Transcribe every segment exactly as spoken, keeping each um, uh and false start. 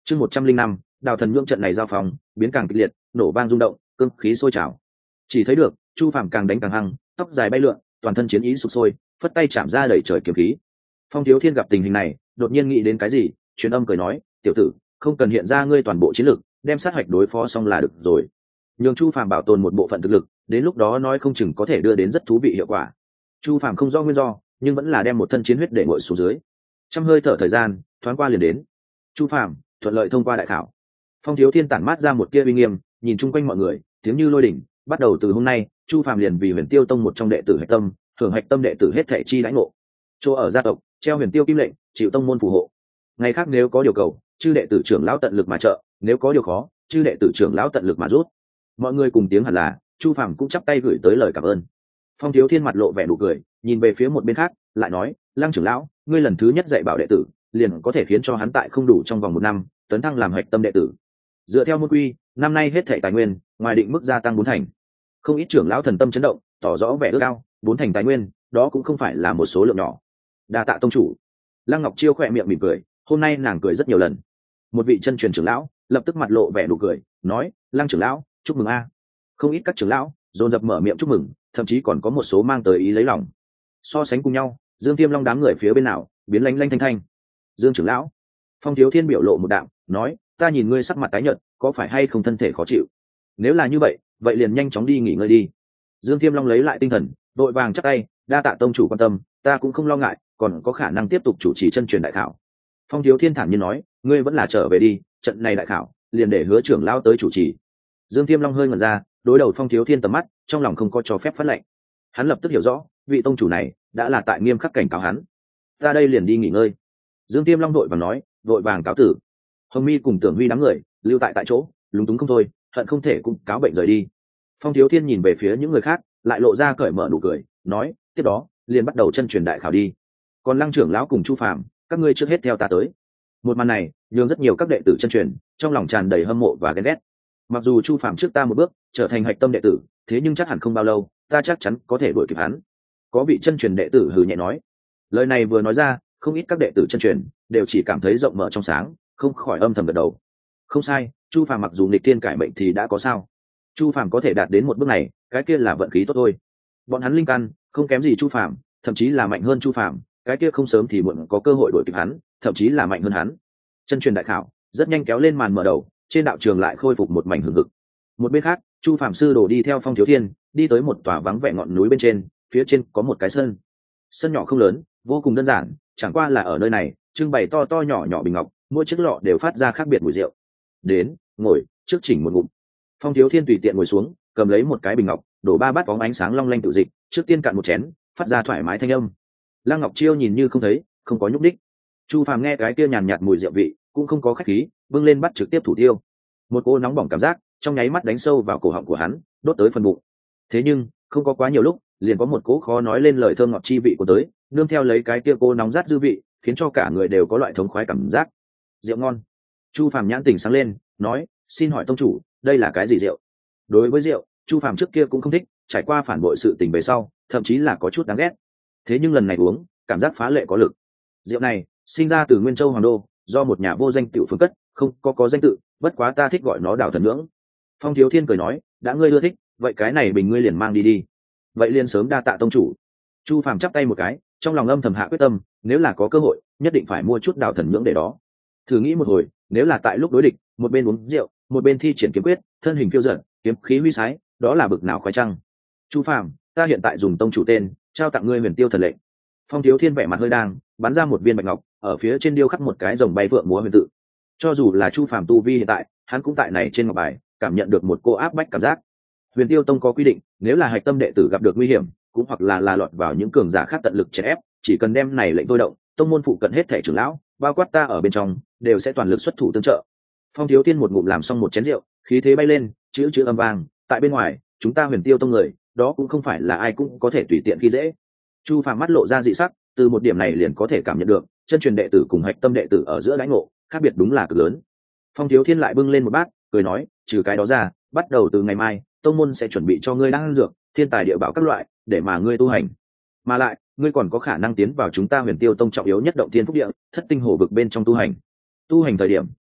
chương một trăm linh năm đào thần nhưỡng trận này giao phòng biến càng kịch liệt, nổ vang rung động, cương khí sôi trào. Chỉ thấy được Chu Phàm càng đánh càng hăng, tóc dài bay lượn, toàn thân chiến ý sục sôi, phất tay chạm ra đẩy trời kiếm khí. Phong Thiếu Thiên gặp tình hình này, đột nhiên nghĩ đến cái gì, truyền âm cười nói, tiểu tử, không cần hiện ra ngươi toàn bộ chiến lực, đem sát hoạch đối phó xong là được rồi. Nhường Chu Phàm bảo tồn một bộ phận thực lực, đến lúc đó nói không chừng có thể đưa đến rất thú vị hiệu quả. Chu Phàm không rõ nguyên do, nhưng vẫn là đem một thân chiến huyết để ngồi xuống dưới. Trăm hơi thở thời gian, thoáng qua liền đến. Chu Phàm thuận lợi thông qua đại khảo. Phong Thiếu Thiên tản mát ra một tia uy nghiêm, nhìn chung quanh mọi người, tiếng như lôi đỉnh. Bắt đầu từ hôm nay, Chu Phàm liền vì Huyền Tiêu Tông một trong đệ tử hạch tâm, hưởng hạch tâm đệ tử hết thảy chi đãi ngộ. Chỗ ở gia tộc, treo Huyền Tiêu kim lệnh, chịu tông môn phù hộ. Ngày khác nếu có điều cầu, chư đệ tử trưởng lão tận lực mà trợ, nếu có điều khó, chư đệ tử trưởng lão tận lực mà rút. Mọi người cùng tiếng hẳn là, Chu Phàm cũng chắp tay gửi tới lời cảm ơn. Phong Thiếu Thiên mặt lộ vẻ nụ cười, nhìn về phía một bên khác, lại nói, Lăng trưởng lão, ngươi lần thứ nhất dạy bảo đệ tử, liền có thể khiến cho hắn tại không đủ trong vòng một năm, tấn thăng làm hạch tâm đệ tử. Dựa theo môn quy, năm nay hết thảy tài nguyên, ngoài định mức gia tăng bốn thành. Không ít trưởng lão thần tâm chấn động, tỏ rõ vẻ ước ao, bốn thành tài nguyên, đó cũng không phải là một số lượng nhỏ. Đa tạ tông chủ. Lăng Ngọc Chiêu khỏe miệng mỉm cười, hôm nay nàng cười rất nhiều lần. Một vị chân truyền trưởng lão lập tức mặt lộ vẻ nụ cười, nói, Lăng trưởng lão, chúc mừng a. Không ít các trưởng lão dồn dập mở miệng chúc mừng, thậm chí còn có một số mang tới ý lấy lòng. So sánh cùng nhau, Dương Tiêm Long đám người phía bên nào biến lanh lanh thanh thanh. Dương trưởng lão. Phong Thiếu Thiên biểu lộ một đạm, nói, ta nhìn ngươi sắc mặt tái nhợt, có phải hay không thân thể khó chịu? Nếu là như vậy, vậy liền nhanh chóng đi nghỉ ngơi đi. Dương Tiêm Long lấy lại tinh thần, đội vàng chắp tay, đa tạ tông chủ quan tâm, ta cũng không lo ngại, còn có khả năng tiếp tục chủ trì chân truyền đại khảo. Phong Thiếu Thiên thản nhiên nói, ngươi vẫn là trở về đi, trận này đại khảo liền để Hứa trưởng lão tới chủ trì. Dương Tiêm Long hơi ngẩn ra, đối đầu Phong Thiếu Thiên tầm mắt, trong lòng không có cho phép phát lệnh. Hắn lập tức hiểu rõ, vị tông chủ này đã là tại nghiêm khắc cảnh cáo hắn. Ta đây liền đi nghỉ ngơi. Dương Tiêm Long đội vàng nói, đội vàng cáo tử. Hồng Mi cùng Tưởng Huy đám người lưu tại tại chỗ, lúng túng không thôi, hận không thể cũng cáo bệnh rời đi. Phong Thiếu Thiên nhìn về phía những người khác, lại lộ ra cởi mở nụ cười, nói, tiếp đó liền bắt đầu chân truyền đại khảo đi. Còn Lăng trưởng lão cùng Chu Phàm, các ngươi trước hết theo ta tới. Một màn này nhường rất nhiều các đệ tử chân truyền trong lòng tràn đầy hâm mộ và ghen ghét. Mặc dù Chu Phàm trước ta một bước trở thành hạch tâm đệ tử, thế nhưng chắc hẳn không bao lâu ta chắc chắn có thể đuổi kịp hắn. Có vị chân truyền đệ tử hừ nhẹ nói. Lời này vừa nói ra, không ít các đệ tử chân truyền đều chỉ cảm thấy rộng mở trong sáng, không khỏi âm thầm gật đầu. Không sai, Chu Phàm mặc dù nghịch thiên cải mệnh thì đã có sao? Chu Phàm có thể đạt đến một bước này, cái kia là vận khí tốt thôi. Bọn hắn linh căn không kém gì Chu Phàm, thậm chí là mạnh hơn Chu Phàm, cái kia không sớm thì muộn có cơ hội đuổi kịp hắn, thậm chí là mạnh hơn hắn. Chân truyền đại khảo rất nhanh kéo lên màn mở đầu, trên đạo trường lại khôi phục một mảnh hừng hực. Một bên khác, Chu Phàm sư đồ đi theo Phong Thiếu Thiên, đi tới một tòa vắng vẻ ngọn núi bên trên, phía trên có một cái sân. Sân nhỏ không lớn, vô cùng đơn giản, chẳng qua là ở nơi này trưng bày to to nhỏ nhỏ bình ngọc, mỗi chiếc lọ đều phát ra khác biệt mùi rượu. Đến, ngồi, trước chỉnh một ngụm. Phong Thiếu Thiên tùy tiện ngồi xuống, cầm lấy một cái bình ngọc, đổ ba bát bóng ánh sáng long lanh tự dịch, trước tiên cạn một chén, phát ra thoải mái thanh âm. Lăng Ngọc Chiêu nhìn như không thấy, không có nhúc đích. Chu Phàm nghe cái kia nhàn nhạt mùi rượu vị, cũng không có khách khí, bưng lên bắt trực tiếp thủ tiêu. Một cô nóng bỏng cảm giác trong nháy mắt đánh sâu vào cổ họng của hắn, đốt tới phần bụng. Thế nhưng không có quá nhiều lúc, liền có một cỗ khó nói lên lời thơm ngọt chi vị của tới, nương theo lấy cái kia cô nóng rát dư vị, khiến cho cả người đều có loại thống khoái cảm giác. Rượu ngon. Chu Phàm nhãn tỉnh sáng lên, nói, xin hỏi tông chủ, đây là cái gì rượu? Đối với rượu, Chu Phàm trước kia cũng không thích, trải qua phản bội sự tình về sau, thậm chí là có chút đáng ghét. Thế nhưng lần này uống, cảm giác phá lệ có lực. Rượu này sinh ra từ Nguyên Châu Hoàng Đô, do một nhà vô danh tiểu phương cất, không có có danh tự, bất quá ta thích gọi nó Đào Thần Nhưỡng. Phong Thiếu Thiên cười nói, đã ngươi ưa thích, vậy cái này bình ngươi liền mang đi đi. Vậy liền sớm đa tạ tông chủ. Chu Phàm chắp tay một cái, trong lòng âm thầm hạ quyết tâm, nếu là có cơ hội, nhất định phải mua chút Đào Thần Nhưỡng để đó. Thử nghĩ một hồi, nếu là tại lúc đối địch, một bên uống rượu, một bên thi triển kiếm quyết, thân hình phiêu dật, kiếm khí huy sái, đó là bực nào khoái trăng. Chu Phàm, ta hiện tại dùng tông chủ tên, trao tặng ngươi Huyền Tiêu thần lệnh. Phong Thiếu Thiên vẻ mặt hơi đang, bắn ra một viên bạch ngọc, ở phía trên điêu khắc một cái rồng bay phượng múa huyền tự. Cho dù là Chu Phàm tu vi hiện tại, hắn cũng tại này trên ngọc bài cảm nhận được một cô áp bách cảm giác. Huyền Tiêu Tông có quy định, nếu là hạch tâm đệ tử gặp được nguy hiểm, cũng hoặc là là lọt vào những cường giả khác tận lực chèn ép, chỉ cần đem này lệnh tôi động, tông môn phụ cận hết thảy trưởng lão, bao quát ta ở bên trong, đều sẽ toàn lực xuất thủ tương trợ. Phong Thiếu Thiên một ngụm làm xong một chén rượu, khí thế bay lên, chữ chữ âm vang, tại bên ngoài, chúng ta Huyền Tiêu Tông người, đó cũng không phải là ai cũng có thể tùy tiện khi dễ. Chu Phàm mắt lộ ra dị sắc, từ một điểm này liền có thể cảm nhận được, chân truyền đệ tử cùng hạch tâm đệ tử ở giữa đãi ngộ, khác biệt đúng là cực lớn. Phong Thiếu Thiên lại bưng lên một bát, cười nói, trừ cái đó ra, bắt đầu từ ngày mai, tông môn sẽ chuẩn bị cho ngươi đan dược, thiên tài địa bảo các loại, để mà ngươi tu hành. Mà lại, ngươi còn có khả năng tiến vào chúng ta Huyền Tiêu Tông trọng yếu nhất động thiên phúc địa, thất tinh hổ vực bên trong tu hành. Tu hành thời điểm,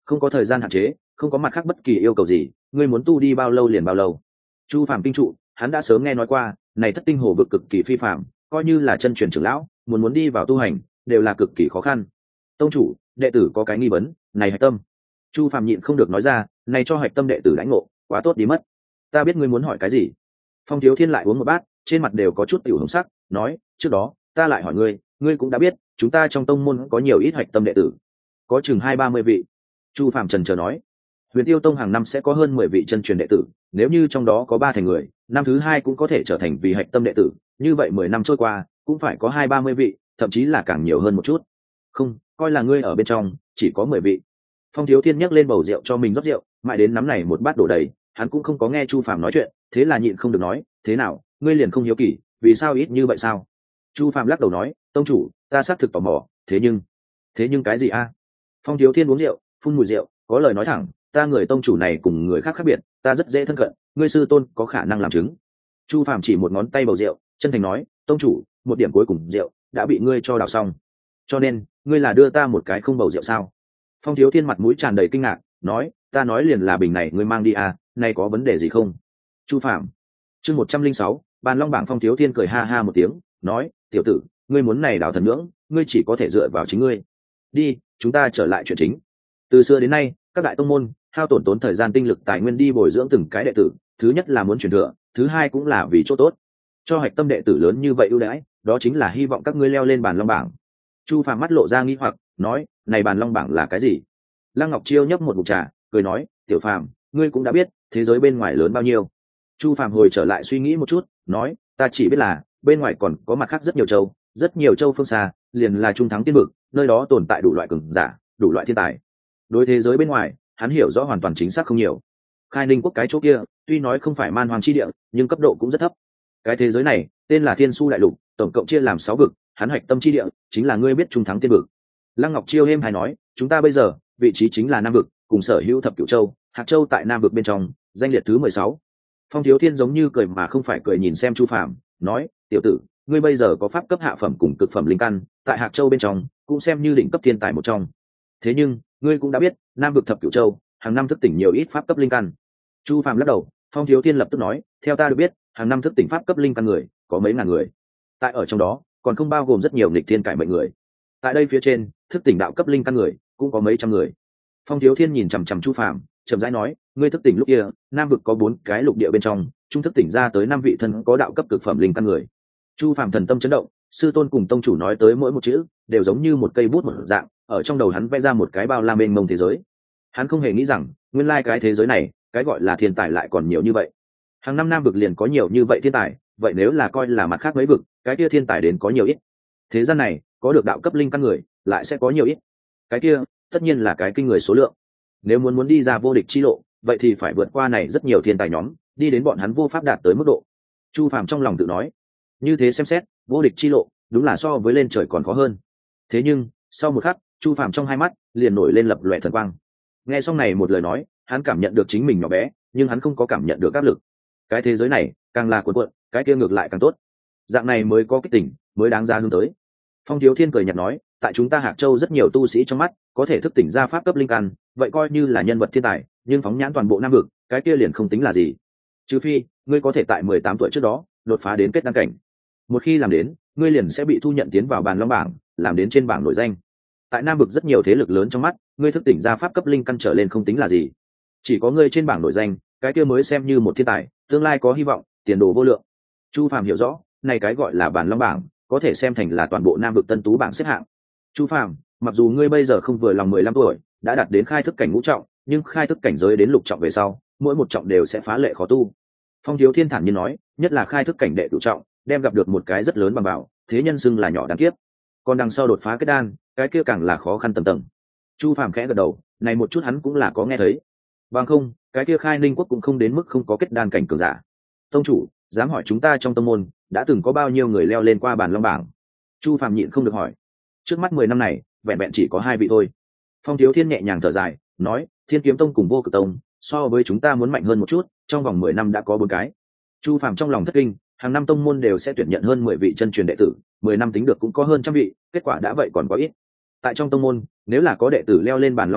không có thời gian hạn chế, không có mặt khác bất kỳ yêu cầu gì, ngươi muốn tu đi bao lâu liền bao lâu. Chu Phàm kinh trụ, hắn đã sớm nghe nói qua, này thất tinh hồ vực cực kỳ phi phàm, coi như là chân truyền trưởng lão, muốn muốn đi vào tu hành, đều là cực kỳ khó khăn. Tông chủ, đệ tử có cái nghi vấn, này Hạch Tâm. Chu Phàm nhịn không được nói ra, này cho Hạch Tâm đệ tử lãnh ngộ, quá tốt đi mất. Ta biết ngươi muốn hỏi cái gì. Phong Thiếu Thiên lại uống một bát, trên mặt đều có chút tiểu hồng sắc, nói, trước đó, ta lại hỏi ngươi, ngươi cũng đã biết, chúng ta trong tông môn có nhiều ít Hạch Tâm đệ tử, có chừng hai ba mươi vị. Chu Phàm trần chờ nói, Huyền Tiêu Tông hàng năm sẽ có hơn mười vị chân truyền đệ tử, nếu như trong đó có ba thành người, năm thứ hai cũng có thể trở thành vị Hạch Tâm đệ tử, như vậy mười năm trôi qua, cũng phải có hai ba mươi vị, thậm chí là càng nhiều hơn một chút. Không, coi là ngươi ở bên trong, chỉ có mười vị. Phong Thiếu Thiên nhấc lên bầu rượu cho mình rót rượu, mãi đến nắm này một bát đổ đầy, hắn cũng không có nghe Chu Phàm nói chuyện, thế là nhịn không được nói, thế nào, ngươi liền không hiếu kỳ, vì sao ít như vậy sao? Chu Phàm lắc đầu nói, tông chủ, ta xác thực tò mò, thế nhưng, thế nhưng cái gì a? Phong Thiếu Thiên uống rượu, phun mùi rượu, có lời nói thẳng, ta người tông chủ này cùng người khác khác biệt, ta rất dễ thân cận, ngươi sư tôn có khả năng làm chứng. Chu Phàm chỉ một ngón tay bầu rượu, chân thành nói, tông chủ, một điểm cuối cùng rượu đã bị ngươi cho đào xong, cho nên ngươi là đưa ta một cái không bầu rượu sao? Phong Thiếu Thiên mặt mũi tràn đầy kinh ngạc, nói, ta nói liền là bình này ngươi mang đi à, này có vấn đề gì không? Chu Phàm, chương một trăm linh sáu, bàn long bảng. Phong Thiếu Thiên cười ha ha một tiếng, nói, tiểu tử, ngươi muốn này đào thần nhưỡng, ngươi chỉ có thể dựa vào chính ngươi. Đi, chúng ta trở lại chuyện chính. Từ xưa đến nay, các đại tông môn hao tổn tốn thời gian tinh lực tài nguyên đi bồi dưỡng từng cái đệ tử, thứ nhất là muốn truyền thừa, thứ hai cũng là vì chỗ tốt. Cho Hạch Tâm đệ tử lớn như vậy ưu đãi, đó chính là hy vọng các ngươi leo lên bàn long bảng. Chu Phàm mắt lộ ra nghi hoặc, nói, này bàn long bảng là cái gì? Lăng Ngọc Chiêu nhấp một ngụm trà, cười nói, tiểu Phàm, ngươi cũng đã biết, thế giới bên ngoài lớn bao nhiêu. Chu Phàm hồi trở lại suy nghĩ một chút, nói, ta chỉ biết là bên ngoài còn có mặt khác rất nhiều châu, rất nhiều châu phương xa, liền là trung thắng tiên vực, nơi đó tồn tại đủ loại cường giả, đủ loại thiên tài. Đối thế giới bên ngoài, hắn hiểu rõ hoàn toàn chính xác không nhiều. Khai Ninh quốc cái chỗ kia, tuy nói không phải man hoàng chi địa, nhưng cấp độ cũng rất thấp. Cái thế giới này tên là Thiên Su đại lục, tổng cộng chia làm sáu vực, hắn Hạch Tâm chi địa chính là ngươi biết trung thắng tiên vực. Lăng Ngọc Chiêu êm hay nói, chúng ta bây giờ vị trí chính là nam vực, cùng sở hữu thập cửu châu, Hạc Châu tại nam vực bên trong, danh liệt thứ mười sáu. Phong Thiếu Thiên giống như cười mà không phải cười nhìn xem Chu Phàm, nói, tiểu tử, ngươi bây giờ có pháp cấp hạ phẩm cùng cực phẩm linh căn, tại Hạc Châu bên trong cũng xem như đỉnh cấp thiên tài một trong. Thế nhưng, ngươi cũng đã biết, nam vực thập cửu châu, hàng năm thức tỉnh nhiều ít pháp cấp linh căn. Chu Phàm lắc đầu, Phong Thiếu Thiên lập tức nói, theo ta được biết, hàng năm thức tỉnh pháp cấp linh căn người có mấy ngàn người, tại ở trong đó còn không bao gồm rất nhiều nghịch thiên cải mệnh người. Tại đây phía trên, thức tỉnh đạo cấp linh căn người cũng có mấy trăm người. Phong Thiếu Thiên nhìn chằm chằm Chu Phàm, chậm rãi nói, ngươi thức tỉnh lúc kia, nam vực có bốn cái lục địa bên trong, trung thức tỉnh ra tới năm vị thân có đạo cấp cực phẩm linh căn người. Chu Phàm thần tâm chấn động, sư tôn cùng tông chủ nói tới mỗi một chữ đều giống như một cây bút một dạng, ở trong đầu hắn vẽ ra một cái bao la mênh mông thế giới. Hắn không hề nghĩ rằng, nguyên lai cái thế giới này, cái gọi là thiên tài lại còn nhiều như vậy. Hàng năm nam vực liền có nhiều như vậy thiên tài, vậy nếu là coi là mặt khác mấy vực, cái kia thiên tài đến có nhiều ít. Thế gian này, có được đạo cấp linh căn người, lại sẽ có nhiều ít. Cái kia, tất nhiên là cái kinh người số lượng. Nếu muốn muốn đi ra vô địch chi lộ, vậy thì phải vượt qua này rất nhiều thiên tài nhóm, đi đến bọn hắn vô pháp đạt tới mức độ. Chu Phàm trong lòng tự nói, như thế xem xét, vô địch chi lộ, đúng là so với lên trời còn khó hơn. Thế nhưng, sau một khắc, Chu Phàm trong hai mắt liền nổi lên lập lòe thần quang. Nghe xong này một lời nói, hắn cảm nhận được chính mình nhỏ bé, nhưng hắn không có cảm nhận được áp lực. Cái thế giới này, càng là cuộn cuộn, cái kia ngược lại càng tốt. Dạng này mới có kích tỉnh, mới đáng giá hướng tới. Phong Thiếu Thiên cười nhạt nói, tại chúng ta Hạc Châu rất nhiều tu sĩ trong mắt, có thể thức tỉnh ra pháp cấp linh căn, vậy coi như là nhân vật thiên tài, nhưng phóng nhãn toàn bộ nam vực, cái kia liền không tính là gì. Trừ phi, ngươi có thể tại mười tám tuổi trước đó, đột phá đến kết đăng cảnh. Một khi làm đến, ngươi liền sẽ bị thu nhận tiến vào bàn long bảng, làm đến trên bảng nổi danh. Tại nam vực rất nhiều thế lực lớn trong mắt, ngươi thức tỉnh ra pháp cấp linh căn trở lên không tính là gì. Chỉ có ngươi trên bảng nổi danh, cái kia mới xem như một thiên tài, tương lai có hy vọng, tiền đồ vô lượng. Chu Phàm hiểu rõ, này cái gọi là bàn long bảng, có thể xem thành là toàn bộ nam vực tân tú bảng xếp hạng. Chu Phàm, mặc dù ngươi bây giờ không vừa lòng mười lăm tuổi, đã đạt đến khai thức cảnh ngũ trọng, nhưng khai thức cảnh giới đến lục trọng về sau, mỗi một trọng đều sẽ phá lệ khó tu. Phong Thiếu Thiên thản nhiên nói, nhất là khai thức cảnh đệ cửu trọng, đem gặp được một cái rất lớn bằng bảo, thế nhân xưng là nhỏ đáng kiếp. Còn đằng sau đột phá kết đan, cái kia càng là khó khăn tầm tầng. Chu Phàm khẽ gật đầu, này một chút hắn cũng là có nghe thấy. Bằng không, cái kia Khai Ninh quốc cũng không đến mức không có kết đan cảnh cường giả. Tông chủ, dám hỏi chúng ta trong tông môn, đã từng có bao nhiêu người leo lên qua bàn long bảng? Chu Phàm nhịn không được hỏi. Trước mắt mười năm này, vẹn vẹn chỉ có hai vị thôi. Phong Thiếu Thiên nhẹ nhàng thở dài, nói, Thiên Kiếm Tông cùng Vô Cực Tông, so với chúng ta muốn mạnh hơn một chút, trong vòng mười năm đã có bốn cái. Chu Phàm trong lòng thất kinh, hàng năm tông môn đều sẽ tuyển nhận hơn mười vị chân truyền đệ tử, mười năm tính được cũng có hơn trăm vị, kết quả đã vậy còn quá ít. Tại trong tông môn, nếu là có đệ tử leo lên bàn long bảng,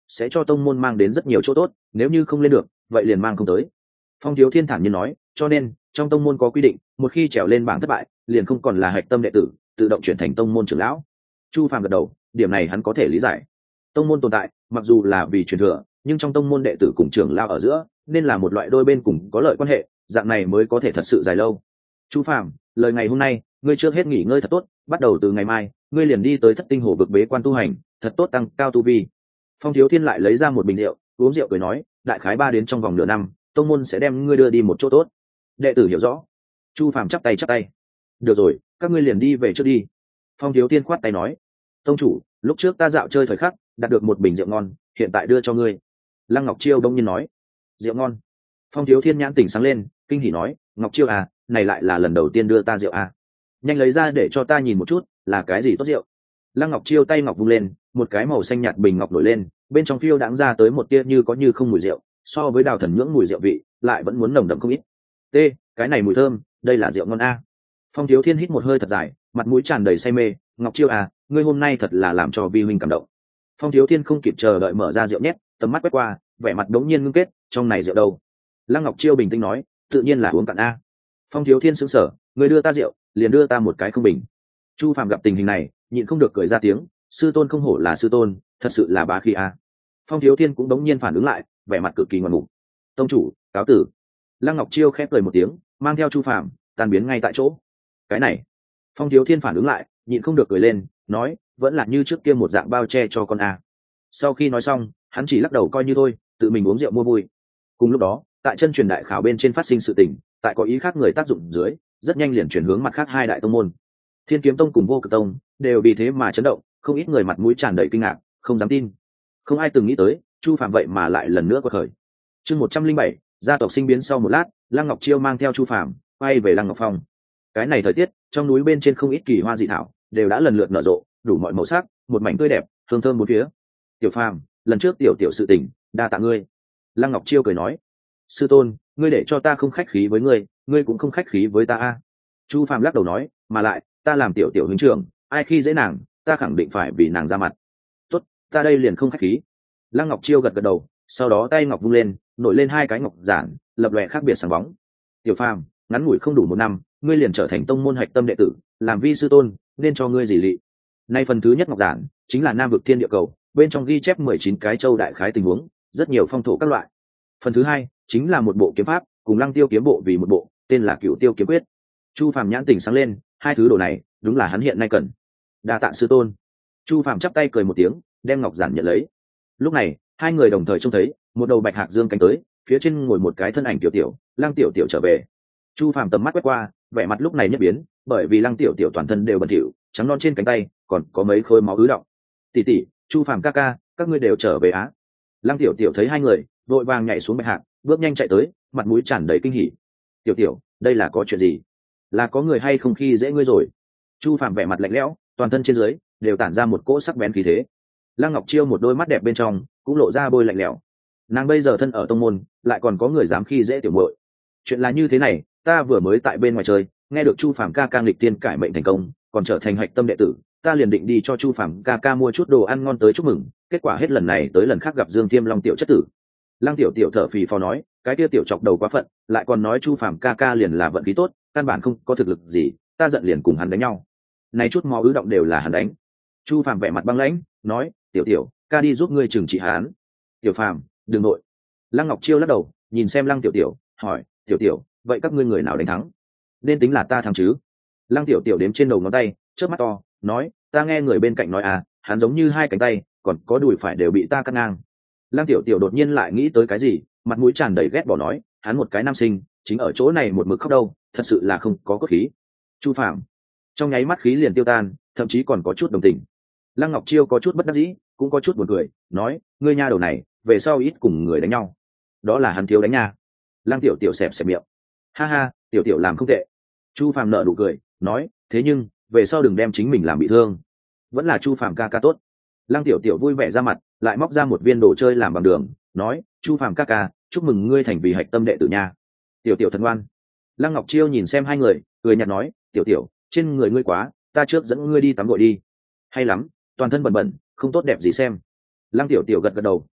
sẽ cho tông môn mang đến rất nhiều chỗ tốt, nếu như không lên được vậy liền mang không tới. Phong Thiếu Thiên thản nhiên nói, cho nên trong tông môn có quy định, một khi trèo lên bảng thất bại liền không còn là hạch tâm đệ tử, tự động chuyển thành tông môn trưởng lão. Chu Phàm gật đầu, điểm này hắn có thể lý giải. Tông môn tồn tại mặc dù là vì truyền thừa, nhưng trong tông môn đệ tử cùng trưởng lão ở giữa nên là một loại đôi bên cùng có lợi quan hệ, dạng này mới có thể thật sự dài lâu. Chu Phàm, lời ngày hôm nay ngươi trước hết nghỉ ngơi thật tốt, bắt đầu từ ngày mai ngươi liền đi tới Thất Tinh Hồ vực bế quan tu hành, thật tốt tăng cao tu vi. Phong Thiếu Thiên lại lấy ra một bình rượu, uống rượu cười nói, đại khái ba đến trong vòng nửa năm tông môn sẽ đem ngươi đưa đi một chỗ tốt. Đệ tử hiểu rõ. Chu Phàm chắp tay chắp tay. Được rồi, các ngươi liền đi về trước đi. Phong Thiếu Thiên khoát tay nói, tông chủ, lúc trước ta dạo chơi thời khắc đạt được một bình rượu ngon, hiện tại đưa cho ngươi. Lăng Ngọc Chiêu đông nhiên nói, rượu ngon. Phong Thiếu Thiên nhãn tỉnh sáng lên, kinh hỉ nói, Ngọc Chiêu à, này lại là lần đầu tiên đưa ta rượu à. Nhanh lấy ra để cho ta nhìn một chút, là cái gì tốt rượu. Lăng Ngọc Chiêu tay ngọc vung lên, một cái màu xanh nhạt bình ngọc nổi lên, bên trong phiêu đãng ra tới một tia như có như không mùi rượu, so với Đào Thần nhưỡng mùi rượu vị lại vẫn muốn nồng đậm không ít. T, cái này mùi thơm, đây là rượu ngon a. Phong Thiếu Thiên hít một hơi thật dài, mặt mũi tràn đầy say mê, Ngọc Chiêu à, ngươi hôm nay thật là làm cho vi huynh cảm động. Phong Thiếu Thiên không kịp chờ đợi mở ra rượu nhét, tầm mắt quét qua, vẻ mặt đống nhiên ngưng kết, trong này rượu đâu? Lăng Ngọc Chiêu bình tĩnh nói, tự nhiên là uống cạn a. Phong Thiếu Thiên sững sờ, ngươi đưa ta rượu, liền đưa ta một cái không bình. Chu Phàm gặp tình hình này, nhịn không được cười ra tiếng, sư tôn không hổ là sư tôn, thật sự là bá khí a. Phong Thiếu Thiên cũng đống nhiên phản ứng lại, vẻ mặt cực kỳ ngoan mục. Tông chủ, cáo tử. Lăng Ngọc Chiêu khép cười một tiếng, mang theo Chu Phàm tan biến ngay tại chỗ. Cái này, Phong Thiếu Thiên phản ứng lại, nhịn không được cười lên, nói, vẫn là như trước kia một dạng bao che cho con a. Sau khi nói xong, hắn chỉ lắc đầu coi như thôi, tự mình uống rượu mua vui. Cùng lúc đó, tại chân truyền đại khảo bên trên phát sinh sự tình, tại có ý khác người tác dụng dưới, rất nhanh liền chuyển hướng mặt khác hai đại tông môn. Thiên Kiếm Tông cùng Vô Cực Tông đều vì thế mà chấn động, không ít người mặt mũi tràn đầy kinh ngạc, không dám tin. Không ai từng nghĩ tới, Chu Phàm vậy mà lại lần nữa quật khởi. Chương một trăm linh bảy, gia tộc sinh biến. Sau một lát, Lăng Ngọc Chiêu mang theo Chu Phàm quay về Lăng Ngọc Phong. Cái này thời tiết, trong núi bên trên không ít kỳ hoa dị thảo đều đã lần lượt nở rộ, đủ mọi màu sắc, một mảnh tươi đẹp, hương thơm bốn phía. Tiểu Phàm, lần trước tiểu tiểu sự tình, đa tạ ngươi. Lăng Ngọc Chiêu cười nói, sư tôn, ngươi để cho ta không khách khí với ngươi, ngươi cũng không khách khí với ta a. Chu Phàm lắc đầu nói, mà lại, ta làm tiểu tiểu huynh trưởng, ai khi dễ nàng, ta khẳng định phải vì nàng ra mặt. Tốt, ta đây liền không khách khí. Lăng Ngọc Chiêu gật gật đầu, sau đó tay ngọc vung lên, nổi lên hai cái ngọc giản, lập lòe khác biệt sáng bóng. Tiểu Phàm, ngắn ngủi không đủ một năm, ngươi liền trở thành tông môn hạch tâm đệ tử, làm vi sư tôn, nên cho ngươi gì lị. Nay phần thứ nhất ngọc giản chính là Nam vực Thiên Địa Cầu, bên trong ghi chép mười chín cái châu đại khái tình huống, rất nhiều phong thổ các loại. Phần thứ hai chính là một bộ kiếm pháp, cùng Lăng Tiêu kiếm bộ vì một bộ, tên là Cửu Tiêu kiếm quyết. Chu Phàm nhãn tỉnh sáng lên, hai thứ đồ này đúng là hắn hiện nay cần. Đa tạ sư tôn. Chu Phàm chắp tay cười một tiếng, đem ngọc giản nhận lấy. Lúc này hai người đồng thời trông thấy một đầu bạch hạc dương cánh tới, phía trên ngồi một cái thân ảnh tiểu tiểu, Lăng tiểu tiểu trở về. Chu Phàm tầm mắt quét qua, vẻ mặt lúc này nhất biến, bởi vì Lăng tiểu tiểu toàn thân đều bẩn thỉu, trắng non trên cánh tay còn có mấy khối máu ứ đọng. Tỷ tỷ, Chu Phàm ca ca, các ngươi đều trở về á? Lăng tiểu tiểu thấy hai người, vội vàng nhảy xuống bạch hạc, bước nhanh chạy tới, mặt mũi tràn đầy kinh hỉ. Tiểu tiểu, đây là có chuyện gì? Là có người hay không khi dễ ngươi rồi? Chu Phàm vẻ mặt lạnh lẽo, toàn thân trên dưới đều tản ra một cỗ sắc bén khí thế. Lăng Ngọc Chiêu một đôi mắt đẹp bên trong cũng lộ ra bôi lạnh lẽo. Nàng bây giờ thân ở tông môn, lại còn có người dám khi dễ tiểu muội. Chuyện là như thế này, ta vừa mới tại bên ngoài chơi, nghe được Chu Phàm ca ca nghịch tiên cải mệnh thành công, còn trở thành hạch tâm đệ tử, ta liền định đi cho Chu Phàm ca ca mua chút đồ ăn ngon tới chúc mừng, kết quả hết lần này tới lần khác gặp Dương Tiêm Long tiểu chất tử. Lăng tiểu tiểu thở phì phò nói, cái kia tiểu chọc đầu quá phận, lại còn nói Chu Phàm ca ca liền là vận khí tốt, căn bản không có thực lực gì, ta giận liền cùng hắn đánh nhau. Này chút máu ứ động đều là hắn đánh. Chu Phàm vẻ mặt băng lãnh, nói, tiểu tiểu, ca đi giúp ngươi trừng trị hắn. Tiểu Phàm, đừng nội. Lăng Ngọc Chiêu lắc đầu, nhìn xem Lăng tiểu tiểu, hỏi, tiểu tiểu, vậy các ngươi người nào đánh thắng? Nên tính là ta thắng chứ? Lăng tiểu tiểu đếm trên đầu ngón tay, chớp mắt to, nói, ta nghe người bên cạnh nói à, hắn giống như hai cánh tay, còn có đùi phải đều bị ta cắt ngang. Lăng tiểu tiểu đột nhiên lại nghĩ tới cái gì, mặt mũi tràn đầy ghét bỏ nói, hắn một cái nam sinh, chính ở chỗ này một mực khóc đâu, thật sự là không có cốt khí. Chu Phàm trong nháy mắt khí liền tiêu tan, thậm chí còn có chút đồng tình. Lăng Ngọc Chiêu có chút bất đắc dĩ, cũng có chút buồn cười, nói, ngươi nha đầu này, về sau ít cùng người đánh nhau. Đó là hắn thiếu đánh nha. Lăng tiểu tiểu xẹp xẹp miệng, ha ha, tiểu tiểu làm không tệ. Chu Phàm nở nụ cười, nói, thế nhưng về sau đừng đem chính mình làm bị thương. Vẫn là Chu Phàm ca ca tốt. Lăng tiểu tiểu vui vẻ ra mặt, lại móc ra một viên đồ chơi làm bằng đường, nói, Chu Phàm ca ca, chúc mừng ngươi thành vì hạch tâm đệ tử nha. Tiểu tiểu thần ngoan. Lăng Ngọc Chiêu nhìn xem hai người, cười nhạt nói, tiểu tiểu, trên người ngươi quá, ta trước dẫn ngươi đi tắm gội đi. Hay lắm, toàn thân bẩn bẩn, không tốt đẹp gì xem. Lăng tiểu tiểu gật gật đầu,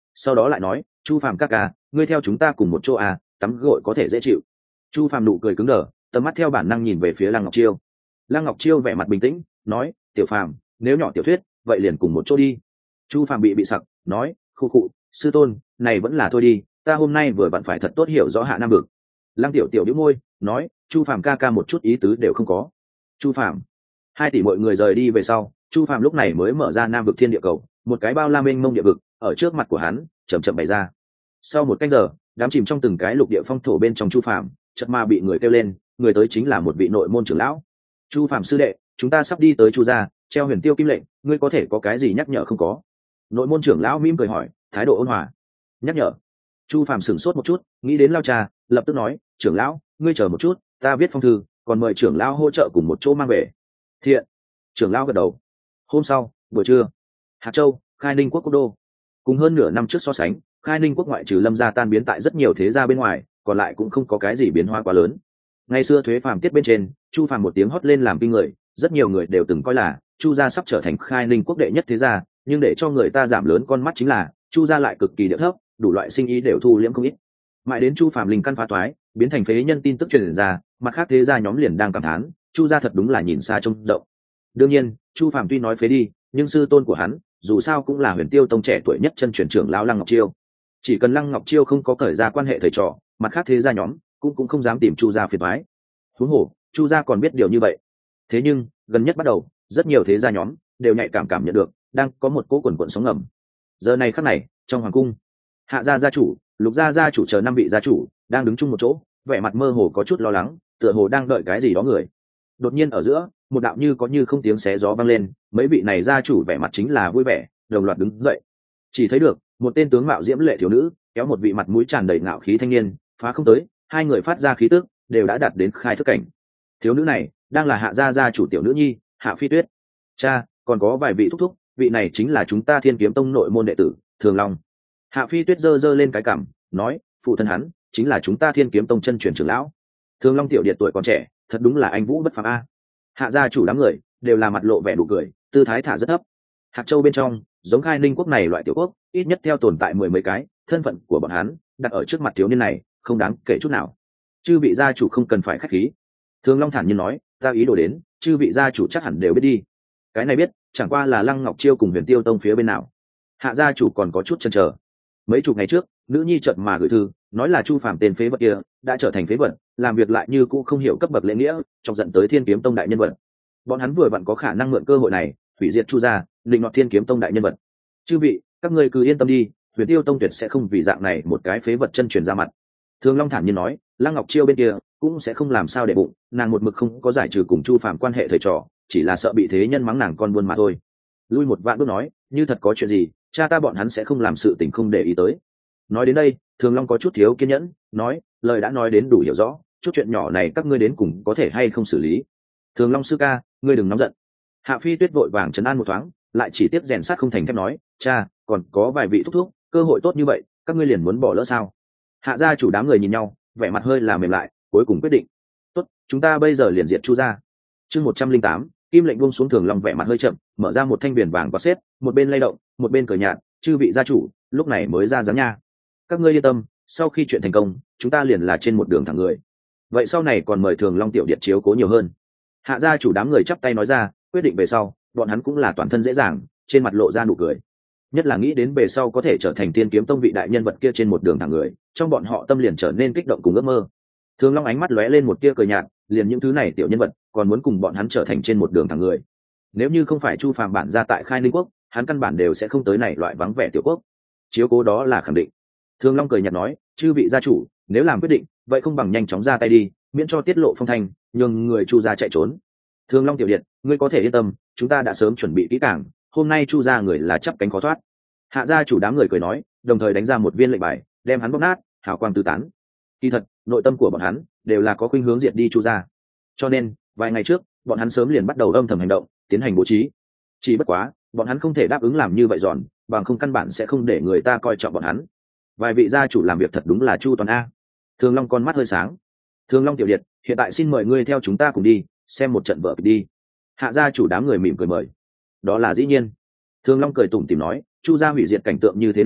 sau đó lại nói, chu phàm ca ca, ngươi theo chúng ta cùng một chỗ à, tắm gội có thể dễ chịu. Chu phàm nụ cười cứng đờ, tầm mắt theo bản năng nhìn về phía Lăng Ngọc Chiêu. Lăng Ngọc Chiêu vẻ mặt bình tĩnh nói, tiểu phàm, nếu nhỏ tiểu thuyết vậy liền cùng một chỗ đi. Chu phàm bị bị sặc, nói, khu khụ, sư tôn, này vẫn là thôi đi, ta hôm nay vừa vặn phải thật tốt hiểu rõ Hạ Nam vực. Lăng tiểu tiểu đĩu môi nói, chu phàm ca ca một chút ý tứ đều không có. Chu phàm. Hai tỷ mọi người rời đi về sau, chu phàm lúc này mới mở ra Nam vực thiên địa cầu, một cái bao la mênh mông địa vực ở trước mặt của hắn chậm chậm bày ra. Sau một canh giờ, đám chìm trong từng cái lục địa phong thổ bên trong chu phàm chợt mà bị người kêu lên, người tới chính là một vị nội môn trưởng lão. Chu phàm sư đệ, chúng ta sắp đi tới chu gia treo huyền tiêu kim lệnh, ngươi có thể có cái gì nhắc nhở không có? Nội môn trưởng lão mỉm cười hỏi, thái độ ôn hòa. Nhắc nhở? Chu phàm sửng sốt một chút, nghĩ đến lao trà, lập tức nói, trưởng lão, ngươi chờ một chút, ta viết phong thư, còn mời trưởng lão hỗ trợ cùng một chỗ mang về. Thiện. Trưởng lão gật đầu. Hôm sau buổi trưa, Hạt Châu, Khai Ninh quốc quốc đô. Cùng hơn nửa năm trước so sánh, Khai Ninh quốc ngoại trừ Lâm gia tan biến tại rất nhiều thế gia bên ngoài, còn lại cũng không có cái gì biến hóa quá lớn. Ngày xưa thuế phàm tiết bên trên, chu phàm một tiếng hót lên làm kinh người, rất nhiều người đều từng coi là chu gia sắp trở thành Khai Ninh quốc đệ nhất thế gia, nhưng để cho người ta giảm lớn con mắt chính là chu gia lại cực kỳ điệu thấp, đủ loại sinh ý đều thu liễm không ít. Mãi đến chu phàm linh căn phá toái, biến thành phế nhân tin tức truyền ra, mặt khác thế gia nhóm liền đang cảm thán, chu gia thật đúng là nhìn xa trông rộng. Đương nhiên, chu phàm tuy nói phế đi, nhưng sư tôn của hắn dù sao cũng là Huyền Tiêu tông trẻ tuổi nhất chân truyền trưởng lão Lăng Ngọc Chiêu. Chỉ cần Lăng Ngọc Chiêu không có cởi ra quan hệ thầy trò, mặt khác thế gia nhóm cũng cũng không dám tìm chu gia phiền toái. Huống hồ chu gia còn biết điều như vậy. Thế nhưng gần nhất bắt đầu, rất nhiều thế gia nhóm đều nhạy cảm cảm nhận được đang có một cỗ quần quần sóng ngầm. Giờ này khắc này, trong hoàng cung, Hạ gia gia chủ, Lục gia gia chủ chờ năm vị gia chủ đang đứng chung một chỗ, vẻ mặt mơ hồ có chút lo lắng, tựa hồ đang đợi cái gì đó người. Đột nhiên ở giữa, một đạo như có như không tiếng xé gió vang lên, mấy vị này gia chủ vẻ mặt chính là vui vẻ, đồng loạt đứng dậy. Chỉ thấy được một tên tướng mạo diễm lệ thiếu nữ kéo một vị mặt mũi tràn đầy ngạo khí thanh niên phá không tới, hai người phát ra khí tức đều đã đạt đến khai thức cảnh. Thiếu nữ này đang là Hạ gia gia chủ tiểu nữ nhi Hạ Phi Tuyết. Cha, còn có vài vị thúc thúc, vị này chính là chúng ta Thiên Kiếm tông nội môn đệ tử Thường Long. Hạ Phi Tuyết giơ giơ lên cái cằm, nói, phụ thân hắn chính là chúng ta Thiên Kiếm tông chân truyền trưởng lão Thường Long. Tiểu điệt tuổi còn trẻ, thật đúng là anh vũ bất phàm a. Hạ gia chủ đám người đều là mặt lộ vẻ đủ cười, tư thái thả rất thấp. Hạt Châu bên trong, giống Khai Ninh quốc này loại tiểu quốc, ít nhất theo tồn tại mười mấy cái, thân phận của bọn hắn đặt ở trước mặt thiếu niên này không đáng kể chút nào. Chư vị gia chủ không cần phải khách khí. Thường Long thản nhiên nói, ta ý đồ đến, chư vị gia chủ chắc hẳn đều biết đi. Cái này biết, chẳng qua là Lăng Ngọc Chiêu cùng Huyền Tiêu tông phía bên nào. Hạ gia chủ còn có chút chần chờ. Mấy chục ngày trước, nữ nhi chợt mà gửi thư, nói là chu phàm tên phế vật kia đã trở thành phế vật, làm việc lại như cũ không hiểu cấp bậc lễ nghĩa, chọc giận tới Thiên Kiếm tông đại nhân vật. Bọn hắn vừa vặn có khả năng mượn cơ hội này hủy diệt chu gia, định đoạt Thiên Kiếm tông đại nhân vật. Chư vị, các ngươi cứ yên tâm đi, Huyền Tiêu tông tuyệt sẽ không vì dạng này một cái phế vật chân truyền ra mặt. Thường Long thản nhiên nói, Lăng Ngọc Chiêu bên kia cũng sẽ không làm sao để bụng, nàng một mực không có giải trừ cùng chu phàm quan hệ thầy trò, chỉ là sợ bị thế nhân mắng nàng con buôn mà thôi. Lui một vạn bước nói, như thật có chuyện gì, cha ta bọn hắn sẽ không làm sự tình không để ý tới. Nói đến đây, Thường Long có chút thiếu kiên nhẫn, nói, lời đã nói đến đủ hiểu rõ, chút chuyện nhỏ này các ngươi đến cùng có thể hay không xử lý. Thường Long sư ca, ngươi đừng nóng giận. Hạ Phi Tuyết vội vàng trấn an một thoáng, lại chỉ tiếp rèn sát không thành thép nói, cha, còn có vài vị thúc thúc, cơ hội tốt như vậy, các ngươi liền muốn bỏ lỡ sao? Hạ gia chủ đám người nhìn nhau, vẻ mặt hơi là mềm lại, cuối cùng quyết định. Tốt, chúng ta bây giờ liền diệt chu gia. Chương một trăm linh tám, kim lệnh buông xuống. Thường Long vẻ mặt hơi chậm, mở ra một thanh biển vàng có xếp, một bên lay động, một bên cười nhạt, chư vị gia chủ, lúc này mới ra dáng nha. Các ngươi yên tâm, sau khi chuyện thành công, chúng ta liền là trên một đường thẳng người. Vậy sau này còn mời Thường Long tiểu điện chiếu cố nhiều hơn. Hạ gia chủ đám người chắp tay nói ra, quyết định về sau, bọn hắn cũng là toàn thân dễ dàng, trên mặt lộ ra nụ cười. Nhất là nghĩ đến về sau có thể trở thành Thiên Kiếm tông vị đại nhân vật kia trên một đường thẳng người, trong bọn họ tâm liền trở nên kích động cùng ước mơ. Thường Long ánh mắt lóe lên một tia cười nhạt, liền những thứ này tiểu nhân vật, còn muốn cùng bọn hắn trở thành trên một đường thẳng người. Nếu như không phải chu phàm bản ra tại Khai Ninh quốc, hắn căn bản đều sẽ không tới này loại vắng vẻ tiểu quốc. Chiếu cố đó là khẳng định. Thường Long cười nhạt nói, chư vị gia chủ, nếu làm quyết định, vậy không bằng nhanh chóng ra tay đi, miễn cho tiết lộ phong thanh, nhường người chu gia chạy trốn. Thường Long tiểu điện, ngươi có thể yên tâm, chúng ta đã sớm chuẩn bị kỹ càng, hôm nay chu gia người là chắp cánh khó thoát. Hạ gia chủ đám người cười nói, đồng thời đánh ra một viên lệnh bài, đem hắn bóp nát, hào quang tứ tán. Kỳ thật, nội tâm của bọn hắn đều là có khuynh hướng diệt đi chu gia, cho nên vài ngày trước, bọn hắn sớm liền bắt đầu âm thầm hành động, tiến hành bố trí. Chỉ bất quá, bọn hắn không thể đáp ứng làm như vậy giòn, bằng không căn bản sẽ không để người ta coi trọng bọn hắn. Vài vị gia chủ làm việc thật đúng là chu toàn a. Thường Long con mắt hơi sáng. Thường Long tiểu điện, hiện tại xin mời ngươi theo chúng ta cùng đi, xem một trận vở kịch đi. Hạ gia chủ đám người mỉm cười mời. Đó là dĩ nhiên. Thường Long cười tủm tỉm nói, chu gia hủy diệt cảnh tượng như thế này,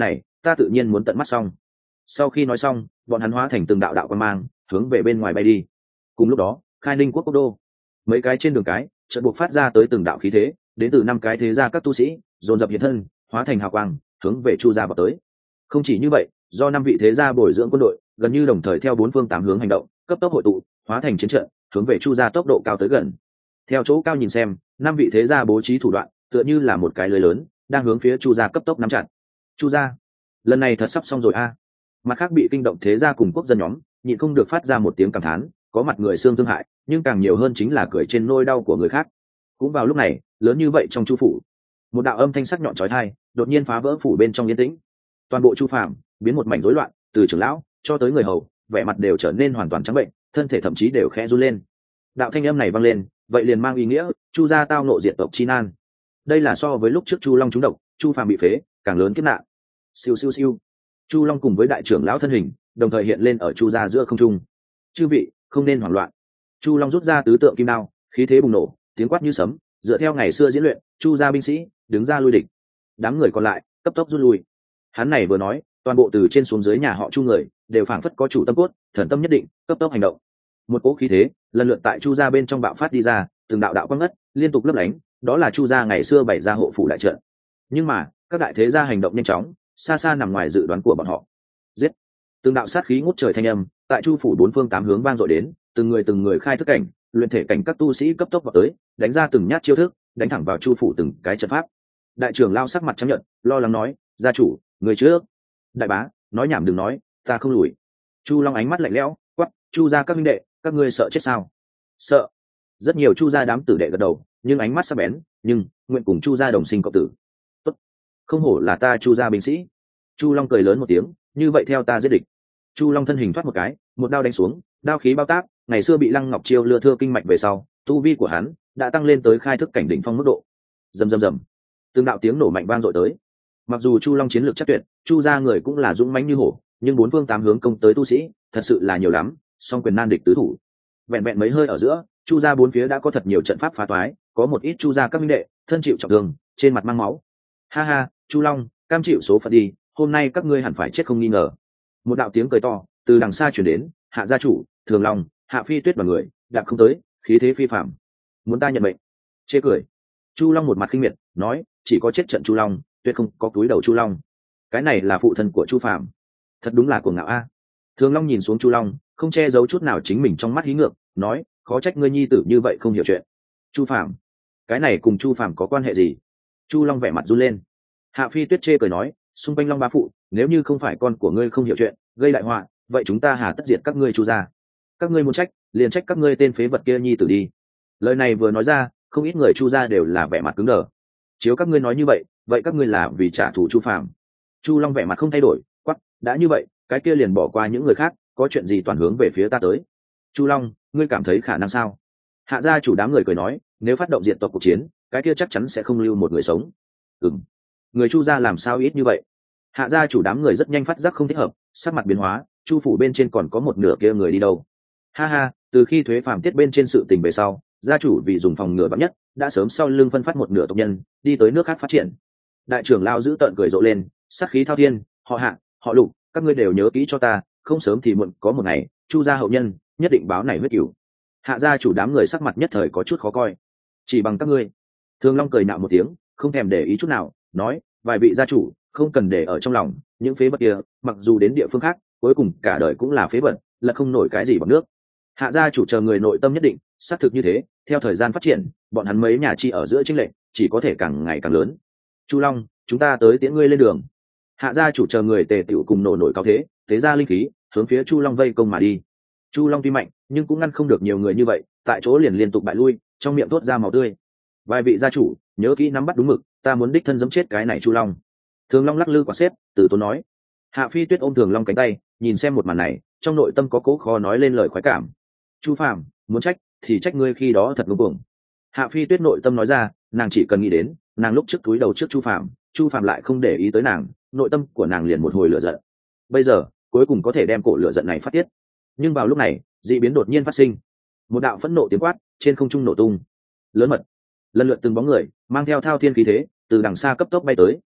ta tự nhiên muốn tận mắt xong. Sau khi nói xong, bọn hắn hóa thành từng đạo đạo quan mang hướng về bên ngoài bay đi. Cùng lúc đó, khai ninh quốc quốc đô, mấy cái trên đường cái chợt buộc phát ra tới từng đạo khí thế, đến từ năm cái thế gia các tu sĩ dồn dập hiện thân, hóa thành hào quang hướng về chu gia vào tới. Không chỉ như vậy, do năm vị thế gia bồi dưỡng quân đội gần như đồng thời theo bốn phương tám hướng hành động, cấp tốc hội tụ hóa thành chiến trận hướng về chu gia tốc độ cao tới gần. Theo chỗ cao nhìn xem, năm vị thế gia bố trí thủ đoạn tựa như là một cái lưới lớn đang hướng phía chu gia cấp tốc nắm chặt. Chu gia lần này thật sắp xong rồi a. À. Mặt khác bị kinh động thế gia cùng quốc dân nhóm nhịn không được phát ra một tiếng cảm thán, có mặt người xương thương hại, nhưng càng nhiều hơn chính là cười trên nỗi đau của người khác. Cũng vào lúc này, lớn như vậy trong chu phủ, một đạo âm thanh sắc nhọn chói tai đột nhiên phá vỡ phủ bên trong yên tĩnh. Toàn bộ chu phàm biến một mảnh rối loạn, từ trưởng lão cho tới người hầu, vẻ mặt đều trở nên hoàn toàn trắng bệnh, thân thể thậm chí đều khẽ run lên. Đạo thanh âm này vang lên, vậy liền mang ý nghĩa chu gia tao nộ diệt tộc chi nan. Đây là so với lúc trước chu long trúng độc, chu phàm bị phế càng lớn kiếp nạn. Siêu siêu siêu, chu long cùng với đại trưởng lão thân hình đồng thời hiện lên ở chu gia giữa không trung. Chư vị không nên hoảng loạn. Chu long rút ra tứ tượng kim đao, khí thế bùng nổ, tiếng quát như sấm, dựa theo ngày xưa diễn luyện, chu gia binh sĩ đứng ra lui địch. Đám người còn lại cấp tốc rút lui. Hắn này vừa nói, toàn bộ từ trên xuống dưới nhà họ chu người đều phảng phất có chủ tâm cốt, thần tâm nhất định, cấp tốc hành động. Một cỗ khí thế lần lượt tại chu gia bên trong bạo phát đi ra, từng đạo đạo quang ngất liên tục lấp lánh, đó là chu gia ngày xưa bày ra hộ phủ đại trận. Nhưng mà các đại thế gia hành động nhanh chóng, xa xa nằm ngoài dự đoán của bọn họ. Giết! Từng đạo sát khí ngút trời thanh âm tại chu phủ bốn phương tám hướng vang dội đến, từng người từng người khai thức cảnh, luyện thể cảnh các tu sĩ cấp tốc vào tới, đánh ra từng nhát chiêu thức, đánh thẳng vào chu phủ từng cái trận pháp. Đại trưởng lao sắc mặt trắng nhợt, lo lắng nói: gia chủ, người trước. Đại bá, nói nhảm đừng nói, ta không lùi. Chu long ánh mắt lạnh lẽo, quát: chu gia các minh đệ, các ngươi sợ chết sao? Sợ. Rất nhiều chu gia đám tử đệ gật đầu, nhưng ánh mắt sắc bén, nhưng nguyện cùng chu gia đồng sinh cộng tử. Tốt, không hổ là ta chu gia binh sĩ. Chu long cười lớn một tiếng, như vậy theo ta giết địch. Chu long thân hình thoát một cái, một đao đánh xuống, đao khí bao tác, ngày xưa bị lăng ngọc chiêu lừa thưa kinh mạch về sau, tu vi của hắn đã tăng lên tới khai thức cảnh đỉnh phong mức độ. Rầm rầm rầm, từng đạo tiếng nổ mạnh vang dội tới. Mặc dù chu long chiến lược chắc tuyệt, chu gia người cũng là dũng mãnh như hổ, nhưng bốn phương tám hướng công tới tu sĩ thật sự là nhiều lắm, song quyền nan địch tứ thủ. Vẹn vẹn mấy hơi ở giữa, chu gia bốn phía đã có thật nhiều trận pháp phá toái, có một ít chu gia các minh đệ thân chịu trọng thương, trên mặt mang máu. Ha ha, chu long, cam chịu số phận đi, hôm nay các ngươi hẳn phải chết không nghi ngờ. Một đạo tiếng cười to từ đằng xa truyền đến, hạ gia chủ, thường long, hạ phi tuyết và người đạp không tới, khí thế phi phạm, muốn ta nhận mệnh. Chê cười. Chu long một mặt khinh miệt nói, chỉ có chết trận chu long, tuyệt không có túi đầu chu long. Cái này là phụ thân của chu phạm, thật đúng là cuồng ngạo a. Thường long nhìn xuống chu long, không che giấu chút nào chính mình trong mắt hí ngược, nói, khó trách ngươi nhi tử như vậy không hiểu chuyện. Chu phạm, cái này cùng chu phạm có quan hệ gì? Chu long vẻ mặt run lên. Hạ phi tuyết chê cười nói, xung quanh long ba phụ, nếu như không phải con của ngươi không hiểu chuyện, gây đại họa, vậy chúng ta hà tất diệt các ngươi chu gia. Các ngươi muốn trách, liền trách các ngươi tên phế vật kia nhi tử đi. Lời này vừa nói ra, không ít người chu gia đều là vẻ mặt cứng đờ. Chiếu các ngươi nói như vậy, vậy các ngươi là vì trả thù chu phạm. Chu long vẻ mặt không thay đổi, quắc, đã như vậy, cái kia liền bỏ qua những người khác, có chuyện gì toàn hướng về phía ta tới. Chu long, ngươi cảm thấy khả năng sao? Hạ gia chủ đám người cười nói, nếu phát động diện tộc cuộc chiến, cái kia chắc chắn sẽ không lưu một người sống. Ừm, người chu gia làm sao ít như vậy? Hạ gia chủ đám người rất nhanh phát giác không thích hợp, sắc mặt biến hóa, chu phủ bên trên còn có một nửa kia người đi đâu? Ha ha, từ khi thuế phàm tiết bên trên sự tình về sau, gia chủ vì dùng phòng ngừa vắn nhất, đã sớm sau lưng phân phát một nửa tộc nhân đi tới nước khác phát triển. Đại trưởng lao giữ tợn cười rộ lên, sát khí thao thiên, họ Hạ, họ Lục, các ngươi đều nhớ kỹ cho ta, không sớm thì muộn có một ngày, chu gia hậu nhân nhất định báo này huyết cửu. Hạ gia chủ đám người sắc mặt nhất thời có chút khó coi. Chỉ bằng các ngươi. Thường long cười nạo một tiếng, không thèm để ý chút nào, nói, vài vị gia chủ không cần để ở trong lòng, những phế vật kia mặc dù đến địa phương khác, cuối cùng cả đời cũng là phế vật, là không nổi cái gì bằng nước. Hạ gia chủ chờ người nội tâm nhất định, xác thực như thế, theo thời gian phát triển, bọn hắn mấy nhà chi ở giữa chênh lệch chỉ có thể càng ngày càng lớn. Chu long, chúng ta tới tiễn ngươi lên đường. Hạ gia chủ chờ người tề tựu cùng nổ nổi cao thế, thế ra linh khí hướng phía chu long vây công mà đi. Chu long tuy mạnh, nhưng cũng ngăn không được nhiều người như vậy, tại chỗ liền liên tục bại lui, trong miệng thốt ra màu tươi. Vài vị gia chủ nhớ kỹ nắm bắt đúng mực, ta muốn đích thân giẫm chết cái này chu long. Thường long lắc lư quả xếp, từ tốn nói. Hạ phi tuyết ôm thường long cánh tay, nhìn xem một màn này, trong nội tâm có cố khó nói lên lời khoái cảm. Chu phàm, muốn trách thì trách ngươi khi đó thật ngông cuồng. Hạ phi tuyết nội tâm nói ra, nàng chỉ cần nghĩ đến nàng lúc trước túi đầu trước chu phàm, chu phàm lại không để ý tới nàng, nội tâm của nàng liền một hồi lửa giận. Bây giờ cuối cùng có thể đem cổ lửa giận này phát tiết. Nhưng vào lúc này, dị biến đột nhiên phát sinh. Một đạo phẫn nộ tiếng quát trên không trung nổ tung. Lớn mật. Lần lượt từng bóng người mang theo thao thiên khí thế từ đằng xa cấp tốc bay tới,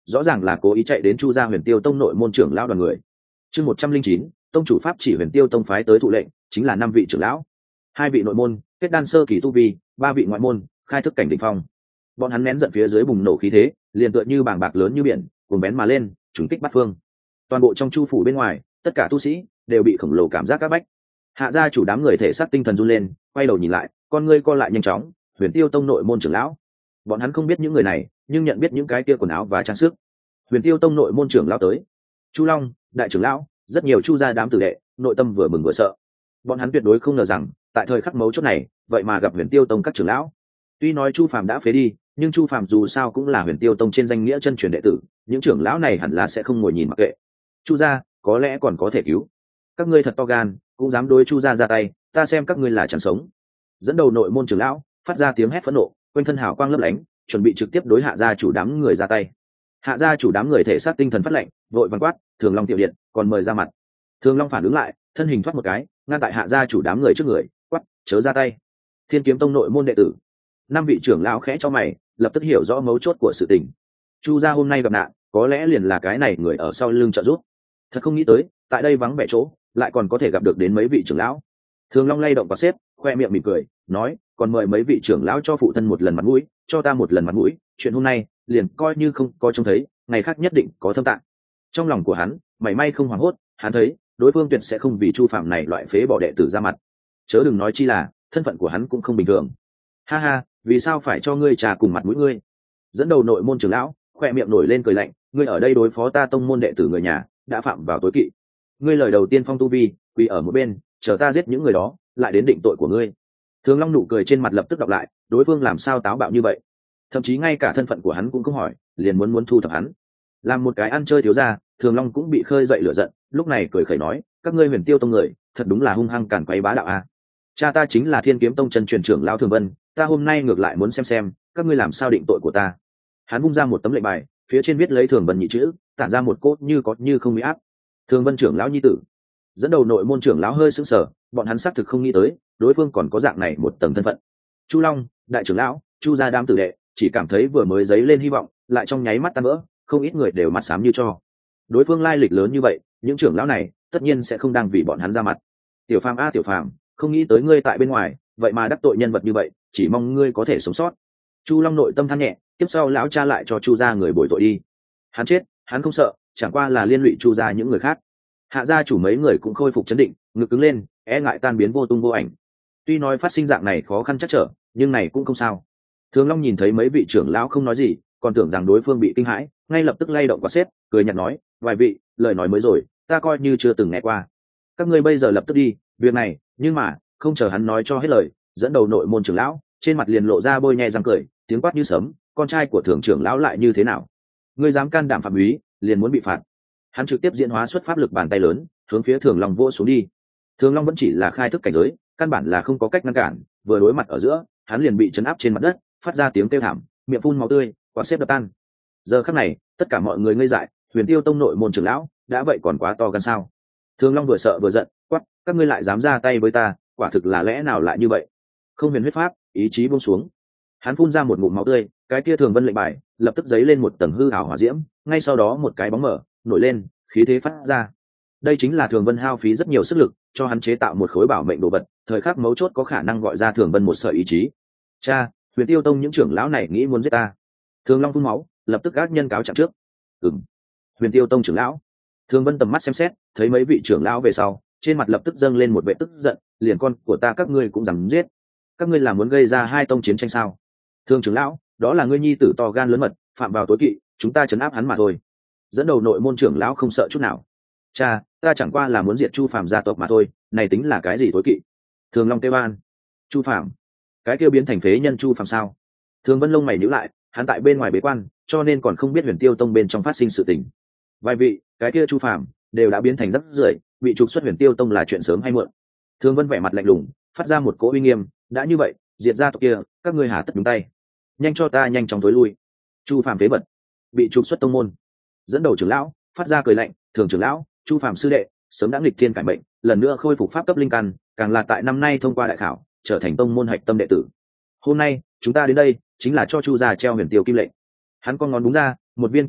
rõ ràng là cố ý chạy đến chu gia huyền tiêu tông nội môn trưởng lão đoàn người. Chương một trăm linh chín, tông chủ pháp chỉ huyền tiêu tông phái tới thụ lệnh chính là năm vị trưởng lão, hai vị nội môn kết đan sơ kỳ tu vi, ba vị ngoại môn khai thức cảnh đỉnh phong. Bọn hắn nén giận phía dưới bùng nổ khí thế, liền tựa như bàng bạc lớn như biển cuồng bén mà lên, trùng kích bát phương. Toàn bộ trong chu phủ bên ngoài, tất cả tu sĩ đều bị khổng lồ cảm giác các bách. Hạ gia chủ đám người thể xác tinh thần run lên, quay đầu nhìn lại, con ngươi co lại nhanh chóng. Huyền tiêu tông nội môn trưởng lão, bọn hắn không biết những người này, nhưng nhận biết những cái kia quần áo và trang sức. Huyền tiêu tông nội môn trưởng lão tới. Chu Long đại trưởng lão, rất nhiều chu gia đám tử đệ, nội tâm vừa mừng vừa sợ. Bọn hắn tuyệt đối không ngờ rằng tại thời khắc mấu chốt này, vậy mà gặp huyền tiêu tông các trưởng lão. Tuy nói chu phàm đã phế đi, nhưng chu phàm dù sao cũng là huyền tiêu tông trên danh nghĩa chân truyền đệ tử, những trưởng lão này hẳn là sẽ không ngồi nhìn mặc kệ. Chu gia có lẽ còn có thể cứu. Các ngươi thật to gan, cũng dám đối chu gia ra tay, ta xem các ngươi là chẳng sống. Dẫn đầu nội môn trưởng lão phát ra tiếng hét phẫn nộ, quanh thân hào quang lấp lánh, chuẩn bị trực tiếp đối hạ gia chủ đám người ra tay. Hạ gia chủ đám người thể xác tinh thần phát lệnh, vội vàng quát, Thường Long tiểu điện, còn mời ra mặt. Thường Long phản ứng lại, thân hình thoát một cái, ngăn tại hạ gia chủ đám người trước người, quát, chớ ra tay. Thiên Kiếm tông nội môn đệ tử, năm vị trưởng lão khẽ cho mày, lập tức hiểu rõ mấu chốt của sự tình. Chu gia hôm nay gặp nạn, có lẽ liền là cái này người ở sau lưng trợ giúp. Thật không nghĩ tới, tại đây vắng vẻ chỗ, lại còn có thể gặp được đến mấy vị trưởng lão. Thường Long lay động và xếp, khoe miệng mỉm cười, nói, còn mời mấy vị trưởng lão cho phụ thân một lần mặt mũi, cho ta một lần mặt mũi, chuyện hôm nay liền coi như không có trông thấy, ngày khác nhất định có thâm tạng. Trong lòng của hắn mảy may không hoảng hốt, hắn thấy đối phương tuyệt sẽ không vì chu phạm này loại phế bỏ đệ tử ra mặt, chớ đừng nói chi là thân phận của hắn cũng không bình thường. Ha ha, vì sao phải cho ngươi trà cùng mặt mũi ngươi? Dẫn đầu nội môn trưởng lão khoe miệng nổi lên cười lạnh, ngươi ở đây đối phó ta tông môn đệ tử người nhà, đã phạm vào tối kỵ. Ngươi lời đầu tiên phong tu vi, quỳ ở một bên, chờ ta giết những người đó, lại đến định tội của ngươi. Thường Long nụ cười trên mặt lập tức đọc lại, đối phương làm sao táo bạo như vậy, thậm chí ngay cả thân phận của hắn cũng không hỏi, liền muốn muốn thu thập hắn. Làm một cái ăn chơi thiếu gia, Thường Long cũng bị khơi dậy lửa giận, lúc này cười khẩy nói, các ngươi Huyền Tiêu tông người, thật đúng là hung hăng càn quấy bá đạo a. Cha ta chính là Thiên Kiếm tông chân truyền trưởng lão Thường Vân, ta hôm nay ngược lại muốn xem xem các ngươi làm sao định tội của ta. Hắn vung ra một tấm lệnh bài, phía trên viết lấy Thường Vân nhị chữ, tản ra một cốt như có như không bị áp. Thường Vân trưởng lão nhi tử. Dẫn đầu nội môn trưởng lão hơi sững sờ, bọn hắn xác thực không nghĩ tới đối phương còn có dạng này một tầng thân phận. Chu Long đại trưởng lão, Chu gia đám tử đệ chỉ cảm thấy vừa mới dấy lên hy vọng, lại trong nháy mắt tan vỡ, không ít người đều mặt xám như cho. Đối phương lai lịch lớn như vậy, những trưởng lão này tất nhiên sẽ không đang vì bọn hắn ra mặt. Tiểu Phàm a Tiểu Phàm, không nghĩ tới ngươi tại bên ngoài, vậy mà đắc tội nhân vật như vậy, chỉ mong ngươi có thể sống sót. Chu Long nội tâm than nhẹ, tiếp sau lão cha lại cho Chu gia người bồi tội đi. Hắn chết, hắn không sợ, chẳng qua là liên lụy Chu gia những người khác. Hạ gia chủ mấy người cũng khôi phục chấn định, ngực cứng lên, e ngại tan biến vô tung vô ảnh. Tuy nói phát sinh dạng này khó khăn chắc trở, nhưng này cũng không sao. Thường Long nhìn thấy mấy vị trưởng lão không nói gì, còn tưởng rằng đối phương bị kinh hãi, ngay lập tức lay động quả xếp, cười nhạt nói, vài vị, lời nói mới rồi, ta coi như chưa từng nghe qua. Các ngươi bây giờ lập tức đi, việc này, nhưng mà, không chờ hắn nói cho hết lời, dẫn đầu nội môn trưởng lão, trên mặt liền lộ ra bôi nhẹ răng cười, tiếng quát như sấm, con trai của thường trưởng lão lại như thế nào? Ngươi dám can đảm phạm úy, liền muốn bị phạt. Hắn trực tiếp diễn hóa xuất pháp lực bàn tay lớn, hướng phía Thường Long vỗ xuống đi. Thường Long vẫn chỉ là khai thức cảnh giới, căn bản là không có cách ngăn cản, vừa đối mặt ở giữa, hắn liền bị chấn áp trên mặt đất, phát ra tiếng kêu thảm, miệng phun máu tươi, quả xếp đập tan. Giờ khắc này, tất cả mọi người ngây dại, Huyền Tiêu tông nội môn trưởng lão, đã vậy còn quá to gan sao? Thường Long vừa sợ vừa giận, quát, các ngươi lại dám ra tay với ta, quả thực là lẽ nào lại như vậy? Không huyền huyết pháp, ý chí buông xuống. Hắn phun ra một ngụm máu tươi, cái kia Thường Vân lệnh bài, lập tức giấy lên một tầng hư ảo hỏa diễm, ngay sau đó một cái bóng mở nổi lên, khí thế phát ra. Đây chính là Thường Vân hao phí rất nhiều sức lực cho hắn chế tạo một khối bảo mệnh đồ vật, thời khắc mấu chốt có khả năng gọi ra Thường Vân một sợi ý chí. Cha, Huyền Tiêu tông những trưởng lão này nghĩ muốn giết ta. Thường Long phun máu, lập tức gác nhân cáo trạng trước. Ừm. Huyền Tiêu tông trưởng lão. Thường Vân tầm mắt xem xét, thấy mấy vị trưởng lão về sau, trên mặt lập tức dâng lên một vẻ tức giận, liền con của ta các ngươi cũng dám giết. Các ngươi là muốn gây ra hai tông chiến tranh sao? Thường trưởng lão, đó là ngươi nhi tử to gan lớn mật, phạm vào tối kỵ, chúng ta trấn áp hắn mà thôi. Dẫn đầu nội môn trưởng lão không sợ chút nào. Cha, ta chẳng qua là muốn diệt Chu Phàm gia tộc mà thôi, này tính là cái gì tối kỵ? Thường Long kêu an. Chu Phàm, cái kêu biến thành phế nhân Chu Phàm sao? Thường Vân lông mày nhíu lại, hắn tại bên ngoài bế quan, cho nên còn không biết Huyền Tiêu tông bên trong phát sinh sự tình. Vài vị, cái kia Chu Phàm đều đã biến thành rác rưởi, bị trục xuất Huyền Tiêu tông là chuyện sớm hay muộn. Thường Vân vẻ mặt lạnh lùng, phát ra một cỗ uy nghiêm, đã như vậy, diệt gia tộc kia, các ngươi hà tất nhúng tay. Nhanh cho ta nhanh chóng tối lui. Chu Phàm phế vật, bị trục xuất tông môn. Dẫn đầu trưởng lão phát ra cười lạnh, Thường trưởng lão, Chu Phàm sư đệ sớm đã nghịch thiên cải mệnh, lần nữa khôi phục pháp cấp linh căn, càng là tại năm nay thông qua đại khảo, trở thành tông môn hạch tâm đệ tử. Hôm nay chúng ta đến đây chính là cho Chu gia treo Huyền Tiêu kim lệnh. Hắn con ngón đúng ra, một viên kim lệnh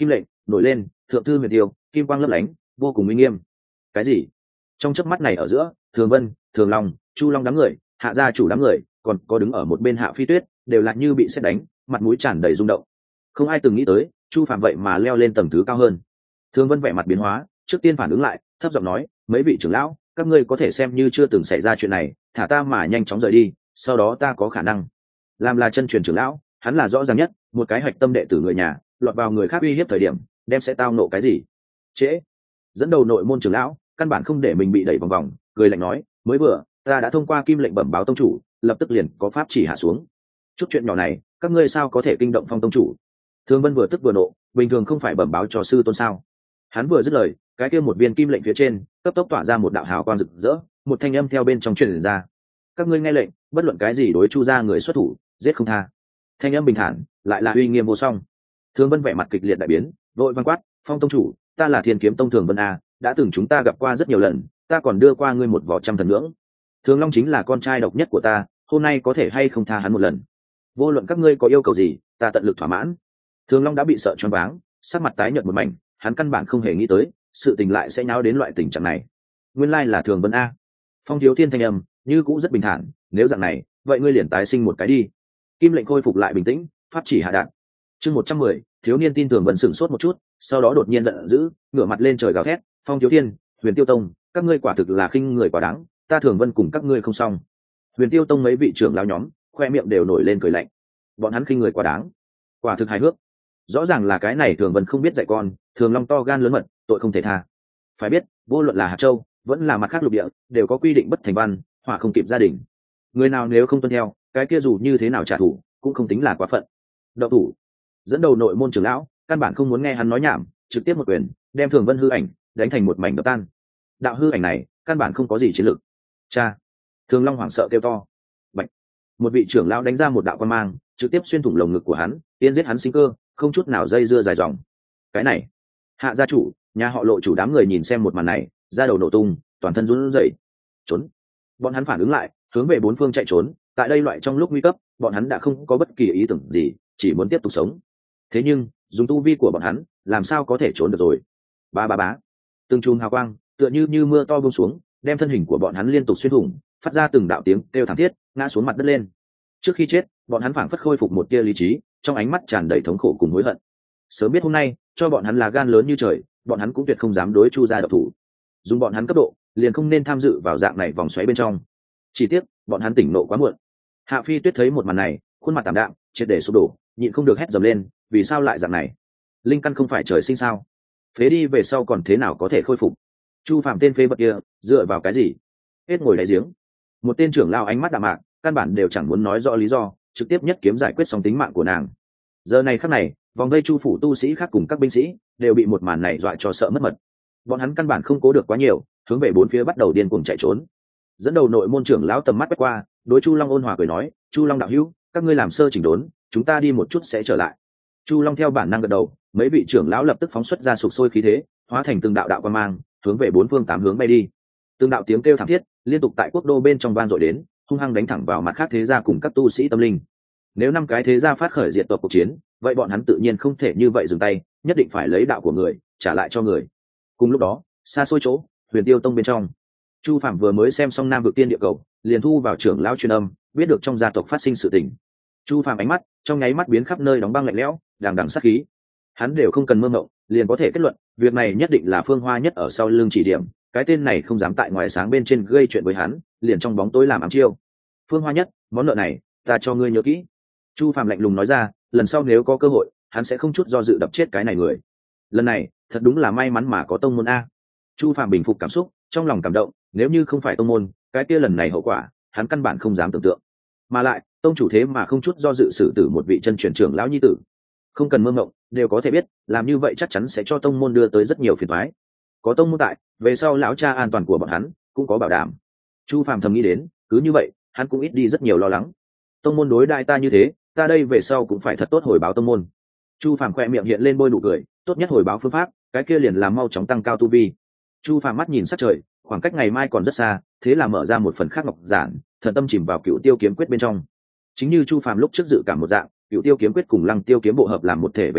nổi lên thượng thư huyền tiêu, kim quang lấp lánh, vô cùng uy nghiêm. Cái gì? Trong chớp mắt này ở giữa, Thường Vân, Thường Long, Chu Long đám người, hạ gia chủ đám người, còn có đứng ở một bên Hạ Phi Tuyết, đều lại như bị sét đánh, mặt mũi tràn đầy rung động. Không ai từng nghĩ tới, Chu Phạm vậy mà leo lên tầng thứ cao hơn. Thường Vân vẻ mặt biến hóa, trước tiên phản ứng lại, thấp giọng nói, mấy vị trưởng lão, các ngươi có thể xem như chưa từng xảy ra chuyện này, thả ta mà nhanh chóng rời đi, sau đó ta có khả năng làm là chân truyền trưởng lão, hắn là rõ ràng nhất, một cái hạch tâm đệ tử người nhà, lọt vào người khác uy hiếp thời điểm, đem sẽ tao nộ cái gì. Trễ. Dẫn đầu nội môn trưởng lão, căn bản không để mình bị đẩy vòng vòng, cười lạnh nói, mới vừa, ta đã thông qua kim lệnh bẩm báo tông chủ, lập tức liền có pháp chỉ hạ xuống. Chút chuyện nhỏ này, các ngươi sao có thể kinh động Phong tông chủ? Thương Vân vừa tức vừa nộ, bình thường không phải bẩm báo cho sư tôn sao? Hắn vừa dứt lời, cái kia một viên kim lệnh phía trên cấp tốc tỏa ra một đạo hào quang rực rỡ, một thanh âm theo bên trong truyền ra, các ngươi nghe lệnh, bất luận cái gì đối Chu gia người xuất thủ, giết không tha. Thanh âm bình thản, lại là uy nghiêm vô song. Thương Vân vẻ mặt kịch liệt đại biến, vội văn quát, Phong tông chủ, ta là Thiên Kiếm tông Thường Vân a, đã từng chúng ta gặp qua rất nhiều lần, ta còn đưa qua ngươi một vỏ trăm thần ngưỡng. Thường Long chính là con trai độc nhất của ta, hôm nay có thể hay không tha hắn một lần? Vô luận các ngươi có yêu cầu gì, ta tận lực thỏa mãn. Thường Long đã bị sợ choáng váng, sắc mặt tái nhợt một mảnh, hắn căn bản không hề nghĩ tới, sự tình lại sẽ nháo đến loại tình trạng này. Nguyên lai là Thường Vân a. Phong Thiếu Thiên thanh âm, như cũ rất bình thản, nếu dạng này, vậy ngươi liền tái sinh một cái đi. Kim lệnh khôi phục lại bình tĩnh, pháp chỉ hạ đạn. Chương một trăm mười, thiếu niên tin tưởng vẫn sửng sốt một chút, sau đó đột nhiên giận dữ, ngửa mặt lên trời gào thét, Phong Thiếu Thiên, Huyền Tiêu Tông, các ngươi quả thực là khinh người quá đáng, ta Thường Vân cùng các ngươi không xong. Huyền Tiêu Tông mấy vị trưởng lão nhóm, khoe miệng đều nổi lên cười lạnh. Bọn hắn khinh người quá đáng, quả thực hài hước. Rõ ràng là cái này Thường Vân không biết dạy con, Thường Long to gan lớn mật, tội không thể tha. Phải biết, vô luận là Hạt Châu, vẫn là mặt khác lục địa, đều có quy định bất thành văn, hỏa không kịp gia đình. Người nào nếu không tuân theo, cái kia dù như thế nào trả thù, cũng không tính là quá phận. Đậu thủ. Dẫn đầu nội môn trưởng lão, căn bản không muốn nghe hắn nói nhảm, trực tiếp một quyền, đem Thường Vân hư ảnh đánh thành một mảnh đập tan. Đạo hư ảnh này, căn bản không có gì chiến lực. Cha. Thường Long hoảng sợ kêu to. Bạch. Một vị trưởng lão đánh ra một đạo quan mang, trực tiếp xuyên thủng lồng ngực của hắn, tiên giết hắn sinh cơ, không chút nào dây dưa dài dòng. Cái này, Hạ gia chủ, nhà họ Lộ chủ đám người nhìn xem một màn này, da đầu nổ tung, toàn thân run rẩy. Trốn. Bọn hắn phản ứng lại, hướng về bốn phương chạy trốn. Tại đây loại trong lúc nguy cấp, bọn hắn đã không có bất kỳ ý tưởng gì, chỉ muốn tiếp tục sống. Thế nhưng, dùng tu vi của bọn hắn, làm sao có thể trốn được rồi? Ba ba bá. Từng chùm hào quang, tựa như như mưa to buông xuống, đem thân hình của bọn hắn liên tục xuyên thủng, phát ra từng đạo tiếng kêu thảm thiết, ngã xuống mặt đất lên. Trước khi chết, bọn hắn phảng phất khôi phục một tia lý trí, trong ánh mắt tràn đầy thống khổ cùng hối hận. Sớm biết hôm nay, cho bọn hắn là gan lớn như trời, bọn hắn cũng tuyệt không dám đối Chu gia độc thủ. Dùng bọn hắn cấp độ, liền không nên tham dự vào dạng này vòng xoáy bên trong. Chỉ tiếc, bọn hắn tỉnh nộ quá muộn. Hạ Phi Tuyết thấy một màn này, khuôn mặt tạm đạm, triệt để sụp đổ, nhịn không được hét dầm lên, vì sao lại dạng này? Linh căn không phải trời sinh sao? Phế đi về sau còn thế nào có thể khôi phục? Chu Phạm tên phế vật kia, dựa vào cái gì? Hết ngồi đáy giếng. Một tên trưởng lao ánh mắt đạm mạc, căn bản đều chẳng muốn nói rõ lý do, trực tiếp nhất kiếm giải quyết xong tính mạng của nàng. Giờ này khắc này, vòng vây Chu phủ tu sĩ khác cùng các binh sĩ đều bị một màn này dọa cho sợ mất mật. Bọn hắn căn bản không cố được quá nhiều, hướng về bốn phía bắt đầu điên cuồng chạy trốn. Dẫn đầu nội môn trưởng lão tầm mắt quét qua, đối Chu Long ôn hòa cười nói, Chu Long đạo hữu, các ngươi làm sơ chỉnh đốn, chúng ta đi một chút sẽ trở lại. Chu Long theo bản năng gật đầu, mấy vị trưởng lão lập tức phóng xuất ra sục sôi khí thế, hóa thành từng đạo đạo quang mang, hướng về bốn phương tám hướng bay đi. Từng đạo tiếng kêu thảm thiết liên tục tại quốc đô bên trong vang dội đến, hung hăng đánh thẳng vào mặt khác thế gia cùng các tu sĩ tâm linh. Nếu năm cái thế gia phát khởi diệt tộc cuộc chiến, vậy bọn hắn tự nhiên không thể như vậy dừng tay, nhất định phải lấy đạo của người trả lại cho người. Cùng lúc đó, xa xôi chỗ, Huyền Tiêu tông bên trong, Chu Phạm vừa mới xem xong Nam vực tiên địa cầu, liền thu vào trưởng lão truyền âm, biết được trong gia tộc phát sinh sự tình. Chu Phạm ánh mắt trong nháy mắt biến khắp nơi đóng băng lạnh lẽo, đằng đằng sát khí. Hắn đều không cần mơ mộng, liền có thể kết luận, việc này nhất định là Phương Hoa Nhất ở sau lưng chỉ điểm, cái tên này không dám tại ngoài sáng bên trên gây chuyện với hắn, liền trong bóng tối làm ám chiêu. Phương Hoa Nhất, món nợ này, ta cho ngươi nhớ kỹ. Chu Phạm lạnh lùng nói ra, lần sau nếu có cơ hội, hắn sẽ không chút do dự đập chết cái này người. Lần này, thật đúng là may mắn mà có tông môn a. Chu Phạm bình phục cảm xúc, trong lòng cảm động, nếu như không phải tông môn, cái kia lần này hậu quả, hắn căn bản không dám tưởng tượng. Mà lại, tông chủ thế mà không chút do dự xử tử một vị chân truyền trưởng lão nhi tử. Không cần mơ mộng, đều có thể biết, làm như vậy chắc chắn sẽ cho tông môn đưa tới rất nhiều phiền toái. Có tông môn tại, về sau lão cha an toàn của bọn hắn cũng có bảo đảm. Chu Phạm thầm nghĩ đến, cứ như vậy, hắn cũng ít đi rất nhiều lo lắng. Tông môn đối đại ta như thế, ta đây về sau cũng phải thật tốt hồi báo tông môn. Chu Phạm khoe miệng hiện lên bôi nụ cười, tốt nhất hồi báo phương pháp, cái kia liền làm mau chóng tăng cao tu vi. Chu Phạm mắt nhìn sát trời, khoảng cách ngày mai còn rất xa, thế là mở ra một phần khác ngọc giản, thần tâm chìm vào Cựu Tiêu kiếm quyết bên trong. Chính như Chu Phạm lúc trước dự cảm một dạng, Cựu Tiêu kiếm quyết cùng Lăng Tiêu kiếm bộ hợp làm một thể về sau,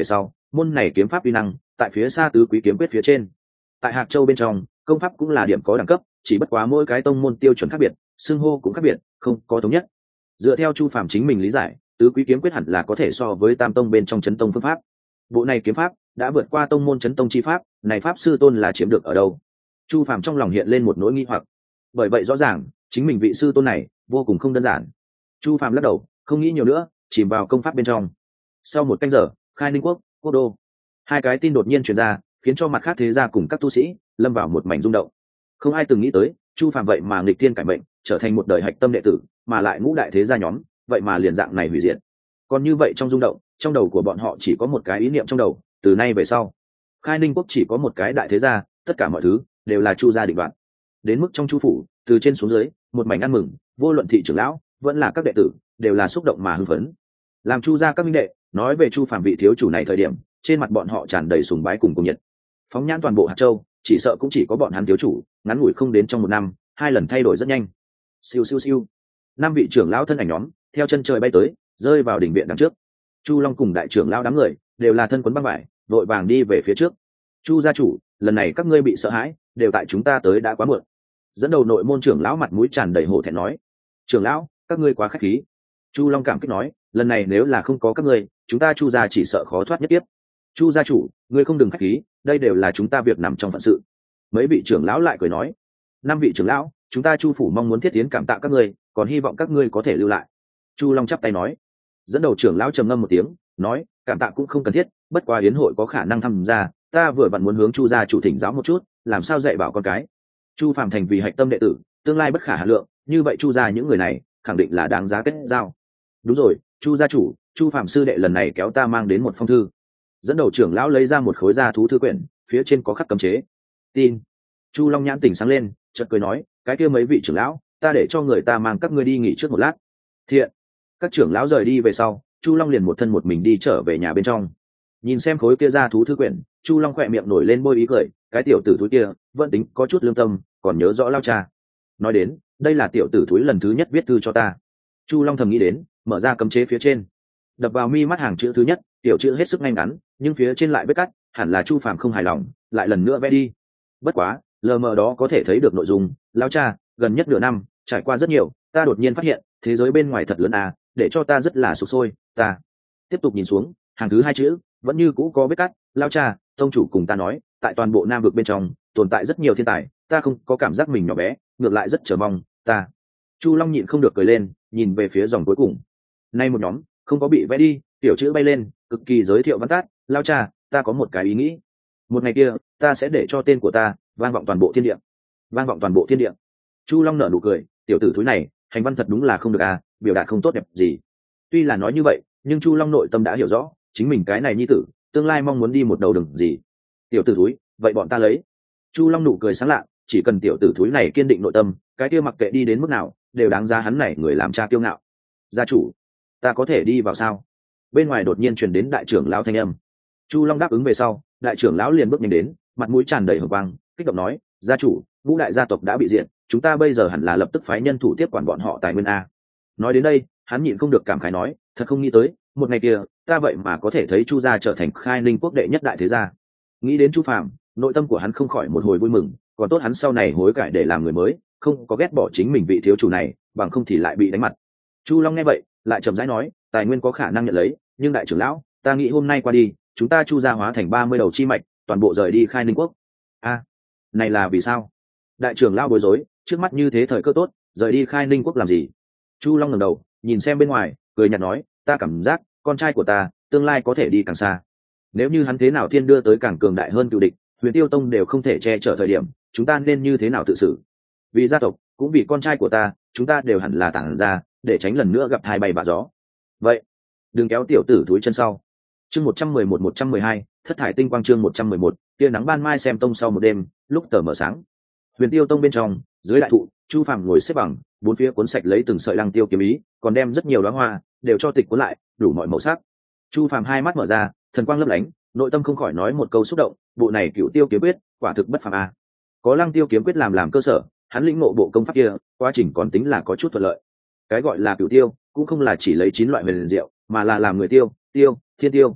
môn này kiếm pháp uy năng tại phía xa tứ quý kiếm quyết phía trên. Tại Hạc Châu bên trong, công pháp cũng là điểm có đẳng cấp, chỉ bất quá mỗi cái tông môn tiêu chuẩn khác biệt, xưng hô cũng khác biệt, không có thống nhất. Dựa theo Chu Phàm chính mình lý giải, tứ quý kiếm quyết hẳn là có thể so với tam tông bên trong chấn tông phương pháp. Bộ này kiếm pháp đã vượt qua tông môn chấn tông chi pháp, này pháp sư tôn là chiếm được ở đâu? Chu Phàm trong lòng hiện lên một nỗi nghi hoặc. Bởi vậy rõ ràng, chính mình vị sư tôn này vô cùng không đơn giản. Chu Phàm lắc đầu, không nghĩ nhiều nữa, chìm vào công pháp bên trong. Sau một canh giờ, Khai Ninh quốc, Quốc đô, hai cái tin đột nhiên truyền ra, khiến cho mặt khác thế gia cùng các tu sĩ lâm vào một mảnh rung động. Không ai từng nghĩ tới, Chu Phàm vậy mà nghịch thiên cải mệnh, trở thành một đời hạch tâm đệ tử, mà lại ngũ đại thế gia nhóm, vậy mà liền dạng này hủy diệt. Còn như vậy trong rung động, trong đầu của bọn họ chỉ có một cái ý niệm trong đầu, từ nay về sau, Khai Ninh quốc chỉ có một cái đại thế gia, tất cả mọi thứ đều là Chu gia định đoạt. Đến mức trong Chu phủ, từ trên xuống dưới, một mảnh ăn mừng, vô luận thị trưởng lão, vẫn là các đệ tử, đều là xúc động mà hưng phấn. Làm Chu gia các minh đệ nói về Chu Phàm vị thiếu chủ này thời điểm, trên mặt bọn họ tràn đầy sùng bái cùng cùng nhiệt. Phóng nhãn toàn bộ Hạt Châu, chỉ sợ cũng chỉ có bọn hắn thiếu chủ, ngắn ngủi không đến trong một năm, hai lần thay đổi rất nhanh. Siêu siêu siêu. Năm vị trưởng lão thân ảnh nhóm, theo chân trời bay tới, rơi vào đỉnh viện đằng trước. Chu Long cùng đại trưởng lão đám người, đều là thân quấn băng vải, vội vàng đi về phía trước. Chu gia chủ, lần này các ngươi bị sợ hãi, đều tại chúng ta tới đã quá muộn. Dẫn đầu nội môn trưởng lão mặt mũi tràn đầy hổ thẹn nói: "Trưởng lão, các ngươi quá khách khí." Chu Long cảm kích nói: "Lần này nếu là không có các ngươi, chúng ta Chu gia chỉ sợ khó thoát nhất tiếp." Chu gia chủ, ngươi không đừng khách khí, đây đều là chúng ta việc nằm trong phận sự. Mấy vị trưởng lão lại cười nói: "Năm vị trưởng lão, chúng ta Chu phủ mong muốn thiết tiến cảm tạ các ngươi, còn hy vọng các ngươi có thể lưu lại." Chu Long chắp tay nói. Dẫn đầu trưởng lão trầm ngâm một tiếng, nói: "Cảm tạ cũng không cần thiết, bất quá yến hội có khả năng tham gia, ta vừa vặn muốn hướng Chu gia chủ thỉnh giáo một chút, làm sao dạy bảo con cái. Chu Phàm thành vì hạch tâm đệ tử, tương lai bất khả hà lượng, như vậy Chu gia những người này khẳng định là đáng giá kết giao." "Đúng rồi, Chu gia chủ, Chu Phàm sư đệ lần này kéo ta mang đến một phong thư." Dẫn đầu trưởng lão lấy ra một khối gia thú thư quyển, phía trên có khắc cấm chế. "Tin." Chu Long nhãn tỉnh sáng lên, chợt cười nói: "Cái kia mấy vị trưởng lão, ta để cho người ta mang các ngươi đi nghỉ trước một lát." "Thiện." Các trưởng lão rời đi về sau, Chu Long liền một thân một mình đi trở về nhà bên trong. Nhìn xem khối kia gia thú thư quyển, Chu Long khỏe miệng nổi lên bôi ý cười, cái tiểu tử thúi kia vẫn tính có chút lương tâm, còn nhớ rõ lao cha. Nói đến, đây là tiểu tử thúi lần thứ nhất viết thư cho ta. Chu Long thầm nghĩ đến, mở ra cấm chế phía trên, đập vào mi mắt hàng chữ thứ nhất, tiểu chữ hết sức ngay ngắn, nhưng phía trên lại vết cắt, hẳn là Chu Phàm không hài lòng, lại lần nữa vẽ đi. Bất quá, lờ mờ đó có thể thấy được nội dung: "Lão cha, gần nhất nửa năm, trải qua rất nhiều, ta đột nhiên phát hiện, thế giới bên ngoài thật lớn à, để cho ta rất là sụp sôi, ta." Tiếp tục nhìn xuống, hàng thứ hai chữ vẫn như cũ có vết cắt: "Lão cha, tông chủ cùng ta nói, tại toàn bộ Nam vực bên trong, tồn tại rất nhiều thiên tài, ta không có cảm giác mình nhỏ bé, ngược lại rất chờ mong, ta." Chu Long nhịn không được cười lên, nhìn về phía dòng cuối cùng. Nay một nhóm, không có bị vẽ đi, tiểu chữ bay lên, cực kỳ giới thiệu văn tát: "Lão cha, ta có một cái ý nghĩ. Một ngày kia, ta sẽ để cho tên của ta vang vọng toàn bộ thiên địa." Vang vọng toàn bộ thiên địa. Chu Long nở nụ cười, tiểu tử thúi này, hành văn thật đúng là không được à, biểu đạt không tốt đẹp gì. Tuy là nói như vậy, nhưng Chu Long nội tâm đã hiểu rõ, chính mình cái này nhi tử, tương lai mong muốn đi một đầu đường gì. Tiểu tử thúi, vậy bọn ta lấy. Chu Long nụ cười sáng lạ, chỉ cần tiểu tử thúi này kiên định nội tâm, cái kia mặc kệ đi đến mức nào, đều đáng giá hắn này người làm cha kiêu ngạo. "Gia chủ, ta có thể đi vào sao?" Bên ngoài đột nhiên truyền đến đại trưởng lão thanh âm. Chu Long đáp ứng về sau, đại trưởng lão liền bước nhanh đến, mặt mũi tràn đầy hồng quang, kích động nói: "Gia chủ, ngũ đại gia tộc đã bị diệt, chúng ta bây giờ hẳn là lập tức phái nhân thủ tiếp quản bọn họ tài nguyên a." Nói đến đây, hắn nhịn không được cảm khái nói: "Thật không nghĩ tới, một ngày kia, ta vậy mà có thể thấy Chu gia trở thành Khai Ninh quốc đệ nhất đại thế gia." Nghĩ đến Chu Phàm, nội tâm của hắn không khỏi một hồi vui mừng, còn tốt hắn sau này hối cải để làm người mới, không có ghét bỏ chính mình vị thiếu chủ này, bằng không thì lại bị đánh mặt. Chu Long nghe vậy, lại chậm rãi nói: "Tài nguyên có khả năng nhận lấy, nhưng đại trưởng lão, ta nghĩ hôm nay qua đi, chúng ta Chu gia hóa thành ba mươi đầu chi mạch, toàn bộ rời đi Khai Ninh quốc." "A, này là vì sao?" Đại trưởng lão bối rối, trước mắt như thế thời cơ tốt, rời đi Khai Ninh quốc làm gì? Chu Long ngẩng đầu, nhìn xem bên ngoài, cười nhạt nói: "Ta cảm giác, con trai của ta, tương lai có thể đi càng xa. Nếu như hắn thế nào thiên đưa tới càng cường đại hơn cựu địch, Huyền Tiêu Tông đều không thể che chở thời điểm, chúng ta nên như thế nào tự xử? Vì gia tộc, cũng vì con trai của ta, chúng ta đều hẳn là tản ra, để tránh lần nữa gặp hai bay vạ gió. Vậy, đừng kéo tiểu tử túi chân sau." Chương một trăm mười một một trăm mười hai, Thất thải tinh quang chương một trăm mười một, tia nắng ban mai xem tông sau một đêm, lúc tờ mở sáng. Huyền Tiêu Tông bên trong, dưới đại thụ, Chu Phàm ngồi xếp bằng, bốn phía cuốn sạch lấy từng sợi lăng tiêu kiếm ý, còn đem rất nhiều đóa hoa đều cho tịch cuốn lại, đủ mọi màu sắc. Chu Phàm hai mắt mở ra, thần quang lấp lánh, nội tâm không khỏi nói một câu xúc động: bộ này Cửu Tiêu kiếm quyết, quả thực bất phàm a. Có lăng tiêu kiếm quyết làm làm cơ sở, hắn lĩnh ngộ bộ công pháp kia, quá trình còn tính là có chút thuận lợi. Cái gọi là Cửu Tiêu, cũng không là chỉ lấy chín loại huyền diệu, mà là làm người tiêu, tiêu, thiên tiêu.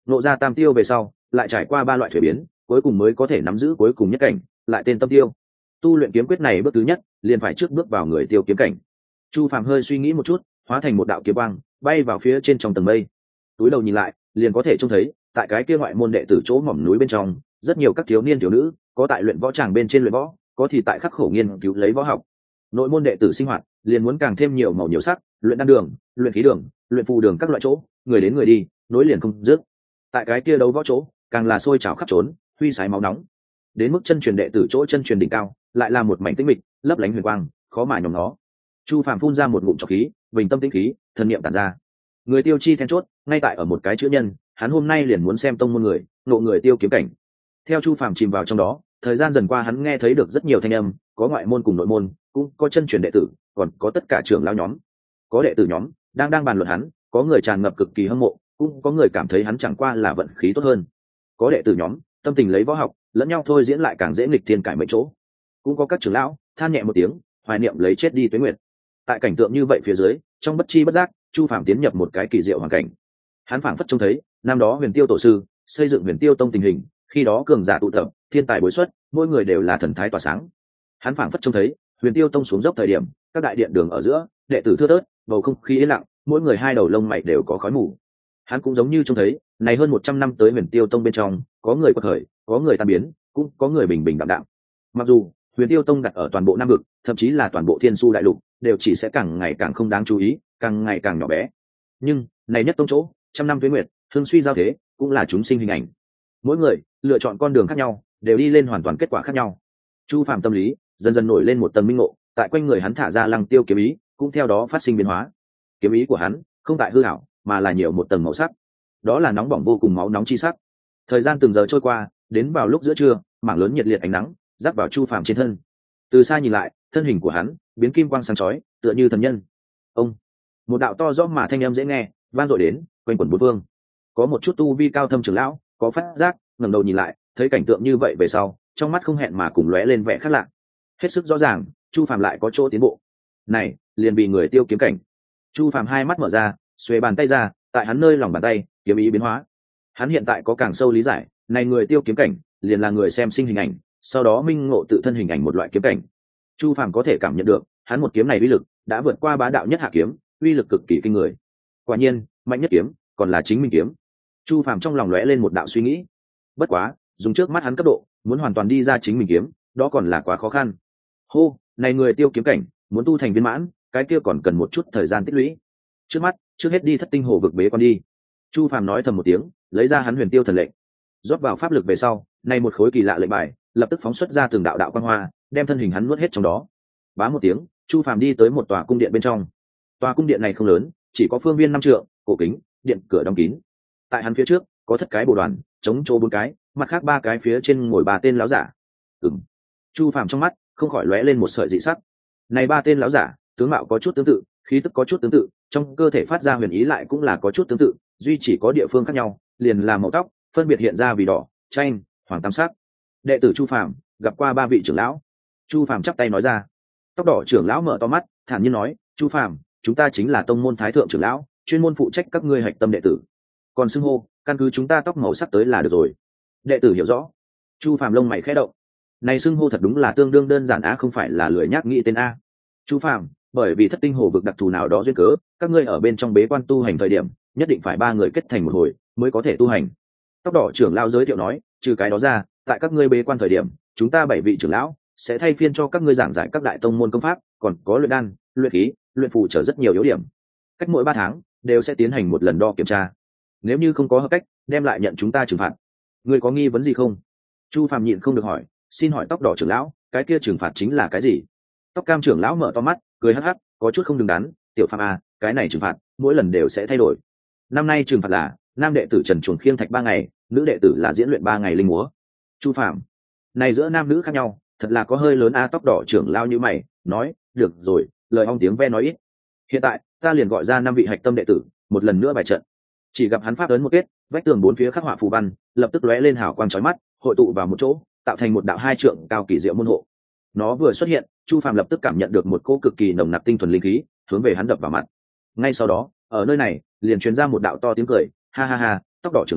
nộ ra tam tiêu về sau lại trải qua ba loại thuế biến, cuối cùng mới có thể nắm giữ cuối cùng nhất cảnh, lại tên tâm tiêu. Tu luyện kiếm quyết này bước thứ nhất liền phải trước bước vào người tiêu kiếm cảnh. Chu Phàm hơi suy nghĩ một chút, hóa thành một đạo kiếm quang bay vào phía trên trong tầng mây. Túi đầu nhìn lại liền có thể trông thấy tại cái kia ngoại môn đệ tử chỗ mỏm núi bên trong rất nhiều các thiếu niên thiếu nữ, có tại luyện võ tràng bên trên luyện võ, có thì tại khắc khổ nghiên cứu lấy võ học. Nội môn đệ tử sinh hoạt liền muốn càng thêm nhiều màu nhiều sắc, luyện đan đường, luyện khí đường, luyện phù đường các loại chỗ, người đến người đi, nối liền không dứt. Tại cái kia đấu võ chỗ càng là sôi trào khắp trốn, huy sái máu nóng. Đến mức chân truyền đệ tử chỗ chân truyền đỉnh cao lại là một mảnh tĩnh mịch, lấp lánh huyền quang, khó mà nhòm nó. Chu Phàm phun ra một ngụm trọc khí, bình tâm tĩnh khí, thần niệm tản ra. Người tiêu chi then chốt ngay tại ở một cái chữ nhân, hắn hôm nay liền muốn xem tông môn người nộ người tiêu kiếm cảnh. Theo Chu Phàm chìm vào trong đó, thời gian dần qua hắn nghe thấy được rất nhiều thanh âm, có ngoại môn cùng nội môn, cũng có chân truyền đệ tử, còn có tất cả trưởng lão nhóm. Có đệ tử nhóm đang đang bàn luận hắn, có người tràn ngập cực kỳ hâm mộ, cũng có người cảm thấy hắn chẳng qua là vận khí tốt hơn. Có đệ tử nhóm tâm tình lấy võ học lẫn nhau thôi diễn lại càng dễ nghịch thiên cải mệnh chỗ. Cũng có các trưởng lão than nhẹ một tiếng, hoài niệm lấy chết đi tuế nguyệt. Tại cảnh tượng như vậy phía dưới, trong bất chi bất giác, Chu Phàm tiến nhập một cái kỳ diệu hoàn cảnh. Hắn phảng phất trông thấy năm đó Huyền Tiêu tổ sư xây dựng Huyền Tiêu tông tình hình, khi đó cường giả tụ tập, thiên tài bối xuất, mỗi người đều là thần thái tỏa sáng. Hắn phảng phất trông thấy Huyền Tiêu tông xuống dốc thời điểm, các đại điện đường ở giữa, đệ tử thưa thớt, bầu không khí yên lặng, mỗi người hai đầu lông mày đều có khói mù. Hắn cũng giống như trông thấy, này hơn một trăm năm tới Huyền Tiêu tông bên trong, có người quật khởi, có người tan biến, cũng có người bình bình đạm đạm. Mặc dù Huyền Tiêu tông đặt ở toàn bộ Nam vực, thậm chí là toàn bộ Thiên Su đại lục, đều chỉ sẽ càng ngày càng không đáng chú ý, càng ngày càng nhỏ bé. Nhưng này nhất tông chỗ, trăm năm tuế nguyệt, hương suy giao thế, cũng là chúng sinh hình ảnh. Mỗi người lựa chọn con đường khác nhau, đều đi lên hoàn toàn kết quả khác nhau. Chu Phàm tâm lý dần dần nổi lên một tầng minh ngộ, tại quanh người hắn thả ra lăng tiêu kiếm ý, cũng theo đó phát sinh biến hóa. Kiếm ý của hắn không tại hư ảo, mà là nhiều một tầng màu sắc. Đó là nóng bỏng vô cùng máu nóng chi sắc. Thời gian từng giờ trôi qua, đến vào lúc giữa trưa, mảng lớn nhiệt liệt ánh nắng rắc vào Chu Phàm trên thân. Từ xa nhìn lại, thân hình của hắn biến kim quang sáng chói, tựa như thần nhân. Ông, một đạo to rõ mà thanh âm dễ nghe vang dội đến, quanh quẩn bốn phương. Có một chút tu vi cao thâm trưởng lão có phát giác, ngẩng đầu nhìn lại, thấy cảnh tượng như vậy về sau, trong mắt không hẹn mà cùng lóe lên vẻ khác lạ. Hết sức rõ ràng, Chu Phàm lại có chỗ tiến bộ. Này, liền bị người tiêu kiếm cảnh. Chu Phàm hai mắt mở ra, xuề bàn tay ra, tại hắn nơi lòng bàn tay, kiếm ý biến hóa. Hắn hiện tại có càng sâu lý giải, này người tiêu kiếm cảnh, liền là người xem sinh hình ảnh, sau đó minh ngộ tự thân hình ảnh một loại kiếm cảnh. Chu Phàm có thể cảm nhận được, hắn một kiếm này uy lực đã vượt qua bá đạo nhất hạ kiếm, uy lực cực kỳ kinh người. Quả nhiên, mạnh nhất kiếm còn là chính mình kiếm. Chu Phàm trong lòng lóe lên một đạo suy nghĩ. Bất quá, dùng trước mắt hắn cấp độ, muốn hoàn toàn đi ra chính mình kiếm, đó còn là quá khó khăn. Hô, này người tiêu kiếm cảnh, muốn tu thành viên mãn, cái kia còn cần một chút thời gian tích lũy. Trước mắt, trước hết đi thất tinh hồ vực bế con đi. Chu Phàm nói thầm một tiếng, lấy ra hắn huyền tiêu thần lệnh, rót vào pháp lực về sau, này một khối kỳ lạ lệnh bài, lập tức phóng xuất ra từng đạo đạo quang hoa, đem thân hình hắn nuốt hết trong đó. Bá một tiếng, Chu Phàm đi tới một tòa cung điện bên trong. Tòa cung điện này không lớn, chỉ có phương viên năm trượng, cổ kính, điện cửa đóng kín. Tại hắn phía trước, có thất cái bồ đoàn, chống chỗ bốn cái, mặt khác ba cái phía trên ngồi ba tên lão giả. Ừm. Chu Phàm trong mắt không khỏi lóe lên một sợi dị sắc. Này ba tên lão giả, tướng mạo có chút tương tự, khí tức có chút tương tự, trong cơ thể phát ra huyền ý lại cũng là có chút tương tự, duy chỉ có địa phương khác nhau, liền là màu tóc, phân biệt hiện ra vì đỏ, chanh, hoàng tam sắc. Đệ tử Chu Phàm gặp qua ba vị trưởng lão. Chu Phàm chắp tay nói ra. Tóc đỏ trưởng lão mở to mắt, thản nhiên nói, Chu Phàm, chúng ta chính là tông môn thái thượng trưởng lão, chuyên môn phụ trách các ngươi hạch tâm đệ tử. Còn xưng hô, căn cứ chúng ta tóc màu sắc tới là được rồi. Đệ tử hiểu rõ. Chu Phàm lông mày khẽ động. Này xưng hô thật đúng là tương đương đơn giản á, không phải là lười nhác nghĩ tên a. Chu Phàm, bởi vì thất tinh hồ vực đặc thù nào đó duyên cớ, các ngươi ở bên trong bế quan tu hành thời điểm, nhất định phải ba người kết thành một hồi mới có thể tu hành. Tóc đỏ trưởng lão giới thiệu nói, trừ cái đó ra, tại các ngươi bế quan thời điểm, chúng ta bảy vị trưởng lão sẽ thay phiên cho các ngươi giảng giải các đại tông môn công pháp, còn có luyện đan, luyện khí, luyện phù trở rất nhiều yếu điểm. Cách mỗi ba tháng đều sẽ tiến hành một lần đo kiểm tra. Nếu như không có hợp cách, đem lại nhận chúng ta trừng phạt. Ngươi có nghi vấn gì không? Chu Phàm nhịn không được hỏi, xin hỏi tóc đỏ trưởng lão, cái kia trừng phạt chính là cái gì? Tóc cam trưởng lão mở to mắt, cười hắc hắc, có chút không đứng đắn, tiểu Phàm à, cái này trừng phạt mỗi lần đều sẽ thay đổi. Năm nay trừng phạt là nam đệ tử trần chuồng khiêng thạch ba ngày, nữ đệ tử là diễn luyện ba ngày linh múa. Chu Phàm, này giữa nam nữ khác nhau, thật là có hơi lớn a. Tóc đỏ trưởng lão như mày nói, được rồi, lời ong tiếng ve nói ít. Hiện tại ta liền gọi ra năm vị hạch tâm đệ tử, một lần nữa bài trận. Chỉ gặp hắn pháp ấn một kết, vách tường bốn phía khắc họa phù văn, lập tức lóe lên hào quang chói mắt, hội tụ vào một chỗ, tạo thành một đạo hai trượng cao kỳ diệu môn hộ. Nó vừa xuất hiện, Chu Phàm lập tức cảm nhận được một cỗ cực kỳ nồng nặc tinh thuần linh khí hướng về hắn đập vào mặt. Ngay sau đó, ở nơi này liền truyền ra một đạo to tiếng cười, ha ha ha, tóc đỏ trưởng lão,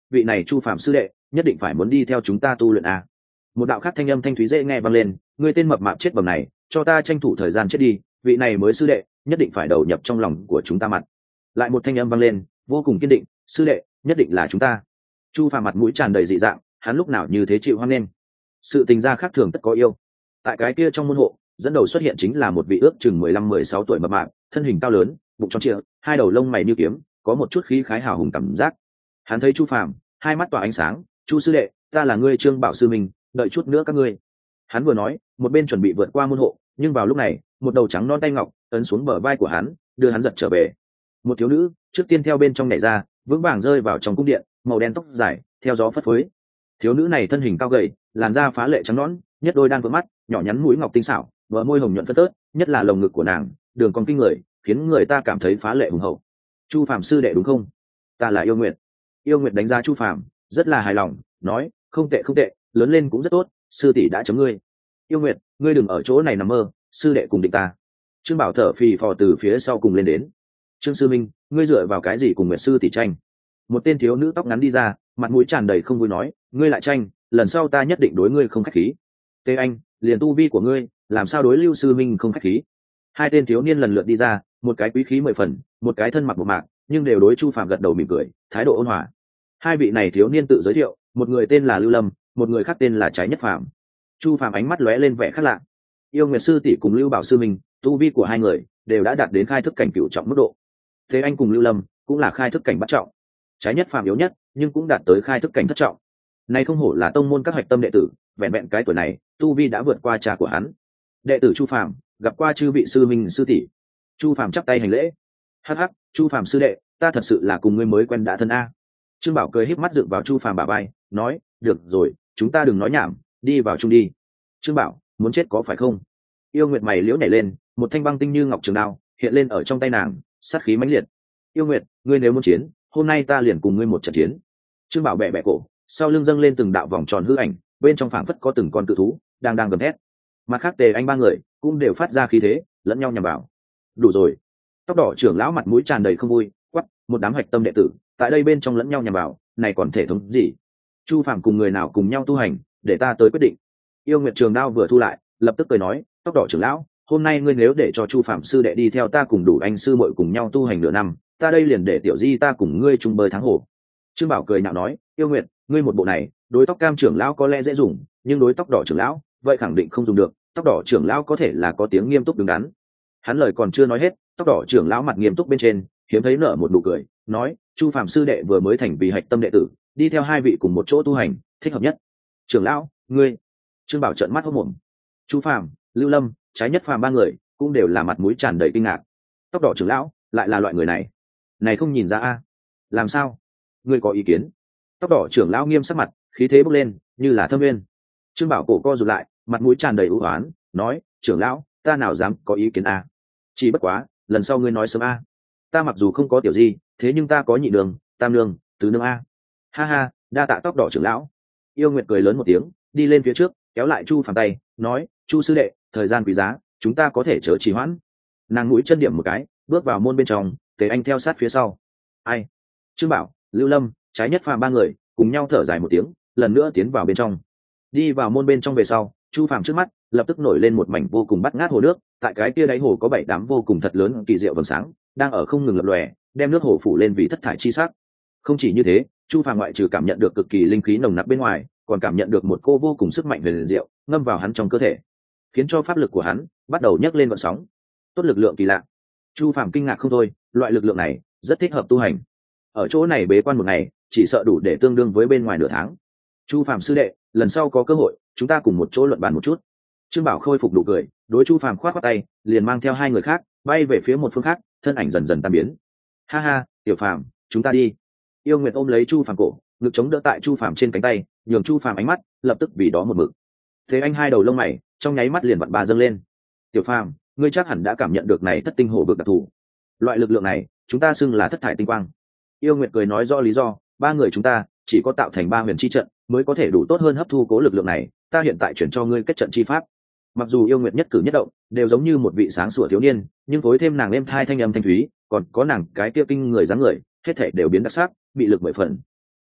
vị này Chu Phạm sư đệ nhất định phải muốn đi theo chúng ta tu luyện à. Một đạo khác thanh âm thanh thúy dễ nghe vang lên, ngươi tên mập mạp chết bầm này, cho ta tranh thủ thời gian chết đi, vị này mới sư đệ nhất định phải đầu nhập trong lòng của chúng ta mặt. Lại một thanh âm vang lên, vô cùng kiên định, sư đệ nhất định là chúng ta. Chu Phạm mặt mũi tràn đầy dị dạng, hắn lúc nào như thế chịu hoan nghênh. Sự tình gia khác thường tất có yêu. Tại cái kia trong môn hộ, dẫn đầu xuất hiện chính là một vị ước chừng mười lăm mười sáu tuổi mập mạp, thân hình cao lớn, bụng tròn trịa, hai đầu lông mày như kiếm, có một chút khí khái hào hùng cảm giác. Hắn thấy Chu Phạm, hai mắt tỏa ánh sáng, "Chu sư đệ, ta là ngươi Trương Bảo sư mình, đợi chút nữa các ngươi." Hắn vừa nói, một bên chuẩn bị vượt qua môn hộ, nhưng vào lúc này, một đầu trắng non tay ngọc ấn xuống bờ vai của hắn, đưa hắn giật trở về. Một thiếu nữ trước tiên theo bên trong nhảy ra, vững vàng rơi vào trong cung điện, màu đen tóc dài theo gió phất phới. Thiếu nữ này thân hình cao gầy, làn da phá lệ trắng nõn, nhất đôi đan vượng mắt, nhỏ nhắn mũi ngọc tinh xảo, bờ môi hồng nhuận phân tớt, nhất là lồng ngực của nàng, đường cong kinh người, khiến người ta cảm thấy phá lệ hùng hậu. Chu Phạm sư đệ đúng không? Ta là Yêu Nguyệt. Yêu Nguyệt đánh giá Chu Phạm, rất là hài lòng, nói, không tệ không tệ, lớn lên cũng rất tốt, sư tỷ đã chấm ngươi. Yêu Nguyệt, ngươi đừng ở chỗ này nằm mơ, sư đệ cùng định ta. Trương Bảo thở phì phò từ phía sau cùng lên đến. Trương sư minh, ngươi dựa vào cái gì cùng Nguyệt sư tỷ tranh? Một tên thiếu nữ tóc ngắn đi ra, mặt mũi tràn đầy không vui nói, ngươi lại tranh, lần sau ta nhất định đối ngươi không khách khí. Tê Anh, liền tu vi của ngươi, làm sao đối Lưu sư minh không khách khí? Hai tên thiếu niên lần lượt đi ra, một cái quý khí mười phần, một cái thân mặc bộ mạc, nhưng đều đối Chu Phạm gật đầu mỉm cười, thái độ ôn hòa. Hai vị này thiếu niên tự giới thiệu, một người tên là Lưu Lâm, một người khác tên là Trái Nhất Phàm. Chu Phạm ánh mắt lóe lên vẻ khác lạ. Yêu Nguyệt sư tỷ cùng Lưu Bảo sư minh, tu vi của hai người đều đã đạt đến khai thức cảnh cửu trọng mức độ. Thế anh cùng Lưu Lâm cũng là khai thức cảnh bắt trọng. Trái Nhất Phàm yếu nhất, nhưng cũng đạt tới khai thức cảnh thất trọng. Này không hổ là tông môn các hạch tâm đệ tử, vẹn vẹn cái tuổi này, tu vi đã vượt qua cha của hắn. Đệ tử Chu Phạm, gặp qua chư vị sư minh sư tỷ. Chu Phạm chắp tay hành lễ. Hắc hắc, Chu Phạm sư đệ, ta thật sự là cùng ngươi mới quen đã thân a. Trương Bảo cười híp mắt dựng vào Chu Phạm bả vai, nói, được rồi, chúng ta đừng nói nhảm, đi vào chung đi. Trương Bảo, muốn chết có phải không? Yêu Nguyệt mày liễu nhảy lên, một thanh băng tinh như ngọc trường đao hiện lên ở trong tay nàng, sát khí mãnh liệt. Yêu Nguyệt, ngươi nếu muốn chiến, hôm nay ta liền cùng ngươi một trận chiến. Trương Bảo bẻ bẻ cổ, sau lưng dâng lên từng đạo vòng tròn hư ảnh, bên trong phảng phất có từng con cự thú đang đang gầm thét. Mặt khác Tề Anh ba người cũng đều phát ra khí thế, lẫn nhau nhằm vào. Đủ rồi. Tóc đỏ trưởng lão mặt mũi tràn đầy không vui, quắc, một đám hạch tâm đệ tử, tại đây bên trong lẫn nhau nhằm vào, này còn thể thống gì? Chu Phạm cùng người nào cùng nhau tu hành, để ta tới quyết định. Yêu Nguyệt trường đao vừa thu lại, lập tức cười nói, tóc đỏ trưởng lão, hôm nay ngươi nếu để cho Chu Phạm sư đệ đi theo ta cùng đủ anh sư muội cùng nhau tu hành nửa năm, ta đây liền để tiểu di ta cùng ngươi chung bơi thắng hồ. Trương Bảo cười nhạo nói, Yêu Nguyệt, ngươi một bộ này, đối tóc cam trưởng lão có lẽ dễ dùng, nhưng đối tóc đỏ trưởng lão, vậy khẳng định không dùng được. Tóc đỏ trưởng lão có thể là có tiếng nghiêm túc đứng đắn. Hắn lời còn chưa nói hết, tóc đỏ trưởng lão mặt nghiêm túc bên trên, hiếm thấy nở một nụ cười, nói, Chu Phạm sư đệ vừa mới thành vì hạch tâm đệ tử, đi theo hai vị cùng một chỗ tu hành, thích hợp nhất. Trưởng lão, ngươi. Trương Bảo trợn mắt hốt mồm. Chu Phạm, Lưu Lâm, Trái Nhất Phàm ba người cũng đều là mặt mũi tràn đầy kinh ngạc. Tóc đỏ trưởng lão lại là loại người này, này không nhìn ra a? Làm sao? Ngươi có ý kiến? Tóc đỏ trưởng lão nghiêm sắc mặt, khí thế bốc lên, như là thâm nguyên. Trương Bảo cổ co rụt lại, mặt mũi tràn đầy ưu oán, nói, trưởng lão, ta nào dám có ý kiến a? Chỉ bất quá, lần sau ngươi nói sớm a. Ta mặc dù không có tiểu gì, thế nhưng ta có nhị đường, tam đường, tứ nương a. Ha ha, đa tạ tóc đỏ trưởng lão. Yêu Nguyệt cười lớn một tiếng, đi lên phía trước, kéo lại Chu Phạm tay, nói, Chu sư đệ, thời gian quý giá, chúng ta có thể chớ trì hoãn. Nàng mũi chân điểm một cái, bước vào môn bên trong, Tề Anh theo sát phía sau. Ai? Trương Bảo, Lưu Lâm, Trái Nhất Phàm ba người cùng nhau thở dài một tiếng, lần nữa tiến vào bên trong. Đi vào môn bên trong về sau, Chu Phạm trước mắt lập tức nổi lên một mảnh vô cùng bắt ngát hồ nước, tại cái kia đáy hồ có bảy đám vô cùng thật lớn kỳ diệu vầng sáng, đang ở không ngừng lập lòe, đem nước hồ phủ lên vì thất thải chi sắc. Không chỉ như thế, Chu Phạm ngoại trừ cảm nhận được cực kỳ linh khí nồng nặc bên ngoài, còn cảm nhận được một cô vô cùng sức mạnh huyền diệu ngâm vào hắn trong cơ thể, khiến cho pháp lực của hắn bắt đầu nhấc lên vận sóng. Tốt lực lượng kỳ lạ. Chu Phạm kinh ngạc không thôi, loại lực lượng này rất thích hợp tu hành. Ở chỗ này bế quan một ngày, chỉ sợ đủ để tương đương với bên ngoài nửa tháng. Chu Phạm sư đệ, lần sau có cơ hội, chúng ta cùng một chỗ luận bàn một chút. Trương Bảo khôi phục đủ cười, đối Chu Phạm khoát khoát tay, liền mang theo hai người khác bay về phía một phương khác, thân ảnh dần dần tan biến. Ha ha, tiểu Phạm, chúng ta đi. Yêu Nguyệt ôm lấy Chu Phạm cổ, ngực chống đỡ tại Chu Phạm trên cánh tay, nhường Chu Phạm ánh mắt lập tức vì đó một mực. Thế anh hai đầu lông mày trong nháy mắt liền vặn ba dâng lên. Tiểu Phạm, ngươi chắc hẳn đã cảm nhận được này thất tinh hổ vực đặc thù. Loại lực lượng này, chúng ta xưng là thất thải tinh quang. Yêu Nguyệt cười nói rõ lý do, ba người chúng ta chỉ có tạo thành ba huyền chi trận mới có thể đủ tốt hơn hấp thu cố lực lượng này, ta hiện tại chuyển cho ngươi kết trận chi pháp. Mặc dù Yêu Nguyệt nhất cử nhất động đều giống như một vị sáng sủa thiếu niên, nhưng phối thêm nàng êm thai thanh âm thanh thúy, còn có nàng cái kia kinh người dáng người, hết thảy đều biến đặc sắc, bị lực mười phần.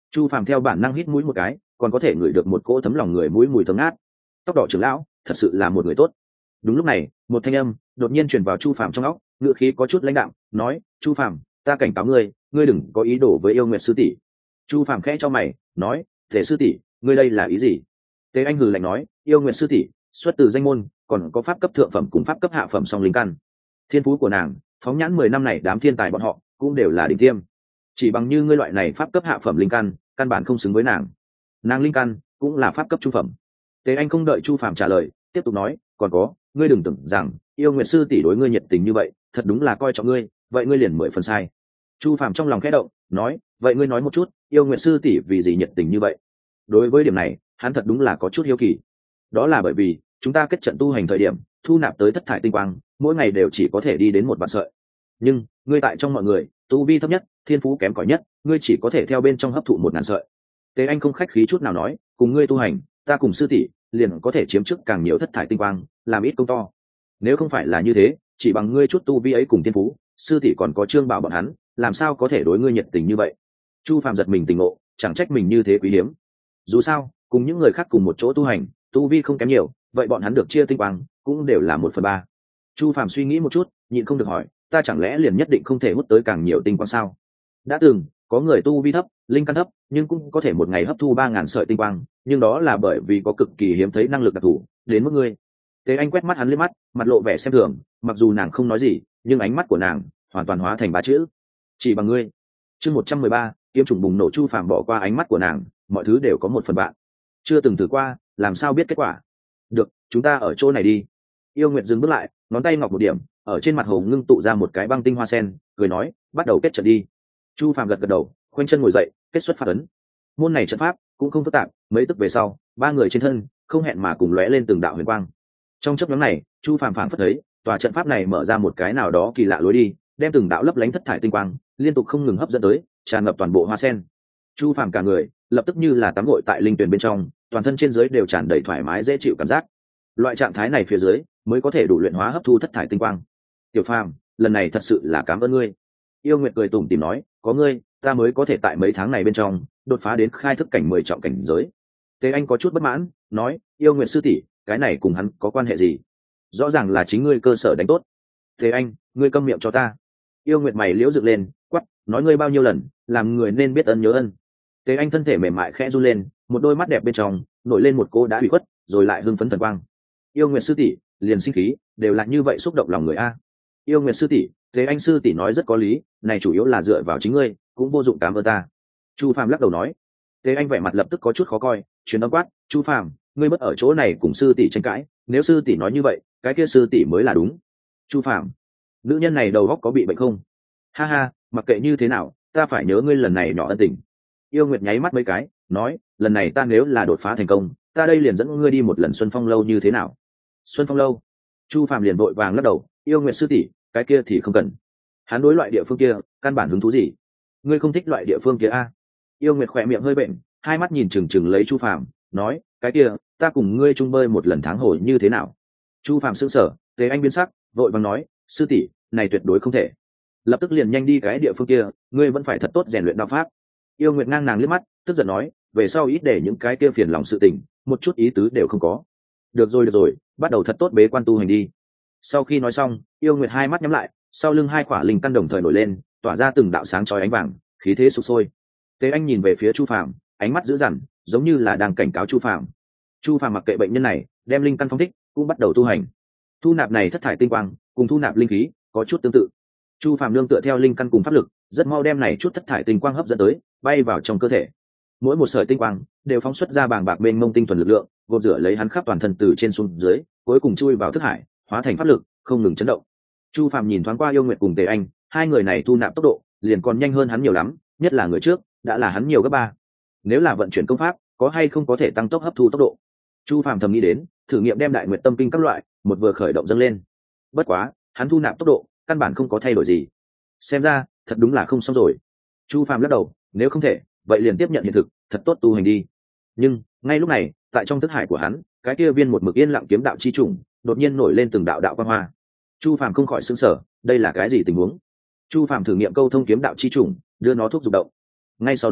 Chu Phàm theo bản năng hít mũi một cái, còn có thể ngửi được một cỗ thấm lòng người mũi mùi thơm ngát. Tóc đỏ trưởng lão thật sự là một người tốt. Đúng lúc này, một thanh âm đột nhiên truyền vào Chu Phàm trong óc, ngựa khí có chút lãnh đạm, nói: "Chu Phàm, ta cảnh cáo ngươi, ngươi đừng có ý đồ với Yêu Nguyệt sư tỷ." Chu Phàm khẽ cho mày, nói: "Tề sư tỷ, ngươi đây là ý gì?" Tề Anh hừ lạnh nói: "Yêu Nguyệt sư tỷ, xuất từ danh môn, còn có pháp cấp thượng phẩm cùng pháp cấp hạ phẩm song linh căn. Thiên phú của nàng, phóng nhãn mười năm này đám thiên tài bọn họ cũng đều là đỉnh tiêm. Chỉ bằng như ngươi loại này pháp cấp hạ phẩm linh căn, căn bản không xứng với nàng. Nàng linh căn cũng là pháp cấp trung phẩm." Tề Anh không đợi Chu Phàm trả lời, tiếp tục nói: "Còn có, ngươi đừng tưởng rằng Yêu Nguyệt sư tỷ đối ngươi nhiệt tình như vậy, thật đúng là coi trọng ngươi, vậy ngươi liền mười phần sai." Chu Phàm trong lòng khẽ động, nói: "Vậy ngươi nói một chút, Yêu Nguyệt sư tỷ vì gì nhiệt tình như vậy?" Đối với điểm này, hắn thật đúng là có chút hiếu kỳ. Đó là bởi vì chúng ta kết trận tu hành thời điểm, thu nạp tới thất thải tinh quang, mỗi ngày đều chỉ có thể đi đến một vạn sợi. Nhưng ngươi tại trong mọi người, tu vi thấp nhất, thiên phú kém cỏi nhất, ngươi chỉ có thể theo bên trong hấp thụ một ngàn sợi. Tế Anh không khách khí chút nào nói: "Cùng ngươi tu hành, ta cùng sư tỷ liền có thể chiếm chức càng nhiều thất thải tinh quang, làm ít công to. Nếu không phải là như thế, chỉ bằng ngươi chút tu vi ấy cùng thiên phú, sư tỷ còn có Trương Bảo bọn hắn, làm sao có thể đối ngươi nhiệt tình như vậy?" Chu Phàm giật mình tỉnh ngộ, chẳng trách mình như thế quý hiếm. Dù sao, cùng những người khác cùng một chỗ tu hành, tu vi không kém nhiều, vậy bọn hắn được chia tinh quang cũng đều là một phần ba. Chu Phàm suy nghĩ một chút, nhịn không được hỏi: "Ta chẳng lẽ liền nhất định không thể hút tới càng nhiều tinh quang sao?" Đã từng có người tu vi thấp, linh căn thấp, nhưng cũng có thể một ngày hấp thu ba ngàn sợi tinh quang, nhưng đó là bởi vì có cực kỳ hiếm thấy năng lực đặc thù. Đến mức ngươi. Tế Anh quét mắt hắn liếc mắt, mặt lộ vẻ xem thường, mặc dù nàng không nói gì, nhưng ánh mắt của nàng hoàn toàn hóa thành ba chữ: "Chỉ bằng ngươi." Chương một trăm mười ba, kiếm trùng bùng nổ. Chu Phàm bỏ qua ánh mắt của nàng, mọi thứ đều có một phần bạn. Chưa từng thử qua, làm sao biết kết quả? Được, chúng ta ở chỗ này đi. Yêu Nguyệt dừng bước lại, ngón tay ngọc một điểm, ở trên mặt hồ ngưng tụ ra một cái băng tinh hoa sen, cười nói: "Bắt đầu kết trận đi." Chu Phàm gật gật đầu, khoanh chân ngồi dậy, kết xuất phát ấn. Môn này trận pháp cũng không phức tạp, mấy tức về sau, ba người trên thân không hẹn mà cùng lóe lên từng đạo huyền quang. Trong chớp nhoáng này, Chu Phàm phảng phất thấy, tòa trận pháp này mở ra một cái nào đó kỳ lạ lối đi, đem từng đạo lấp lánh thất thải tinh quang liên tục không ngừng hấp dẫn tới, tràn ngập toàn bộ hoa sen. Chu Phàm cả người lập tức như là tắm gội tại linh tuyền bên trong, toàn thân trên dưới đều tràn đầy thoải mái dễ chịu cảm giác. Loại trạng thái này phía dưới mới có thể đủ luyện hóa hấp thu thất thải tinh quang. "Tiểu Phàm, lần này thật sự là cảm ơn ngươi." Yêu Nguyệt cười tủm tỉm nói: "Có ngươi, ta mới có thể tại mấy tháng này bên trong đột phá đến khai thức cảnh mười trọng cảnh giới." Tế Anh có chút bất mãn, nói: "Yêu Nguyệt sư tỷ, cái này cùng hắn có quan hệ gì? Rõ ràng là chính ngươi cơ sở đánh tốt." "Tế Anh, ngươi câm miệng cho ta." Yêu Nguyệt mày liễu dựng lên, quắc: "Nói ngươi bao nhiêu lần, làm người nên biết ơn nhớ ân." Tế Anh thân thể mềm mại khẽ run lên, một đôi mắt đẹp bên trong nổi lên một cô đã bị khuất rồi lại hưng phấn thần quang. "Yêu Nguyệt sư tỷ, liền sinh khí, đều là như vậy xúc động lòng người a." "Yêu Nguyệt sư tỷ, Tế Anh sư tỷ nói rất có lý, này chủ yếu là dựa vào chính ngươi, cũng vô dụng cảm ơn ta." Chu Phàm lắc đầu nói. Tế Anh vẻ mặt lập tức có chút khó coi, truyền âm quát: "Chu Phàm, ngươi bất ở chỗ này cùng sư tỷ tranh cãi, nếu sư tỷ nói như vậy, cái kia sư tỷ mới là đúng." "Chu Phàm, nữ nhân này đầu óc có bị bệnh không?" "Ha ha, mặc kệ như thế nào, ta phải nhớ ngươi lần này nhỏ ân tình." Yêu Nguyệt nháy mắt mấy cái, nói: "Lần này ta nếu là đột phá thành công, ta đây liền dẫn ngươi đi một lần Xuân Phong lâu như thế nào?" "Xuân Phong lâu?" Chu Phàm liền vội vàng lắc đầu: "Yêu Nguyệt sư tỷ, cái kia thì không cần." Hắn đối loại địa phương kia căn bản hứng thú gì? "Ngươi không thích loại địa phương kia a?" Yêu Nguyệt khỏe miệng hơi bệnh, hai mắt nhìn chừng chừng lấy Chu Phàm, nói: "Cái kia, ta cùng ngươi chung bơi một lần tháng hồi như thế nào?" Chu Phàm sững sờ, Tế Anh biến sắc, vội vàng nói: "Sư tỷ, này tuyệt đối không thể." Lập tức liền nhanh đi cái địa phương kia, ngươi vẫn phải thật tốt rèn luyện đao pháp. Yêu Nguyệt ngang nàng liếc mắt, tức giận nói: "Về sau ít để những cái kia phiền lòng sự tình, một chút ý tứ đều không có." "Được rồi được rồi, bắt đầu thật tốt bế quan tu hành đi." Sau khi nói xong, Yêu Nguyệt hai mắt nhắm lại, sau lưng hai quả linh căn đồng thời nổi lên, tỏa ra từng đạo sáng chói ánh vàng, khí thế sục sôi. Tế Anh nhìn về phía Chu Phàm, ánh mắt dữ dằn, giống như là đang cảnh cáo Chu Phàm. Chu Phàm mặc kệ bệnh nhân này, đem linh căn phong thích, cũng bắt đầu tu hành. Thu nạp này thất thải tinh quang, cùng thu nạp linh khí có chút tương tự. Chu Phàm nương tựa theo linh căn cùng pháp lực, rất mau đem này chút thất thải tinh quang hấp dẫn tới, bay vào trong cơ thể. Mỗi một sợi tinh quang đều phóng xuất ra bàng bạc mênh mông tinh thuần lực lượng, gột rửa lấy hắn khắp toàn thân từ trên xuống dưới, cuối cùng chui vào thức hải, hóa thành pháp lực, không ngừng chấn động. Chu Phàm nhìn thoáng qua Yêu Nguyệt cùng Tề Anh, hai người này thu nạp tốc độ liền còn nhanh hơn hắn nhiều lắm, nhất là người trước đã là hắn nhiều gấp ba. Nếu là vận chuyển công pháp, có hay không có thể tăng tốc hấp thu tốc độ? Chu Phàm thầm nghĩ đến, thử nghiệm đem Đại Nguyệt Tâm Kinh các loại, một vừa khởi động dâng lên. Bất quá, hắn thu nạp tốc độ căn bản không có thay đổi gì. Xem ra, thật đúng là không xong rồi. Chu Phàm lắc đầu, nếu không thể, vậy liền tiếp nhận hiện thực, thật tốt tu hành đi. Nhưng, ngay lúc này, tại trong thức hải của hắn, cái kia viên một mực yên lặng kiếm đạo chi trùng, đột nhiên nổi lên từng đạo đạo quang hoa. Chu Phàm không khỏi sửng sở, đây là cái gì tình huống? Chu Phàm thử nghiệm câu thông kiếm đạo chi trùng, đưa nó thuốc dục động. Ngay sau đó,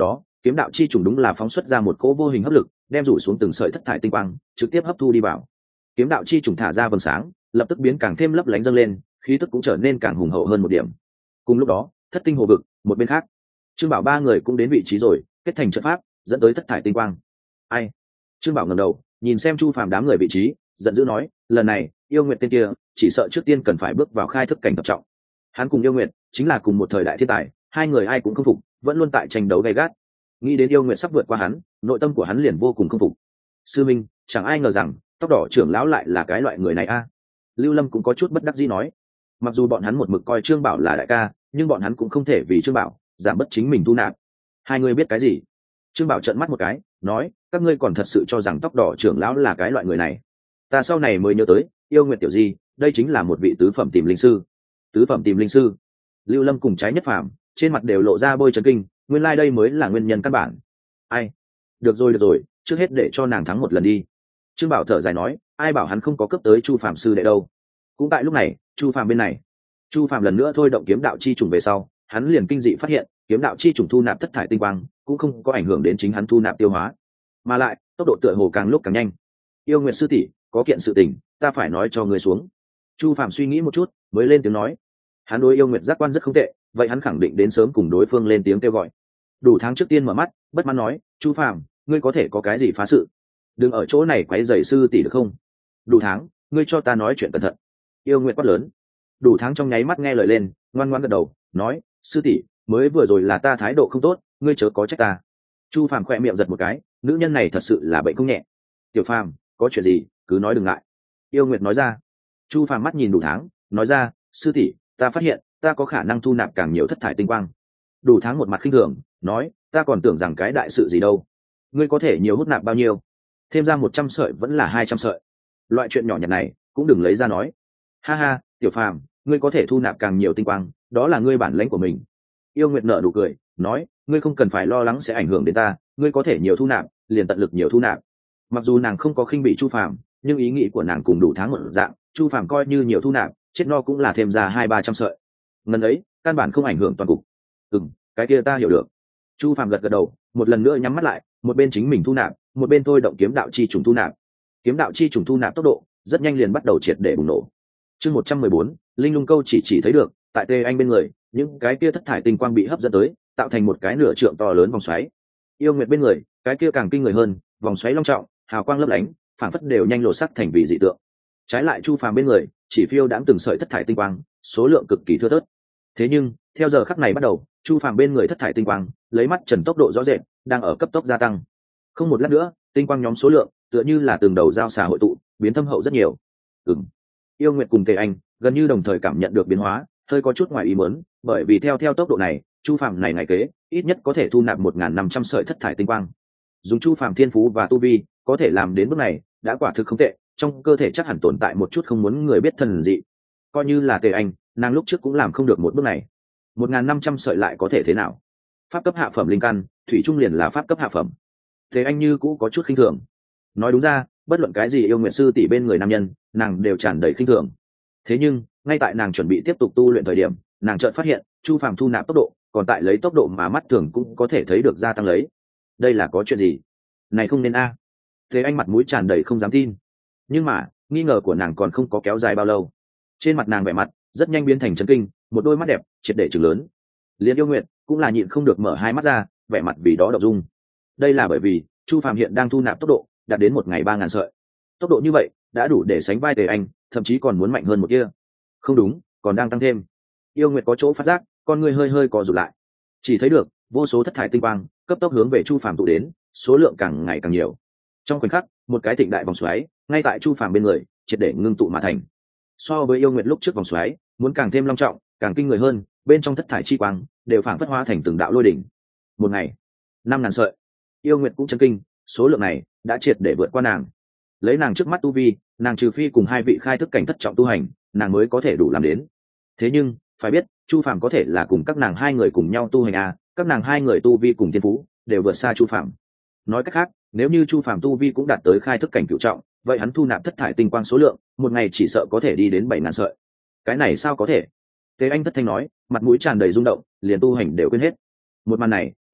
kiếm đạo chi trùng đúng là phóng xuất ra một cỗ vô hình hấp lực, đem rủ xuống từng sợi thất thải tinh quang trực tiếp hấp thu đi vào. Kiếm đạo chi trùng thả ra vầng sáng, lập tức biến càng thêm lấp lánh dâng lên, khí tức cũng trở nên càng hùng hậu hơn một điểm. Cùng lúc đó, thất tinh hồ vực một bên khác, Trương Bảo ba người cũng đến vị trí rồi, kết thành trận pháp dẫn tới thất thải tinh quang. Ai? Trương Bảo ngẩng đầu nhìn xem Chu Phàm đám người vị trí, giận dữ nói, lần này yêu nguyệt tên kia chỉ sợ trước tiên cần phải bước vào khai thức cảnh thập trọng. Hắn cùng yêu nguyệt chính là cùng một thời đại thiên tài, hai người ai cũng không phục, vẫn luôn tại tranh đấu gay gắt. Nghĩ đến yêu nguyệt sắp vượt qua hắn, nội tâm của hắn liền vô cùng không phục. Sư minh, chẳng ai ngờ rằng tóc đỏ trưởng lão lại là cái loại người này a. Lưu Lâm cũng có chút bất đắc dĩ nói, mặc dù bọn hắn một mực coi Trương Bảo là đại ca, nhưng bọn hắn cũng không thể vì Trương Bảo giảm bất chính mình thu nạp. Hai người biết cái gì? Trương Bảo trợn mắt một cái, nói, các ngươi còn thật sự cho rằng tóc đỏ trưởng lão là cái loại người này? Ta sau này mới nhớ tới, yêu nguyệt tiểu di, đây chính là một vị tứ phẩm tìm linh sư. Tứ phẩm tìm linh sư? Lưu Lâm cùng Trái Nhất Phàm trên mặt đều lộ ra bôi chấn kinh, nguyên lai like đây mới là nguyên nhân căn bản. Ai? Được rồi được rồi, trước hết để cho nàng thắng một lần đi. Trương Bảo thở dài nói, ai bảo hắn không có cấp tới Chu Phàm sư đệ đâu. Cũng tại lúc này, Chu Phàm bên này, Chu Phàm lần nữa thôi động kiếm đạo chi trùng về sau, hắn liền kinh dị phát hiện, kiếm đạo chi trùng thu nạp thất thải tinh quang, cũng không có ảnh hưởng đến chính hắn thu nạp tiêu hóa, mà lại tốc độ tựa hồ càng lúc càng nhanh. Yêu Nguyệt sư tỷ, có kiện sự tình, ta phải nói cho người xuống. Chu Phàm suy nghĩ một chút, mới lên tiếng nói. Hắn đối Yêu Nguyệt giác quan rất không tệ, vậy hắn khẳng định đến sớm cùng đối phương lên tiếng kêu gọi. Đủ tháng trước tiên mở mắt, bất mãn nói, Chu Phàm, ngươi có thể có cái gì phá sự? Đừng ở chỗ này quấy rầy sư tỷ được không? Đủ tháng, ngươi cho ta nói chuyện cẩn thận. Yêu Nguyệt quát lớn. Đủ tháng trong nháy mắt nghe lời lên, ngoan ngoãn gật đầu, nói, sư tỷ, mới vừa rồi là ta thái độ không tốt, ngươi chớ có trách ta. Chu Phàm khẽ miệng giật một cái, nữ nhân này thật sự là bệnh không nhẹ. Tiểu Phàm, có chuyện gì, cứ nói đừng ngại. Yêu Nguyệt nói ra. Chu Phàm mắt nhìn Đủ tháng, nói ra, sư tỷ, ta phát hiện ta có khả năng thu nạp càng nhiều thất thải tinh quang. Đủ tháng một mặt khinh thường, nói, ta còn tưởng rằng cái đại sự gì đâu. Ngươi có thể nhiều hút nạp bao nhiêu? Thêm ra một trăm sợi vẫn là hai trăm sợi. Loại chuyện nhỏ nhặt này cũng đừng lấy ra nói. Ha ha, Tiểu Phàm, ngươi có thể thu nạp càng nhiều tinh quang, đó là ngươi bản lãnh của mình. Yêu Nguyệt nở nụ cười, nói, ngươi không cần phải lo lắng sẽ ảnh hưởng đến ta, ngươi có thể nhiều thu nạp, liền tận lực nhiều thu nạp. Mặc dù nàng không có khinh bị Chu Phàm, nhưng ý nghĩ của nàng cùng Đủ tháng một dạng, Chu Phàm coi như nhiều thu nạp, chết no cũng là thêm ra hai ba trăm sợi. Ngần ấy, căn bản không ảnh hưởng toàn cục. Ừm, cái kia ta hiểu được. Chu Phàm gật gật đầu, một lần nữa nhắm mắt lại, một bên chính mình thu nạp, một bên thôi động kiếm đạo chi trùng thu nạp. Kiếm đạo chi trùng thu nạp tốc độ rất nhanh liền bắt đầu triệt để bùng nổ. Chương một trăm mười bốn, Linh Lung Câu chỉ chỉ thấy được, tại Tê Anh bên người, những cái kia thất thải tinh quang bị hấp dẫn tới, tạo thành một cái nửa trượng to lớn vòng xoáy. Yêu Nguyệt bên người, cái kia càng kinh người hơn, vòng xoáy long trọng, hào quang lấp lánh, phảng phất đều nhanh lộ sắc thành vị dị tượng. Trái lại Chu Phàm bên người, chỉ phiêu đãng từng sợi thất thải tinh quang, số lượng cực kỳ thưa thớt. Thế nhưng, theo giờ khắc này bắt đầu, Chu Phàm bên người thất thải tinh quang, lấy mắt trần tốc độ rõ rệt, đang ở cấp tốc gia tăng. Không một lát nữa, tinh quang nhóm số lượng, tựa như là từng đầu dao xà hội tụ, biến thâm hậu rất nhiều. Ừm. Yêu Nguyệt cùng Tề Anh gần như đồng thời cảm nhận được biến hóa, hơi có chút ngoài ý muốn, bởi vì theo theo tốc độ này, Chu Phàm này ngày kế, ít nhất có thể thu nạp một nghìn năm trăm sợi thất thải tinh quang. Dùng Chu Phàm thiên phú và tu vi, có thể làm đến bước này, đã quả thực không tệ, trong cơ thể chắc hẳn tồn tại một chút không muốn người biết thần dị. Coi như là Tề Anh, nàng lúc trước cũng làm không được một bước này. một nghìn năm trăm sợi lại có thể thế nào? Pháp cấp hạ phẩm linh căn, thủy trung liền là pháp cấp hạ phẩm. Tề Anh như cũ có chút khinh thường. Nói đúng ra, bất luận cái gì yêu nguyện sư tỷ bên người nam nhân, nàng đều tràn đầy khinh thường. Thế nhưng, ngay tại nàng chuẩn bị tiếp tục tu luyện thời điểm, nàng chợt phát hiện, Chu Phàm thu nạp tốc độ, còn tại lấy tốc độ mà mắt thường cũng có thể thấy được gia tăng lấy. Đây là có chuyện gì? Này không nên a. À. Thế Anh mặt mũi tràn đầy không dám tin. Nhưng mà, nghi ngờ của nàng còn không có kéo dài bao lâu. Trên mặt nàng vẻ mặt rất nhanh biến thành chấn kinh, một đôi mắt đẹp triệt để trừng lớn. Liên Yêu Nguyệt cũng là nhịn không được mở hai mắt ra, vẻ mặt vì đó động dung. Đây là bởi vì Chu Phàm hiện đang thu nạp tốc độ đạt đến một ngày ba ngàn sợi. Tốc độ như vậy đã đủ để sánh vai Tề Anh, thậm chí còn muốn mạnh hơn một kia. Không đúng, còn đang tăng thêm. Yêu Nguyệt có chỗ phát giác, con người hơi hơi co rụt lại. Chỉ thấy được vô số thất thải tinh quang cấp tốc hướng về Chu Phàm tụ đến, số lượng càng ngày càng nhiều. Trong khoảnh khắc, một cái thịnh đại vòng xoáy ngay tại Chu Phàm bên người, triệt để ngưng tụ mà thành. So với Yêu Nguyệt lúc trước vòng xoáy, muốn càng thêm long trọng, càng kinh người hơn, bên trong thất thải chi quang đều phảng phất hóa thành từng đạo lôi đỉnh. Một ngày, năm ngàn sợi. Yêu Nguyệt cũng chấn kinh, số lượng này đã triệt để vượt qua nàng. Lấy nàng trước mắt tu vi, nàng trừ phi cùng hai vị khai thức cảnh thất trọng tu hành, nàng mới có thể đủ làm đến. Thế nhưng, phải biết, Chu Phàm có thể là cùng các nàng hai người cùng nhau tu hành à, các nàng hai người tu vi cùng thiên phú đều vượt xa Chu Phàm. Nói cách khác, nếu như Chu Phàm tu vi cũng đạt tới khai thức cảnh cửu trọng, vậy hắn thu nạp thất thải tinh quang số lượng, một ngày chỉ sợ có thể đi đến bảy ngàn sợi. Cái này sao có thể? Tế Anh thất thanh nói, mặt mũi tràn đầy rung động, liền tu hành đều quên hết. Một màn này,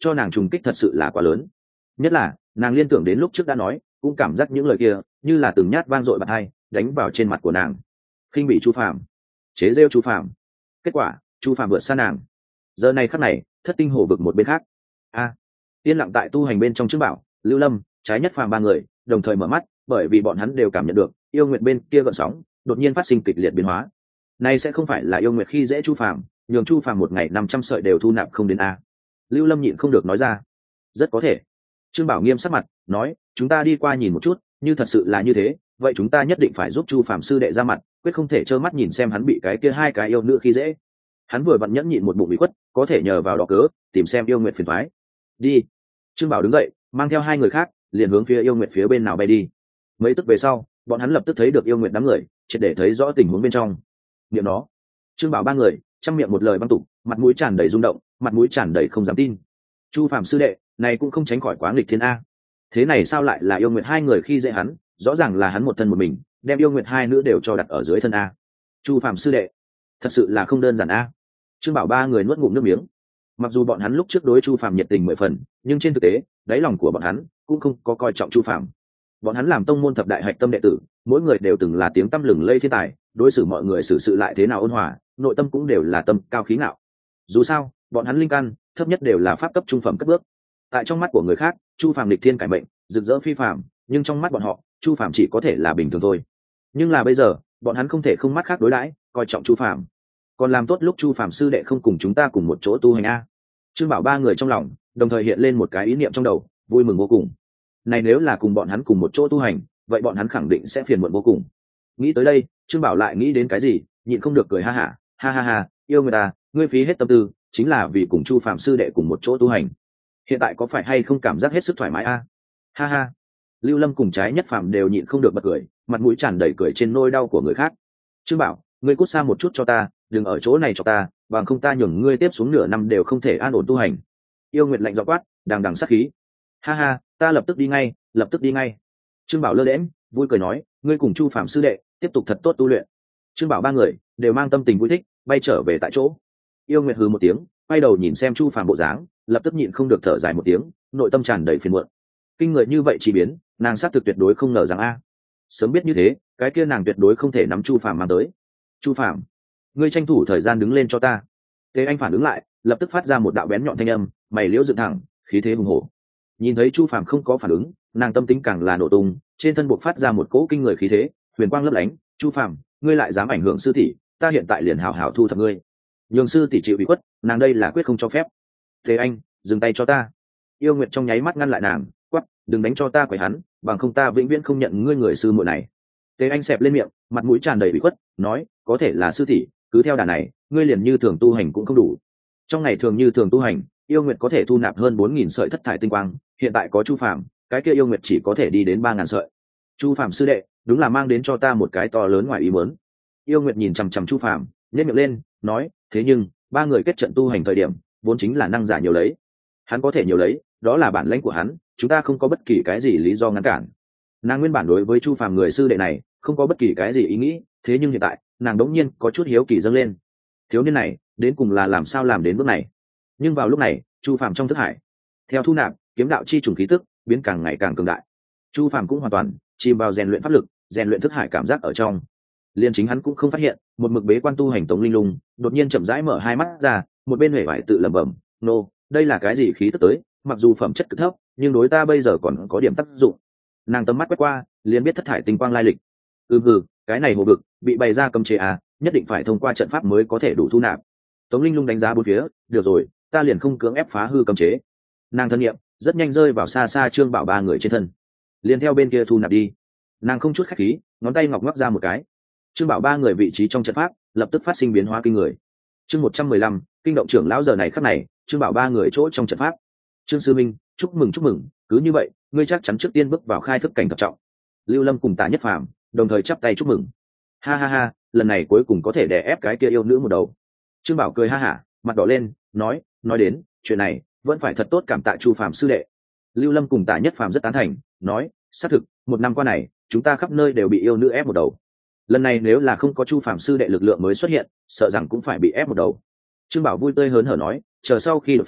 cho nàng trùng kích thật sự là quá lớn. Nhất là nàng liên tưởng đến lúc trước đã nói, cũng cảm giác những lời kia như là từng nhát vang dội bạt hai đánh vào trên mặt của nàng. Khinh bị Chu Phàm, chế rêu Chu Phàm. Kết quả Chu Phàm vượt xa nàng. Giờ này khắc này, thất tinh hồ vực một bên khác. A, à, yên lặng tại tu hành bên trong Trương Bảo, Lưu Lâm, Trái Nhất Phàm ba người đồng thời mở mắt, bởi vì bọn hắn đều cảm nhận được yêu nguyệt bên kia gợn sóng đột nhiên phát sinh kịch liệt biến hóa. Này sẽ không phải là yêu nguyệt khi dễ Chu Phàm, nhường Chu Phàm một ngày năm trăm sợi đều thu nạp không đến a. Lưu Lâm nhịn không được nói ra. Rất có thể. Trương Bảo nghiêm sắc mặt nói, chúng ta đi qua nhìn một chút, như thật sự là như thế, vậy chúng ta nhất định phải giúp Chu Phàm sư đệ ra mặt, quyết không thể trơ mắt nhìn xem hắn bị cái kia hai cái yêu nữ khi dễ. Hắn vừa vặn nhẫn nhịn một bụng bị khuất, có thể nhờ vào đó cớ tìm xem yêu nguyệt phiền toái. Đi. Trương Bảo đứng dậy, mang theo hai người khác, liền hướng phía yêu nguyệt phía bên nào bay đi. Mấy tức về sau, bọn hắn lập tức thấy được yêu nguyệt đám người, triệt để thấy rõ tình huống bên trong. Niệm nó. Trương Bảo ba người trong miệng một lời băng tục, mặt mũi tràn đầy rung động, mặt mũi tràn đầy không dám tin. Chu Phàm sư đệ, này cũng không tránh khỏi quá nghịch thiên a. Thế này sao lại là yêu nguyệt hai người khi dễ hắn, rõ ràng là hắn một thân một mình, đem yêu nguyệt hai nữ đều cho đặt ở dưới thân a. Chu Phàm sư đệ, thật sự là không đơn giản a. Trương Bảo ba người nuốt ngụm nước miếng. Mặc dù bọn hắn lúc trước đối Chu Phàm nhiệt tình mười phần, nhưng trên thực tế, đáy lòng của bọn hắn cũng không có coi trọng Chu Phàm. Bọn hắn làm tông môn thập đại hạch tâm đệ tử, mỗi người đều từng là tiếng tăm lừng lây thiên tài, đối xử mọi người xử sự lại thế nào ôn hòa, nội tâm cũng đều là tâm cao khí ngạo. Dù sao, bọn hắn linh căn thấp nhất đều là pháp cấp trung phẩm cất bước. Tại trong mắt của người khác, Chu Phàm lịch thiên cải mệnh, rực rỡ phi phàm, nhưng trong mắt bọn họ, Chu Phàm chỉ có thể là bình thường thôi. Nhưng là bây giờ, bọn hắn không thể không mắt khác đối đãi, coi trọng Chu Phàm. Còn làm tốt lúc Chu Phàm sư đệ không cùng chúng ta cùng một chỗ tu hành a. Trương Bảo ba người trong lòng đồng thời hiện lên một cái ý niệm trong đầu, vui mừng vô cùng. Này nếu là cùng bọn hắn cùng một chỗ tu hành, vậy bọn hắn khẳng định sẽ phiền muộn vô cùng. Nghĩ tới đây, Trương Bảo lại nghĩ đến cái gì, nhịn không được cười ha hả, ha ha ha, yêu người ta, ngươi phí hết tâm tư, chính là vì cùng Chu Phàm sư đệ cùng một chỗ tu hành. Hiện tại có phải hay không cảm giác hết sức thoải mái a? Ha ha. Lưu Lâm cùng Trái Nhất Phàm đều nhịn không được bật cười, mặt mũi tràn đầy cười trên nỗi đau của người khác. Trương Bảo, ngươi cút xa một chút cho ta, đừng ở chỗ này cho ta, bằng không ta nhường ngươi tiếp xuống nửa năm đều không thể an ổn tu hành. Yêu Nguyệt lạnh giọng quát, đằng đằng sát khí. Ha ha, ta lập tức đi ngay, lập tức đi ngay. Trương Bảo lơ đễnh, vui cười nói, ngươi cùng Chu Phàm sư đệ tiếp tục thật tốt tu luyện. Trương Bảo ba người đều mang tâm tình vui thích, bay trở về tại chỗ. Yêu Nguyệt hừ một tiếng, quay đầu nhìn xem Chu Phàm bộ dáng, lập tức nhịn không được thở dài một tiếng, nội tâm tràn đầy phiền muộn. Kinh người như vậy chỉ biến, nàng xác thực tuyệt đối không ngờ rằng a. Sớm biết như thế, cái kia nàng tuyệt đối không thể nắm Chu Phàm mang tới. Chu Phàm, ngươi tranh thủ thời gian đứng lên cho ta. Thế anh phản ứng lại, lập tức phát ra một đạo bén nhọn thanh âm, mày liễu dựng thẳng, khí thế hùng hổ. Nhìn thấy Chu Phàm không có phản ứng, nàng tâm tính càng là nổ tung, trên thân buộc phát ra một cỗ kinh người khí thế, huyền quang lấp lánh. Chu Phàm, ngươi lại dám ảnh hưởng sư tỷ, ta hiện tại liền hảo hảo thu thập ngươi. Nhường sư tỷ chịu ủy khuất, nàng đây là quyết không cho phép. Thế anh, dừng tay cho ta. Yêu Nguyệt trong nháy mắt ngăn lại nàng, quát, đừng đánh cho ta quấy hắn, bằng không ta vĩnh viễn không nhận ngươi người sư muội này. Thế anh xẹp lên miệng, mặt mũi tràn đầy ủy khuất, nói, có thể là sư tỷ, cứ theo đà này, ngươi liền như thường tu hành cũng không đủ. Trong ngày thường như thường tu hành, Yêu Nguyệt có thể thu nạp hơn bốn nghìn sợi thất thải tinh quang, hiện tại có Chu Phàm, cái kia Yêu Nguyệt chỉ có thể đi đến ba ngàn sợi. Chu Phàm sư đệ, đúng là mang đến cho ta một cái to lớn ngoài ý muốn. Yêu Nguyệt nhìn chằm chằm Chu Phàm, nhếch miệng lên, nói, thế nhưng, ba người kết trận tu hành thời điểm, vốn chính là năng giả nhiều lấy. Hắn có thể nhiều lấy, đó là bản lĩnh của hắn, chúng ta không có bất kỳ cái gì lý do ngăn cản. Nàng nguyên bản đối với Chu Phàm người sư đệ này, không có bất kỳ cái gì ý nghĩ, thế nhưng hiện tại, nàng đống nhiên có chút hiếu kỳ dâng lên. Thiếu niên này, đến cùng là làm sao làm đến bước này? Nhưng vào lúc này, Chu Phàm trong thức hải, theo thu nạp, kiếm đạo chi trùng khí tức, biến càng ngày càng cường đại. Chu Phàm cũng hoàn toàn chìm vào rèn luyện pháp lực, rèn luyện thức hải cảm giác ở trong. Liên chính hắn cũng không phát hiện, một mực bế quan tu hành Tống Linh Lung, đột nhiên chậm rãi mở hai mắt ra, một bên hề vải tự lẩm bẩm, "Nô, đây là cái gì khí tức tới, mặc dù phẩm chất cực thấp, nhưng đối ta bây giờ còn có điểm tác dụng." Nàng tầm mắt quét qua, liền biết thất thải tinh quang lai lịch. Ừ hừ, cái này hồ vực bị bày ra cấm chế à, nhất định phải thông qua trận pháp mới có thể đủ thu nạp. Tống Linh Lung đánh giá bốn phía, được rồi, ta liền không cưỡng ép phá hư cấm chế. Nàng thân niệm rất nhanh rơi vào xa xa Trương Bảo ba người trên thân, liền theo bên kia thu nạp đi. Nàng không chút khách khí, ngón tay ngọc ngoắc ra một cái. Trương Bảo ba người vị trí trong trận pháp lập tức phát sinh biến hóa kinh người. Chương một trăm mười lăm, kinh động trưởng lão giờ này khắc này, Trương Bảo ba người chỗ trong trận pháp. Trương sư minh, chúc mừng chúc mừng, cứ như vậy, ngươi chắc chắn trước tiên bước vào khai thức cảnh thập trọng. Lưu Lâm cùng Tạ Nhất Phàm đồng thời chắp tay chúc mừng. Ha ha ha, lần này cuối cùng có thể đè ép cái kia yêu nữ một đầu. Trương Bảo cười ha hả, mặt đỏ lên, nói, nói đến chuyện này, vẫn phải thật tốt cảm tạ Chu Phàm sư đệ. Lưu Lâm cùng Tạ Nhất Phàm rất tán thành, nói, xác thực, một năm qua này, chúng ta khắp nơi đều bị yêu nữ ép một đầu. Lần này nếu là không có Chu Phàm sư đệ lực lượng mới xuất hiện, sợ rằng cũng phải bị ép một đầu. Trương Bảo vui tươi hớn hở nói, chờ sau khi đột phá,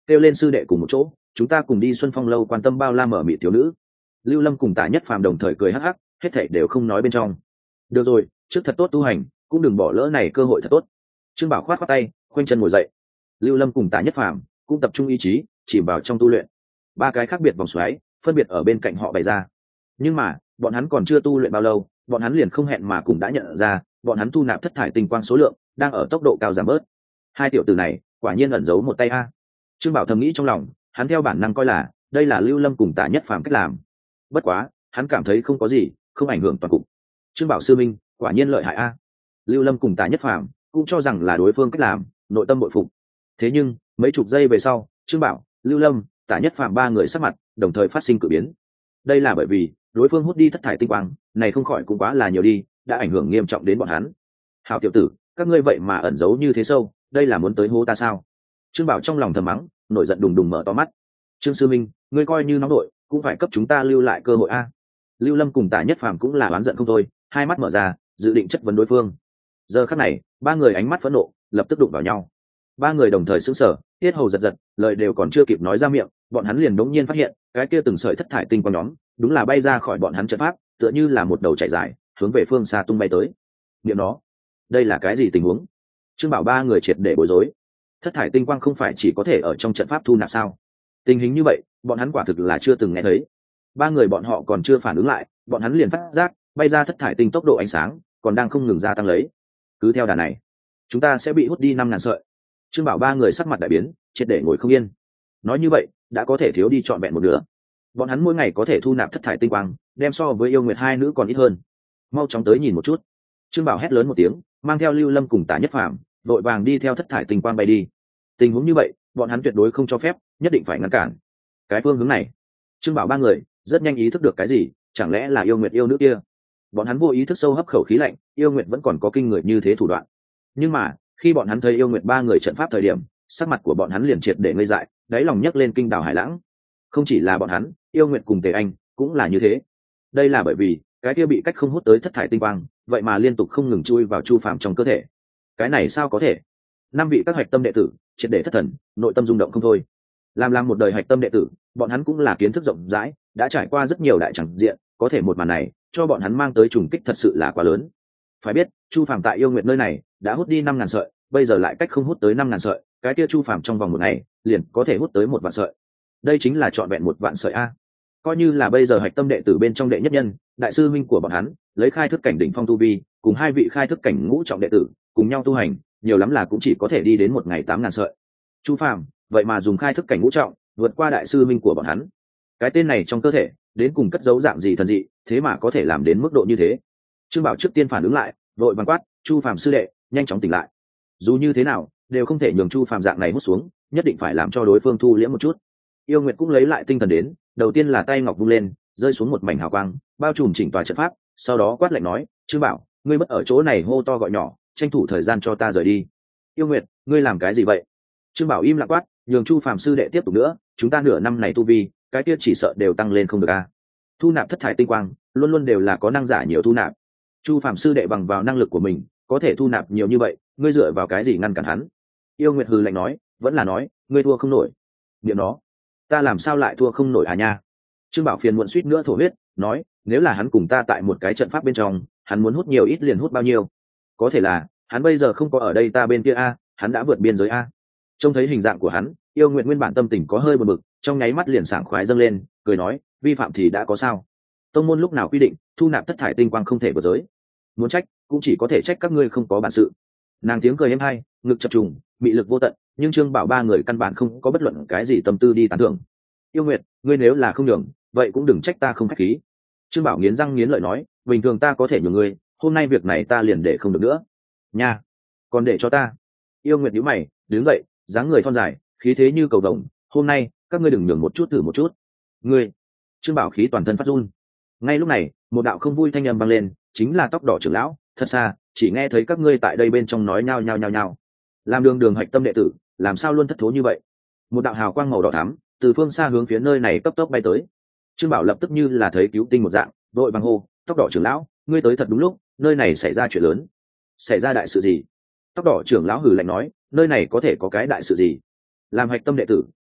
kêu lên sư đệ cùng một chỗ, chúng ta cùng đi Xuân Phong lâu quan tâm bao la mở mị thiếu nữ. Lưu Lâm cùng Tạ Nhất Phàm đồng thời cười hắc hắc, hết thảy đều không nói bên trong. Được rồi, trước thật tốt tu hành, cũng đừng bỏ lỡ này cơ hội thật tốt. Trương Bảo khoát khoát tay, khoanh chân ngồi dậy. Lưu Lâm cùng Tạ Nhất Phàm cũng tập trung ý chí, chìm vào trong tu luyện. Ba cái khác biệt vòng xoáy, phân biệt ở bên cạnh họ bày ra. Nhưng mà, bọn hắn còn chưa tu luyện bao lâu, bọn hắn liền không hẹn mà cũng đã nhận ra, bọn hắn thu nạp thất thải tinh quang số lượng đang ở tốc độ cao giảm bớt. Hai tiểu tử này, quả nhiên ẩn giấu một tay a. Trương Bảo thầm nghĩ trong lòng, hắn theo bản năng coi là đây là Lưu Lâm cùng Tạ Nhất Phàm cách làm. Bất quá, hắn cảm thấy không có gì, không ảnh hưởng toàn cục. Trương Bảo sư minh, quả nhiên lợi hại a. Lưu Lâm cùng Tạ Nhất Phàm cũng cho rằng là đối phương cách làm, nội tâm bội phục. Thế nhưng, mấy chục giây về sau, Trương Bảo, Lưu Lâm, Tạ Nhất Phàm ba người sắc mặt đồng thời phát sinh cự biến. Đây là bởi vì đối phương hút đi thất thải tinh quang, này không khỏi cũng quá là nhiều đi, đã ảnh hưởng nghiêm trọng đến bọn hắn. Hảo tiểu tử, các ngươi vậy mà ẩn giấu như thế sâu, đây là muốn tới hố ta sao? Trương Bảo trong lòng thầm mắng, nổi giận đùng đùng mở to mắt. Trương sư minh, ngươi coi như nóng đội, cũng phải cấp chúng ta lưu lại cơ hội a. Lưu Lâm cùng Tạ Nhất Phàm cũng là oán giận không thôi, hai mắt mở ra, dự định chất vấn đối phương. Giờ khắc này, ba người ánh mắt phẫn nộ, lập tức đụng vào nhau. Ba người đồng thời sững sờ, tiết hầu giật giật, lời đều còn chưa kịp nói ra miệng, bọn hắn liền đống nhiên phát hiện, cái kia từng sợi thất thải tinh quang nhóm, đúng là bay ra khỏi bọn hắn trận pháp, tựa như là một đầu chạy dài, hướng về phương xa tung bay tới. Niệm nó, đây là cái gì tình huống? Trương Bảo ba người triệt để bối rối. Thất thải tinh quang không phải chỉ có thể ở trong trận pháp thu nạp sao? Tình hình như vậy, bọn hắn quả thực là chưa từng nghe thấy. Ba người bọn họ còn chưa phản ứng lại, bọn hắn liền phát giác, bay ra thất thải tinh tốc độ ánh sáng còn đang không ngừng gia tăng lấy. Cứ theo đà này, chúng ta sẽ bị hút đi năm ngàn sợi. Trương Bảo ba người sắc mặt đại biến, triệt để ngồi không yên. Nói như vậy, đã có thể thiếu đi trọn vẹn một nửa. Bọn hắn mỗi ngày có thể thu nạp thất thải tinh quang, đem so với yêu nguyệt hai nữ còn ít hơn. Mau chóng tới nhìn một chút. Trương Bảo hét lớn một tiếng, mang theo Lưu Lâm cùng Tạ Nhất Phàm, vội vàng đi theo thất thải tinh quang bay đi. Tình huống như vậy, bọn hắn tuyệt đối không cho phép, nhất định phải ngăn cản. Cái phương hướng này, Trương Bảo ba người rất nhanh ý thức được cái gì, chẳng lẽ là yêu nguyệt yêu nữ kia? Bọn hắn vô ý thức sâu hấp khẩu khí lạnh, yêu nguyệt vẫn còn có kinh người như thế thủ đoạn. Nhưng mà, khi bọn hắn thấy yêu nguyệt ba người trận pháp thời điểm, sắc mặt của bọn hắn liền triệt để ngây dại, đáy lòng nhấc lên kinh đào hải lãng. Không chỉ là bọn hắn, yêu nguyệt cùng Tề Anh cũng là như thế. Đây là bởi vì cái kia bị cách không hút tới thất thải tinh quang, vậy mà liên tục không ngừng chui vào Chu Phàm trong cơ thể. Cái này sao có thể? Năm vị các hạch tâm đệ tử triệt để thất thần, nội tâm rung động không thôi. Làm làm một đời hạch tâm đệ tử, bọn hắn cũng là kiến thức rộng rãi, đã trải qua rất nhiều đại chẳng diện, có thể một màn này cho bọn hắn mang tới trùng kích thật sự là quá lớn. Phải biết, Chu Phàm tại yêu nguyệt nơi này đã hút đi năm ngàn sợi, bây giờ lại cách không hút tới năm ngàn sợi, cái kia Chu Phàm trong vòng một ngày liền có thể hút tới một vạn sợi. Đây chính là trọn vẹn một vạn sợi a. Coi như là bây giờ hạch tâm đệ tử bên trong đệ nhất nhân, đại sư huynh của bọn hắn, lấy khai thức cảnh đỉnh phong tu vi, cùng hai vị khai thức cảnh ngũ trọng đệ tử cùng nhau tu hành, nhiều lắm là cũng chỉ có thể đi đến một ngày tám ngàn sợi. Chu Phàm vậy mà dùng khai thức cảnh ngũ trọng vượt qua đại sư huynh của bọn hắn. Cái tên này trong cơ thể đến cùng cất giấu dạng gì thần dị, thế mà có thể làm đến mức độ như thế. Trương Bảo trước tiên phản ứng lại, vội vàng quát, Chu Phàm sư đệ, nhanh chóng tỉnh lại. Dù như thế nào đều không thể nhường Chu Phàm dạng này hút xuống, nhất định phải làm cho đối phương thu liễm một chút. Yêu Nguyệt cũng lấy lại tinh thần đến, đầu tiên là tay ngọc vung lên, rơi xuống một mảnh hào quang, bao trùm chỉnh tòa trận pháp, sau đó quát lạnh nói, Trương Bảo, ngươi mất ở chỗ này hô to gọi nhỏ, tranh thủ thời gian cho ta rời đi. Yêu Nguyệt, ngươi làm cái gì vậy? Trương Bảo im lặng quát, nhường Chu Phàm sư đệ tiếp tục nữa, chúng ta nửa năm này tu vi, cái kia chỉ sợ đều tăng lên không được a. Thu nạp thất thải tinh quang, luôn luôn đều là có năng giả nhiều thu nạp. Chu Phàm sư đệ bằng vào năng lực của mình, có thể thu nạp nhiều như vậy, ngươi dựa vào cái gì ngăn cản hắn? Yêu Nguyệt hừ lạnh nói, vẫn là nói, ngươi thua không nổi. Niệm nó, ta làm sao lại thua không nổi à nha? Trương Bảo phiền muộn suýt nữa thổ huyết, nói, nếu là hắn cùng ta tại một cái trận pháp bên trong, hắn muốn hút nhiều ít liền hút bao nhiêu. Có thể là, hắn bây giờ không có ở đây ta bên kia a, hắn đã vượt biên giới a. Trông thấy hình dạng của hắn, Yêu Nguyệt nguyên bản tâm tình có hơi buồn bực, trong nháy mắt liền sảng khoái dâng lên, cười nói, vi phạm thì đã có sao? Tông môn lúc nào quy định, thu nạp thất thải tinh quang không thể vượt giới. Muốn trách, cũng chỉ có thể trách các ngươi không có bản sự. Nàng tiếng cười êm hay, ngực chập trùng, mị lực vô tận, nhưng Trương Bảo ba người căn bản không có bất luận cái gì tâm tư đi tán thưởng. Yêu Nguyệt, ngươi nếu là không nhường, vậy cũng đừng trách ta không khách khí. Trương Bảo nghiến răng nghiến lợi nói, bình thường ta có thể nhường ngươi, hôm nay việc này ta liền để không được nữa. Nha, còn để cho ta. Yêu Nguyệt nhíu mày, đứng dậy, dáng người thon dài, khí thế như cầu vồng, hôm nay các ngươi đừng nhường một chút thử một chút. Ngươi. Trương Bảo khí toàn thân phát run. Ngay lúc này, một đạo không vui thanh âm vang lên, chính là Tóc Đỏ trưởng lão, thật xa, chỉ nghe thấy các ngươi tại đây bên trong nói nhao nhao nhao nhao. Làm đường đường hạch tâm đệ tử, làm sao luôn thất thố như vậy? Một đạo hào quang màu đỏ thắm, từ phương xa hướng phía nơi này cấp tốc bay tới. Trương Bảo lập tức như là thấy cứu tinh một dạng, vội vàng hô, Tóc Đỏ trưởng lão, ngươi tới thật đúng lúc, nơi này xảy ra chuyện lớn. Xảy ra đại sự gì? Tóc Đỏ trưởng lão hừ lạnh nói, nơi này có thể có cái đại sự gì? Làm hạch tâm đệ tử,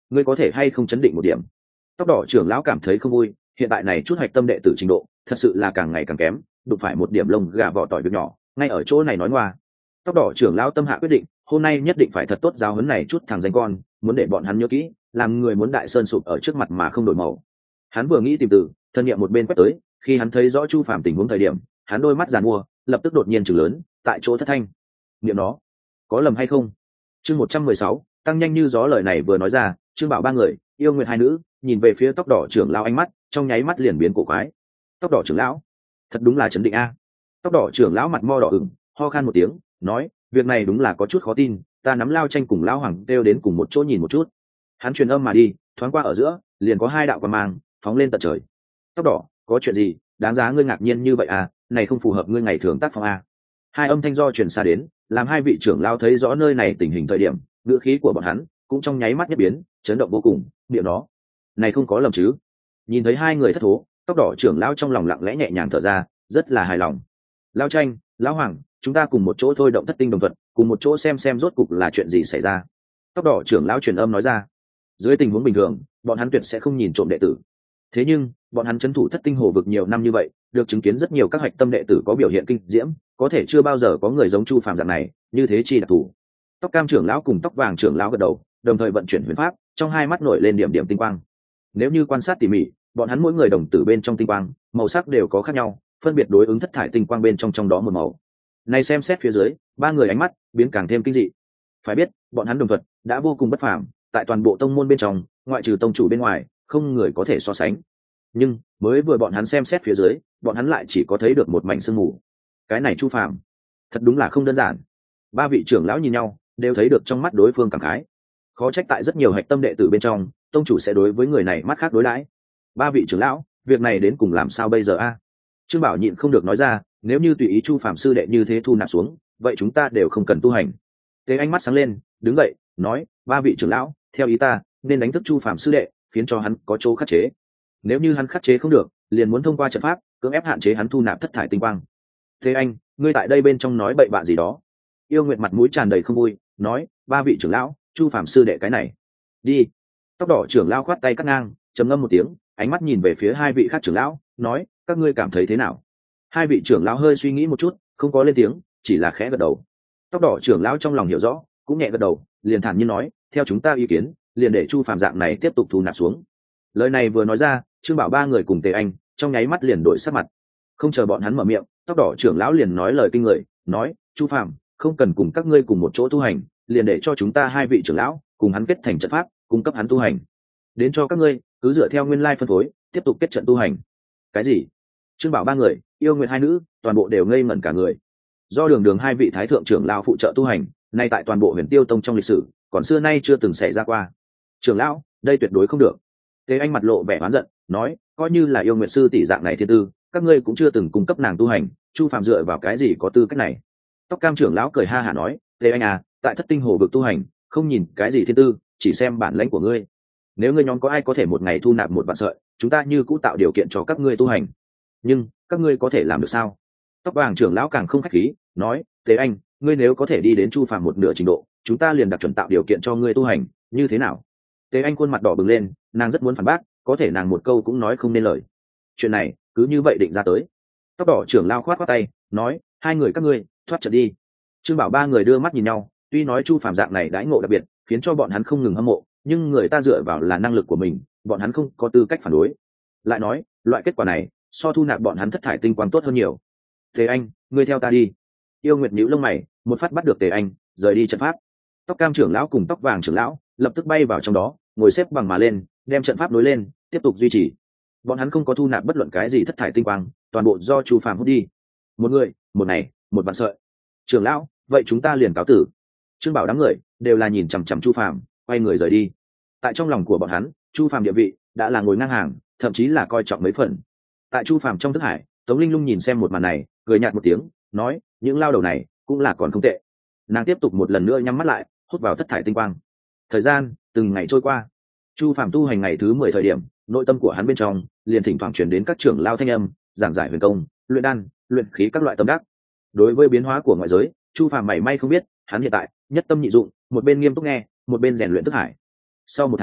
ngươi có thể hay không chấn định một điểm. Tóc đỏ trưởng lão cảm thấy không vui, hiện tại này chút hạch tâm đệ tử trình độ thật sự là càng ngày càng kém, đụng phải một điểm lông gà vỏ tỏi việc nhỏ ngay ở chỗ này nói ngoa. Tóc đỏ trưởng lão tâm hạ quyết định, hôm nay nhất định phải thật tốt giáo huấn này chút thằng danh con, muốn để bọn hắn nhớ kỹ, làm người muốn đại sơn sụp ở trước mặt mà không đổi màu. Hắn vừa nghĩ tìm từ, thân niệm một bên quét tới, khi hắn thấy rõ Chu Phàm tình huống thời điểm, hắn đôi mắt giàn mua, lập tức đột nhiên chừng lớn, tại chỗ thất thanh. Niệm nó, có lầm hay không? Chương một trăm mười sáu, tăng nhanh như gió lời này vừa nói ra, Trương Bảo ba người, yêu nguyện hai nữ, nhìn về phía tóc đỏ trưởng lão ánh mắt, trong nháy mắt liền biến cổ quái. Tóc đỏ trưởng lão, thật đúng là chấn định a. Tóc đỏ trưởng lão mặt mo đỏ ửng, ho khan một tiếng, nói, việc này đúng là có chút khó tin, ta nắm Lao Tranh cùng lão hoàng đều đến cùng một chỗ nhìn một chút. Hắn truyền âm mà đi, thoáng qua ở giữa, liền có hai đạo quang mang phóng lên tận trời. Tóc đỏ, có chuyện gì đáng giá ngươi ngạc nhiên như vậy à, này không phù hợp ngươi ngày thường tác phong à. Hai âm thanh do truyền xa đến, làm hai vị trưởng lao thấy rõ nơi này tình hình thời điểm, ngữ khí của bọn hắn cũng trong nháy mắt nhất biến, chấn động vô cùng. Điệu nó, này không có lầm chứ? Nhìn thấy hai người thất thố, tóc đỏ trưởng lao trong lòng lặng lẽ nhẹ nhàng thở ra, rất là hài lòng. Lao Tranh, lão hoàng, chúng ta cùng một chỗ thôi động thất tinh đồng thuận, cùng một chỗ xem xem rốt cục là chuyện gì xảy ra. Tóc đỏ trưởng lão truyền âm nói ra. Dưới tình huống bình thường, bọn hắn tuyệt sẽ không nhìn trộm đệ tử. Thế nhưng, bọn hắn trấn thủ thất tinh hồ vực nhiều năm như vậy, được chứng kiến rất nhiều các hạch tâm đệ tử có biểu hiện kinh diễm, có thể chưa bao giờ có người giống Chu Phàm dạng này, như thế chi đặc thù. Tóc cam trưởng lão cùng tóc vàng trưởng lão gật đầu, đồng thời vận chuyển huyền pháp, trong hai mắt nổi lên điểm điểm tinh quang. Nếu như quan sát tỉ mỉ, bọn hắn mỗi người đồng tử bên trong tinh quang, màu sắc đều có khác nhau, phân biệt đối ứng thất thải tinh quang bên trong trong đó một màu. Này xem xét phía dưới, ba người ánh mắt biến càng thêm kinh dị. Phải biết, bọn hắn đồng thuận đã vô cùng bất phàm, tại toàn bộ tông môn bên trong, ngoại trừ tông chủ bên ngoài, không người có thể so sánh. Nhưng mới vừa bọn hắn xem xét phía dưới, bọn hắn lại chỉ có thấy được một mảnh sương mù. Cái này Chu Phàm, thật đúng là không đơn giản. Ba vị trưởng lão nhìn nhau, đều thấy được trong mắt đối phương cảm khái. Khó trách tại rất nhiều hạch tâm đệ tử bên trong, tông chủ sẽ đối với người này mắt khác đối đãi. Ba vị trưởng lão, việc này đến cùng làm sao bây giờ a? Trương Bảo nhịn không được nói ra, nếu như tùy ý Chu Phàm sư đệ như thế thu nạp xuống, vậy chúng ta đều không cần tu hành. Thế ánh mắt sáng lên, đứng dậy, nói, ba vị trưởng lão, theo ý ta, nên đánh thức Chu Phàm sư đệ, khiến cho hắn có chỗ khắc chế. Nếu như hắn khắc chế không được, liền muốn thông qua trận pháp cưỡng ép hạn chế hắn thu nạp thất thải tinh quang. Thế anh, ngươi tại đây bên trong nói bậy bạ gì đó? Yêu Nguyệt mặt mũi tràn đầy không vui, nói, ba vị trưởng lão, Chu Phàm sư đệ cái này, đi. Tóc đỏ trưởng lão khoát tay cắt ngang, trầm ngâm một tiếng, ánh mắt nhìn về phía hai vị khác trưởng lão, nói, các ngươi cảm thấy thế nào? Hai vị trưởng lão hơi suy nghĩ một chút, không có lên tiếng, chỉ là khẽ gật đầu. Tóc đỏ trưởng lão trong lòng hiểu rõ, cũng nhẹ gật đầu, liền thản nhiên nói, theo chúng ta ý kiến, liền để Chu Phàm dạng này tiếp tục thu nạp xuống. Lời này vừa nói ra, Trương Bảo ba người cùng Tề Anh trong nháy mắt liền đổi sắc mặt. Không chờ bọn hắn mở miệng, tóc đỏ trưởng lão liền nói lời kinh người, nói, Chu Phàm, không cần cùng các ngươi cùng một chỗ tu hành, liền để cho chúng ta hai vị trưởng lão cùng hắn kết thành trận pháp, cung cấp hắn tu hành. Đến cho các ngươi cứ dựa theo nguyên lai phân phối, tiếp tục kết trận tu hành. Cái gì? Trương Bảo ba người, yêu nguyện hai nữ, toàn bộ đều ngây ngẩn cả người. Do đường đường hai vị thái thượng trưởng lão phụ trợ tu hành, nay tại toàn bộ Huyền Tiêu Tông trong lịch sử, còn xưa nay chưa từng xảy ra qua. Trưởng lão, đây tuyệt đối không được. Thế anh mặt lộ vẻ oán giận, nói, coi như là yêu nguyện sư tỷ dạng này thiên tư, các ngươi cũng chưa từng cung cấp nàng tu hành, Chu Phàm dựa vào cái gì có tư cách này? Tóc cam trưởng lão cười ha hả nói, thế anh à, tại thất tinh hồ vực tu hành, không nhìn cái gì thiên tư, chỉ xem bản lãnh của ngươi. Nếu ngươi nhóm có ai có thể một ngày thu nạp một vạn sợi, chúng ta như cũ tạo điều kiện cho các ngươi tu hành. Nhưng các ngươi có thể làm được sao? Tóc vàng trưởng lão càng không khách khí, nói, thế anh, ngươi nếu có thể đi đến Chu Phàm một nửa trình độ, chúng ta liền đặt chuẩn tạo điều kiện cho ngươi tu hành, như thế nào? Thế anh khuôn mặt đỏ bừng lên, nàng rất muốn phản bác, có thể nàng một câu cũng nói không nên lời. Chuyện này cứ như vậy định ra tới. Tóc đỏ trưởng lao khoát khoát tay, nói, hai người các ngươi thoát trận đi. Trương Bảo ba người đưa mắt nhìn nhau, tuy nói Chu Phàm dạng này đãi ngộ đặc biệt, khiến cho bọn hắn không ngừng hâm mộ, nhưng người ta dựa vào là năng lực của mình, bọn hắn không có tư cách phản đối. Lại nói, loại kết quả này, so thu nạp bọn hắn thất thải tinh quang tốt hơn nhiều. Tề Anh, ngươi theo ta đi. Yêu Nguyệt nhíu lông mày, một phát bắt được Tề Anh, rời đi trận pháp. Tóc cam trưởng lão cùng tóc vàng trưởng lão lập tức bay vào trong đó, ngồi xếp bằng mà lên, đem trận pháp nối lên, tiếp tục duy trì. Bọn hắn không có thu nạp bất luận cái gì thất thải tinh quang, toàn bộ do Chu Phàm hút đi. Một người, một ngày, một vạn sợi. Trưởng lão, vậy chúng ta liền cáo tử. Trương Bảo đám người đều là nhìn chằm chằm Chu Phàm, quay người rời đi. Tại trong lòng của bọn hắn, Chu Phàm địa vị đã là ngồi ngang hàng, thậm chí là coi trọng mấy phần. Tại Chu Phàm trong thức hải, Tống Linh Lung nhìn xem một màn này, cười nhạt một tiếng, nói, những lao đầu này cũng là còn không tệ. Nàng tiếp tục một lần nữa nhắm mắt lại, hút vào thất thải tinh quang. Thời gian từng ngày trôi qua, Chu Phàm tu hành ngày thứ mười thời điểm, nội tâm của hắn bên trong liền thỉnh thoảng truyền đến các trưởng lao thanh âm, giảng giải huyền công, luyện đan, luyện khí các loại tâm đắc. Đối với biến hóa của ngoại giới, Chu Phàm mảy may không biết, hắn hiện tại nhất tâm nhị dụng, một bên nghiêm túc nghe, một bên rèn luyện thức hải. Sau một tháng,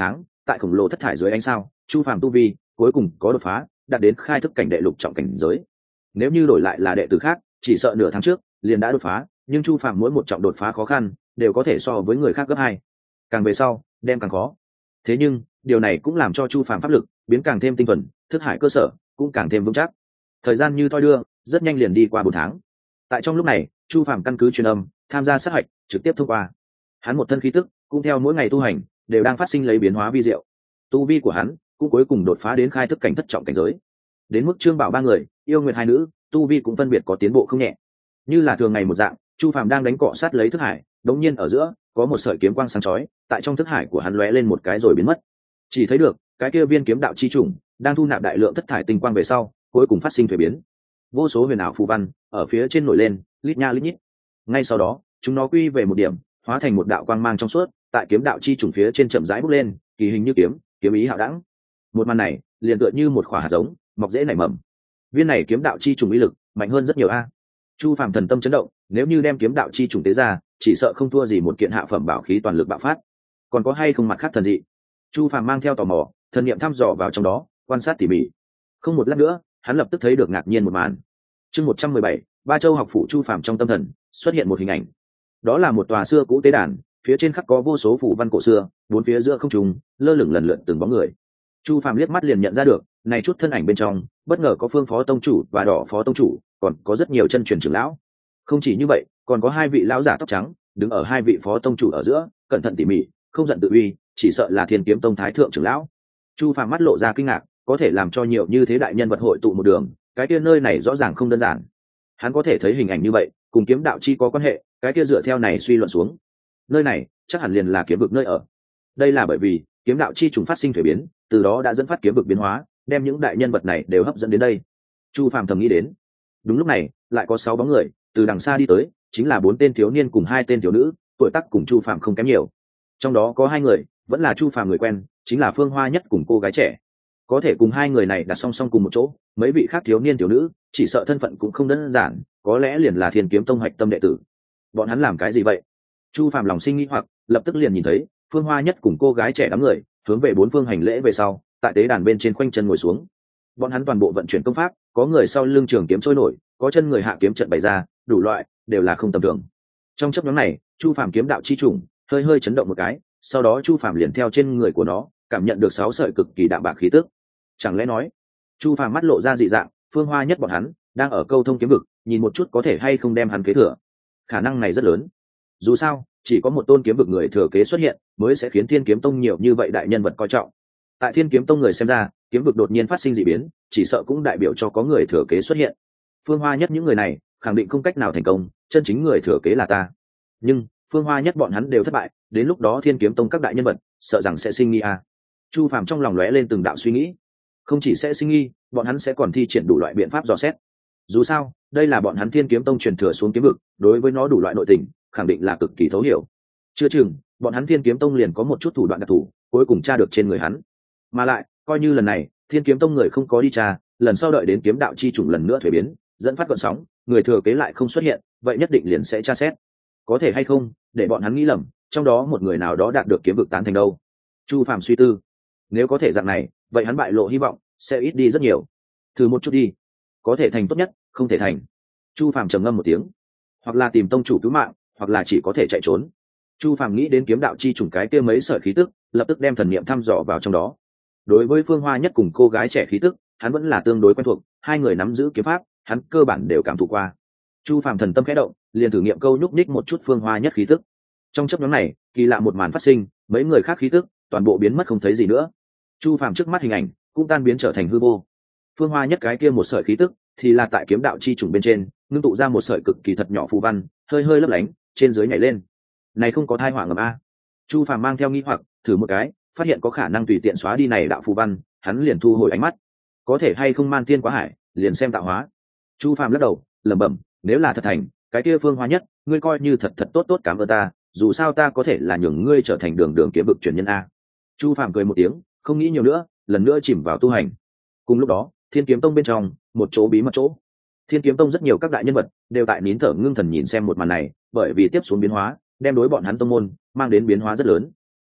tại khổng lồ thất thải dưới ánh sao, chu phàm tu vi cuối cùng có đột phá, đạt đến khai thức cảnh đệ lục trọng cảnh giới. Nếu như đổi lại là đệ tử khác, chỉ sợ nửa tháng trước liền đã đột phá, nhưng chu phàm mỗi một trọng đột phá khó khăn đều có thể so với người khác gấp hai, càng về sau đem càng khó. Thế nhưng điều này cũng làm cho chu phàm pháp lực biến càng thêm tinh thuần, thức hải cơ sở cũng càng thêm vững chắc. Thời gian như thoi đưa, rất nhanh liền đi qua bốn tháng. Tại trong lúc này, chu phàm căn cứ truyền âm tham gia sát hạch trực tiếp thông qua. Hắn một thân khí tức cũng theo mỗi ngày tu hành đều đang phát sinh lấy biến hóa vi diệu, tu vi của hắn cũng cuối cùng đột phá đến khai thức cảnh thất trọng cảnh giới. Đến mức Trương Bảo ba người, yêu nguyệt hai nữ, tu vi cũng phân biệt có tiến bộ không nhẹ. Như là thường ngày một dạng, chu phàm đang đánh cọ sát lấy thức hải, đống nhiên ở giữa có một sợi kiếm quang sáng chói tại trong thức hải của hắn lóe lên một cái rồi biến mất. Chỉ thấy được cái kia viên kiếm đạo chi trùng đang thu nạp đại lượng thất thải tinh quang về sau, cuối cùng phát sinh thuế biến. Vô số huyền ảo phù văn ở phía trên nổi lên, lít nha lít nhít. Ngay sau đó, chúng nó quy về một điểm, hóa thành một đạo quang mang trong suốt, tại kiếm đạo chi trùng phía trên chậm rãi bốc lên, kỳ hình như kiếm, kiếm ý hạo đẳng. Một màn này, liền tựa như một quả hạt giống, mọc dễ nảy mầm. Viên này kiếm đạo chi trùng uy lực mạnh hơn rất nhiều a. Chu phàm thần tâm chấn động, nếu như đem kiếm đạo chi trùng tế ra, chỉ sợ không thua gì một kiện hạ phẩm bảo khí toàn lực bạo phát. Còn có hay không mặt khác thần dị? Chu phàm mang theo tò mò, thần niệm thăm dò vào trong đó, quan sát tỉ mỉ. Không một lát nữa, hắn lập tức thấy được ngạc nhiên một màn. Chương một trăm mười bảy, Ba Châu học phủ. Chu phàm trong tâm thần xuất hiện một hình ảnh. Đó là một tòa xưa cũ tế đàn, phía trên khắc có vô số phù văn cổ xưa, bốn phía giữa không trung lơ lửng lần lượt từng bóng người. Chu phàm liếc mắt liền nhận ra được, này chút thân ảnh bên trong, bất ngờ có Phương phó tông chủ và Đỏ phó tông chủ, còn có rất nhiều chân truyền trưởng lão. Không chỉ như vậy, còn có hai vị lão giả tóc trắng đứng ở hai vị phó tông chủ ở giữa, cẩn thận tỉ mỉ, không giận tự uy, chỉ sợ là Thiên Kiếm Tông thái thượng trưởng lão. Chu phàm mắt lộ ra kinh ngạc, có thể làm cho nhiều như thế đại nhân vật hội tụ một đường, cái kia nơi này rõ ràng không đơn giản. Hắn có thể thấy hình ảnh như vậy, cùng kiếm đạo chi có quan hệ, cái kia dựa theo này suy luận xuống, nơi này chắc hẳn liền là kiếm vực nơi ở. Đây là bởi vì kiếm đạo chi trùng phát sinh thuế biến, từ đó đã dẫn phát kiếm vực biến hóa, đem những đại nhân vật này đều hấp dẫn đến đây. Chu phàm thầm nghĩ đến. Đúng lúc này, lại có sáu bóng người từ đằng xa đi tới, chính là bốn tên thiếu niên cùng hai tên thiếu nữ, tuổi tác cùng chu phàm không kém nhiều. Trong đó có hai người vẫn là chu phàm người quen, chính là Phương Hoa Nhất cùng cô gái trẻ. Có thể cùng hai người này đặt song song cùng một chỗ, mấy vị khác thiếu niên thiếu nữ chỉ sợ thân phận cũng không đơn giản, có lẽ liền là Thiên Kiếm Tông hạch tâm đệ tử. Bọn hắn làm cái gì vậy? Chu phàm lòng sinh nghi hoặc, lập tức liền nhìn thấy Phương Hoa Nhất cùng cô gái trẻ đám người hướng về bốn phương hành lễ về sau, tại tế đàn bên trên khoanh chân ngồi xuống. Bọn hắn toàn bộ vận chuyển công pháp, có người sau lưng trường kiếm trôi nổi, có chân người hạ kiếm trận bày ra, đủ loại đều là không tầm thường. Trong chấp nhóm này, chu phàm kiếm đạo chi trùng hơi hơi chấn động một cái, sau đó chu phàm liền theo trên người của nó cảm nhận được sáu sợi cực kỳ đạm bạc khí tức. Chẳng lẽ nói, chu phàm mắt lộ ra dị dạng, Phương Hoa Nhất bọn hắn đang ở câu thông kiếm vực, nhìn một chút có thể hay không đem hắn kế thừa. Khả năng này rất lớn. Dù sao, chỉ có một tôn kiếm vực người thừa kế xuất hiện, mới sẽ khiến Thiên Kiếm Tông nhiều như vậy đại nhân vật coi trọng. Tại Thiên Kiếm Tông người xem ra, kiếm vực đột nhiên phát sinh dị biến, chỉ sợ cũng đại biểu cho có người thừa kế xuất hiện. Phương Hoa Nhất những người này khẳng định không cách nào thành công, chân chính người thừa kế là ta. Nhưng Phương Hoa Nhất bọn hắn đều thất bại, đến lúc đó Thiên Kiếm Tông các đại nhân vật sợ rằng sẽ sinh nghi a. Chu phàm trong lòng lóe lên từng đạo suy nghĩ. Không chỉ sẽ sinh nghi, bọn hắn sẽ còn thi triển đủ loại biện pháp dò xét. Dù sao, đây là bọn hắn Thiên Kiếm Tông truyền thừa xuống kiếm vực, đối với nó đủ loại nội tình khẳng định là cực kỳ thấu hiểu. Chưa chừng bọn hắn Thiên Kiếm Tông liền có một chút thủ đoạn đặc thù, cuối cùng tra được trên người hắn. Mà lại, coi như lần này Thiên Kiếm Tông người không có đi tra, lần sau đợi đến kiếm đạo chi trùng lần nữa thuế biến, dẫn phát gợn sóng, người thừa kế lại không xuất hiện, vậy nhất định liền sẽ tra xét. Có thể hay không để bọn hắn nghĩ lầm, trong đó một người nào đó đạt được kiếm vực tán thành đâu? Chu phàm suy tư. Nếu có thể dạng này, vậy hắn bại lộ hy vọng sẽ ít đi rất nhiều. Thử một chút đi, có thể thành tốt nhất, không thể thành. Chu phàm trầm ngâm một tiếng. Hoặc là tìm tông chủ cứu mạng, hoặc là chỉ có thể chạy trốn. Chu phàm nghĩ đến kiếm đạo chi trùng cái kia mấy sợi khí tức, lập tức đem thần niệm thăm dò vào trong đó. Đối với Phương Hoa Nhất cùng cô gái trẻ khí tức, hắn vẫn là tương đối quen thuộc, hai người nắm giữ kiếm pháp, hắn cơ bản đều cảm thụ qua. Chu phàm thần tâm khẽ động, liền thử nghiệm câu nhúc nhích một chút Phương Hoa Nhất khí tức. Trong chốc ngắn này, kỳ lạ một màn phát sinh, mấy người khác khí tức toàn bộ biến mất không thấy gì nữa. Chu phàm trước mắt hình ảnh cũng tan biến trở thành hư vô. Phương Hoa Nhất cái kia một sợi khí tức thì là tại kiếm đạo chi trùng bên trên ngưng tụ ra một sợi cực kỳ thật nhỏ phù văn, hơi hơi lấp lánh, trên dưới nhảy lên. Này không có thai họa ngầm a? Chu phàm mang theo nghi hoặc, thử một cái, phát hiện có khả năng tùy tiện xóa đi này đạo phù văn, hắn liền thu hồi ánh mắt. Có thể hay không man tiên quá hải, liền xem tạo hóa. Chu phàm lắc đầu, lẩm bẩm, nếu là thật thành, cái kia Phương Hoa Nhất, ngươi coi như thật thật tốt tốt cảm ơn ta, dù sao ta có thể là nhường ngươi trở thành đường đường kiếm vực truyền nhân a. Chu phàm cười một tiếng, không nghĩ nhiều nữa, lần nữa chìm vào tu hành. Cùng lúc đó, Thiên Kiếm Tông bên trong, một chỗ bí mật chỗ. Thiên Kiếm Tông rất nhiều các đại nhân vật đều tại nín thở ngưng thần nhìn xem một màn này, bởi vì tiếp xuống biến hóa, đem đối bọn hắn tông môn mang đến biến hóa rất lớn.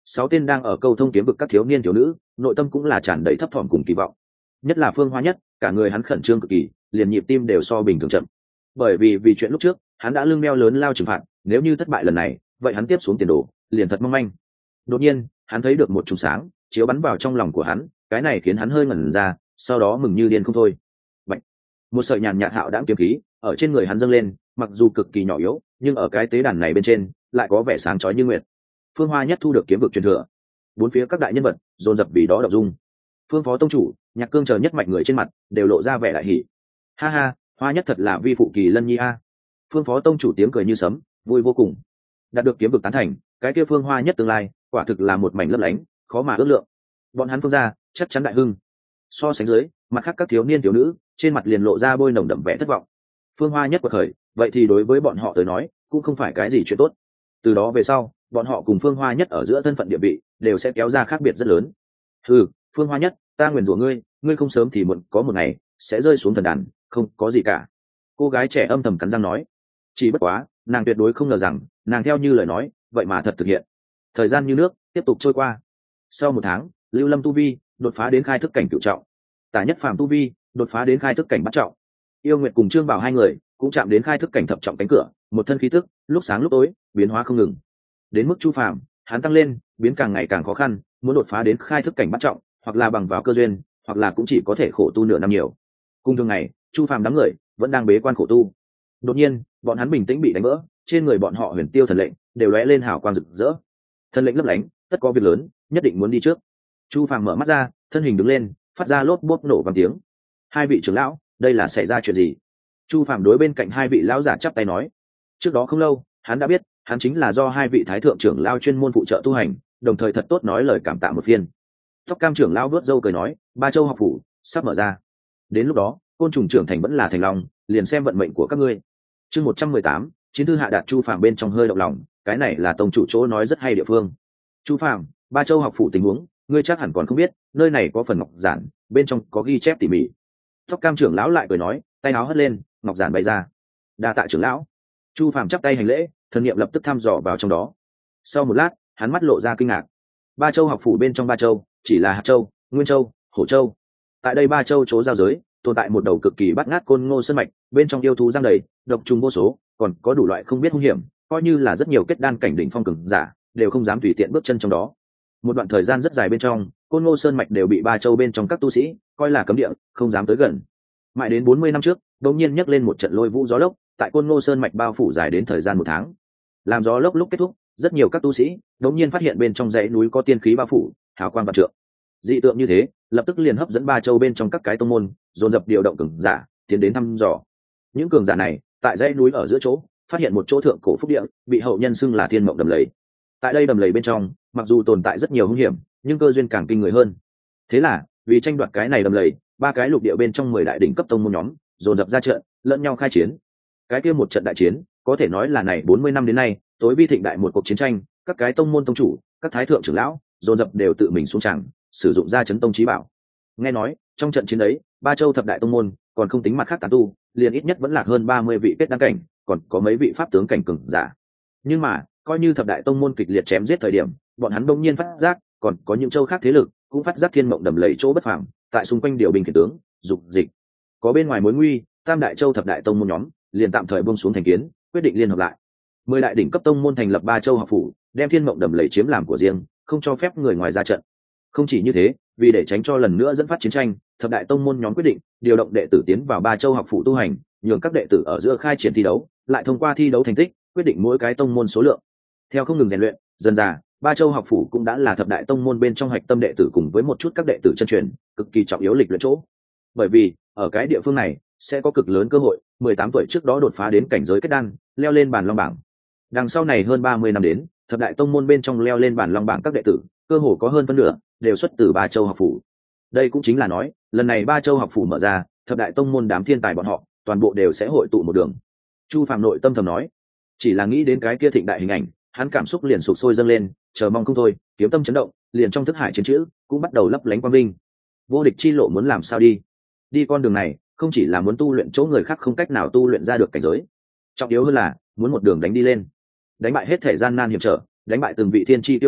sáu tên đang ở câu thông kiếm vực các thiếu niên thiếu nữ nội tâm cũng là tràn đầy thấp thỏm cùng kỳ vọng, nhất là Phương Hoa Nhất, cả người hắn khẩn trương cực kỳ, liền nhịp tim đều so bình thường chậm, bởi vì vì chuyện lúc trước hắn đã lưng đeo lớn lao trừng phạt, nếu như thất bại lần này vậy hắn tiếp xuống tiền đồ liền thật mong manh. Đột nhiên hắn thấy được một chùm sáng chiếu bắn vào trong lòng của hắn, cái này khiến hắn hơi ngẩn ra, sau đó mừng như điên không thôi. Bạch. Một sợi nhàn nhạt hạo đãng kiếm khí ở trên người hắn dâng lên, mặc dù cực kỳ nhỏ yếu nhưng ở cái tế đàn này bên trên lại có vẻ sáng chói như nguyệt. Phương Hoa Nhất thu được kiếm vực truyền thừa, bốn phía các đại nhân vật dồn dập vì đó đọc dung. Phương phó tông chủ, Nhạc Cương chờ nhất mạnh người trên mặt đều lộ ra vẻ đại hỉ. Ha ha, Hoa Nhất thật là vi phụ kỳ lân nhi a. Phương phó tông chủ tiếng cười như sấm, vui vô cùng. Đạt được kiếm vực tán thành, cái kia Phương Hoa Nhất tương lai quả thực là một mảnh lấp lánh, khó mà ước lượng. Bọn hắn Phương gia chắc chắn đại hưng. So sánh dưới, mặt khác các thiếu niên thiếu nữ trên mặt liền lộ ra bôi nồng đậm vẻ thất vọng. Phương Hoa Nhất quật khởi, vậy thì đối với bọn họ tới nói cũng không phải cái gì chuyện tốt. Từ đó về sau, bọn họ cùng Phương Hoa Nhất ở giữa thân phận địa vị đều sẽ kéo ra khác biệt rất lớn. Ừ, Phương Hoa Nhất, ta nguyền rủa ngươi, ngươi không sớm thì muộn có một ngày sẽ rơi xuống thần đàn, không có gì cả. Cô gái trẻ âm thầm cắn răng nói. Chỉ bất quá, nàng tuyệt đối không ngờ rằng, nàng theo như lời nói, vậy mà thật thực hiện. Thời gian như nước tiếp tục trôi qua. Sau một tháng, Lưu Lâm tu vi đột phá đến khai thức cảnh cửu trọng, Tả Nhất Phàm tu vi đột phá đến khai thức cảnh bát trọng. Yêu Nguyệt cùng Trương Bảo hai người cũng chạm đến khai thức cảnh thập trọng cánh cửa, một thân khí tức lúc sáng lúc tối biến hóa không ngừng. Đến mức Chu Phàm, hắn tăng lên biến càng ngày càng khó khăn, muốn đột phá đến khai thức cảnh bát trọng, hoặc là bằng vào cơ duyên, hoặc là cũng chỉ có thể khổ tu nửa năm nhiều. Cùng thường ngày, Chu Phàm đám người vẫn đang bế quan khổ tu. Đột nhiên, bọn hắn bình tĩnh bị đánh vỡ, trên người bọn họ huyền tiêu thần lệnh đều lóe lên hào quang rực rỡ. Thần lệnh lấp lánh, tất có việc lớn, nhất định muốn đi trước. Chu Phàm mở mắt ra, thân hình đứng lên, phát ra lốp bốp nổ vang tiếng. Hai vị trưởng lão, đây là xảy ra chuyện gì? Chu Phàm đối bên cạnh hai vị lão giả chắp tay nói. Trước đó không lâu, hắn đã biết, hắn chính là do hai vị thái thượng trưởng lão chuyên môn phụ trợ tu hành, đồng thời thật tốt nói lời cảm tạ một phiên. Tóc cam trưởng lão vớt râu cười nói, Ba Châu học phủ sắp mở ra. Đến lúc đó, côn trùng trưởng thành vẫn là thành long, liền xem vận mệnh của các ngươi. Chương một trăm mười tám, chiến thư hạ đạt. Chu Phàm bên trong hơi động lòng, cái này là tông chủ chỗ nói rất hay địa phương. Chu Phàm, Ba Châu học phủ tình huống, ngươi chắc hẳn còn không biết, nơi này có phần ngọc giản, bên trong có ghi chép tỉ mỉ. Tóc cam trưởng lão lại cười nói, tay áo hất lên, ngọc giản bay ra. Đa tạ trưởng lão. Chu Phàm chắp tay hành lễ, thần niệm lập tức thăm dò vào trong đó. Sau một lát, hắn mắt lộ ra kinh ngạc. Ba Châu học phủ bên trong Ba Châu chỉ là Hạt Châu, Nguyên Châu, Hổ Châu. Tại đây Ba Châu chỗ giao giới tồn tại một đầu cực kỳ bát ngát côn ngô sơn mạch, bên trong yêu thú giăng đầy, độc trùng vô số, còn có đủ loại không biết hung hiểm, coi như là rất nhiều kết đan cảnh đỉnh phong cường giả đều không dám tùy tiện bước chân trong đó. Một đoạn thời gian rất dài bên trong, côn ngô sơn mạch đều bị Ba Châu bên trong các tu sĩ coi là cấm địa, không dám tới gần. Mãi đến bốn mươi năm trước, đột nhiên nhấc lên một trận lôi vũ gió lốc, tại côn ngô sơn mạch bao phủ dài đến thời gian một tháng. Làm gió lốc lúc kết thúc, rất nhiều các tu sĩ đột nhiên phát hiện bên trong dãy núi có tiên khí bao phủ, hào quang vạn trượng. Dị tượng như thế, lập tức liền hấp dẫn Ba Châu bên trong các cái tông môn, dồn dập điều động cường giả tiến đến thăm dò. Những cường giả này, tại dãy núi ở giữa chỗ, phát hiện một chỗ thượng cổ phúc địa, bị hậu nhân xưng là Thiên Mộng Đầm Lầy. Tại đây đầm lầy bên trong, mặc dù tồn tại rất nhiều hung hiểm, nhưng cơ duyên càng kinh người hơn. Thế là, vì tranh đoạt cái này đầm lầy, ba cái lục địa bên trong mười đại đỉnh cấp tông môn nhóm dồn dập ra trận, lẫn nhau khai chiến. Cái kia một trận đại chiến, có thể nói là này bốn mươi năm đến nay tối vi thịnh đại một cuộc chiến tranh, các cái tông môn tông chủ, các thái thượng trưởng lão dồn dập đều tự mình xuống tràng, sử dụng ra chấn tông chí bảo. Nghe nói, trong trận chiến ấy, Ba Châu thập đại tông môn, còn không tính mặt khác tán tu, liền ít nhất vẫn lạc hơn ba mươi vị kết đan cảnh, còn có mấy vị pháp tướng cảnh cường giả. Nhưng mà, coi như thập đại tông môn kịch liệt chém giết thời điểm, bọn hắn đông nhiên phát giác, còn có những châu khác thế lực cũng phát giác Thiên Mộng Đầm Lầy chỗ bất phàm, tại xung quanh điều binh khiển tướng, dục dịch. Có bên ngoài mối nguy, tam đại châu thập đại tông môn nhóm liền tạm thời buông xuống thành kiến, quyết định liên hợp lại. Mười đại đỉnh cấp tông môn thành lập Ba Châu học phủ, đem Thiên Mộng Đầm Lầy chiếm làm của riêng, không cho phép người ngoài ra trận. Không chỉ như thế, vì để tránh cho lần nữa dẫn phát chiến tranh, thập đại tông môn nhóm quyết định điều động đệ tử tiến vào Ba Châu học phủ tu hành, nhường các đệ tử ở giữa khai triển thi đấu, lại thông qua thi đấu thành tích quyết định mỗi cái tông môn số lượng. Theo không ngừng rèn luyện, dần dà Ba Châu học phủ cũng đã là thập đại tông môn bên trong hạch tâm đệ tử cùng với một chút các đệ tử chân truyền, cực kỳ trọng yếu lịch luyện chỗ. Bởi vì ở cái địa phương này sẽ có cực lớn cơ hội mười tám tuổi trước đó đột phá đến cảnh giới kết đan, leo lên bàn long bảng. Đằng sau này hơn ba mươi năm đến, thập đại tông môn bên trong leo lên bàn long bảng các đệ tử, cơ hồ có hơn phân nửa đều xuất từ Ba Châu học phủ. Đây cũng chính là nói, lần này Ba Châu học phủ mở ra, thập đại tông môn đám thiên tài bọn họ, toàn bộ đều sẽ hội tụ một đường. Chu Phạm nội tâm thầm nói, chỉ là nghĩ đến cái kia thịnh đại hình ảnh, hắn cảm xúc liền sụp sôi dâng lên, chờ mong không thôi, kiếm tâm chấn động, liền trong thức hải chiến chữ cũng bắt đầu lấp lánh quang minh. Vô địch chi lộ muốn làm sao đi? Đi con đường này, không chỉ là muốn tu luyện chỗ người khác không cách nào tu luyện ra được cảnh giới, trọng yếu hơn là muốn một đường đánh đi lên, đánh bại hết thể gian nan hiểm trở, đánh bại từng vị thiên chi tiêu tử,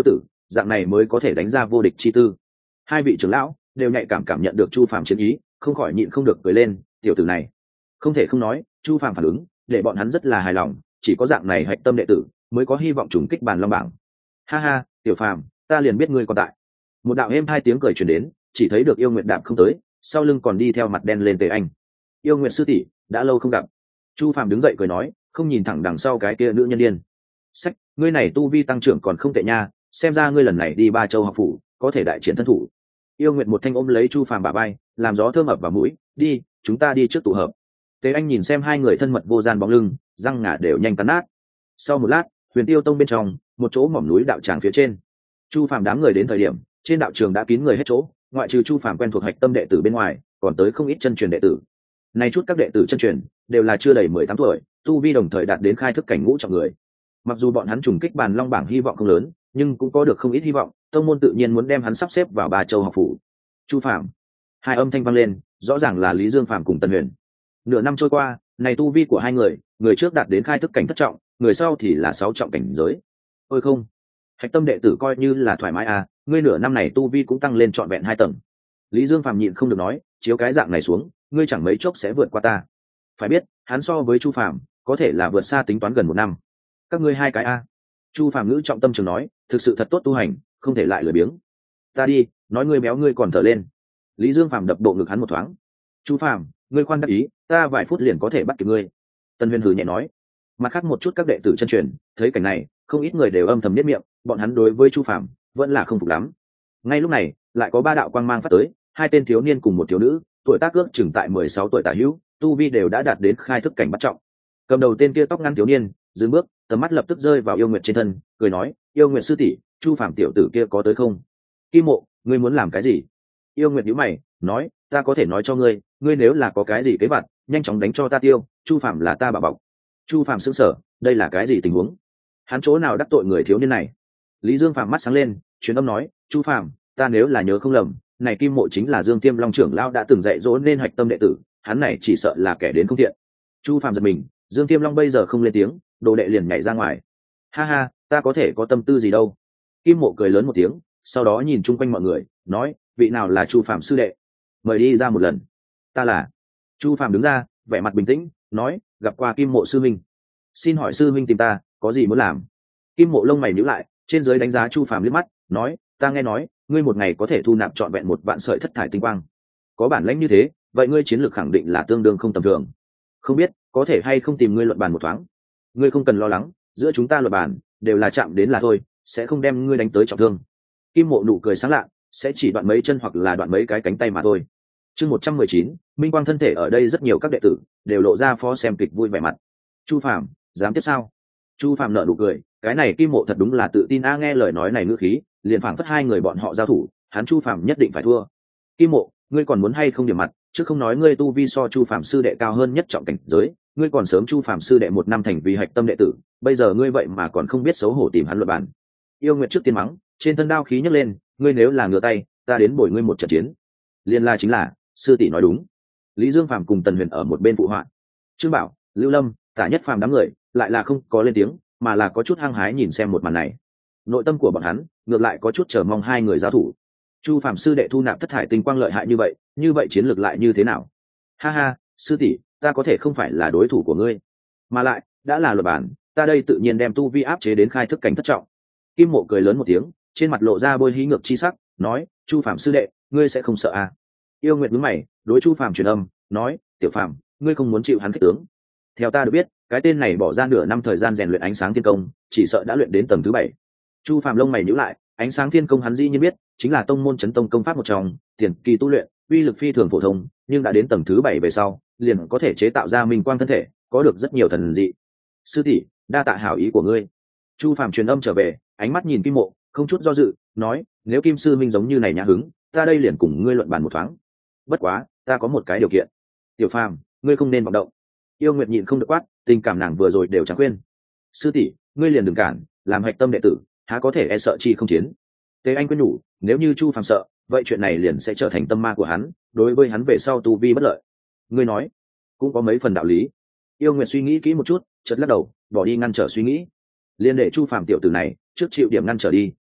dạng này mới có thể đánh ra vô địch chi tư. Hai vị trưởng lão đều nhạy cảm cảm nhận được chu phàm chiến ý, không khỏi nhịn không được cười lên. Tiểu tử này không thể không nói, chu phàm phản ứng để bọn hắn rất là hài lòng, chỉ có dạng này hạch tâm đệ tử mới có hy vọng trùng kích bàn long bảng. Ha ha, tiểu phàm, ta liền biết ngươi còn tại. Một đạo êm hai tiếng cười truyền đến, chỉ thấy được Yêu Nguyệt đạp không tới, sau lưng còn đi theo mặt đen lên Tề Anh. Yêu Nguyệt sư tỷ, đã lâu không gặp. Chu phàm đứng dậy cười nói, không nhìn thẳng đằng sau cái kia nữ nhân điên. Sách, ngươi này tu vi tăng trưởng còn không tệ nha, xem ra ngươi lần này đi Ba Châu học phủ có thể đại chiến thân thủ. Yêu Nguyệt một thanh ôm lấy chu phàm bả vai, làm gió thơm ập vào mũi. Đi, chúng ta đi trước tụ hợp. Tề Anh nhìn xem hai người thân mật vô gian bóng lưng, răng ngà đều nhanh cắn nát. Sau một lát, Huyền Tiêu Tông bên trong một chỗ mỏm núi đạo tràng phía trên, chu phàm đám người đến thời điểm trên đạo trường đã kín người hết chỗ, ngoại trừ chu phàm quen thuộc hạch tâm đệ tử bên ngoài, còn tới không ít chân truyền đệ tử. Nay chút các đệ tử chân truyền đều là chưa đầy mười tám tuổi, tu vi đồng thời đạt đến khai thức cảnh ngũ trọng người. Mặc dù bọn hắn trùng kích bàn long bảng hy vọng không lớn, nhưng cũng có được không ít hy vọng, tông môn tự nhiên muốn đem hắn sắp xếp vào Ba Châu học phủ. Chu phàm, hai âm thanh vang lên, rõ ràng là Lý Dương Phàm cùng Tần Huyền. Nửa năm trôi qua, này tu vi của hai người, người trước đạt đến khai thức cảnh thất trọng, người sau thì là sáu trọng cảnh giới. Ôi không, hạch tâm đệ tử coi như là thoải mái à, ngươi nửa năm này tu vi cũng tăng lên trọn vẹn hai tầng. Lý Dương Phàm nhịn không được nói, chiếu cái dạng này xuống, ngươi chẳng mấy chốc sẽ vượt qua ta. Phải biết, hắn so với Chu Phàm có thể là vượt xa tính toán gần một năm. Các ngươi hai cái a. Chu Phàm ngữ trọng tâm trường nói, thực sự thật tốt tu hành, không thể lại lười biếng. Ta đi, nói ngươi béo ngươi còn thở lên. Lý Dương Phàm đập bộ ngực hắn một thoáng. Chu Phàm, ngươi khoan đắc ý, ta vài phút liền có thể bắt kịp ngươi. Tân Huyền hừ nhẹ nói. Mặt khác một chút các đệ tử chân truyền thấy cảnh này, không ít người đều âm thầm niết miệng, bọn hắn đối với Chu Phàm vẫn là không phục lắm. Ngay lúc này, lại có ba đạo quang mang phát tới, hai tên thiếu niên cùng một thiếu nữ, tuổi tác ước chừng tại mười sáu tuổi tả hữu, tu vi đều đã đạt đến khai thức cảnh bắt trọng. Cầm đầu tên kia tóc ngắn thiếu niên, dừng bước, tầm mắt lập tức rơi vào Yêu Nguyệt trên thân, cười nói, Yêu Nguyệt sư tỷ, Chu Phàm tiểu tử kia có tới không? Kim Mộ, ngươi muốn làm cái gì? Yêu Nguyệt nhíu mày, nói, ta có thể nói cho ngươi, ngươi nếu là có cái gì kế vặt, nhanh chóng đánh cho ta tiêu, Chu Phàm là ta bảo bọc. Chu Phàm sững sờ, đây là cái gì tình huống? Hắn chỗ nào đắc tội người thiếu niên này? Lý Dương Phàm mắt sáng lên, truyền âm nói, Chu Phàm, ta nếu là nhớ không lầm, này Kim Mộ chính là Dương Tiêm Long trưởng lão đã từng dạy dỗ nên hạch tâm đệ tử, hắn này chỉ sợ là kẻ đến không thiện. Chu Phàm giật mình, Dương Tiêm Long bây giờ không lên tiếng, đồ đệ liền nhảy ra ngoài. Ha ha, ta có thể có tâm tư gì đâu? Kim Mộ cười lớn một tiếng, sau đó nhìn chung quanh mọi người, nói, vị nào là Chu Phàm sư đệ? Mời đi ra một lần. Ta là. Chu Phàm đứng ra, vẻ mặt bình tĩnh, nói, gặp qua Kim Mộ sư minh. Xin hỏi sư minh tìm ta, có gì muốn làm? Kim Mộ lông mày nhíu lại, trên dưới đánh giá Chu Phàm liếc mắt, nói, ta nghe nói, ngươi một ngày có thể thu nạp trọn vẹn một vạn sợi thất thải tinh quang. Có bản lĩnh như thế, vậy ngươi chiến lược khẳng định là tương đương không tầm thường. Không biết, có thể hay không tìm ngươi luận bàn một thoáng? Ngươi không cần lo lắng, giữa chúng ta luận bàn đều là chạm đến là thôi, sẽ không đem ngươi đánh tới trọng thương. Kim Mộ nụ cười sáng lạ, sẽ chỉ đoạn mấy chân hoặc là đoạn mấy cái cánh tay mà thôi. Chương một trăm mười chín, Minh Quang thân thể ở đây rất nhiều các đệ tử đều lộ ra phó xem kịch vui vẻ mặt. Chu Phàm, dám tiếp sao? Chu Phàm nở nụ cười, cái này Kim Mộ thật đúng là tự tin a, nghe lời nói này ngữ khí, liền phảng phất hai người bọn họ giao thủ, hắn Chu Phàm nhất định phải thua. Kim Mộ, ngươi còn muốn hay không điểm mặt, chứ không nói ngươi tu vi so Chu Phàm sư đệ cao hơn nhất trọng cảnh giới, ngươi còn sớm Chu Phàm sư đệ một năm thành vì hạch tâm đệ tử, bây giờ ngươi vậy mà còn không biết xấu hổ tìm hắn luận bàn. Yêu Nguyệt trước tiên mắng, trên thân đao khí nhấc lên, ngươi nếu là ngửa tay, ta đến bồi ngươi một trận chiến. Liên la chính là, sư tỷ nói đúng. Lý Dương Phàm cùng Tần Huyền ở một bên phụ họa. Trương Bảo, Lưu Lâm, Tả Nhất Phàm đám người lại là không có lên tiếng, mà là có chút hăng hái nhìn xem một màn này. Nội tâm của bọn hắn ngược lại có chút chờ mong hai người giao thủ. Chu Phàm sư đệ thu nạp thất thải tinh quang lợi hại như vậy, như vậy chiến lược lại như thế nào? Ha ha, sư tỷ, ta có thể không phải là đối thủ của ngươi, mà lại đã là luật bản, ta đây tự nhiên đem tu vi áp chế đến khai thức cảnh thất trọng. Kim Mộ cười lớn một tiếng, trên mặt lộ ra bôi hí ngược chi sắc, nói, Chu Phàm sư đệ, ngươi sẽ không sợ à? Yêu Nguyệt nhướng mày, đối Chu Phàm truyền âm, nói, Tiểu Phàm, ngươi không muốn chịu hắn kích tướng. Theo ta được biết, cái tên này bỏ ra nửa năm thời gian rèn luyện ánh sáng thiên công, chỉ sợ đã luyện đến tầng thứ bảy. Chu Phàm lông mày nhíu lại, ánh sáng thiên công hắn dĩ nhiên biết, chính là tông môn chấn tông công pháp một trong, tiền kỳ tu luyện, uy lực phi thường phổ thông, nhưng đã đến tầng thứ bảy về sau, liền có thể chế tạo ra minh quang thân thể, có được rất nhiều thần dị. Sư tỷ, đa tạ hảo ý của ngươi. Chu Phàm truyền âm trở về, ánh mắt nhìn Kim Mộ, không chút do dự, nói, nếu Kim sư minh giống như này nhã hứng, ta đây liền cùng ngươi luận bàn một thoáng. Bất quá, ta có một cái điều kiện. Tiểu Phàm, ngươi không nên vọng động. Yêu Nguyệt nhịn không được quát, tình cảm nàng vừa rồi đều chẳng quên. Sư tỷ, ngươi liền đừng cản, làm hạch tâm đệ tử, há có thể e sợ chi không chiến. Tế Anh quyết nhủ, nếu như Chu Phàm sợ, vậy chuyện này liền sẽ trở thành tâm ma của hắn, đối với hắn về sau tu vi bất lợi. Ngươi nói, cũng có mấy phần đạo lý. Yêu Nguyệt suy nghĩ kỹ một chút, chợt lắc đầu, bỏ đi ngăn trở suy nghĩ. Liên để Chu Phàm tiểu tử này trước chịu điểm ngăn trở đi.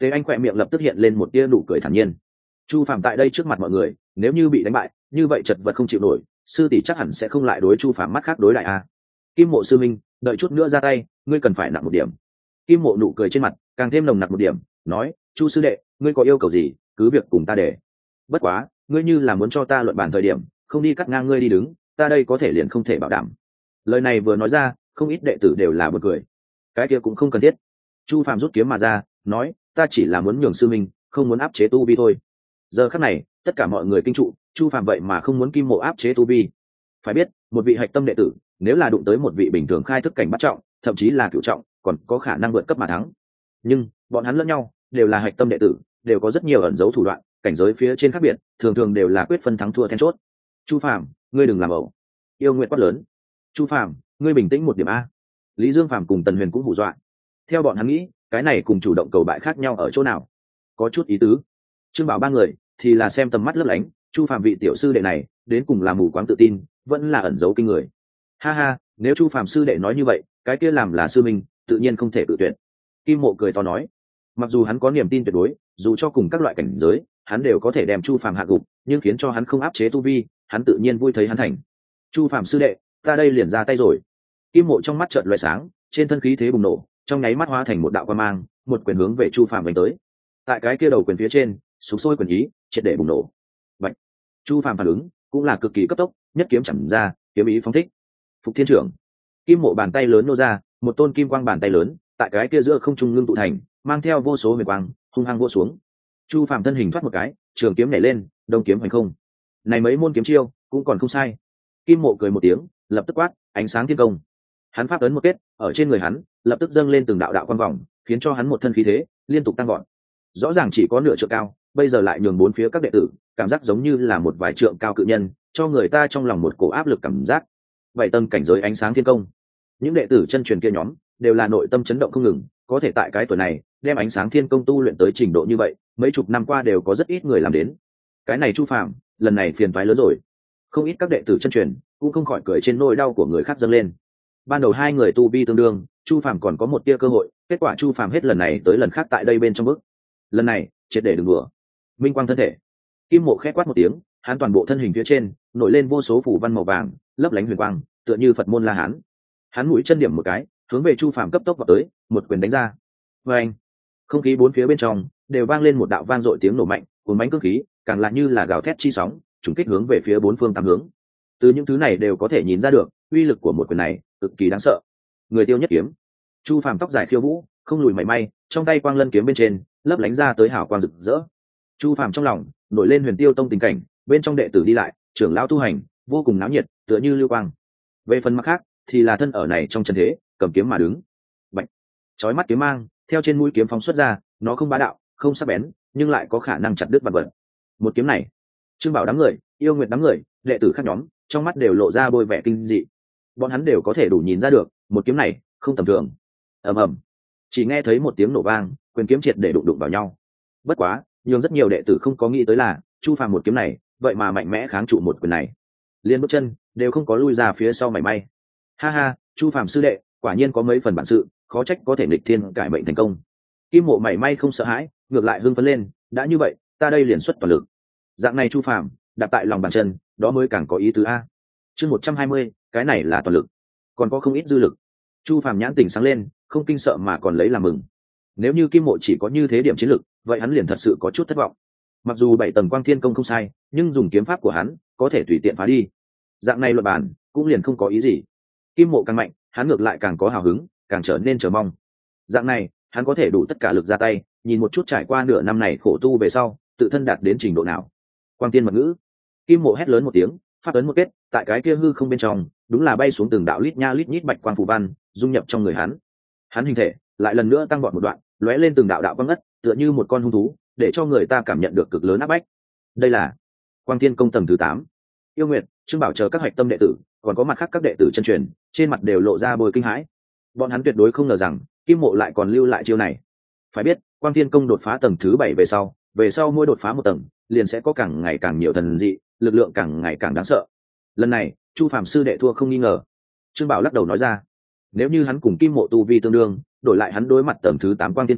Thế anh khỏe miệng lập tức hiện lên một tia nụ cười thản nhiên. Chu Phàm tại đây trước mặt mọi người, nếu như bị đánh bại, như vậy chật vật không chịu nổi, sư tỷ chắc hẳn sẽ không lại đối Chu Phàm mắt khác đối lại a. Kim Mộ sư minh, đợi chút nữa ra tay, ngươi cần phải nặng một điểm. Kim Mộ nụ cười trên mặt càng thêm nồng nặc một điểm, nói: Chu sư đệ, ngươi có yêu cầu gì, cứ việc cùng ta để. Bất quá, ngươi như là muốn cho ta luận bàn thời điểm, không đi cắt ngang ngươi đi đứng, ta đây có thể liền không thể bảo đảm. Lời này vừa nói ra, không ít đệ tử đều là bật cười. Cái kia cũng không cần thiết. Chu Phàm rút kiếm mà ra, nói: ta chỉ là muốn nhường sư minh, không muốn áp chế tu vi thôi. Giờ khắc này, tất cả mọi người kinh trụ, Chu Phàm vậy mà không muốn Kim Mộ áp chế tu vi. Phải biết, một vị hạch tâm đệ tử, nếu là đụng tới một vị bình thường khai thức cảnh bắt trọng, thậm chí là cửu trọng, còn có khả năng vượt cấp mà thắng. Nhưng bọn hắn lẫn nhau đều là hạch tâm đệ tử, đều có rất nhiều ẩn dấu thủ đoạn, cảnh giới phía trên khác biệt, thường thường đều là quyết phân thắng thua then chốt. Chu Phàm, ngươi đừng làm ẩu. Yêu Nguyệt quát lớn. Chu Phàm, ngươi bình tĩnh một điểm a. Lý Dương Phàm cùng Tần Huyền cũng hù dọa. Theo bọn hắn nghĩ, cái này cùng chủ động cầu bại khác nhau ở chỗ nào? Có chút ý tứ. Trương Bảo ba người thì là xem tầm mắt lấp lánh, Chu Phàm vị tiểu sư đệ này, đến cùng là mù quáng tự tin, vẫn là ẩn giấu kinh người. Ha ha, nếu Chu Phàm sư đệ nói như vậy, cái kia làm là sư minh, tự nhiên không thể tự tuyệt. Kim Mộ cười to nói, mặc dù hắn có niềm tin tuyệt đối, dù cho cùng các loại cảnh giới, hắn đều có thể đem Chu Phàm hạ gục, nhưng khiến cho hắn không áp chế tu vi, hắn tự nhiên vui thấy hắn thành. Chu Phàm sư đệ, ta đây liền ra tay rồi. Kim Mộ trong mắt chợt lóe sáng, trên thân khí thế bùng nổ, trong nháy mắt hóa thành một đạo quang mang, một quyền hướng về Chu Phàm đánh tới. Tại cái kia đầu quyền phía trên, sục sôi quyền ý, triệt để bùng nổ. Vậy, Chu Phàm phản ứng cũng là cực kỳ cấp tốc, nhất kiếm chạm ra, kiếm ý phóng thích. Phục Thiên trưởng. Kim Mộ bàn tay lớn nô ra, một tôn kim quang bàn tay lớn, tại cái kia giữa không trung ngưng tụ thành, mang theo vô số huyền quang, hung hăng vỗ xuống. Chu Phàm thân hình thoát một cái, trường kiếm nhảy lên, đông kiếm hành không. Này mấy môn kiếm chiêu, cũng còn không sai. Kim Mộ cười một tiếng, lập tức quát, ánh sáng thiên công. Hắn pháp ấn một kết, ở trên người hắn, lập tức dâng lên từng đạo đạo quang vòng, khiến cho hắn một thân khí thế liên tục tăng vọt. Rõ ràng chỉ có nửa trượng cao, bây giờ lại nhường bốn phía các đệ tử, cảm giác giống như là một vài trượng cao cự nhân, cho người ta trong lòng một cổ áp lực cảm giác. Bảy tầng cảnh giới ánh sáng thiên công. Những đệ tử chân truyền kia nhóm, đều là nội tâm chấn động không ngừng, có thể tại cái tuổi này, đem ánh sáng thiên công tu luyện tới trình độ như vậy, mấy chục năm qua đều có rất ít người làm đến. Cái này Chu Phàm, lần này phiền toái lớn rồi. Không ít các đệ tử chân truyền cũng không khỏi cười trên nỗi đau của người khác dâng lên. Ban đầu hai người tu vi tương đương, Chu Phàm còn có một tia cơ hội, kết quả Chu Phàm hết lần này tới lần khác tại đây bên trong bước. Lần này, triệt để đừng đùa. Minh quang thân thể. Kim Mộ khẽ quát một tiếng, hắn toàn bộ thân hình phía trên nổi lên vô số phủ văn màu vàng, lấp lánh huyền quang, tựa như Phật môn La Hán. Hắn mũi chân điểm một cái, hướng về Chu Phàm cấp tốc vào tới, một quyền đánh ra. Và anh, không khí bốn phía bên trong đều vang lên một đạo vang dội tiếng nổ mạnh, cuốn bánh cương khí, càng là như là gào thét chi sóng, trùng kích hướng về phía bốn phương tám hướng. Từ những thứ này đều có thể nhìn ra được, uy lực của một quyền này cực kỳ đáng sợ. Người tiêu nhất kiếm. Chu Phàm tóc dài khiêu vũ, không lùi mảy may, trong tay quang lân kiếm bên trên lấp lánh ra tới hào quang rực rỡ. Chu Phàm trong lòng nổi lên Huyền Tiêu Tông tình cảnh, bên trong đệ tử đi lại, trưởng lão tu hành, vô cùng náo nhiệt, tựa như lưu quang. Về phần mặt khác, thì là thân ở này trong chân thế, cầm kiếm mà đứng. Bạch, chói mắt kiếm mang, theo trên mũi kiếm phóng xuất ra, nó không bá đạo, không sắc bén, nhưng lại có khả năng chặt đứt vật vật. Một kiếm này, Trương Bảo đám người, Yêu Nguyệt đám người, đệ tử khác nhóm, trong mắt đều lộ ra bôi vẻ kinh dị. Bọn hắn đều có thể đủ nhìn ra được, một kiếm này không tầm thường. Ầm ầm, chỉ nghe thấy một tiếng nổ vang, quyền kiếm triệt để đụng đụng vào nhau. Bất quá, nhưng rất nhiều đệ tử không có nghĩ tới là, Chu Phàm một kiếm này, vậy mà mạnh mẽ kháng trụ một quyền này. Liên bước chân đều không có lui ra phía sau mảy may. Ha ha, Chu Phàm sư đệ, quả nhiên có mấy phần bản sự, khó trách có thể nghịch thiên cải mệnh thành công. Kim Mộ mảy may không sợ hãi, ngược lại hưng phấn lên, đã như vậy, ta đây liền xuất toàn lực. Dạng này Chu Phàm, đạp tại lòng bàn chân, đó mới càng có ý tứ a. Chương một trăm hai mươi, cái này là toàn lực, còn có không ít dư lực. Chu Phàm nhãn tỉnh sáng lên, không kinh sợ mà còn lấy làm mừng. Nếu như Kim Mộ chỉ có như thế điểm chiến lực, vậy hắn liền thật sự có chút thất vọng. Mặc dù bảy tầng quang thiên công không sai, nhưng dùng kiếm pháp của hắn, có thể tùy tiện phá đi. Dạng này luật bản, cũng liền không có ý gì. Kim Mộ càng mạnh, hắn ngược lại càng có hào hứng, càng trở nên chờ mong. Dạng này, hắn có thể đủ tất cả lực ra tay, nhìn một chút trải qua nửa năm này khổ tu về sau, tự thân đạt đến trình độ nào. Quang tiên mật ngữ. Kim Mộ hét lớn một tiếng, phát ấn một kết, tại cái kia hư không bên trong, đúng là bay xuống từng đạo lít nha lít nhít bạch quang phù văn, dung nhập trong người hắn. Hắn hình thể lại lần nữa tăng vọt một đoạn, lóe lên từng đạo đạo quang ngất, tựa như một con hung thú, để cho người ta cảm nhận được cực lớn áp bách. Đây là Quang Thiên công tầng thứ tám. Yêu Nguyệt, Trương Bảo chờ các hạch tâm đệ tử, còn có mặt khác các đệ tử chân truyền, trên mặt đều lộ ra bồi kinh hãi. Bọn hắn tuyệt đối không ngờ rằng, Kim Mộ lại còn lưu lại chiêu này. Phải biết, Quang Thiên công đột phá tầng thứ bảy về sau, về sau mỗi đột phá một tầng, liền sẽ có càng ngày càng nhiều thần dị, lực lượng càng ngày càng đáng sợ. Lần này, Chu Phàm sư đệ thua không nghi ngờ. Trương Bảo lắc đầu nói ra, nếu như hắn cùng Kim Mộ tu vi tương đương, đổi lại hắn đối mặt tầng thứ tám Quang Thiên công,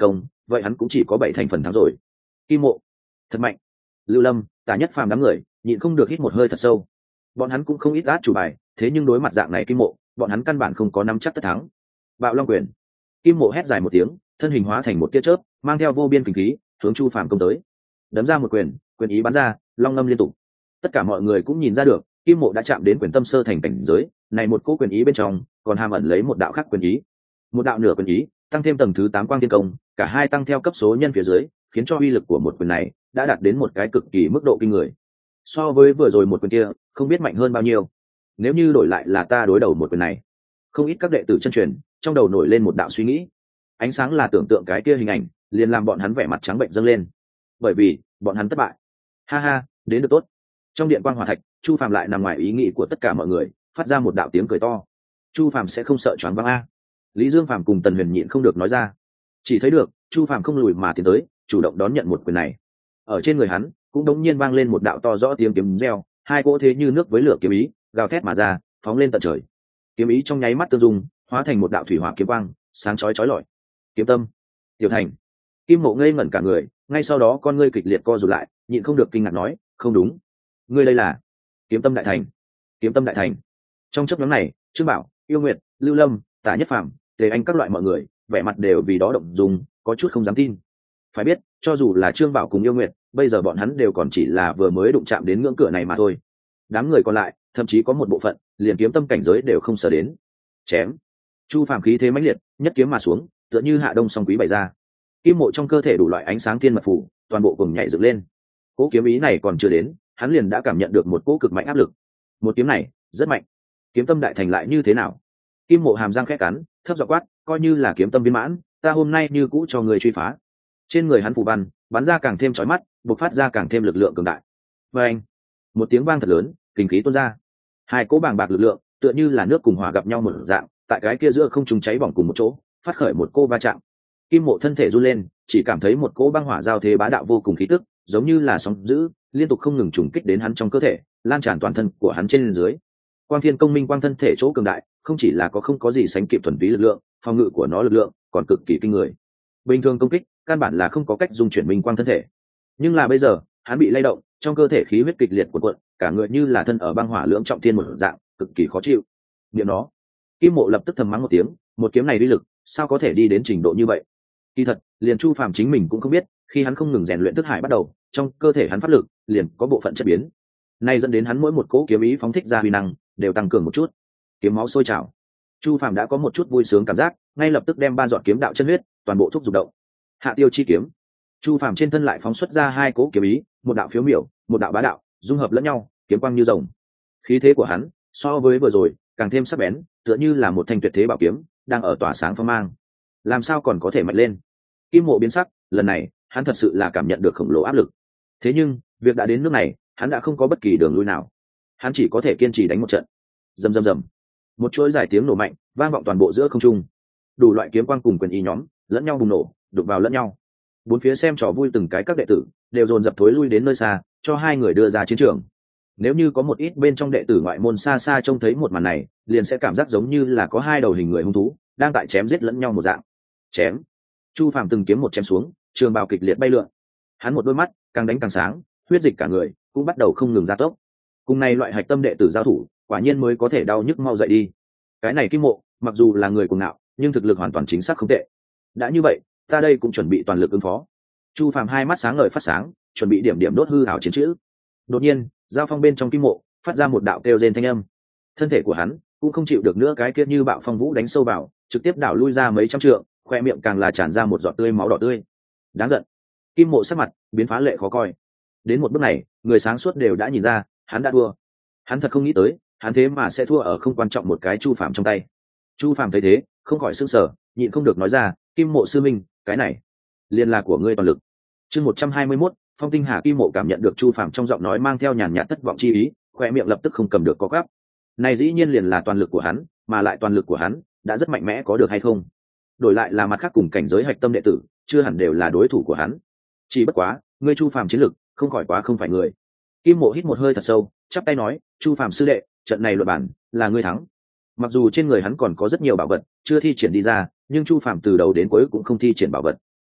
vậy hắn cũng chỉ có bảy thành phần thắng rồi. Kim Mộ thật mạnh. Lưu Lâm, Tả Nhất Phàm đám người nhịn không được hít một hơi thật sâu. Bọn hắn cũng không ít át chủ bài, thế nhưng đối mặt dạng này Kim Mộ, bọn hắn căn bản không có nắm chắc tất thắng. Bạo Long Quyền. Kim Mộ hét dài một tiếng, thân hình hóa thành một tia chớp, mang theo vô biên kinh khí, hướng Chu Phàm công tới. Đấm ra một quyền, quyền ý bắn ra, long ngâm liên tục. Tất cả mọi người cũng nhìn ra được, Kim Mộ đã chạm đến quyền tâm sơ thành cảnh giới, này một cỗ quyền ý bên trong, còn hàm ẩn lấy một đạo khác quyền ý. Một đạo nửa quyền ý, tăng thêm tầng thứ tám quang thiên công, cả hai tăng theo cấp số nhân phía dưới, khiến cho uy lực của một quyền này đã đạt đến một cái cực kỳ mức độ kinh người. So với vừa rồi một quyền kia, không biết mạnh hơn bao nhiêu. Nếu như đổi lại là ta đối đầu một quyền này, không ít các đệ tử chân truyền trong đầu nổi lên một đạo suy nghĩ. Ánh sáng là tưởng tượng cái kia hình ảnh, liền làm bọn hắn vẻ mặt trắng bệnh dâng lên. Bởi vì, bọn hắn thất bại. Ha ha, đến được tốt. Trong điện quang hỏa thạch, Chu Phàm lại nằm ngoài ý nghĩ của tất cả mọi người, phát ra một đạo tiếng cười to. Chu Phàm sẽ không sợ choáng váng a? Lý Dương Phàm cùng Tần Huyền nhịn không được nói ra. Chỉ thấy được, Chu Phàm không lùi mà tiến tới, chủ động đón nhận một quyền này. Ở trên người hắn, cũng đống nhiên vang lên một đạo to rõ tiếng kiếm reo, hai cỗ thế như nước với lửa kiếm ý, gào thét mà ra, phóng lên tận trời. Kiếm ý trong nháy mắt tương dung, hóa thành một đạo thủy hỏa kiếm quang, sáng chói chói lọi. Kiếm tâm, Tiểu Thành. Kim Mộ ngây ngẩn cả người, ngay sau đó con ngươi kịch liệt co rụt lại, nhịn không được kinh ngạc nói, không đúng, ngươi đây là Kiếm Tâm Đại Thành. Kiếm Tâm Đại Thành. Trong chớp nhoáng này, Trương Bảo, Yêu Nguyệt, Lưu Lâm, Tả Nhất Phàm, Tề Anh các loại mọi người, vẻ mặt đều vì đó động dung, có chút không dám tin. Phải biết, cho dù là Trương Bảo cùng Yêu Nguyệt, bây giờ bọn hắn đều còn chỉ là vừa mới đụng chạm đến ngưỡng cửa này mà thôi. Đám người còn lại, thậm chí có một bộ phận, liền kiếm tâm cảnh giới đều không sợ đến. Chém. Chu Phàm khí thế mãnh liệt, nhất kiếm mà xuống, tựa như hạ đông song quý bày ra. Kim Mộ trong cơ thể đủ loại ánh sáng thiên mật phủ, toàn bộ cùng nhảy dựng lên. Cỗ kiếm ý này còn chưa đến, hắn liền đã cảm nhận được một cỗ cực mạnh áp lực. Một kiếm này, rất mạnh. Kiếm tâm đại thành lại như thế nào? Kim Mộ hàm răng khẽ cắn, thấp giọng quát, coi như là kiếm tâm viên mãn, ta hôm nay như cũ cho người truy phá. Trên người hắn phù văn, bắn ra càng thêm chói mắt, bộc phát ra càng thêm lực lượng cường đại. Và anh, một tiếng vang thật lớn, kinh khí tuôn ra. Hai cỗ bàng bạc lực lượng, tựa như là nước cùng hỏa gặp nhau một dạng, tại cái kia giữa không trung cháy bỏng cùng một chỗ, phát khởi một cô va chạm. Kim Mộ thân thể run lên, chỉ cảm thấy một cỗ băng hỏa giao thế bá đạo vô cùng khí tức, giống như là sóng dữ, liên tục không ngừng trùng kích đến hắn trong cơ thể, lan tràn toàn thân của hắn trên dưới. Quang Thiên Công Minh quang thân thể chỗ cường đại, không chỉ là có không có gì sánh kịp thuần túy lực lượng, phòng ngự của nó lực lượng còn cực kỳ kinh người. Bình thường công kích, căn bản là không có cách dung chuyển minh quang thân thể. Nhưng là bây giờ, hắn bị lay động, trong cơ thể khí huyết kịch liệt cuộn cuộn, cả người như là thân ở băng hỏa lưỡng trọng thiên một dạng, cực kỳ khó chịu. Niệm nó, Kim Mộ lập tức thầm mắng một tiếng, một kiếm này uy lực, sao có thể đi đến trình độ như vậy? Kỳ thật, liền Chu Phàm chính mình cũng không biết, khi hắn không ngừng rèn luyện thức hải bắt đầu, trong cơ thể hắn pháp lực liền có bộ phận chất biến. Nay dẫn đến hắn mỗi một cỗ kiếm ý phóng thích ra uy năng đều tăng cường một chút. Kiếm máu sôi trào. Chu Phàm đã có một chút vui sướng cảm giác, ngay lập tức đem ba giọt kiếm đạo chân huyết toàn bộ thúc dục động. Hạ Tiêu chi kiếm. Chu Phàm trên thân lại phóng xuất ra hai cỗ kiếm ý, một đạo phiếu miểu, một đạo bá đạo, dung hợp lẫn nhau, kiếm quang như rồng. Khí thế của hắn so với vừa rồi càng thêm sắc bén, tựa như là một thanh tuyệt thế bảo kiếm đang ở tỏa sáng phong mang. Làm sao còn có thể mạnh lên? Kim Mộ biến sắc, lần này hắn thật sự là cảm nhận được khổng lồ áp lực. Thế nhưng việc đã đến nước này, hắn đã không có bất kỳ đường lui nào, hắn chỉ có thể kiên trì đánh một trận. Rầm rầm rầm, một chuỗi dài tiếng nổ mạnh vang vọng toàn bộ giữa không trung. Đủ loại kiếm quang cùng quyền ý nhóm lẫn nhau bùng nổ, đụng vào lẫn nhau. Bốn phía xem trò vui từng cái các đệ tử đều dồn dập thối lui đến nơi xa, cho hai người đưa ra chiến trường. Nếu như có một ít bên trong đệ tử ngoại môn xa xa trông thấy một màn này, liền sẽ cảm giác giống như là có hai đầu hình người hung thú đang tại chém giết lẫn nhau một dạng. Chém. Chu Phàm từng kiếm một chém xuống, trường bào kịch liệt bay lượn. Hắn một đôi mắt càng đánh càng sáng, huyết dịch cả người cũng bắt đầu không ngừng gia tốc. Cùng này loại hạch tâm đệ tử giao thủ, quả nhiên mới có thể đau nhức mau dậy đi. Cái này Kim Mộ, mặc dù là người cuồng ngạo, nhưng thực lực hoàn toàn chính xác không tệ. Đã như vậy, ta đây cũng chuẩn bị toàn lực ứng phó. Chu Phàm hai mắt sáng ngời phát sáng, chuẩn bị điểm điểm đốt hư ảo chiến chữ. Đột nhiên, giao phong bên trong Kim Mộ phát ra một đạo kêu rên thanh âm. Thân thể của hắn cũng không chịu được nữa cái kia như bạo phong vũ đánh sâu vào, trực tiếp đảo lui ra mấy trăm trượng, khoe miệng càng là tràn ra một giọt tươi máu đỏ tươi. Đáng giận. Kim Mộ sắc mặt biến phá lệ khó coi. Đến một bước này, người sáng suốt đều đã nhìn ra, hắn đã thua. Hắn thật không nghĩ tới, hắn thế mà sẽ thua ở không quan trọng một cái Chu Phàm trong tay. Chu Phàm thấy thế, không khỏi sửng sở, nhịn không được nói ra, Kim Mộ sư minh, cái này liên là của ngươi toàn lực. Chương một trăm hai mươi mốt, Phong Tinh Hà. Kim Mộ cảm nhận được Chu Phàm trong giọng nói mang theo nhàn nhạt thất vọng chi ý, khoe miệng lập tức không cầm được có gắp. Này dĩ nhiên liền là toàn lực của hắn, mà lại toàn lực của hắn đã rất mạnh mẽ, có được hay không? Đổi lại là mặt khác cùng cảnh giới hạch tâm đệ tử, chưa hẳn đều là đối thủ của hắn. Chỉ bất quá, ngươi Chu Phàm chiến lực không khỏi quá không phải người. Kim Mộ hít một hơi thật sâu, chắp tay nói, Chu Phàm sư đệ, trận này luận bản là ngươi thắng. Mặc dù trên người hắn còn có rất nhiều bảo vật chưa thi triển đi ra, nhưng Chu Phàm từ đầu đến cuối cũng không thi triển bảo vật.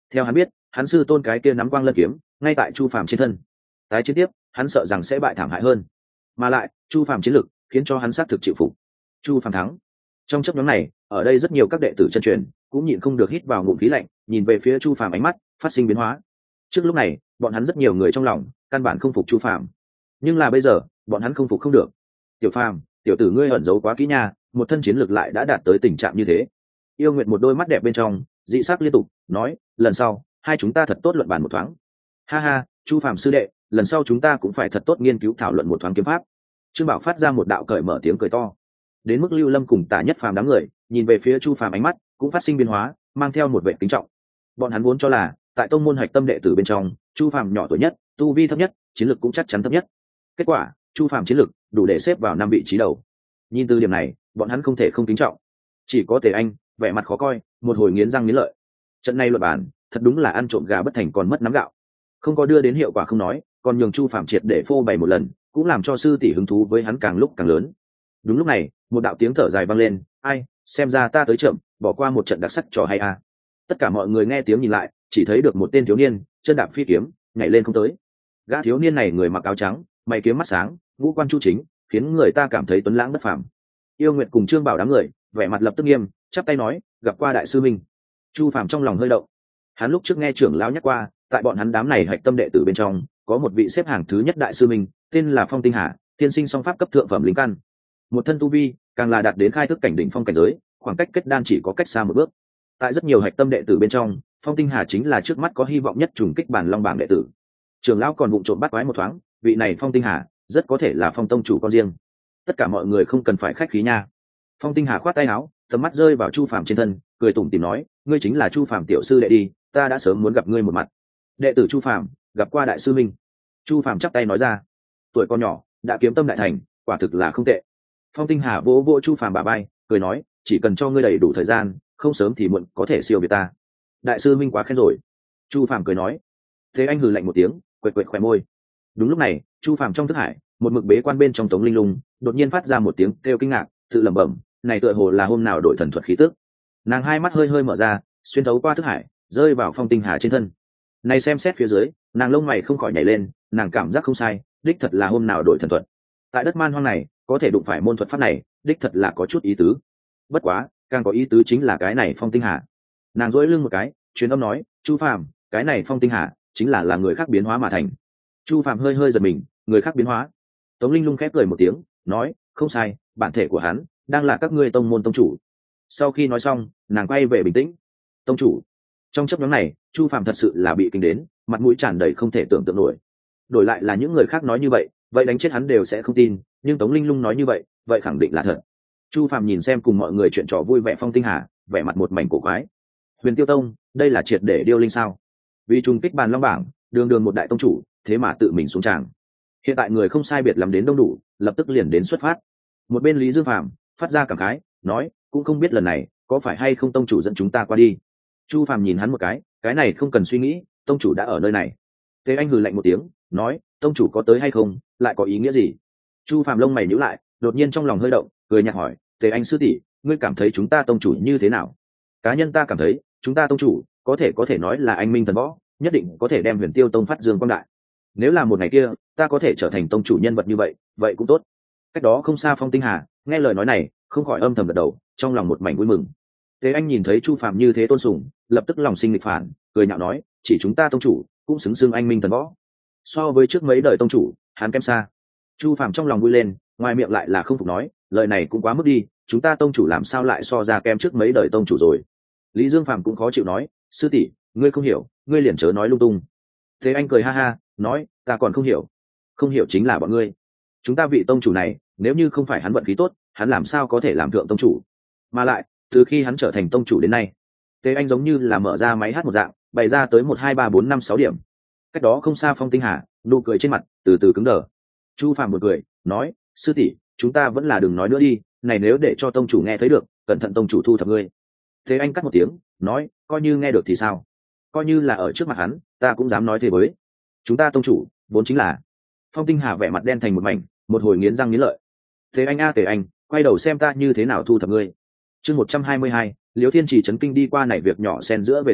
Theo hắn biết, hắn sư tôn cái kia nắm quang lân kiếm ngay tại chu phàm trên thân, tái chiến tiếp hắn sợ rằng sẽ bại thảm hại hơn, mà lại chu phàm chiến lực khiến cho hắn xác thực chịu phục. Chu phàm thắng. Trong chấp nhóm này, ở đây rất nhiều các đệ tử chân truyền cũng nhịn không được hít vào ngụm khí lạnh, nhìn về phía chu phàm, ánh mắt phát sinh biến hóa. Trước lúc này bọn hắn rất nhiều người trong lòng căn bản không phục chu phàm, nhưng là bây giờ bọn hắn không phục không được. Tiểu phàm, tiểu tử ngươi ẩn giấu quá kỹ nha, một thân chiến lực lại đã đạt tới tình trạng như thế. Yêu Nguyệt một đôi mắt đẹp bên trong dị sắc liên tục nói, lần sau hai chúng ta thật tốt luận bàn một thoáng. Ha ha, chu phàm sư đệ, lần sau chúng ta cũng phải thật tốt nghiên cứu thảo luận một thoáng kiếm pháp. Trương Bảo phát ra một đạo cởi mở tiếng cười to. Đến mức Lưu Lâm cùng Tả Nhất Phàm đám người nhìn về phía chu phàm, ánh mắt cũng phát sinh biến hóa, mang theo một vẻ kính trọng. Bọn hắn vốn cho là tại tông môn hạch tâm đệ tử bên trong, chu phàm nhỏ tuổi nhất, tu vi thấp nhất, chiến lực cũng chắc chắn thấp nhất. Kết quả chu phàm chiến lực đủ để xếp vào năm vị trí đầu. Nhìn từ điểm này, bọn hắn không thể không kính trọng. Chỉ có Tề Anh vẻ mặt khó coi, một hồi nghiến răng nghiến lợi. Trận này luận bàn thật đúng là ăn trộm gà bất thành còn mất nắm gạo, không có đưa đến hiệu quả không nói, còn nhường chu phàm triệt để phô bày một lần, cũng làm cho sư tỷ hứng thú với hắn càng lúc càng lớn. Đúng lúc này, một đạo tiếng thở dài vang lên, ai, xem ra ta tới chậm, bỏ qua một trận đặc sắc trò hay à. Tất cả mọi người nghe tiếng nhìn lại, chỉ thấy được một tên thiếu niên chân đạp phi kiếm nhảy lên không tới. Gã thiếu niên này người mặc áo trắng, mày kiếm mắt sáng, ngũ quan chu chính, khiến người ta cảm thấy tuấn lãng bất phàm. Yêu Nguyệt cùng Trương Bảo đám người vẻ mặt lập tức nghiêm, chắp tay nói, gặp qua đại sư minh. Chu phàm trong lòng hơi động. Hắn lúc trước nghe trưởng lão nhắc qua, tại bọn hắn đám này hạch tâm đệ tử bên trong có một vị xếp hàng thứ nhất đại sư minh, tên là Phong Tinh Hà, thiên sinh song pháp cấp thượng phẩm linh căn, một thân tu vi càng là đạt đến khai thức cảnh đỉnh phong cảnh giới, khoảng cách kết đan chỉ có cách xa một bước. Tại rất nhiều hạch tâm đệ tử bên trong, Phong Tinh Hà chính là trước mắt có hy vọng nhất trùng kích bản long bảng đệ tử. Trưởng lão còn vụng trộm bắt quái một thoáng, vị này Phong Tinh Hà rất có thể là Phong tông chủ con riêng. Tất cả mọi người không cần phải khách khí nha. Phong Tinh Hà khoát tay áo, tầm mắt rơi vào chu phàm trên thân, cười tủm tỉm nói, ngươi chính là chu phàm tiểu sư đệ đi, ta đã sớm muốn gặp ngươi một mặt. Đệ tử chu phàm gặp qua đại sư minh. Chu phàm chắp tay nói ra, tuổi con nhỏ đã kiếm tâm đại thành, quả thực là không tệ. Phong Tinh Hà vỗ vỗ chu phàm bả vai, cười nói, chỉ cần cho ngươi đầy đủ thời gian, không sớm thì muộn có thể siêu việt ta. Đại sư minh quá khen rồi. Chu phàm cười nói. Thế anh hừ lạnh một tiếng, quệt quệt khỏe môi. Đúng lúc này, chu phàm trong thức hải, một mực bế quan bên trong Tống Linh Lung đột nhiên phát ra một tiếng kêu kinh ngạc, tự lẩm bẩm, này tựa hồ là hôm nào đổi thần thuật khí tức. Nàng hai mắt hơi hơi mở ra, xuyên thấu qua thức hải, rơi vào Phong Tinh Hà trên thân. Này xem xét phía dưới, nàng lông mày không khỏi nhảy lên, nàng cảm giác không sai, đích thật là hôm nào đổi thần thuật. Tại đất man hoang này, có thể đụng phải môn thuật pháp này, đích thật là có chút ý tứ. Bất quá, càng có ý tứ chính là cái này Phong Tinh Hà. Nàng duỗi lưng một cái, truyền âm nói, chu phàm, cái này Phong Tinh Hà chính là là người khác biến hóa mà thành. Chu phàm hơi hơi giật mình, người khác biến hóa. Tống Linh Lung khép cười một tiếng, nói, không sai, bản thể của hắn đang là các ngươi tông môn tông chủ. Sau khi nói xong, nàng quay về bình tĩnh. Tông chủ. Trong chấp nhóm này, chu phàm thật sự là bị kinh đến, mặt mũi tràn đầy không thể tưởng tượng nổi. Đổi lại là những người khác nói như vậy, vậy đánh chết hắn đều sẽ không tin, nhưng Tống Linh Lung nói như vậy, vậy khẳng định là thật. Chu phàm nhìn xem cùng mọi người chuyện trò vui vẻ Phong Tinh Hà, vẻ mặt một mảnh cổ quái. Huyền Tiêu Tông, đây là triệt để điêu linh sao? Vì trùng kích bàn long bảng, đường đường một đại tông chủ, thế mà tự mình xuống tràng. Hiện tại người không sai biệt lắm đến đông đủ, lập tức liền đến xuất phát. Một bên Lý Dương Phàm phát ra cảm khái, nói, cũng không biết lần này có phải hay không tông chủ dẫn chúng ta qua đi. Chu phàm nhìn hắn một cái, cái này không cần suy nghĩ, tông chủ đã ở nơi này. Thế anh hừ lạnh một tiếng, nói, tông chủ có tới hay không, lại có ý nghĩa gì? Chu phàm lông mày nhíu lại, đột nhiên trong lòng hơi động, cười nhạt hỏi, Tề anh sư tỷ, ngươi cảm thấy chúng ta tông chủ như thế nào? Cá nhân ta cảm thấy, chúng ta tông chủ có thể có thể nói là anh minh thần võ, nhất định có thể đem Huyền Tiêu Tông phát dương quang đại. Nếu là một ngày kia ta có thể trở thành tông chủ nhân vật như vậy, vậy cũng tốt. Cách đó không xa Phong Tinh Hà nghe lời nói này, không khỏi âm thầm gật đầu, trong lòng một mảnh vui mừng. Thế anh nhìn thấy chu phàm như thế tôn sùng, lập tức lòng sinh nghịch phản, cười nhạo nói, chỉ chúng ta tông chủ cũng xứng xưng anh minh thần võ, so với trước mấy đời tông chủ hắn kém xa. Chu phàm trong lòng vui lên, ngoài miệng lại là không phục nói, lời này cũng quá mức đi, chúng ta tông chủ làm sao lại so ra kém trước mấy đời tông chủ rồi. Lý Dương Phàm cũng khó chịu nói, sư tỷ, ngươi không hiểu, ngươi liền chớ nói lung tung. Thế anh cười ha ha, nói, ta còn không hiểu. Không hiểu chính là bọn ngươi. Chúng ta vị tông chủ này, nếu như không phải hắn vận khí tốt, hắn làm sao có thể làm thượng tông chủ. Mà lại, từ khi hắn trở thành tông chủ đến nay, Thế anh giống như là mở ra máy hát một dạng, bày ra tới một hai ba bốn năm sáu điểm. Cách đó không xa Phong Tinh Hà, nụ cười trên mặt từ từ cứng đờ. Chu phàm một cười, nói, sư tỷ, chúng ta vẫn là đừng nói nữa đi, này nếu để cho tông chủ nghe thấy được, cẩn thận tông chủ thu thập ngươi. Thế anh cắt một tiếng, nói, coi như nghe được thì sao, coi như là ở trước mặt hắn, ta cũng dám nói thế với. Chúng ta tông chủ vốn chính là. Phong Tinh Hà vẻ mặt đen thành một mảnh, một hồi nghiến răng nghiến lợi. Thế anh a Tề anh, quay đầu xem ta như thế nào thu thập ngươi. Chương một trăm hai mươi hai, Liễu Thiên Trì chấn kinh đi qua này việc nhỏ xen giữa về sau,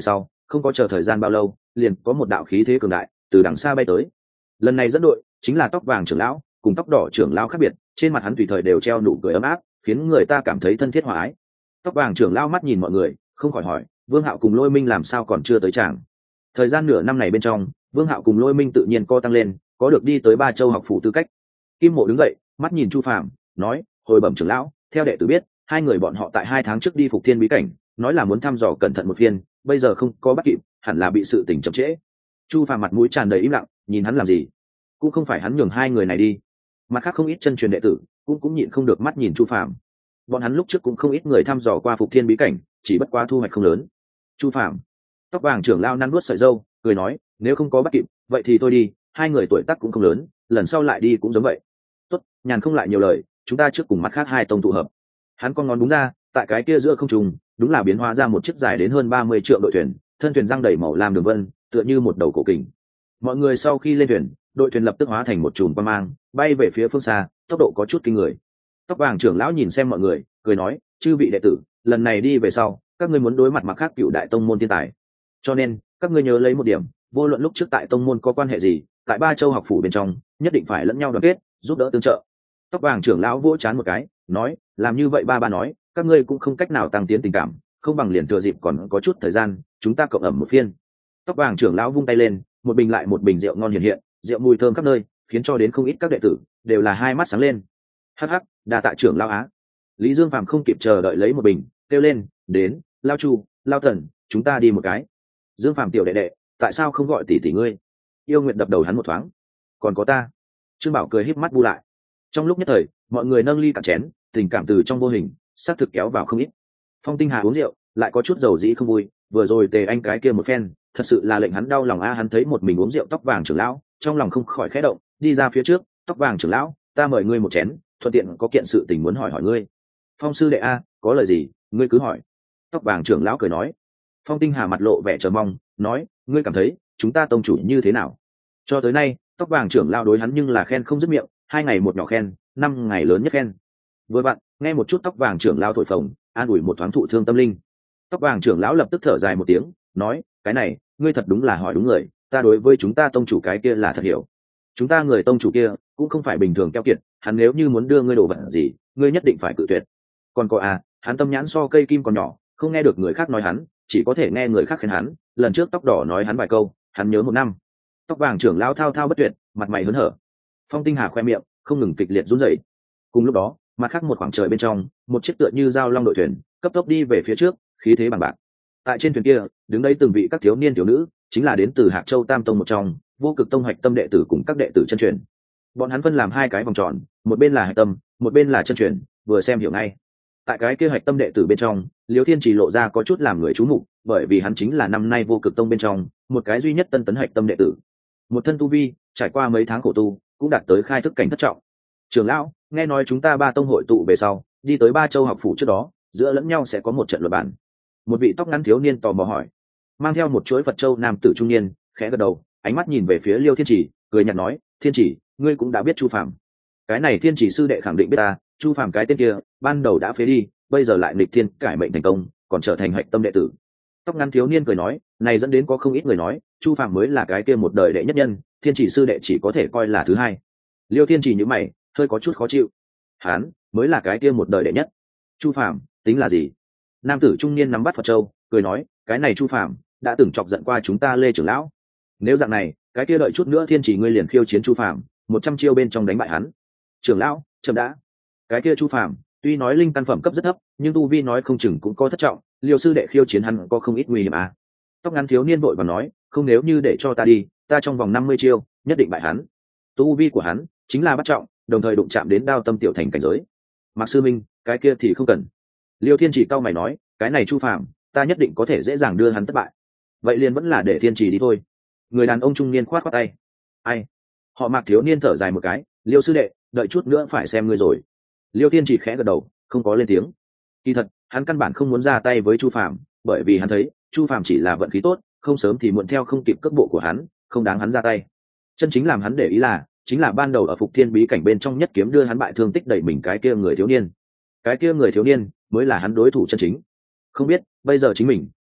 không có chờ thời gian bao lâu liền có một đạo khí thế cường đại từ đằng xa bay tới. Lần này dẫn đội chính là tóc vàng trưởng lão, cùng tóc đỏ trưởng lão khác biệt, trên mặt hắn tùy thời đều treo nụ cười ấm áp, khiến người ta cảm thấy thân thiết hòa ái. Tóc vàng trưởng lão mắt nhìn mọi người, không khỏi hỏi, Vương Hạo cùng Lôi Minh làm sao còn chưa tới chàng? Thời gian nửa năm này bên trong, Vương Hạo cùng Lôi Minh tự nhiên co tăng lên, có được đi tới Ba Châu học phủ tư cách. Kim Mộ đứng dậy, mắt nhìn Chu Phàm, nói, hồi bẩm trưởng lão, theo đệ tử biết, hai người bọn họ tại hai tháng trước đi Phục Thiên bí cảnh, nói là muốn thăm dò cẩn thận một phiên, bây giờ không có bắt kịp, hẳn là bị sự tình chậm trễ. Chu Phàm mặt mũi tràn đầy im lặng, nhìn hắn làm gì? Cũng không phải hắn nhường hai người này đi. Mặt khác không ít chân truyền đệ tử cũng cũng nhịn không được mắt nhìn Chu Phàm. Bọn hắn lúc trước cũng không ít người thăm dò qua Phục Thiên bí cảnh, chỉ bất quá thu hoạch không lớn. Chu Phàm, tóc vàng trưởng lão nắn nuốt sợi râu, cười nói, nếu không có bắt kịp, vậy thì tôi đi, hai người tuổi tác cũng không lớn, lần sau lại đi cũng giống vậy. Tốt, nhàn không lại nhiều lời, chúng ta trước cùng mặt khác hai tông tụ hợp. Hắn con ngón đúng ra, tại cái kia giữa không trung, đúng là biến hóa ra một chiếc dài đến hơn ba mươi trượng đội thuyền, thân thuyền răng đầy màu lam đường vân, tựa như một đầu cổ kình. Mọi người sau khi lên thuyền, đội thuyền lập tức hóa thành một chùm quang mang, bay về phía phương xa, tốc độ có chút kinh người. Tóc vàng trưởng lão nhìn xem mọi người, cười nói, chư vị đệ tử, lần này đi về sau, các ngươi muốn đối mặt mặt khác cựu đại tông môn thiên tài, cho nên các ngươi nhớ lấy một điểm, vô luận lúc trước tại tông môn có quan hệ gì, tại Ba Châu học phủ bên trong, nhất định phải lẫn nhau đoàn kết, giúp đỡ tương trợ. Tóc vàng trưởng lão vỗ chán một cái, nói, làm như vậy ba ba nói, các ngươi cũng không cách nào tăng tiến tình cảm, không bằng liền thừa dịp còn có chút thời gian, chúng ta cộng ẩm một phiên. Tóc vàng trưởng lão vung tay lên, một bình lại một bình rượu ngon hiện hiện, rượu mùi thơm khắp nơi, khiến cho đến không ít các đệ tử đều là hai mắt sáng lên. Hắc hắc, đa tạ trưởng lão á. Lý Dương Phàm không kịp chờ đợi lấy một bình, kêu lên, đến, Lao Chu, Lao Thần, chúng ta đi một cái. Dương Phàm tiểu đệ đệ, tại sao không gọi tỷ tỷ ngươi? Yêu Nguyệt đập đầu hắn một thoáng. Còn có ta. Trương Bảo cười híp mắt bu lại. Trong lúc nhất thời, mọi người nâng ly cạn chén, tình cảm từ trong vô hình sát thực kéo vào không ít. Phong Tinh Hà uống rượu, lại có chút dầu dĩ không vui, vừa rồi Tề Anh cái kia một phen, thật sự là lệnh hắn đau lòng a. Hắn thấy một mình uống rượu tóc vàng trưởng lão, trong lòng không khỏi khẽ động, đi ra phía trước, tóc vàng trưởng lão, ta mời ngươi một chén, thuận tiện có kiện sự tình muốn hỏi hỏi ngươi. Phong sư đệ a, có lời gì, ngươi cứ hỏi. Tóc vàng trưởng lão cười nói. Phong Tinh Hà mặt lộ vẻ chờ mong, nói, ngươi cảm thấy chúng ta tông chủ như thế nào? Cho tới nay, tóc vàng trưởng lão đối hắn nhưng là khen không dứt miệng, hai ngày một nhỏ khen, năm ngày lớn nhất khen. Vừa vặn, nghe một chút tóc vàng trưởng lão thổi phồng, an ủi một thoáng thụ thương tâm linh. Tóc vàng trưởng lão lập tức thở dài một tiếng, nói, cái này, ngươi thật đúng là hỏi đúng người, ta đối với chúng ta tông chủ cái kia là thật hiểu. Chúng ta người tông chủ kia cũng không phải bình thường keo kiệt, hắn nếu như muốn đưa ngươi đồ vật gì, ngươi nhất định phải cự tuyệt. Còn có à, hắn tâm nhãn so cây kim còn nhỏ, không nghe được người khác nói hắn, chỉ có thể nghe người khác khen hắn. Lần trước tóc đỏ nói hắn vài câu, hắn nhớ một năm. Tóc vàng trưởng lão thao thao bất tuyệt, mặt mày hớn hở. Phong Tinh Hà khoe miệng không ngừng kịch liệt run rẩy. Cùng lúc đó, mặt khác một khoảng trời bên trong, một chiếc tựa như dao long đội thuyền cấp tốc đi về phía trước, khí thế bằng bạc. Tại trên thuyền kia, đứng đây từng vị các thiếu niên thiếu nữ, chính là đến từ Hạc Châu Tam Tông một trong, Vô Cực Tông hạch tâm đệ tử cùng các đệ tử chân truyền. Bọn hắn phân làm hai cái vòng tròn, một bên là hạch tâm, một bên là chân truyền, vừa xem hiểu ngay. Tại cái kia hạch tâm đệ tử bên trong, Liêu Thiên Chỉ lộ ra có chút làm người chú mục, bởi vì hắn chính là năm nay Vô Cực Tông bên trong một cái duy nhất tân tấn hạch tâm đệ tử. Một thân tu vi, trải qua mấy tháng khổ tu, cũng đạt tới khai thức cảnh thất trọng. Trưởng lão, nghe nói chúng ta ba tông hội tụ về sau, đi tới Ba Châu học phủ trước đó, giữa lẫn nhau sẽ có một trận luận bản. Một vị tóc ngắn thiếu niên tò mò hỏi. Mang theo một chuỗi Phật châu nam tử trung niên, khẽ gật đầu, ánh mắt nhìn về phía Liêu Thiên Chỉ, cười nhạt nói, Thiên Chỉ, ngươi cũng đã biết Chu Phàm. Cái này Thiên Chỉ sư đệ khẳng định biết ta, Chu Phàm cái tên kia, ban đầu đã phế đi, bây giờ lại nghịch thiên cải mệnh thành công, còn trở thành hạch tâm đệ tử. Tóc ngắn thiếu niên cười nói, này dẫn đến có không ít người nói, Chu Phàm mới là cái kia một đời đệ nhất nhân, Thiên Chỉ sư đệ chỉ có thể coi là thứ hai. Liêu Thiên Chỉ nhíu mày, hơi có chút khó chịu. Hắn mới là cái kia một đời đệ nhất, Chu Phàm tính là gì? Nam tử trung niên nắm bắt Phật châu, cười nói, cái này Chu Phàm đã từng chọc giận qua chúng ta Lê trưởng lão. Nếu dạng này, cái kia đợi chút nữa Thiên Chỉ ngươi liền khiêu chiến Chu Phàm, một trăm chiêu bên trong đánh bại hắn. Trưởng lão, chậm đã. Cái kia Chu Phàm, tuy nói linh căn phẩm cấp rất thấp, nhưng tu vi nói không chừng cũng có thất trọng, Liêu sư đệ khiêu chiến hắn có không ít nguy hiểm à? Tóc ngắn thiếu niên vội vàng nói, không, nếu như để cho ta đi, ta trong vòng năm mươi chiêu, nhất định bại hắn. Tu vi của hắn chính là bắt trọng, đồng thời đụng chạm đến đao tâm tiểu thành cảnh giới. Mạc sư minh, cái kia thì không cần. Liêu Thiên Chỉ cao mày nói, cái này Chu Phàm, ta nhất định có thể dễ dàng đưa hắn thất bại. Vậy liền vẫn là để Thiên Chỉ đi thôi. Người đàn ông trung niên khoát khoát tay. Ai? Họ Mạc thiếu niên thở dài một cái, Liêu sư đệ, đợi chút nữa phải xem ngươi rồi. Liêu Thiên Chỉ khẽ gật đầu, không có lên tiếng. Kỳ thật, hắn căn bản không muốn ra tay với Chu Phàm, bởi vì hắn thấy Chu Phàm chỉ là vận khí tốt, không sớm thì muộn theo không kịp cước bộ của hắn, không đáng hắn ra tay. Chân chính làm hắn để ý là, chính là ban đầu ở Phục Thiên bí cảnh bên trong nhất kiếm đưa hắn bại thương tích đẩy mình cái kia người thiếu niên. Cái kia người thiếu niên mới là hắn đối thủ chân chính. Không biết bây giờ chính mình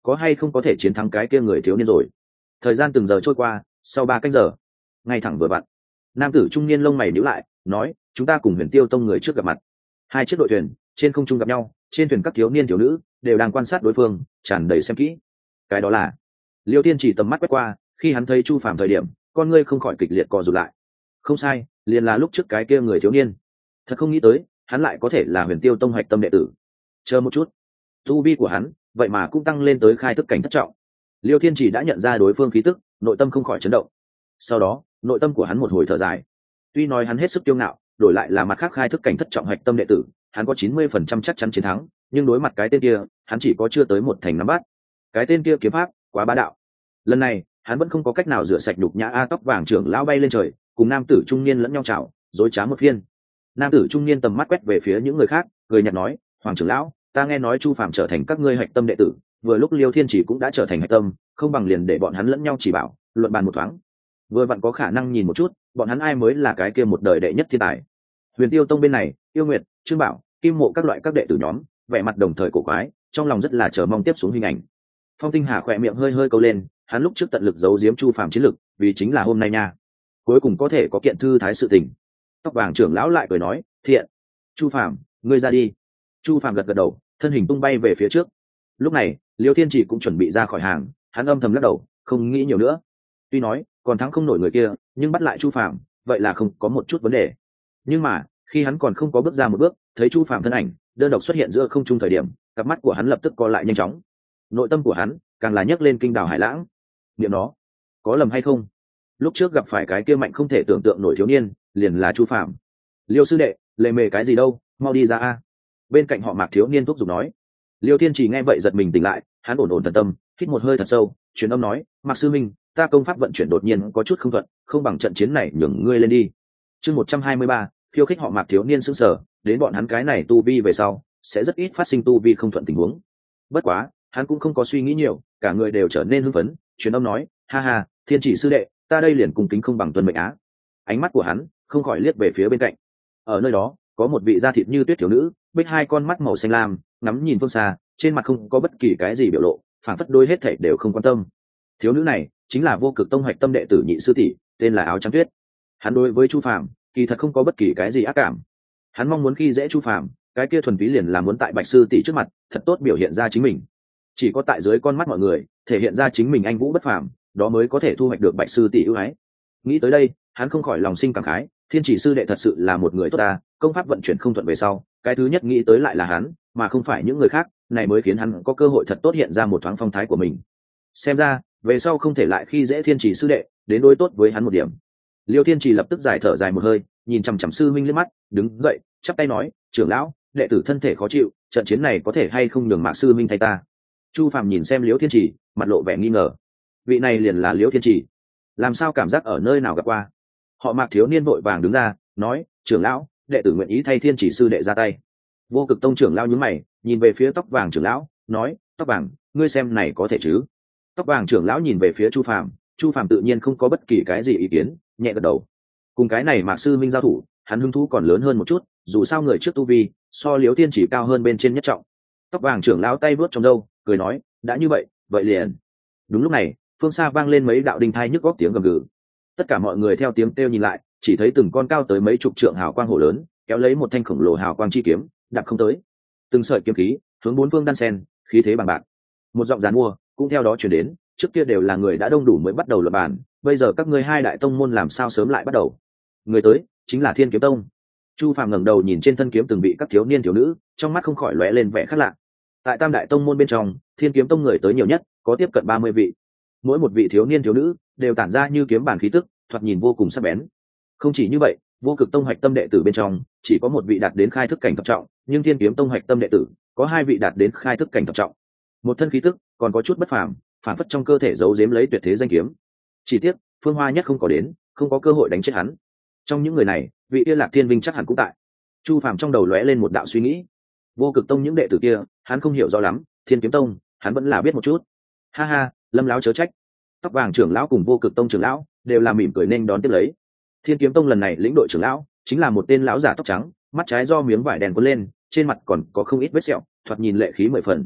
có hay không có thể chiến thắng cái kia người thiếu niên rồi. Thời gian từng giờ trôi qua, sau ba canh giờ, ngay thẳng vừa vặn, nam tử trung niên lông mày nhíu lại, nói, chúng ta cùng Huyền Tiêu Tông người trước gặp mặt. Hai chiếc đội thuyền trên không trung gặp nhau, trên thuyền các thiếu niên thiếu nữ đều đang quan sát đối phương, tràn đầy xem kỹ. Cái đó là Liêu Thiên chỉ tầm mắt quét qua, khi hắn thấy Chu Phàm thời điểm, con ngươi không khỏi kịch liệt co rụt lại. Không sai, liền là lúc trước cái kia người thiếu niên. Thật không nghĩ tới, hắn lại có thể là Huyền Tiêu Tông hạch tâm đệ tử. Chờ một chút, tu vi của hắn, vậy mà cũng tăng lên tới khai thức cảnh thất trọng. Liêu Thiên chỉ đã nhận ra đối phương khí tức, nội tâm không khỏi chấn động. Sau đó, nội tâm của hắn một hồi thở dài. Tuy nói hắn hết sức kiêu ngạo, đổi lại là mặt khác khai thức cảnh thất trọng hạch tâm đệ tử, hắn có chín mươi phần trăm chắc chắn chiến thắng, nhưng đối mặt cái tên kia, hắn chỉ có chưa tới một thành nắm bắt. Cái tên kia kiếm pháp quá bá đạo. Lần này, hắn vẫn không có cách nào rửa sạch nhục nhã. A tóc vàng trưởng lão bay lên trời, cùng nam tử trung niên lẫn nhau chào, dối trá một phiên. Nam tử trung niên tầm mắt quét về phía những người khác, cười nhạt nói, hoàng trưởng lão, ta nghe nói Chu Phàm trở thành các ngươi hạch tâm đệ tử, vừa lúc Liêu Thiên chỉ cũng đã trở thành hạch tâm, không bằng liền để bọn hắn lẫn nhau chỉ bảo, luận bàn một thoáng. Vừa vặn có khả năng nhìn một chút, bọn hắn ai mới là cái kia một đời đệ nhất thiên tài. Huyền Tiêu Tông bên này, Yêu Nguyệt, Trương Bảo, Kim Mộ các loại các đệ tử nhóm, vẻ mặt đồng thời cổ quái, trong lòng rất là chờ mong tiếp xuống hình ảnh. Phong Tinh Hà khỏe miệng hơi hơi câu lên, hắn lúc trước tận lực giấu giếm Chu Phàm chiến lực, vì chính là hôm nay nha, cuối cùng có thể có kiện thư thái sự tình. Tóc vàng trưởng lão lại cười nói, thiện. Chu Phàm, ngươi ra đi. Chu Phàm gật gật đầu, thân hình tung bay về phía trước. Lúc này, Liêu Thiên chỉ cũng chuẩn bị ra khỏi hàng, hắn âm thầm lắc đầu, không nghĩ nhiều nữa. Tuy nói còn thắng không nổi người kia, nhưng bắt lại Chu Phàm, vậy là không có một chút vấn đề. Nhưng mà khi hắn còn không có bước ra một bước, thấy Chu Phàm thân ảnh đơn độc xuất hiện giữa không trung thời điểm, cặp mắt của hắn lập tức co lại nhanh chóng. Nội tâm của hắn càng là nhấc lên kinh đảo hải lãng. Niệm nó, có lầm hay không? Lúc trước gặp phải cái kia mạnh không thể tưởng tượng nổi thiếu niên, liền là Chu Phàm. Liêu sư đệ, lề mề cái gì đâu, mau đi ra a. Bên cạnh họ Mạc thiếu niên thúc giục nói. Liêu Thiên chỉ nghe vậy giật mình tỉnh lại, hắn ổn ổn thần tâm, hít một hơi thật sâu, truyền âm nói, Mạc sư minh, ta công pháp vận chuyển đột nhiên có chút không thuận, không bằng trận chiến này nhường ngươi lên đi. Chương một trăm hai mươi ba, khiêu khích họ Mạc thiếu niên sững sờ, đến bọn hắn cái này tu vi về sau, sẽ rất ít phát sinh tu vi không thuận tình huống. Bất quá, hắn cũng không có suy nghĩ nhiều, cả người đều trở nên hưng phấn, truyền âm nói, ha ha, Thiên chỉ sư đệ, ta đây liền cùng kính không bằng tuân mệnh á. Ánh mắt của hắn không khỏi liếc về phía bên cạnh. Ở nơi đó, có một vị da thịt như tuyết thiếu nữ, bích hai con mắt màu xanh lam, ngắm nhìn phương xa, trên mặt không có bất kỳ cái gì biểu lộ, phảng phất đôi hết thảy đều không quan tâm. Thiếu nữ này chính là Vô Cực Tông hạch tâm đệ tử nhị sư tỷ, tên là Áo Trắng Tuyết. Hắn đối với Chu Phàm, kỳ thật không có bất kỳ cái gì ác cảm. Hắn mong muốn khi dễ Chu Phàm, cái kia thuần túy liền là muốn tại Bạch sư tỷ trước mặt, thật tốt biểu hiện ra chính mình. Chỉ có tại dưới con mắt mọi người, thể hiện ra chính mình anh vũ bất phàm, đó mới có thể thu hoạch được Bạch sư tỷ ưu ái. Nghĩ tới đây, hắn không khỏi lòng sinh cảm khái, Thiên chỉ sư đệ thật sự là một người tốt ta, công pháp vận chuyển không thuận về sau, cái thứ nhất nghĩ tới lại là hắn, mà không phải những người khác, này mới khiến hắn có cơ hội thật tốt hiện ra một thoáng phong thái của mình. Xem ra, về sau không thể lại khi dễ Thiên chỉ sư đệ, đến đối tốt với hắn một điểm. Liêu Thiên chỉ lập tức giải thở dài một hơi, nhìn chằm chằm sư minh liếc mắt, đứng dậy, chắp tay nói, trưởng lão, đệ tử thân thể khó chịu, trận chiến này có thể hay không nhường Mạc sư minh thay ta. Chu Phàm nhìn xem Liêu Thiên chỉ, mặt lộ vẻ nghi ngờ. Vị này liền là Liêu Thiên chỉ, làm sao cảm giác ở nơi nào gặp qua? Họ Mạc thiếu niên vội vàng đứng ra, nói, trưởng lão, đệ tử nguyện ý thay Thiên chỉ sư đệ ra tay. Vô Cực Tông trưởng lão nhướng mày, nhìn về phía tóc vàng trưởng lão, nói, tóc vàng, ngươi xem này có thể chứ? Tóc vàng trưởng lão nhìn về phía Chu Phàm, Chu Phàm tự nhiên không có bất kỳ cái gì ý kiến, nhẹ gật đầu. Cùng cái này Mạc sư minh giao thủ, hắn hứng thú còn lớn hơn một chút, dù sao người trước tu vi so Liễu Thiên chỉ cao hơn bên trên nhất trọng. Tóc vàng trưởng lão tay vớt trong râu, cười nói, đã như vậy, vậy liền. Đúng lúc này, phương xa vang lên mấy đạo đinh thai nhức góc tiếng gầm gừ. Tất cả mọi người theo tiếng kêu nhìn lại, chỉ thấy từng con cao tới mấy chục trượng hào quang hổ lớn, kéo lấy một thanh khổng lồ hào quang chi kiếm, đạp không tới. Từng sợi kiếm khí hướng bốn phương đan sen, khí thế bằng bạc. Một giọng giàn mua cũng theo đó truyền đến, trước kia đều là người đã đông đủ mới bắt đầu luận bàn, bây giờ các ngươi hai đại tông môn làm sao sớm lại bắt đầu? Người tới chính là Thiên Kiếm Tông. Chu Phàm ngẩng đầu nhìn trên thân kiếm từng bị các thiếu niên thiếu nữ, trong mắt không khỏi lóe lên vẻ khác lạ. Tại Tam đại tông môn bên trong, Thiên Kiếm Tông người tới nhiều nhất, có tiếp cận ba mươi vị. Mỗi một vị thiếu niên thiếu nữ đều tản ra như kiếm bản khí tức, thoạt nhìn vô cùng sắc bén. Không chỉ như vậy, Vô Cực Tông hoạch tâm đệ tử bên trong, chỉ có một vị đạt đến khai thức cảnh thập trọng, nhưng Thiên Kiếm Tông hoạch tâm đệ tử, có hai vị đạt đến khai thức cảnh thập trọng. Một thân khí tức còn có chút bất phàm, phản phất trong cơ thể giấu giếm lấy tuyệt thế danh kiếm. Chỉ tiếc, Phương Hoa Nhất không có đến, không có cơ hội đánh chết hắn. Trong những người này, vị kia Lạc Thiên Vinh chắc hẳn cũng tại. Chu Phàm trong đầu lóe lên một đạo suy nghĩ. Vô Cực Tông những đệ tử kia, hắn không hiểu rõ lắm, Thiên Kiếm Tông, hắn vẫn là biết một chút. Ha ha, Lâm lão chớ trách. Tóc vàng trưởng lão cùng Vô Cực Tông trưởng lão đều là mỉm cười nên đón tiếp lấy. Thiên Kiếm Tông lần này lĩnh đội trưởng lão chính là một tên lão giả tóc trắng, mắt trái do miếng vải đen quấn lên, trên mặt còn có không ít vết sẹo, thoạt nhìn lệ khí mười phần.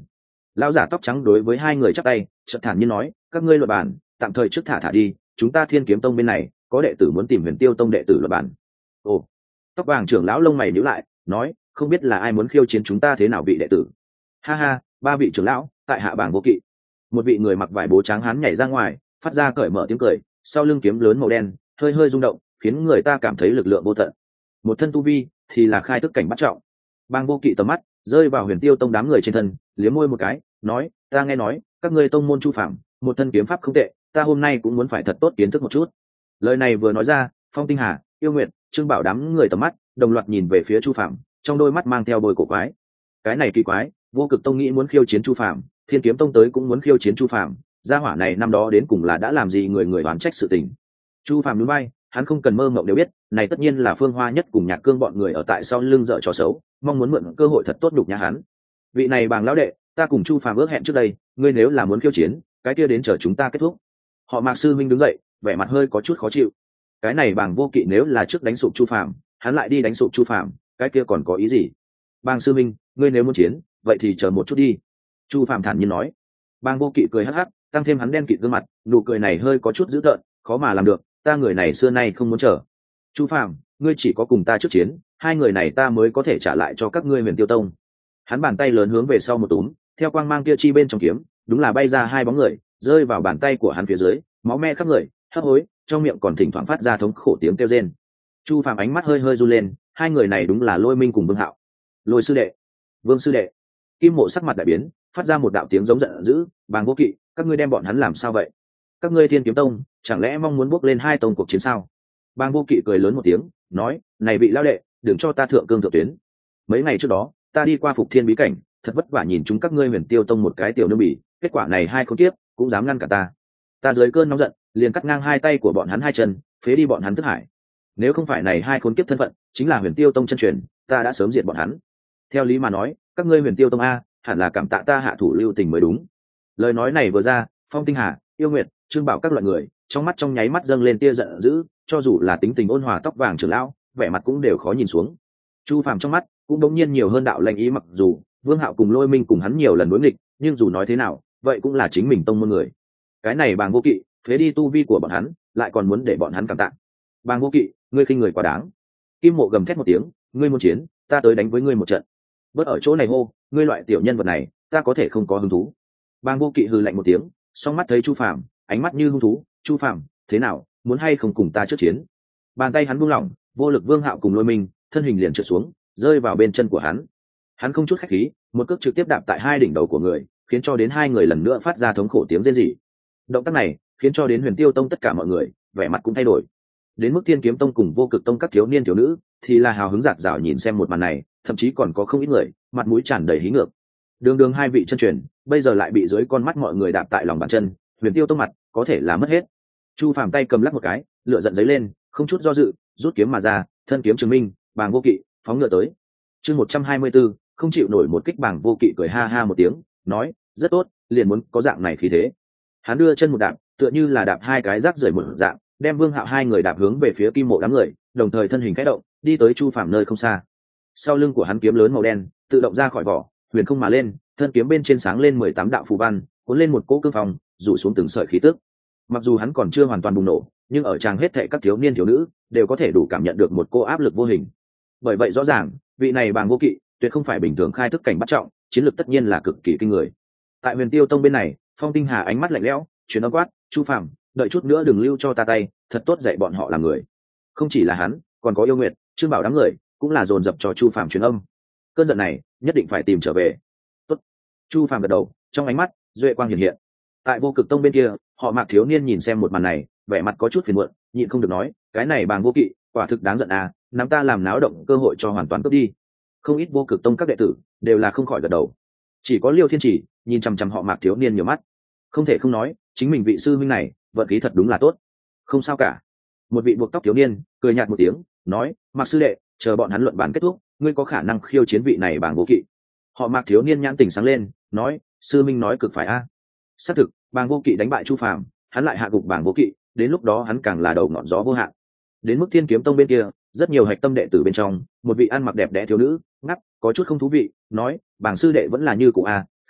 Lão giả tóc trắng đối với hai người chắp tay, chợt thản nhiên nói, các ngươi luận bản tạm thời trước thả thả đi, chúng ta Thiên Kiếm Tông bên này có đệ tử muốn tìm Huyền Tiêu Tông đệ tử luận bản. Ồ. Tóc vàng trưởng lão lông mày nhíu lại, nói, không biết là ai muốn khiêu chiến chúng ta thế nào vị đệ tử. Ha ha, ba vị trưởng lão tại hạ bảng vô kỵ. Một vị người mặc vải bố trắng hán nhảy ra ngoài, phát ra cởi mở tiếng cười, sau lưng kiếm lớn màu đen hơi hơi rung động, khiến người ta cảm thấy lực lượng vô tận. Một thân tu vi thì là khai thức cảnh bắt trọng. Bang vô kỵ tầm mắt rơi vào Huyền Tiêu Tông đám người trên thân, liếm môi một cái, nói, ta nghe nói các ngươi tông môn Chu Phạm một thân kiếm pháp không tệ, ta hôm nay cũng muốn phải thật tốt kiến thức một chút. Lời này vừa nói ra, Phong Tinh Hà, Yêu Nguyệt, Trương Bảo đám người tầm mắt đồng loạt nhìn về phía Chu Phạm, trong đôi mắt mang theo bôi cổ quái. Cái này kỳ quái, Vô Cực Tông nghĩ muốn khiêu chiến Chu Phạm, Thiên Kiếm Tông tới cũng muốn khiêu chiến Chu Phạm, gia hỏa này năm đó đến cùng là đã làm gì người người đoán trách sự tình. Chu Phạm núi bay, hắn không cần mơ mộng đều biết, này tất nhiên là Phương Hoa Nhất cùng Nhạc Cương bọn người ở tại sau lưng dở trò xấu, mong muốn mượn cơ hội thật tốt đục nhã hắn. Vị này bàng lão đệ, ta cùng Chu Phạm ước hẹn trước đây, ngươi nếu là muốn khiêu chiến, cái kia đến chờ chúng ta kết thúc. Họ Mạc sư minh đứng dậy, vẻ mặt hơi có chút khó chịu. Cái này bàng vô kỵ nếu là trước đánh sụp Chu Phạm, hắn lại đi đánh sụp Chu Phạm, cái kia còn có ý gì? Bàng sư minh, ngươi nếu muốn chiến, vậy thì chờ một chút đi. Chu Phạm thản nhiên nói. Bàng vô kỵ cười hắc hắc, tăng thêm hắn đen kịt gương mặt, nụ cười này hơi có chút dữ tợn, khó mà làm được, ta người này xưa nay không muốn chờ. Chu Phạm, ngươi chỉ có cùng ta trước chiến, hai người này ta mới có thể trả lại cho các ngươi Huyền Tiêu Tông. Hắn bàn tay lớn hướng về sau một túm, theo quang mang kia chi bên trong kiếm, đúng là bay ra hai bóng người, rơi vào bàn tay của hắn phía dưới, máu me khắp người, hấp hối, trong miệng còn thỉnh thoảng phát ra thống khổ tiếng kêu rên. Chu Phạm ánh mắt hơi hơi run lên, hai người này đúng là Lôi Minh cùng Vương Hạo. Lôi sư đệ, Vương sư đệ. Kim Mộ sắc mặt đại biến, phát ra một đạo tiếng giống giận dữ, Bàng vô kỵ, các ngươi đem bọn hắn làm sao vậy? Các ngươi Thiên Kiếm Tông chẳng lẽ mong muốn bước lên hai tông cuộc chiến sao? Bàng vô kỵ cười lớn một tiếng, nói, này vị lão đệ, đừng cho ta thượng cương thượng tuyến. Mấy ngày trước đó, ta đi qua Phục Thiên bí cảnh, thật vất vả nhìn chúng các ngươi Huyền Tiêu Tông một cái tiểu nương bỉ, kết quả này hai con tiếp cũng dám ngăn cả ta. Ta dưới cơn nóng giận, liền cắt ngang hai tay của bọn hắn hai chân, phế đi bọn hắn thức hải. Nếu không phải này hai khốn kiếp thân phận chính là Huyền Tiêu Tông chân truyền, ta đã sớm diệt bọn hắn. Theo lý mà nói, các ngươi Huyền Tiêu Tông a, hẳn là cảm tạ ta hạ thủ lưu tình mới đúng. Lời nói này vừa ra, Phong Tinh Hà, Yêu Nguyệt, Trương Bảo các loại người, trong mắt trong nháy mắt dâng lên tia giận dữ, cho dù là tính tình ôn hòa tóc vàng trưởng lão, vẻ mặt cũng đều khó nhìn xuống. Chu Phàm trong mắt cũng đống nhiên nhiều hơn đạo lệnh ý, mặc dù Vương Hạo cùng Lôi Minh cùng hắn nhiều lần đối nghịch, nhưng dù nói thế nào, vậy cũng là chính mình tông môn người. Cái này Bàng vô kỵ, phế đi tu vi của bọn hắn, lại còn muốn để bọn hắn cảm tạ. Bàng vô kỵ, ngươi khinh người quá đáng. Kim Mộ gầm thét một tiếng, ngươi muốn chiến, ta tới đánh với ngươi một trận. Bớt ở chỗ này hô, ngươi loại tiểu nhân vật này, ta có thể không có hứng thú. Bàng vô kỵ hừ lạnh một tiếng, song mắt thấy Chu Phàm, ánh mắt như hung thú, Chu Phàm, thế nào, muốn hay không cùng ta trước chiến? Bàn tay hắn buông lỏng, vô lực Vương Hạo cùng Lôi Minh, thân hình liền trượt xuống, rơi vào bên chân của hắn. Hắn không chút khách khí, một cước trực tiếp đạp tại hai đỉnh đầu của người, khiến cho đến hai người lần nữa phát ra thống khổ tiếng rên rỉ. Động tác này khiến cho đến Huyền Tiêu Tông tất cả mọi người vẻ mặt cũng thay đổi. Đến mức Thiên Kiếm Tông cùng Vô Cực Tông các thiếu niên thiếu nữ thì là hào hứng dạt dào nhìn xem một màn này, thậm chí còn có không ít người mặt mũi tràn đầy hí ngược. Đường đường hai vị chân truyền, bây giờ lại bị dưới con mắt mọi người đạp tại lòng bàn chân, Huyền Tiêu Tông mặt có thể là mất hết. Chu Phàm tay cầm lắc một cái, lửa giận dấy lên, không chút do dự, rút kiếm mà ra, thân kiếm chứng minh, Bàng vô kỵ, phóng ngựa tới. Chương một trăm hai mươi tư, không chịu nổi một kích. Bàng vô kỵ cười ha ha một tiếng, nói, rất tốt, liền muốn có dạng này khí thế. Hắn đưa chân một đạp, tựa như là đạp hai cái rác rưởi một dạng, đem Vương Hạo hai người đạp hướng về phía Kim Mộ đám người, đồng thời thân hình khẽ động, đi tới Chu Phàm nơi không xa. Sau lưng của hắn kiếm lớn màu đen tự động ra khỏi vỏ, huyền không mà lên, thân kiếm bên trên sáng lên mười tám đạo phù văn, cuốn lên một cỗ cương phong, rủ xuống từng sợi khí tức. Mặc dù hắn còn chưa hoàn toàn bùng nổ, nhưng ở trang hết thảy các thiếu niên thiếu nữ đều có thể đủ cảm nhận được một cô áp lực vô hình. Bởi vậy rõ ràng, vị này Bàng vô kỵ tuyệt không phải bình thường khai thức cảnh bắt trọng, chiến lược tất nhiên là cực kỳ kinh người. Tại Huyền Tiêu Tông bên này, Phong Tinh Hà ánh mắt lạnh lẽo, truyền âm quát, Chu Phàm, đợi chút nữa đừng lưu cho ta tay, thật tốt dạy bọn họ làm người. Không chỉ là hắn, còn có Yêu Nguyệt, Trương Bảo đám người cũng là dồn dập cho Chu Phàm truyền âm. Cơn giận này nhất định phải tìm trở về. Tốt. Chu Phàm gật đầu, trong ánh mắt duệ quang hiện hiện. Tại Vô Cực Tông bên kia, họ Mạc thiếu niên nhìn xem một màn này, vẻ mặt có chút phiền muộn, nhịn không được nói, cái này Bàng vô kỵ, quả thực đáng giận à, nắm ta làm náo động cơ hội cho hoàn toàn cướp đi. Không ít Vô Cực Tông các đệ tử đều là không khỏi gật đầu. Chỉ có Liêu Thiên Chỉ nhìn chằm chằm họ Mạc thiếu niên nhiều mắt. Không thể không nói, chính mình vị sư huynh này, vận khí thật đúng là tốt. Không sao cả. Một vị buộc tóc thiếu niên cười nhạt một tiếng, nói, Mạc sư đệ, chờ bọn hắn luận bàn kết thúc, ngươi có khả năng khiêu chiến vị này Bàng vô kỵ. Họ Mạc thiếu niên nhãn tỉnh sáng lên, nói, sư minh nói cực phải a. Xác thực, Bàng vô kỵ đánh bại Chu Phàm, hắn lại hạ gục Bàng vô kỵ, đến lúc đó hắn càng là đầu ngọn gió vô hạn. Đến mức Thiên Kiếm Tông bên kia, rất nhiều hạch tâm đệ tử bên trong, một vị ăn mặc đẹp đẽ thiếu nữ ngắp có chút không thú vị, nói, Bàng sư đệ vẫn là như cũ a,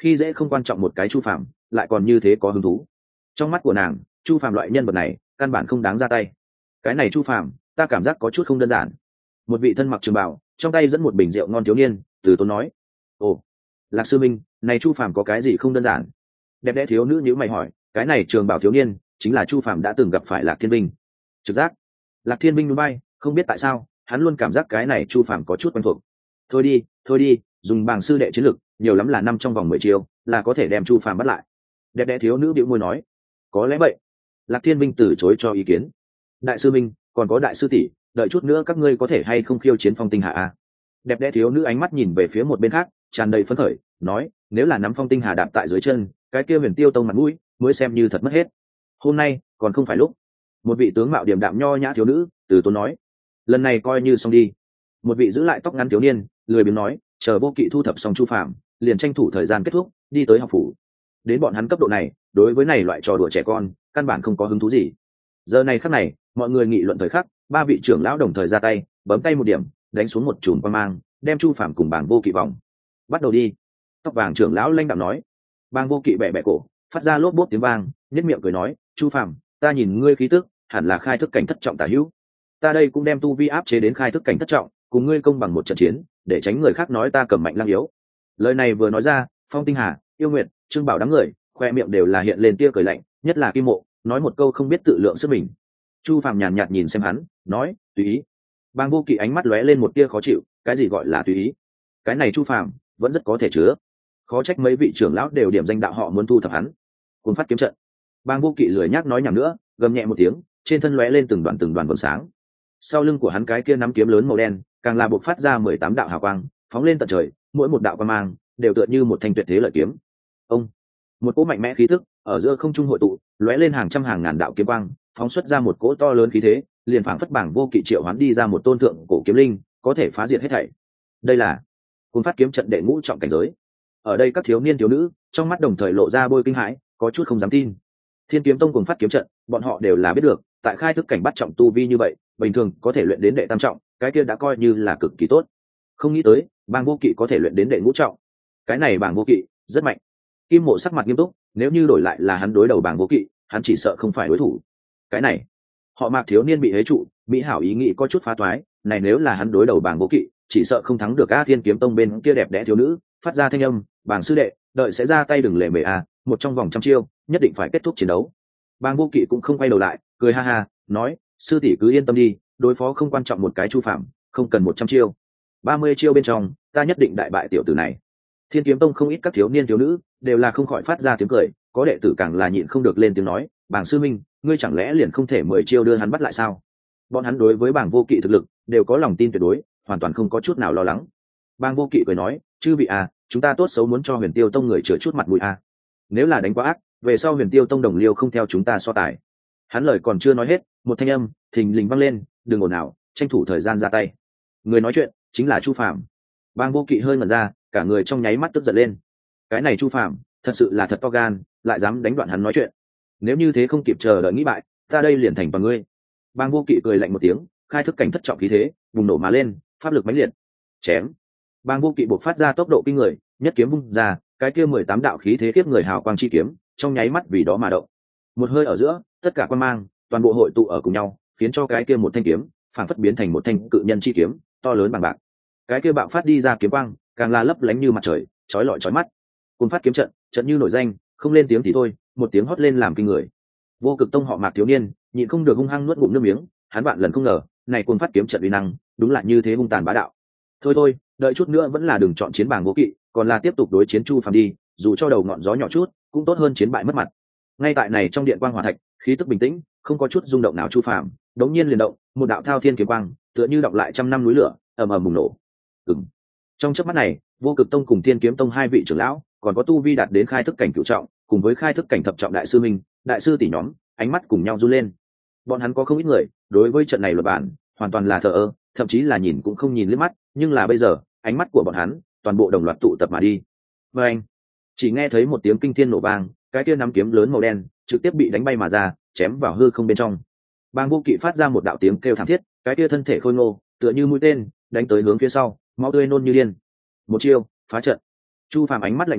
khi dễ không quan trọng một cái chu phạm lại còn như thế có hứng thú. Trong mắt của nàng, chu phạm loại nhân vật này căn bản không đáng ra tay. Cái này chu phạm ta cảm giác có chút không đơn giản. Một vị thân mặc trường bào, trong tay dẫn một bình rượu ngon thiếu niên từ tốn nói. Ồ, Lạc sư minh, này chu phạm có cái gì không đơn giản? Đẹp đẽ thiếu nữ nhíu mày hỏi. Cái này trường bào thiếu niên chính là chu phạm đã từng gặp phải Lạc Thiên Binh. Trực giác. Lạc Thiên Binh núi bay, không biết tại sao hắn luôn cảm giác cái này chu phạm có chút quen thuộc. Thôi đi, thôi đi, dùng bảng sư đệ chiến lực nhiều lắm là năm trong vòng mười chiêu là có thể đem chu phạm bắt lại. Đẹp đẽ thiếu nữ bĩu môi nói. Có lẽ vậy. Lạc Thiên Binh từ chối cho ý kiến. Đại sư minh, còn có đại sư tỷ, đợi chút nữa các ngươi có thể hay không khiêu chiến phong tinh hà a? Đẹp đẽ thiếu nữ ánh mắt nhìn về phía một bên khác, tràn đầy phấn khởi, nói, nếu là nắm phong tinh hà đạp tại dưới chân, cái kia Huyền Tiêu tông mặt mũi mới xem như thật mất hết. Hôm nay còn không phải lúc. Một vị tướng mạo điềm đạm nho nhã thiếu nữ từ tốn nói, lần này coi như xong đi. Một vị giữ lại tóc ngắn thiếu niên lười biếng nói, chờ Vô Kỵ thu thập xong chu phạm, liền tranh thủ thời gian kết thúc, đi tới học phủ. Đến bọn hắn cấp độ này, đối với này loại trò đùa trẻ con căn bản không có hứng thú gì. Giờ này khắc này, mọi người nghị luận thời khắc, ba vị trưởng lão đồng thời ra tay, bấm tay một điểm, đánh xuống một chùm quang mang, đem chu phạm cùng Bàng Vô Kỵ vòng. Bắt đầu đi. Tóc vàng trưởng lão lanh đạm nói. Bàng Vô Kỵ bẻ bẻ cổ, phát ra lốp bốp tiếng vang, nhếch miệng cười nói, chu phạm, ta nhìn ngươi khí tức hẳn là khai thức cảnh thất trọng tả hữu. Ta đây cũng đem tu vi áp chế đến khai thức cảnh thất trọng, cùng ngươi công bằng một trận chiến, để tránh người khác nói ta cầm mạnh lăng yếu. Lời này vừa nói ra, Phong Tinh Hà, Yêu Nguyệt, Trương Bảo đám người khoe miệng đều là hiện lên tia cười lạnh, nhất là Kim Mộ nói một câu không biết tự lượng sức mình. Chu Phạm nhàn nhạt nhìn xem hắn, nói, tùy ý. Bàng Vô Kỵ ánh mắt lóe lên một tia khó chịu, cái gì gọi là tùy ý? Cái này Chu Phạm vẫn rất có thể chứa. Khó trách mấy vị trưởng lão đều điểm danh đạo họ muốn thu thập hắn. Cuốn phát kiếm trận. Bàng Vô Kỵ lười nhác nói nhảm nữa, gầm nhẹ một tiếng, trên thân lóe lên từng đoàn từng đoàn vầng sáng. Sau lưng của hắn cái kia nắm kiếm lớn màu đen, càng là bộc phát ra mười tám đạo hào quang, phóng lên tận trời, mỗi một đạo quang mang đều tựa như một thanh tuyệt thế lợi kiếm. Ông, một cỗ mạnh mẽ khí tức ở giữa không trung hội tụ, lóe lên hàng trăm hàng ngàn đạo kiếm quang, phóng xuất ra một cỗ to lớn khí thế, liền phảng phất Bảng Vô Kỵ triệu hoán đi ra một tôn thượng cổ kiếm linh, có thể phá diệt hết thảy. Đây là Cuồng Phát kiếm trận đệ ngũ trọng cảnh giới. Ở đây các thiếu niên thiếu nữ trong mắt đồng thời lộ ra bôi kinh hãi, có chút không dám tin. Thiên Kiếm Tông Cuồng Phát kiếm trận, bọn họ đều là biết được, tại khai thức cảnh bắt trọng tu vi như vậy, bình thường có thể luyện đến đệ tam trọng, cái kia đã coi như là cực kỳ tốt. Không nghĩ tới, Bàng Vô Kỵ có thể luyện đến đệ ngũ trọng. Cái này Bàng Vô Kỵ rất mạnh. Kim Mộ sắc mặt nghiêm túc, nếu như đổi lại là hắn đối đầu Bàng Vô Kỵ, hắn chỉ sợ không phải đối thủ. Cái này, họ Mạc thiếu niên bị hế trụ, mỹ hảo ý nghĩ có chút phá toái, này nếu là hắn đối đầu Bàng Vô Kỵ, chỉ sợ không thắng được A Thiên Kiếm Tông bên kia đẹp đẽ thiếu nữ, phát ra thanh âm, Bàng sư đệ, đợi sẽ ra tay đừng lề mề a, một trong vòng trăm chiêu, nhất định phải kết thúc chiến đấu. Bàng Vô Kỵ cũng không quay đầu lại, cười ha ha, nói, sư tỷ cứ yên tâm đi, đối phó không quan trọng một cái chu phạm, không cần một trăm chiêu, ba mươi chiêu bên trong, ta nhất định đại bại tiểu tử này. Thiên Kiếm Tông không ít các thiếu niên thiếu nữ đều là không khỏi phát ra tiếng cười, có đệ tử càng là nhịn không được lên tiếng nói, Bàng sư minh, ngươi chẳng lẽ liền không thể mười chiêu đưa hắn bắt lại sao? Bọn hắn đối với Bàng Vô Kỵ thực lực đều có lòng tin tuyệt đối, hoàn toàn không có chút nào lo lắng. Bàng Vô Kỵ cười nói, chư vị à, chúng ta tốt xấu muốn cho Huyền Tiêu Tông người chữa chút mặt mũi à. Nếu là đánh quá ác, về sau Huyền Tiêu Tông đồng liêu không theo chúng ta so tài. Hắn lời còn chưa nói hết, một thanh âm thình lình vang lên, đừng ồn ào, tranh thủ thời gian ra tay. Người nói chuyện chính là Chu Phàm. Bàng Vô Kỵ hơi ngẩn ra, cả người trong nháy mắt tức giận lên. Cái này Chu Phàm thật sự là thật to gan, lại dám đánh đoạn hắn nói chuyện. Nếu như thế không kịp chờ đợi nghĩ bại, ta đây liền thành toàn ngươi. Bàng Vô Kỵ cười lạnh một tiếng, khai thức cảnh thất trọng khí thế bùng nổ mà lên, pháp lực mãnh liệt. Chém. Bàng Vô Kỵ bộc phát ra tốc độ kinh người, nhất kiếm vung ra, cái kia mười tám đạo khí thế tiếp người hào quang chi kiếm, trong nháy mắt vì đó mà động. Một hơi ở giữa, tất cả quan mang, toàn bộ hội tụ ở cùng nhau, khiến cho cái kia một thanh kiếm, phản phất biến thành một thanh cự nhân chi kiếm, to lớn bằng bạc. Cái kia bạo phát đi ra kiếm quang, càng là lấp lánh như mặt trời, chói lọi chói mắt. Cuồng Phát kiếm trận, trận như nổi danh, không lên tiếng thì thôi, một tiếng hót lên làm kinh người. Vô Cực Tông họ Mạc thiếu niên, nhịn không được hung hăng nuốt ngụm nước miếng, hắn bạn lần không ngờ, này Cuồng Phát kiếm trận uy năng, đúng là như thế hung tàn bá đạo. Thôi thôi, đợi chút nữa vẫn là đừng chọn chiến Bàng Vô Kỵ, còn là tiếp tục đối chiến Chu Phàm đi, dù cho đầu ngọn gió nhỏ chút, cũng tốt hơn chiến bại mất mặt. Ngay tại này trong điện quang hỏa thạch, khí tức bình tĩnh, không có chút rung động nào Chu Phàm, đống nhiên liền động, một đạo thao thiên kiếm quang, tựa như đọc lại trăm năm núi lửa, ầm ầm bùng nổ. Ừm. Trong chớp mắt này, Vô Cực Tông cùng Thiên Kiếm Tông hai vị trưởng lão, còn có tu vi đạt đến khai thức cảnh cửu trọng, cùng với khai thức cảnh thập trọng đại sư minh, đại sư tỷ nhóm, ánh mắt cùng nhau run lên. Bọn hắn có không ít người, đối với trận này luật bản, hoàn toàn là thờ ơ, thậm chí là nhìn cũng không nhìn liếc mắt, nhưng là bây giờ, ánh mắt của bọn hắn, toàn bộ đồng loạt tụ tập mà đi. Và anh, chỉ nghe thấy một tiếng kinh thiên nổ vang, cái kia nắm kiếm lớn màu đen, trực tiếp bị đánh bay mà ra, chém vào hư không bên trong. Bàng Vô Kỵ phát ra một đạo tiếng kêu thảm thiết, cái kia thân thể khôi ngô, tựa như mũi tên, đánh tới hướng phía sau, máu tươi nôn như điên. Một chiêu, phá trận. Chu Phàm ánh mắt lạnh nhạt,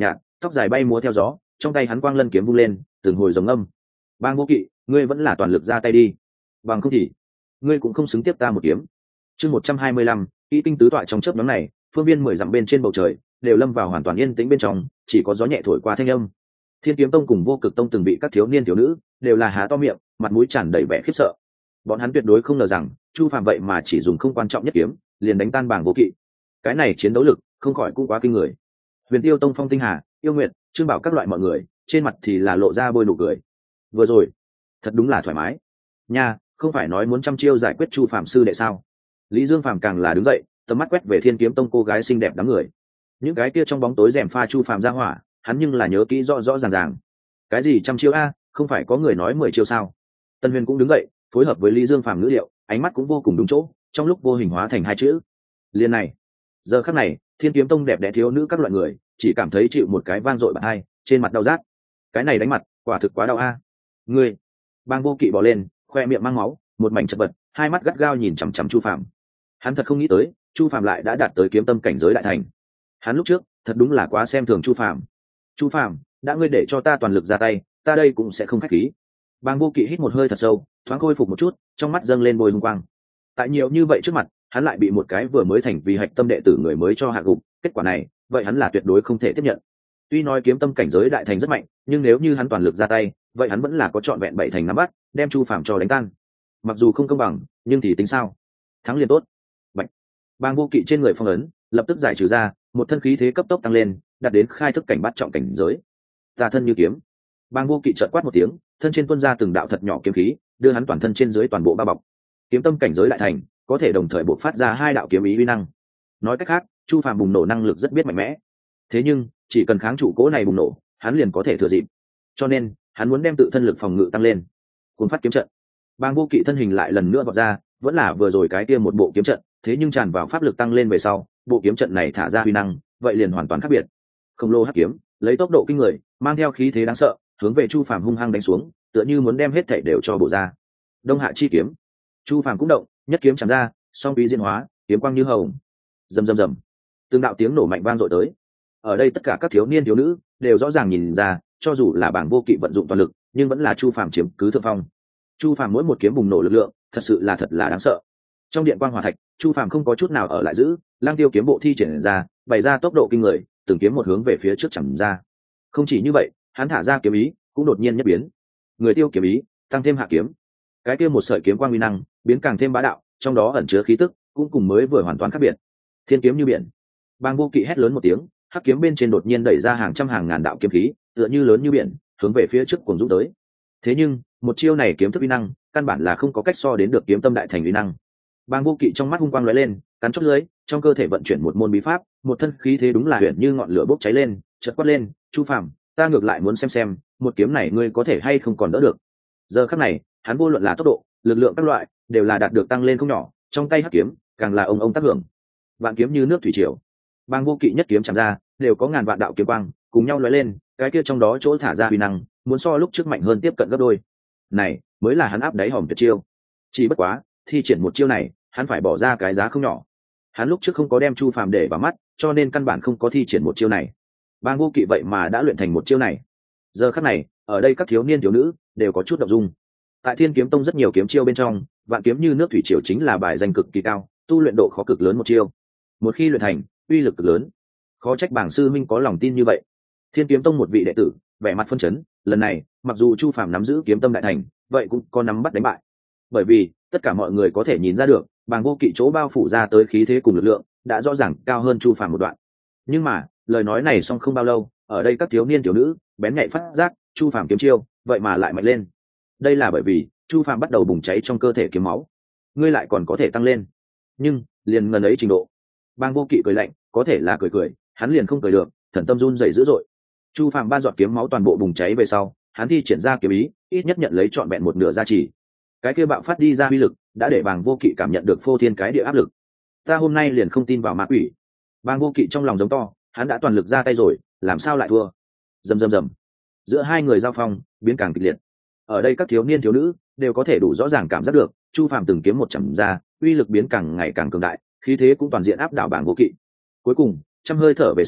tóc dài bay múa theo gió, trong tay hắn quang lân kiếm vung lên, từng hồi giống âm. Bang Vô Kỵ, ngươi vẫn là toàn lực ra tay đi, bằng không thì ngươi cũng không xứng tiếp ta một kiếm. Chương một trăm hai mươi lăm, kỹ tinh tứ tọa. Trong chớp nhoáng này, phương viên mười dặm bên trên bầu trời đều lâm vào hoàn toàn yên tĩnh bên trong, chỉ có gió nhẹ thổi qua thanh âm. Thiên Kiếm Tông cùng Vô Cực Tông từng bị các thiếu niên thiếu nữ đều là há to miệng, mặt mũi tràn đầy vẻ khiếp sợ. Bọn hắn tuyệt đối không ngờ rằng Chu Phàm vậy mà chỉ dùng không quan trọng nhất kiếm liền đánh tan Bàng Vô Kỵ. Cái này chiến đấu lực không khỏi cũng quá kinh người. Huyền Tiêu Tông Phong Tinh Hà, Yêu Nguyệt, Trương Bảo các loại mọi người trên mặt thì là lộ ra bôi nụ cười. Vừa rồi thật đúng là thoải mái nha, không phải nói muốn trăm chiêu giải quyết Chu Phàm sư đệ sao? Lý Dương Phàm càng là đứng dậy, tầm mắt quét về Thiên Kiếm Tông cô gái xinh đẹp đám người. Những cái kia trong bóng tối rèm pha Chu Phàm ra hỏa, hắn nhưng là nhớ kỹ rõ rõ ràng ràng. Cái gì trăm chiêu a, không phải có người nói mười chiêu sao? Tân Huyền cũng đứng dậy, phối hợp với Lý Dương Phàm ngữ liệu, ánh mắt cũng vô cùng đúng chỗ, trong lúc vô hình hóa thành hai chữ liên này. Giờ khắc này, Thiên Kiếm Tông đẹp đẽ thiếu nữ các loại người chỉ cảm thấy chịu một cái vang dội bạt hai, trên mặt đau rát. Cái này đánh mặt quả thực quá đau a. Ngươi! Bang Vô Kỵ bò lên, khoe miệng mang máu, một mảnh chật vật, hai mắt gắt gao nhìn chằm chằm Chu Phàm. Hắn thật không nghĩ tới Chu Phàm lại đã đạt tới kiếm tâm cảnh giới đại thành. Hắn lúc trước thật đúng là quá xem thường Chu Phàm. Chu Phàm, đã ngươi để cho ta toàn lực ra tay, ta đây cũng sẽ không khách khí. Bang Vô Kỵ hít một hơi thật sâu, thoáng khôi phục một chút, trong mắt dâng lên bồi hung quang. Tại nhiều như vậy trước mặt, hắn lại bị một cái vừa mới thành vì hạch tâm đệ tử người mới cho hạ gục, kết quả này, vậy hắn là tuyệt đối không thể tiếp nhận. Tuy nói kiếm tâm cảnh giới đại thành rất mạnh, nhưng nếu như hắn toàn lực ra tay, vậy hắn vẫn là có trọn vẹn bảy thành nắm bắt, đem Chu Phàm cho đánh tan. Mặc dù không công bằng, nhưng thì tính sao? Thắng liền tốt. Bạch. Bang Vô Kỵ trên người phong ấn lập tức giải trừ ra, một thân khí thế cấp tốc tăng lên, đạt đến khai thức cảnh bắt trọng cảnh giới. Ta thân như kiếm. Bang Vô Kỵ chợt quát một tiếng, thân trên tuôn ra từng đạo thật nhỏ kiếm khí, đưa hắn toàn thân trên dưới toàn bộ bao bọc. Kiếm tâm cảnh giới đại thành, có thể đồng thời bộc phát ra hai đạo kiếm ý uy năng. Nói cách khác, Chu Phàm bùng nổ năng lực rất biết mạnh mẽ. Thế nhưng, chỉ cần kháng trụ cỗ này bùng nổ, hắn liền có thể thừa dịp. Cho nên, hắn muốn đem tự thân lực phòng ngự tăng lên. Cuốn phát kiếm trận. Bang Vô Kỵ thân hình lại lần nữa vọt ra, vẫn là vừa rồi cái kia một bộ kiếm trận, thế nhưng tràn vào pháp lực tăng lên về sau, bộ kiếm trận này thả ra uy năng, vậy liền hoàn toàn khác biệt. Khổng lồ hắc kiếm, lấy tốc độ kinh người, mang theo khí thế đáng sợ, hướng về Chu Phàm hung hăng đánh xuống, tựa như muốn đem hết thảy đều cho bổ ra. Đông Hạ chi kiếm. Chu Phàm cũng động, nhất kiếm chém ra, song bí diễn hóa, kiếm quang như hồng. Rầm rầm rầm. Từng đạo tiếng nổ mạnh vang dội tới. Ở đây tất cả các thiếu niên thiếu nữ đều rõ ràng nhìn ra, cho dù là Bàng Vô Kỵ vận dụng toàn lực, nhưng vẫn là Chu Phàm chiếm cứ thượng phong. Chu Phàm mỗi một kiếm bùng nổ lực lượng, thật sự là thật là đáng sợ. Trong điện quang hỏa thạch, Chu Phàm không có chút nào ở lại giữ, Lang Tiêu kiếm bộ thi triển ra, bày ra tốc độ kinh người, từng kiếm một hướng về phía trước chầm ra. Không chỉ như vậy, hắn thả ra kiếm ý, cũng đột nhiên nhất biến. Người tiêu kiếm ý, tăng thêm hạ kiếm. Cái kia một sợi kiếm quang uy năng, biến càng thêm bá đạo, trong đó ẩn chứa khí tức, cũng cùng mới vừa hoàn toàn khác biệt. Thiên kiếm như biển. Bang Vô Kỵ hét lớn một tiếng, hắc kiếm bên trên đột nhiên đẩy ra hàng trăm hàng ngàn đạo kiếm khí, tựa như lớn như biển, hướng về phía trước cuồng dũng tới. Thế nhưng, một chiêu này kiếm thức uy năng, căn bản là không có cách so đến được kiếm tâm đại thành uy năng. Bang Vô Kỵ trong mắt hung quang lóe lên, cắn chót lưỡi, trong cơ thể vận chuyển một môn bí pháp, một thân khí thế đúng là huyền như ngọn lửa bốc cháy lên, chợt quát lên, "Chu Phàm, ta ngược lại muốn xem xem, một kiếm này ngươi có thể hay không còn đỡ được." Giờ khắc này, hắn vô luận là tốc độ, lực lượng các loại, đều là đạt được tăng lên không nhỏ, trong tay hắc kiếm, càng là ông ông tác hưởng. Vạn kiếm như nước thủy triều. Bang Vô Kỵ nhất kiếm chém ra, đều có ngàn vạn đạo kiếm quang cùng nhau lóe lên, cái kia trong đó chỗ thả ra uy năng, muốn so lúc trước mạnh hơn tiếp cận gấp đôi. Này, mới là hắn áp đáy hòm tuyệt chiêu. Chỉ bất quá, thi triển một chiêu này, hắn phải bỏ ra cái giá không nhỏ. Hắn lúc trước không có đem Chu Phàm để vào mắt, cho nên căn bản không có thi triển một chiêu này. Bang Vô Kỵ vậy mà đã luyện thành một chiêu này. Giờ khắc này, ở đây các thiếu niên thiếu nữ đều có chút động dung. Tại Thiên Kiếm Tông rất nhiều kiếm chiêu bên trong, vạn kiếm như nước thủy triều chính là bài danh cực kỳ cao, tu luyện độ khó cực lớn một chiêu. Một khi luyện thành, uy lực cực lớn. Khó trách bảng sư minh có lòng tin như vậy. Thiên Kiếm Tông một vị đệ tử, vẻ mặt phân chấn, lần này, mặc dù Chu Phàm nắm giữ kiếm tâm đại thành, vậy cũng có nắm bắt đánh bại. Bởi vì, tất cả mọi người có thể nhìn ra được, Bàng Vô Kỵ chỗ bao phủ ra tới khí thế cùng lực lượng, đã rõ ràng cao hơn Chu Phàm một đoạn. Nhưng mà, lời nói này xong không bao lâu, ở đây các thiếu niên thiếu nữ bén nhạy phát giác, Chu Phàm kiếm chiêu, vậy mà lại mạnh lên. Đây là bởi vì, Chu Phàm bắt đầu bùng cháy trong cơ thể kiếm máu. Ngươi lại còn có thể tăng lên. Nhưng, liền ngần ấy trình độ. Bàng Vô Kỵ cười lạnh, có thể là cười cười, hắn liền không cười được, thần tâm run rẩy dữ dội. Chu Phàm ba giọt kiếm máu toàn bộ bùng cháy về sau, hắn thi triển ra kiếm ý, ít nhất nhận lấy trọn vẹn một nửa giá trị. Cái kia bạo phát đi ra uy lực, đã để Bàng Vô Kỵ cảm nhận được phô thiên cái địa áp lực. Ta hôm nay liền không tin vào ma quỷ. Bàng Vô Kỵ trong lòng giống to, hắn đã toàn lực ra tay rồi, làm sao lại thua? Rầm rầm rầm. Giữa hai người giao phong, biến càng kịch liệt. Ở đây các thiếu niên thiếu nữ đều có thể đủ rõ ràng cảm giác được, Chu Phàm từng kiếm một chầm ra, uy lực biến càng ngày càng cường đại, khí thế cũng toàn diện áp đảo Bàng Vô Kỵ. Cuối cùng, trăm hơi thở về sau,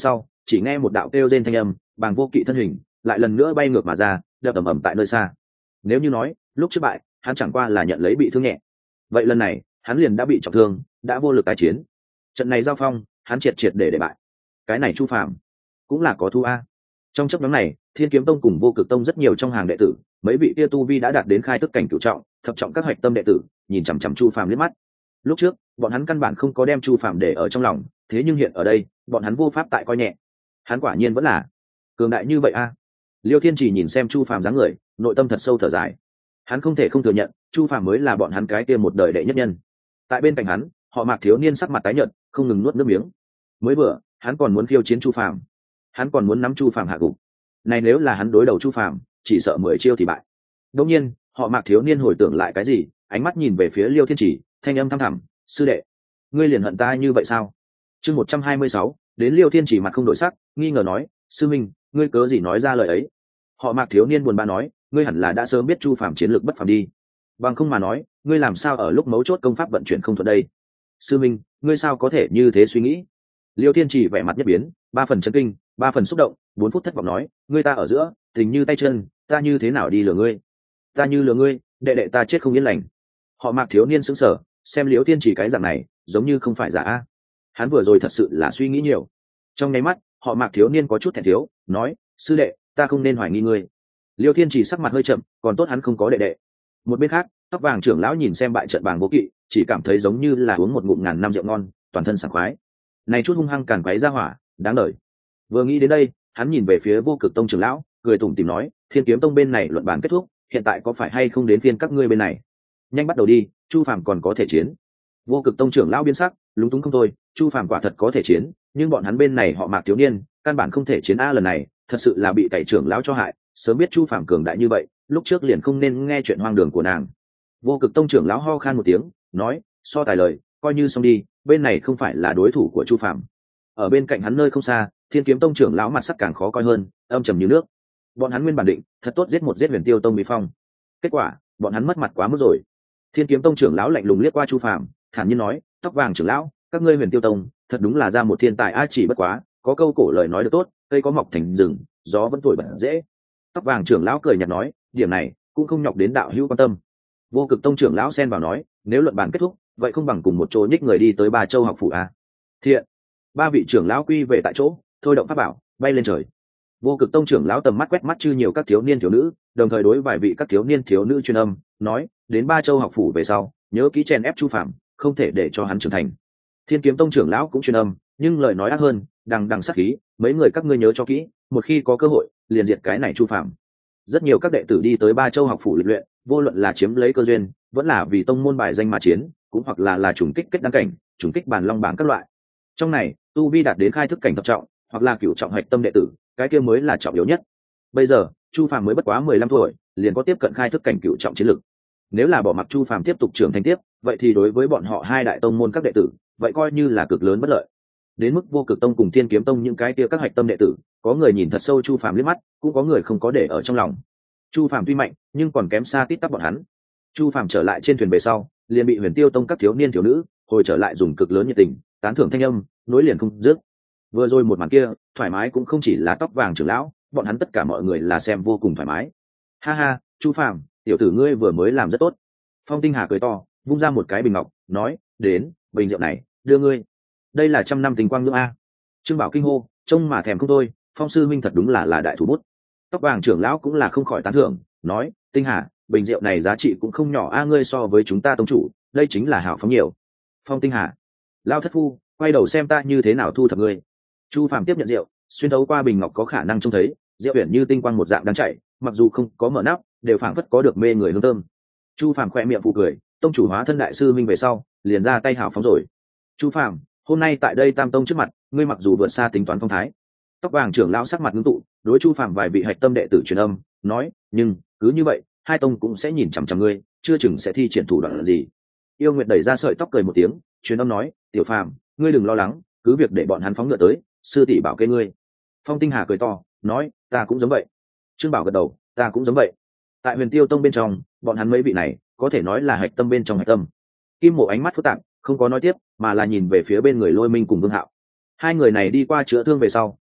chỉ nghe một đạo kêu rên thanh âm, Bàng Vô Kỵ thân hình lại lần nữa bay ngược mà ra, đập ầm ầm tại nơi xa. Nếu như nói lúc trước bại hắn chẳng qua là nhận lấy bị thương nhẹ, vậy lần này hắn liền đã bị trọng thương, đã vô lực tái chiến. Trận này giao phong hắn triệt triệt để để bại. Cái này Chu Phàm cũng là có thu a. Trong chấp nhóm này, Thiên Kiếm Tông cùng Vô Cực Tông rất nhiều trong hàng đệ tử, mấy vị kia tu vi đã đạt đến khai thức cảnh cửu trọng, thập trọng các hạch tâm đệ tử, nhìn chằm chằm Chu Phàm liếc mắt. Lúc trước, bọn hắn căn bản không có đem Chu Phàm để ở trong lòng, thế nhưng hiện ở đây, bọn hắn vô pháp tại coi nhẹ. Hắn quả nhiên vẫn là cường đại như vậy a. Liêu Thiên Chỉ nhìn xem Chu Phàm dáng người, nội tâm thật sâu thở dài. Hắn không thể không thừa nhận, Chu Phàm mới là bọn hắn cái kia một đời đệ nhất nhân. Tại bên cạnh hắn, họ Mạc thiếu niên sắc mặt tái nhợt, không ngừng nuốt nước miếng. Mới vừa, hắn còn muốn khiêu chiến Chu Phàm, hắn còn muốn nắm Chu Phàm hạ gục. Này nếu là hắn đối đầu Chu Phàm, chỉ sợ mười chiêu thì bại. Đương nhiên, họ Mạc thiếu niên hồi tưởng lại cái gì, ánh mắt nhìn về phía Liêu Thiên Chỉ, thanh âm thăm thẳm, "Sư đệ, ngươi liền hận ta như vậy sao?" Chương một trăm hai mươi sáu, đến Liêu Thiên Chỉ mặt không đổi sắc, nghi ngờ nói, "Sư minh, ngươi cớ gì nói ra lời ấy?" Họ Mạc thiếu niên buồn bã nói, "Ngươi hẳn là đã sớm biết Chu Phàm chiến lược bất phàm đi. Bằng không mà nói, ngươi làm sao ở lúc mấu chốt công pháp vận chuyển không thuận đây?" "Sư minh, ngươi sao có thể như thế suy nghĩ?" Liêu Thiên Chỉ vẻ mặt nhất biến, ba phần chấn kinh, ba phần xúc động, bốn phút thất vọng nói, "Ngươi ta ở giữa, tình như tay chân, ta như thế nào đi lừa ngươi? Ta như lừa ngươi, đệ đệ ta chết không yên lành." Họ Mạc thiếu niên sững sờ, xem Liêu Thiên Chỉ cái dạng này, giống như không phải giả a. Hắn vừa rồi thật sự là suy nghĩ nhiều. Trong nháy mắt, họ Mạc thiếu niên có chút thẹn thiếu, nói, "Sư đệ, ta không nên hoài nghi ngươi." Liêu Thiên Chỉ sắc mặt hơi chậm, còn tốt hắn không có đệ đệ. Một bên khác, Tóc Vàng trưởng lão nhìn xem bại trận Bàng Vô Kỵ, chỉ cảm thấy giống như là uống một ngụm ngàn năm rượu ngon, toàn thân sảng khoái. Này chút hung hăng càn quấy ra hỏa, đáng đời. Vừa nghĩ đến đây, hắn nhìn về phía Vô Cực Tông trưởng lão, cười tủm tỉm nói, "Thiên Kiếm Tông bên này luận bàn kết thúc, hiện tại có phải hay không đến phiên các ngươi bên này? Nhanh bắt đầu đi, Chu Phàm còn có thể chiến." Vô Cực Tông trưởng lão biến sắc, lúng túng không thôi, Chu Phàm quả thật có thể chiến, nhưng bọn hắn bên này họ Mạc thiếu niên, căn bản không thể chiến a. Lần này, thật sự là bị cậy trưởng lão cho hại, sớm biết Chu Phàm cường đại như vậy, lúc trước liền không nên nghe chuyện hoang đường của nàng. Vô Cực Tông trưởng lão ho khan một tiếng, nói, "So tài lời, coi như xong đi, bên này không phải là đối thủ của Chu Phàm." Ở bên cạnh hắn nơi không xa, Thiên Kiếm Tông trưởng lão mặt sắc càng khó coi hơn, âm trầm như nước. Bọn hắn nguyên bản định thật tốt giết một giết Huyền Tiêu Tông Mỹ Phong, kết quả bọn hắn mất mặt quá mức rồi. Thiên Kiếm Tông trưởng lão lạnh lùng liếc qua Chu Phàm, thản nhiên nói, "Tóc Vàng trưởng lão, các ngươi Huyền Tiêu Tông thật đúng là ra một thiên tài a, chỉ bất quá có câu cổ lời nói được tốt, cây có mọc thành rừng, gió vẫn thổi bật dễ." Tóc Vàng trưởng lão cười nhạt nói, "Điểm này cũng không nhọc đến đạo hữu quan tâm." Vô Cực Tông trưởng lão xen vào nói, "Nếu luận bàn kết thúc, vậy không bằng cùng một chỗ nhích người đi tới Ba Châu học phủ a." Thiện. Ba vị trưởng lão quy về tại chỗ, thôi động pháp bảo, bay lên trời. Vô Cực Tông trưởng lão tầm mắt quét mắt chư nhiều các thiếu niên thiếu nữ, đồng thời đối vài vị các thiếu niên thiếu nữ truyền âm, nói, "Đến Ba Châu học phủ về sau, nhớ kỹ chèn ép Chu Phàm, không thể để cho hắn trưởng thành." Thiên Kiếm Tông trưởng lão cũng truyền âm, nhưng lời nói ác hơn, đằng đằng sát khí, "Mấy người các ngươi nhớ cho kỹ, một khi có cơ hội, liền diệt cái này Chu Phàm." Rất nhiều các đệ tử đi tới Ba Châu học phủ lịch luyện, vô luận là chiếm lấy cơ duyên, vẫn là vì tông môn bài danh mà chiến, cũng hoặc là là trùng kích kết đăng cảnh, trùng kích bàn long bảng các loại. Trong này, tu vi đạt đến khai thức cảnh thập trọng, hoặc là cửu trọng hạch tâm đệ tử, cái kia mới là trọng yếu nhất. Bây giờ, Chu Phàm mới bất quá mười lăm tuổi, liền có tiếp cận khai thức cảnh cửu trọng chiến lực. Nếu là bỏ mặc Chu Phàm tiếp tục trưởng thành tiếp, vậy thì đối với bọn họ hai đại tông môn các đệ tử, vậy coi như là cực lớn bất lợi. Đến mức Vô Cực Tông cùng Thiên Kiếm Tông những cái kia các hạch tâm đệ tử, có người nhìn thật sâu Chu Phàm liếc mắt, cũng có người không có để ở trong lòng. Chu Phàm tuy mạnh, nhưng còn kém xa tít tắp bọn hắn. Chu Phàm trở lại trên thuyền về sau, liền bị Huyền Tiêu Tông các thiếu niên thiếu nữ hồi trở lại dùng cực lớn nhiệt tình, tán thưởng thanh âm, nối liền không dứt. Vừa rồi một màn kia, thoải mái cũng không chỉ là Tóc Vàng trưởng lão, bọn hắn tất cả mọi người là xem vô cùng thoải mái. "Ha ha, Chu Phàm, tiểu tử ngươi vừa mới làm rất tốt." Phong Tinh Hà cười to, vung ra một cái bình ngọc, nói, "Đến, bình rượu này, đưa ngươi. Đây là trăm năm tình quang ngưỡng a." Trương Bảo kinh hô, trông mà thèm không thôi, Phong sư minh thật đúng là là đại thủ bút. Tóc Vàng trưởng lão cũng là không khỏi tán thưởng, nói, "Tinh Hà, bình rượu này giá trị cũng không nhỏ a, ngươi so với chúng ta tông chủ, đây chính là hào phóng nhiều." Phong Tinh Hà, lao thất phu, quay đầu xem ta như thế nào thu thập ngươi. Chu Phàm tiếp nhận rượu, xuyên thấu qua bình ngọc có khả năng trông thấy rượu uyển như tinh quang một dạng đang chảy, mặc dù không có mở nắp, đều phảng phất có được mê người hương thơm. Chu Phàm khẽ miệng phụ cười, tông chủ hóa thân đại sư minh về sau, liền ra tay hào phóng rồi. "Chu Phàm, hôm nay tại đây Tam Tông trước mặt, ngươi mặc dù vượt xa tính toán phong thái." Tóc Vàng trưởng lão sắc mặt ngưng tụ, đối Chu Phàm vài vị hạch tâm đệ tử truyền âm, nói, "Nhưng cứ như vậy, hai tông cũng sẽ nhìn chằm chằm ngươi, chưa chừng sẽ thi triển thủ đoạn gì." Yêu Nguyệt đẩy ra sợi tóc cười một tiếng, truyền âm nói, "Tiểu Phàm, ngươi đừng lo lắng, cứ việc để bọn hắn phóng ngựa tới, sư tỷ bảo kê ngươi." Phong Tinh Hà cười to, nói, "Ta cũng giống vậy." Trương Bảo gật đầu, "Ta cũng giống vậy." Tại Huyền Tiêu Tông bên trong, bọn hắn mấy vị này có thể nói là hạch tâm bên trong hạch tâm. Kim Mộ ánh mắt phức tạp, không có nói tiếp, mà là nhìn về phía bên người Lôi Minh cùng Vương Hạo. Hai người này đi qua chữa thương về sau,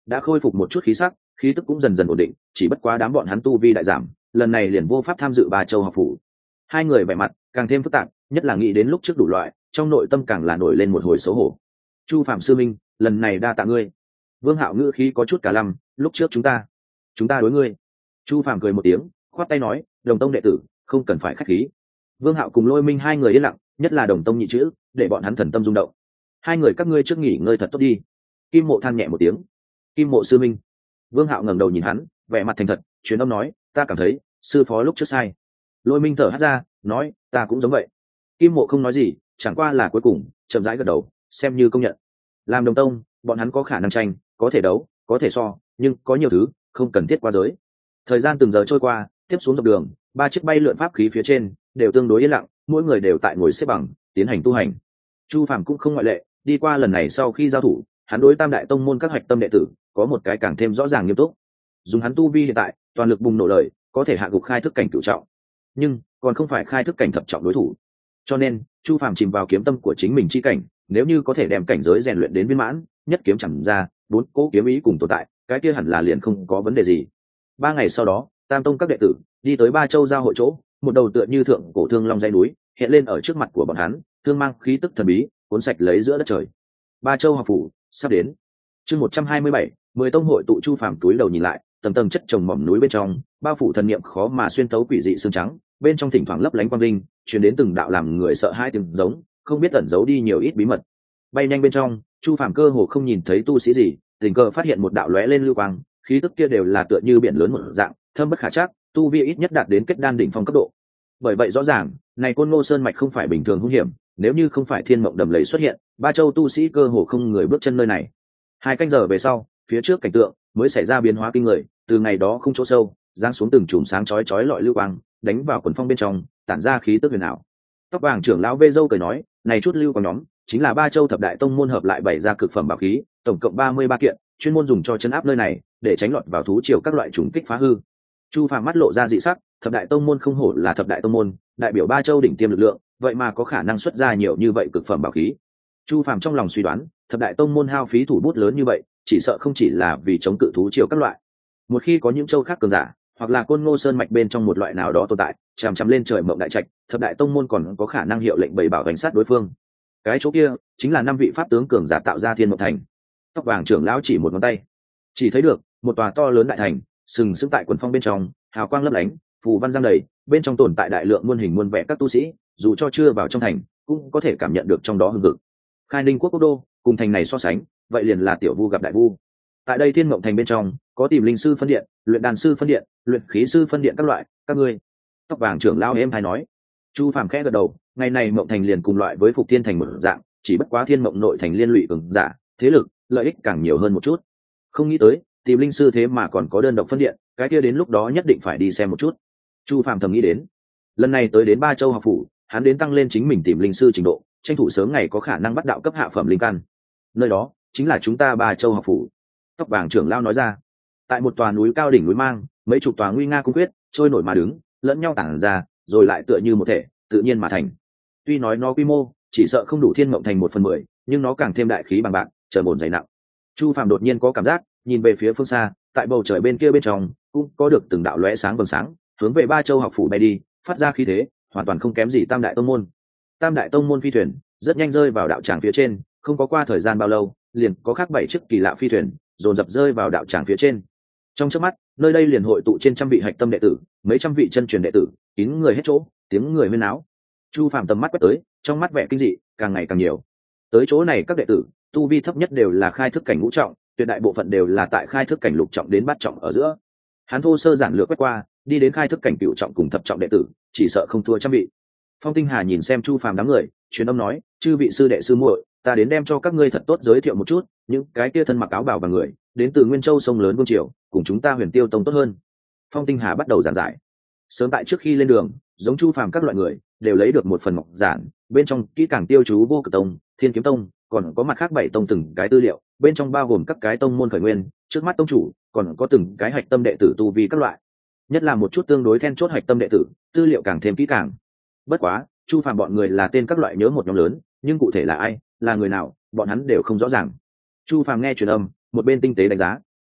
đã khôi phục một chút khí sắc, khí tức cũng dần dần ổn định, chỉ bất quá đám bọn hắn tu vi đại giảm, lần này liền vô pháp tham dự Ba Châu học phủ. Hai người vẻ mặt càng thêm phức tạp, nhất là nghĩ đến lúc trước đủ loại, trong nội tâm càng là nổi lên một hồi xấu hổ. Chu Phạm sư minh, lần này đa tạ ngươi. Vương Hạo ngữ khí có chút cả lăm, lúc trước chúng ta, chúng ta đối ngươi. Chu Phạm cười một tiếng, khoát tay nói, Đồng tông đệ tử, không cần phải khách khí. Vương Hạo cùng Lôi Minh hai người yên lặng, nhất là Đồng tông nhị chữ, để bọn hắn thần tâm rung động. Hai người các ngươi trước nghỉ ngơi thật tốt đi. Kim Mộ than nhẹ một tiếng. Kim Mộ sư minh. Vương Hạo ngẩng đầu nhìn hắn, vẻ mặt thành thật, truyền âm nói, ta cảm thấy sư phó lúc trước sai. Lôi Minh thở hắt ra, nói, ta cũng giống vậy. Kim Mộ không nói gì, chẳng qua là cuối cùng chậm rãi gật đầu, xem như công nhận. Làm đồng tông, bọn hắn có khả năng tranh, có thể đấu, có thể so, nhưng có nhiều thứ không cần thiết qua giới. Thời gian từng giờ trôi qua, tiếp xuống dọc đường, ba chiếc bay lượn pháp khí phía trên đều tương đối yên lặng, mỗi người đều tại ngồi xếp bằng tiến hành tu hành. Chu Phàm cũng không ngoại lệ, đi qua lần này sau khi giao thủ, hắn đối tam đại tông môn các hạch tâm đệ tử có một cái càng thêm rõ ràng nghiêm túc. Dùng hắn tu vi hiện tại, toàn lực bùng nổ lời, có thể hạ gục khai thức cảnh cửu trọng, nhưng còn không phải khai thức cảnh thập trọng đối thủ. Cho nên Chu Phàm chìm vào kiếm tâm của chính mình chi cảnh, nếu như có thể đem cảnh giới rèn luyện đến viên mãn, nhất kiếm chẳng ra bốn cỗ kiếm ý cùng tồn tại, cái kia hẳn là liền không có vấn đề gì. Ba ngày sau đó, tam tông các đệ tử đi tới Ba Châu giao hội chỗ, một đầu tựa như thượng cổ thương long dãy núi hiện lên ở trước mặt của bọn hắn, thương mang khí tức thần bí cuốn sạch lấy giữa đất trời. Ba Châu học phủ sắp đến. Chương một trăm hai mươi bảy, mười tông hội tụ. Chu Phàm túi đầu nhìn lại, tầng tầng chất chồng mỏm núi bên trong, bao phủ thần niệm khó mà xuyên tấu quỷ dị xương trắng, bên trong thỉnh thoảng lấp lánh quang linh, truyền đến từng đạo làm người sợ hãi tiếng giống, không biết ẩn giấu đi nhiều ít bí mật. Bay nhanh bên trong, Chu Phàm cơ hồ không nhìn thấy tu sĩ gì, tình cờ phát hiện một đạo lóe lên lưu quang, khí tức kia đều là tựa như biển lớn một dạng, thâm bất khả trắc, tu vi ít nhất đạt đến kết đan đỉnh phong cấp độ. Bởi vậy rõ ràng, này Côn Ngô Sơn mạch không phải bình thường hung hiểm, nếu như không phải thiên mộng đầm lầy xuất hiện, Ba Châu tu sĩ cơ hồ không người bước chân nơi này. Hai canh giờ về sau, phía trước cảnh tượng mới xảy ra biến hóa kinh người, từ ngày đó không chỗ sâu, giáng xuống từng chùm sáng chói chói lọi lưu quang, đánh vào quần phong bên trong, tản ra khí tức huyền ảo. Tóc vàng trưởng lão Vê Dâu cười nói, này chút lưu quang nhóm, chính là Ba Châu thập đại tông môn hợp lại bày ra cực phẩm bảo khí, tổng cộng ba mươi ba kiện, chuyên môn dùng cho chấn áp nơi này, để tránh lọt vào thú triều các loại trùng kích phá hư. Chu Phàm mắt lộ ra dị sắc, thập đại tông môn không hổ là thập đại tông môn, đại biểu Ba Châu đỉnh tiêm lực lượng, vậy mà có khả năng xuất ra nhiều như vậy cực phẩm bảo khí. Chu Phàm trong lòng suy đoán, thập đại tông môn hao phí thủ bút lớn như vậy, chỉ sợ không chỉ là vì chống cự thú triều các loại. Một khi có những châu khác cường giả, hoặc là Côn Ngô Sơn mạch bên trong một loại nào đó tồn tại, chằm chằm lên trời mộng đại trạch, thập đại tông môn còn có khả năng hiệu lệnh bầy bảo đánh sát đối phương. Cái chỗ kia chính là năm vị pháp tướng cường giả tạo ra Thiên Mộng Thành. Tóc vàng trưởng lão chỉ một ngón tay, chỉ thấy được một tòa to lớn đại thành, sừng sững tại quần phong bên trong, hào quang lấp lánh, phù văn giăng đầy, bên trong tồn tại đại lượng muôn hình muôn vẻ các tu sĩ, dù cho chưa vào trong thành, cũng có thể cảm nhận được trong đó hương vực. Khai Ninh quốc quốc đô, cùng thành này so sánh, vậy liền là tiểu vu gặp đại vu. Tại đây Thiên Mộng Thành bên trong, có tìm linh sư phân điện, luyện đàn sư phân điện, luyện khí sư phân điện các loại, các ngươi. Tóc vàng trưởng lão êm hay nói. Chu Phàm khẽ gật đầu, ngày này Mộng Thành liền cùng loại với Phục Thiên Thành một dạng, chỉ bất quá Thiên Mộng nội thành liên lụy cường giả, thế lực, lợi ích càng nhiều hơn một chút. Không nghĩ tới, tìm linh sư thế mà còn có đơn độc phân điện, cái kia đến lúc đó nhất định phải đi xem một chút. Chu Phàm thầm nghĩ đến, lần này tới đến Ba Châu học phủ, hắn đến tăng lên chính mình tìm linh sư trình độ, tranh thủ sớm ngày có khả năng bắt đạo cấp hạ phẩm linh căn. Nơi đó chính là chúng ta Ba Châu học phủ. Tóc vàng trưởng lão nói ra. Tại một tòa núi cao đỉnh núi mang, mấy chục tòa nguy nga cung quyết trôi nổi mà đứng, lẫn nhau tản ra, rồi lại tựa như một thể, tự nhiên mà thành. Tuy nói nó quy mô chỉ sợ không đủ Thiên Mộng Thành một phần mười, nhưng nó càng thêm đại khí bằng bạc, trở bổn dày nặng. Chu Phàm đột nhiên có cảm giác, nhìn về phía phương xa, tại bầu trời bên kia bên trong cũng có được từng đạo lóe sáng vầng sáng, hướng về Ba Châu học phủ bay đi, phát ra khí thế hoàn toàn không kém gì Tam đại tông môn. Tam đại tông môn phi thuyền rất nhanh rơi vào đạo tràng phía trên, không có qua thời gian bao lâu, liền có khác bảy chiếc kỳ lạ phi thuyền dồn dập rơi vào đạo tràng phía trên. Trong chớp mắt, nơi đây liền hội tụ trên trăm vị hạch tâm đệ tử, mấy trăm vị chân truyền đệ tử, kín người hết chỗ, tiếng người huyên náo. Chu Phàm tầm mắt quét tới, trong mắt vẻ kinh dị càng ngày càng nhiều. Tới chỗ này các đệ tử, tu vi thấp nhất đều là khai thức cảnh ngũ trọng, tuyệt đại bộ phận đều là tại khai thức cảnh lục trọng đến bát trọng ở giữa. Hắn thô sơ giản lược quét qua, đi đến khai thức cảnh cửu trọng cùng thập trọng đệ tử, chỉ sợ không thua trăm vị. Phong Tinh Hà nhìn xem Chu Phàm đám người, truyền âm nói, chư vị sư đệ sư muội, ta đến đem cho các ngươi thật tốt giới thiệu một chút, những cái kia thân mặc áo bào và người, đến từ Nguyên Châu sông lớn vương triều, cùng chúng ta Huyền Tiêu tông tốt hơn. Phong Tinh Hà bắt đầu giảng giải. Sớm tại trước khi lên đường, giống Chu Phàm các loại người đều lấy được một phần ngọc giản, bên trong kỹ càng tiêu chú Vô Cực tông, Thiên Kiếm tông, còn có mặt khác bảy tông từng cái tư liệu, bên trong bao gồm các cái tông môn khởi nguyên, trước mắt tông chủ, còn có từng cái hạch tâm đệ tử tu vi các loại. Nhất là một chút tương đối then chốt hạch tâm đệ tử, tư liệu càng thêm kỹ càng. Bất quá, Chu Phàm bọn người là tên các loại nhớ một nhóm lớn, nhưng cụ thể là ai, là người nào, bọn hắn đều không rõ ràng. Chu Phàm nghe truyền âm, một bên tinh tế đánh giá,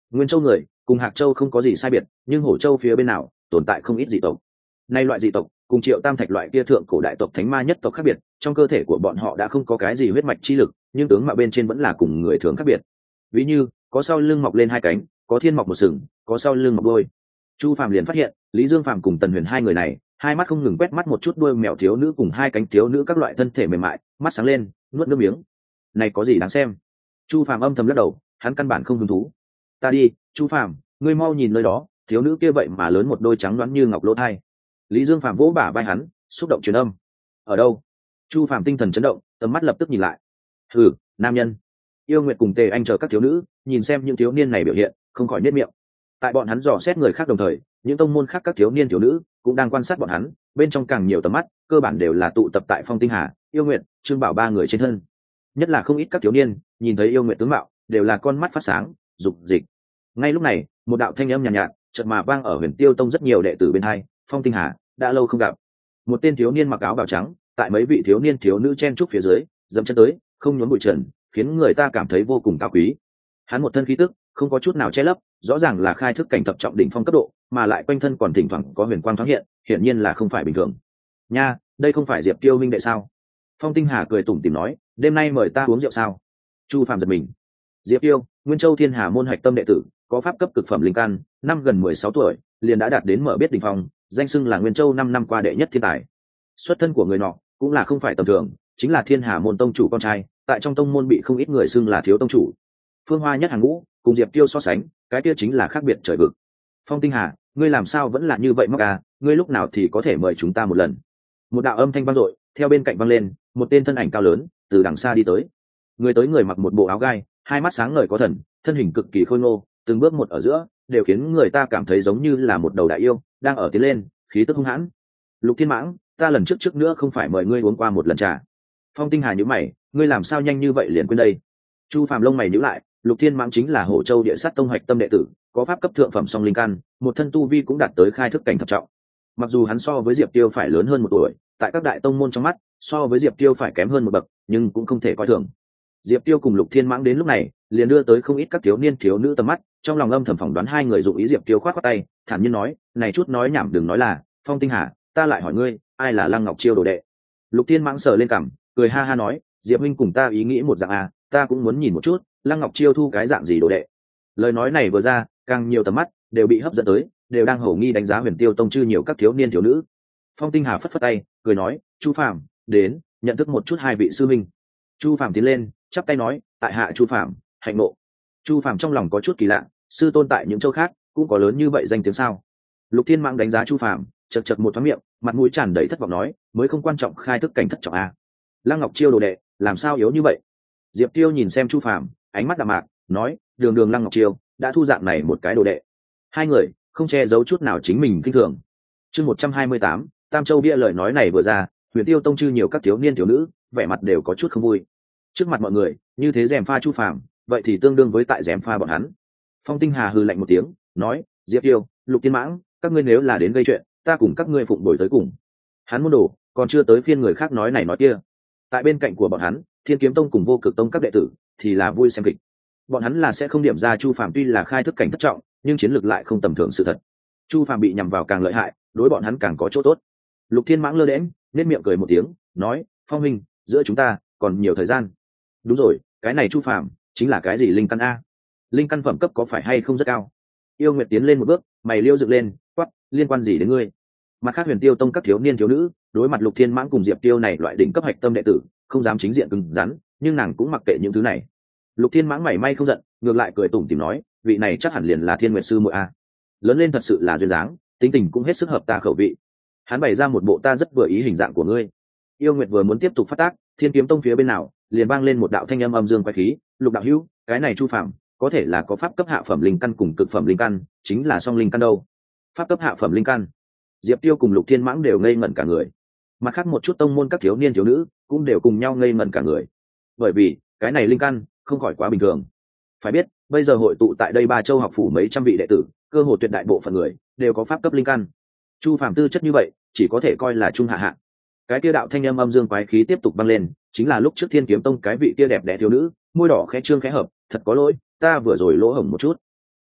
Nguyên Châu người cùng Hạc Châu không có gì sai biệt, nhưng Hổ Châu phía bên nào tồn tại không ít dị tộc. Nay loại dị tộc cùng Triệu Tam Thạch loại kia thượng cổ đại tộc thánh ma nhất tộc khác biệt, trong cơ thể của bọn họ đã không có cái gì huyết mạch chi lực, nhưng tướng mạo bên trên vẫn là cùng người thường khác biệt. Ví như có sau lưng mọc lên hai cánh, có thiên mọc một sừng, có sau lưng mọc đuôi. Chu Phàm liền phát hiện, Lý Dương Phàm cùng Tần Huyền hai người này, hai mắt không ngừng quét mắt một chút đuôi mèo thiếu nữ cùng hai cánh thiếu nữ các loại thân thể mềm mại, mắt sáng lên, nuốt nước miếng. Này có gì đáng xem? Chu Phàm âm thầm lắc đầu, hắn căn bản không hứng thú. Ta đi, Chu Phàm, ngươi mau nhìn nơi đó, thiếu nữ kia vậy mà lớn một đôi trắng đoán như ngọc lỗ thai. Lý Dương Phàm vỗ bả vai hắn, xúc động truyền âm. Ở đâu? Chu Phàm tinh thần chấn động, tầm mắt lập tức nhìn lại. Hừ, nam nhân. Yêu Nguyệt cùng Tề Anh chờ các thiếu nữ, nhìn xem những thiếu niên này biểu hiện, không khỏi nhếch miệng. Tại bọn hắn dò xét người khác đồng thời, những tông môn khác các thiếu niên thiếu nữ cũng đang quan sát bọn hắn, bên trong càng nhiều tầm mắt, cơ bản đều là tụ tập tại Phong Tinh Hà, Yêu Nguyệt, Trương Bảo ba người trên thân. Nhất là không ít các thiếu niên, nhìn thấy Yêu Nguyệt tướng mạo, đều là con mắt phát sáng, dục dịch. Ngay lúc này, một đạo thanh âm nhàn nhạt, nhạt chợt mà vang ở Huyền Tiêu Tông rất nhiều đệ tử bên hai. Phong Tinh Hà, đã lâu không gặp. Một tên thiếu niên mặc áo bào trắng, tại mấy vị thiếu niên thiếu nữ chen trúc phía dưới, dẫm chân tới, không nhốn bụi trần, khiến người ta cảm thấy vô cùng cao quý. Hắn một thân khí tức, không có chút nào che lấp, rõ ràng là khai thức cảnh thập trọng đỉnh phong cấp độ, mà lại quanh thân còn thỉnh thoảng có huyền quang thoáng hiện, hiển nhiên là không phải bình thường. Nha, đây không phải Diệp Tiêu minh đệ sao? Phong Tinh Hà cười tủm tỉm nói, đêm nay mời ta uống rượu sao? Chu Phàm giật mình. Diệp Tiêu, Nguyên Châu Thiên Hà môn hạch tâm đệ tử, có pháp cấp cực phẩm linh căn, năm gần mười sáu tuổi, liền đã đạt đến mở biết đỉnh phong, danh xưng là Nguyên Châu năm năm qua đệ nhất thiên tài. Xuất thân của người nọ cũng là không phải tầm thường, chính là Thiên Hà môn tông chủ con trai, tại trong tông môn bị không ít người xưng là thiếu tông chủ. Phương hoa nhất hàng ngũ, cùng Diệp Tiêu so sánh, cái kia chính là khác biệt trời vực. Phong Tinh Hà, ngươi làm sao vẫn là như vậy móc à, ngươi lúc nào thì có thể mời chúng ta một lần? Một đạo âm thanh vang dội, theo bên cạnh vang lên, một tên thân ảnh cao lớn từ đằng xa đi tới. Người tới người mặc một bộ áo gai, hai mắt sáng ngời có thần, thân hình cực kỳ khôi ngô, từng bước một ở giữa, đều khiến người ta cảm thấy giống như là một đầu đại yêu đang ở tiến lên, khí tức hung hãn. Lục Thiên Mãng, ta lần trước trước nữa không phải mời ngươi uống qua một lần trà. Phong Tinh Hà nhíu mày, ngươi làm sao nhanh như vậy liền quên đây? Chu Phàm lông mày nhíu lại, Lục Thiên Mãng chính là Hổ Châu Địa Sát Tông hoạch tâm đệ tử, có pháp cấp thượng phẩm song linh căn, một thân tu vi cũng đạt tới khai thức cảnh thập trọng. Mặc dù hắn so với Diệp Tiêu phải lớn hơn một tuổi, tại các đại tông môn trong mắt, so với Diệp Tiêu phải kém hơn một bậc, nhưng cũng không thể coi thường. Diệp Tiêu cùng Lục Thiên Mãng đến lúc này, liền đưa tới không ít các thiếu niên thiếu nữ tầm mắt, trong lòng âm thầm phỏng đoán hai người dụng ý. Diệp Tiêu khoát khoát tay, thản nhiên nói, này chút nói nhảm đừng nói là, Phong Tinh Hà, ta lại hỏi ngươi, ai là Lăng Ngọc Chiêu đồ đệ? Lục Thiên Mãng sờ lên cằm, cười ha ha nói, Diệp huynh cùng ta ý nghĩ một dạng à, ta cũng muốn nhìn một chút, Lăng Ngọc Chiêu thu cái dạng gì đồ đệ. Lời nói này vừa ra, càng nhiều tầm mắt đều bị hấp dẫn tới, đều đang hổ nghi đánh giá Huyền Tiêu Tông chư nhiều các thiếu niên thiếu nữ. Phong Tinh Hà phất phất tay, cười nói, Chu Phàm, đến, nhận thức một chút hai vị sư minh. Chu Phàm tiến lên, chắp tay nói, tại hạ Chu Phàm, hạnh ngộ. Chu Phàm trong lòng có chút kỳ lạ, sư tôn tại những châu khác cũng có lớn như vậy danh tiếng sao? Lục Thiên Mãng đánh giá Chu Phàm, chật chật một thoáng miệng, mặt mũi tràn đầy thất vọng nói, mới không quan trọng khai thức cảnh thất trọng a. Lăng Ngọc Chiêu đồ đệ, làm sao yếu như vậy? Diệp Tiêu nhìn xem Chu Phàm, ánh mắt đạm mạc, nói, đường đường Lăng Ngọc Chiêu đã thu dạng này một cái đồ đệ. Hai người không che giấu chút nào chính mình kinh thường. Chương một trăm hai mươi tám, Tam Châu bia lời nói này vừa ra, Huyền Tiêu Tông chư nhiều các thiếu niên thiếu nữ, vẻ mặt đều có chút không vui. Trước mặt mọi người, như thế gièm pha Chu Phàm, vậy thì tương đương với tại gièm pha bọn hắn. Phong Tinh Hà hừ lạnh một tiếng, nói, Diệp Tiêu, Lục Thiên Mãng, các ngươi nếu là đến gây chuyện, ta cùng các ngươi phụng bồi tới cùng. Hắn môn đồ, còn chưa tới phiên người khác nói này nói kia. Tại bên cạnh của bọn hắn, Thiên Kiếm Tông cùng Vô Cực Tông các đệ tử thì là vui xem kịch. Bọn hắn là sẽ không điểm ra Chu Phàm tuy là khai thức cảnh thất trọng, nhưng chiến lược lại không tầm thường sự thật. Chu Phàm bị nhằm vào càng lợi hại, đối bọn hắn càng có chỗ tốt. Lục Thiên Mãng lơ đễnh, nét miệng cười một tiếng, nói, Phong huynh, giữa chúng ta còn nhiều thời gian. Đúng rồi, cái này Chu Phàm chính là cái gì linh căn a? Linh căn phẩm cấp có phải hay không rất cao? Yêu Nguyệt tiến lên một bước, mày liêu dựng lên, quắc, liên quan gì đến ngươi? Mặt khác Huyền Tiêu Tông các thiếu niên thiếu nữ, đối mặt Lục Thiên Mãng cùng Diệp Tiêu này loại đỉnh cấp hạch tâm đệ tử, không dám chính diện cứng rắn, nhưng nàng cũng mặc kệ những thứ này. Lục Thiên Mãng mảy may không giận, ngược lại cười tủm tỉm nói, vị này chắc hẳn liền là Thiên Nguyệt sư muội a. Lớn lên thật sự là duyên dáng, tính tình cũng hết sức hợp ta khẩu vị. Hắn bày ra một bộ ta rất vừa ý hình dạng của ngươi. Yêu Nguyệt vừa muốn tiếp tục phát tác, Thiên Kiếm Tông phía bên nào liền vang lên một đạo thanh âm âm dương quái khí, Lục đạo hữu, cái này Chu Phàm có thể là có pháp cấp hạ phẩm linh căn cùng cực phẩm linh căn, chính là song linh căn đâu? Pháp cấp hạ phẩm linh căn? Diệp Tiêu cùng Lục Thiên Mãng đều ngây ngẩn cả người. Mặt khác một chút tông môn các thiếu niên thiếu nữ cũng đều cùng nhau ngây ngẩn cả người. Bởi vì, cái này linh căn không khỏi quá bình thường. Phải biết, bây giờ hội tụ tại đây Ba Châu học phủ mấy trăm vị đệ tử, cơ hồ tuyệt đại bộ phận người đều có pháp cấp linh căn. Chu Phàm tư chất như vậy, chỉ có thể coi là trung hạ hạ. Cái kia đạo thanh âm âm dương quái khí tiếp tục băng lên, chính là lúc trước Thiên Kiếm Tông cái vị kia đẹp đẽ thiếu nữ, môi đỏ khẽ trương khẽ hợp, thật có lỗi, ta vừa rồi lỗ hổng một chút.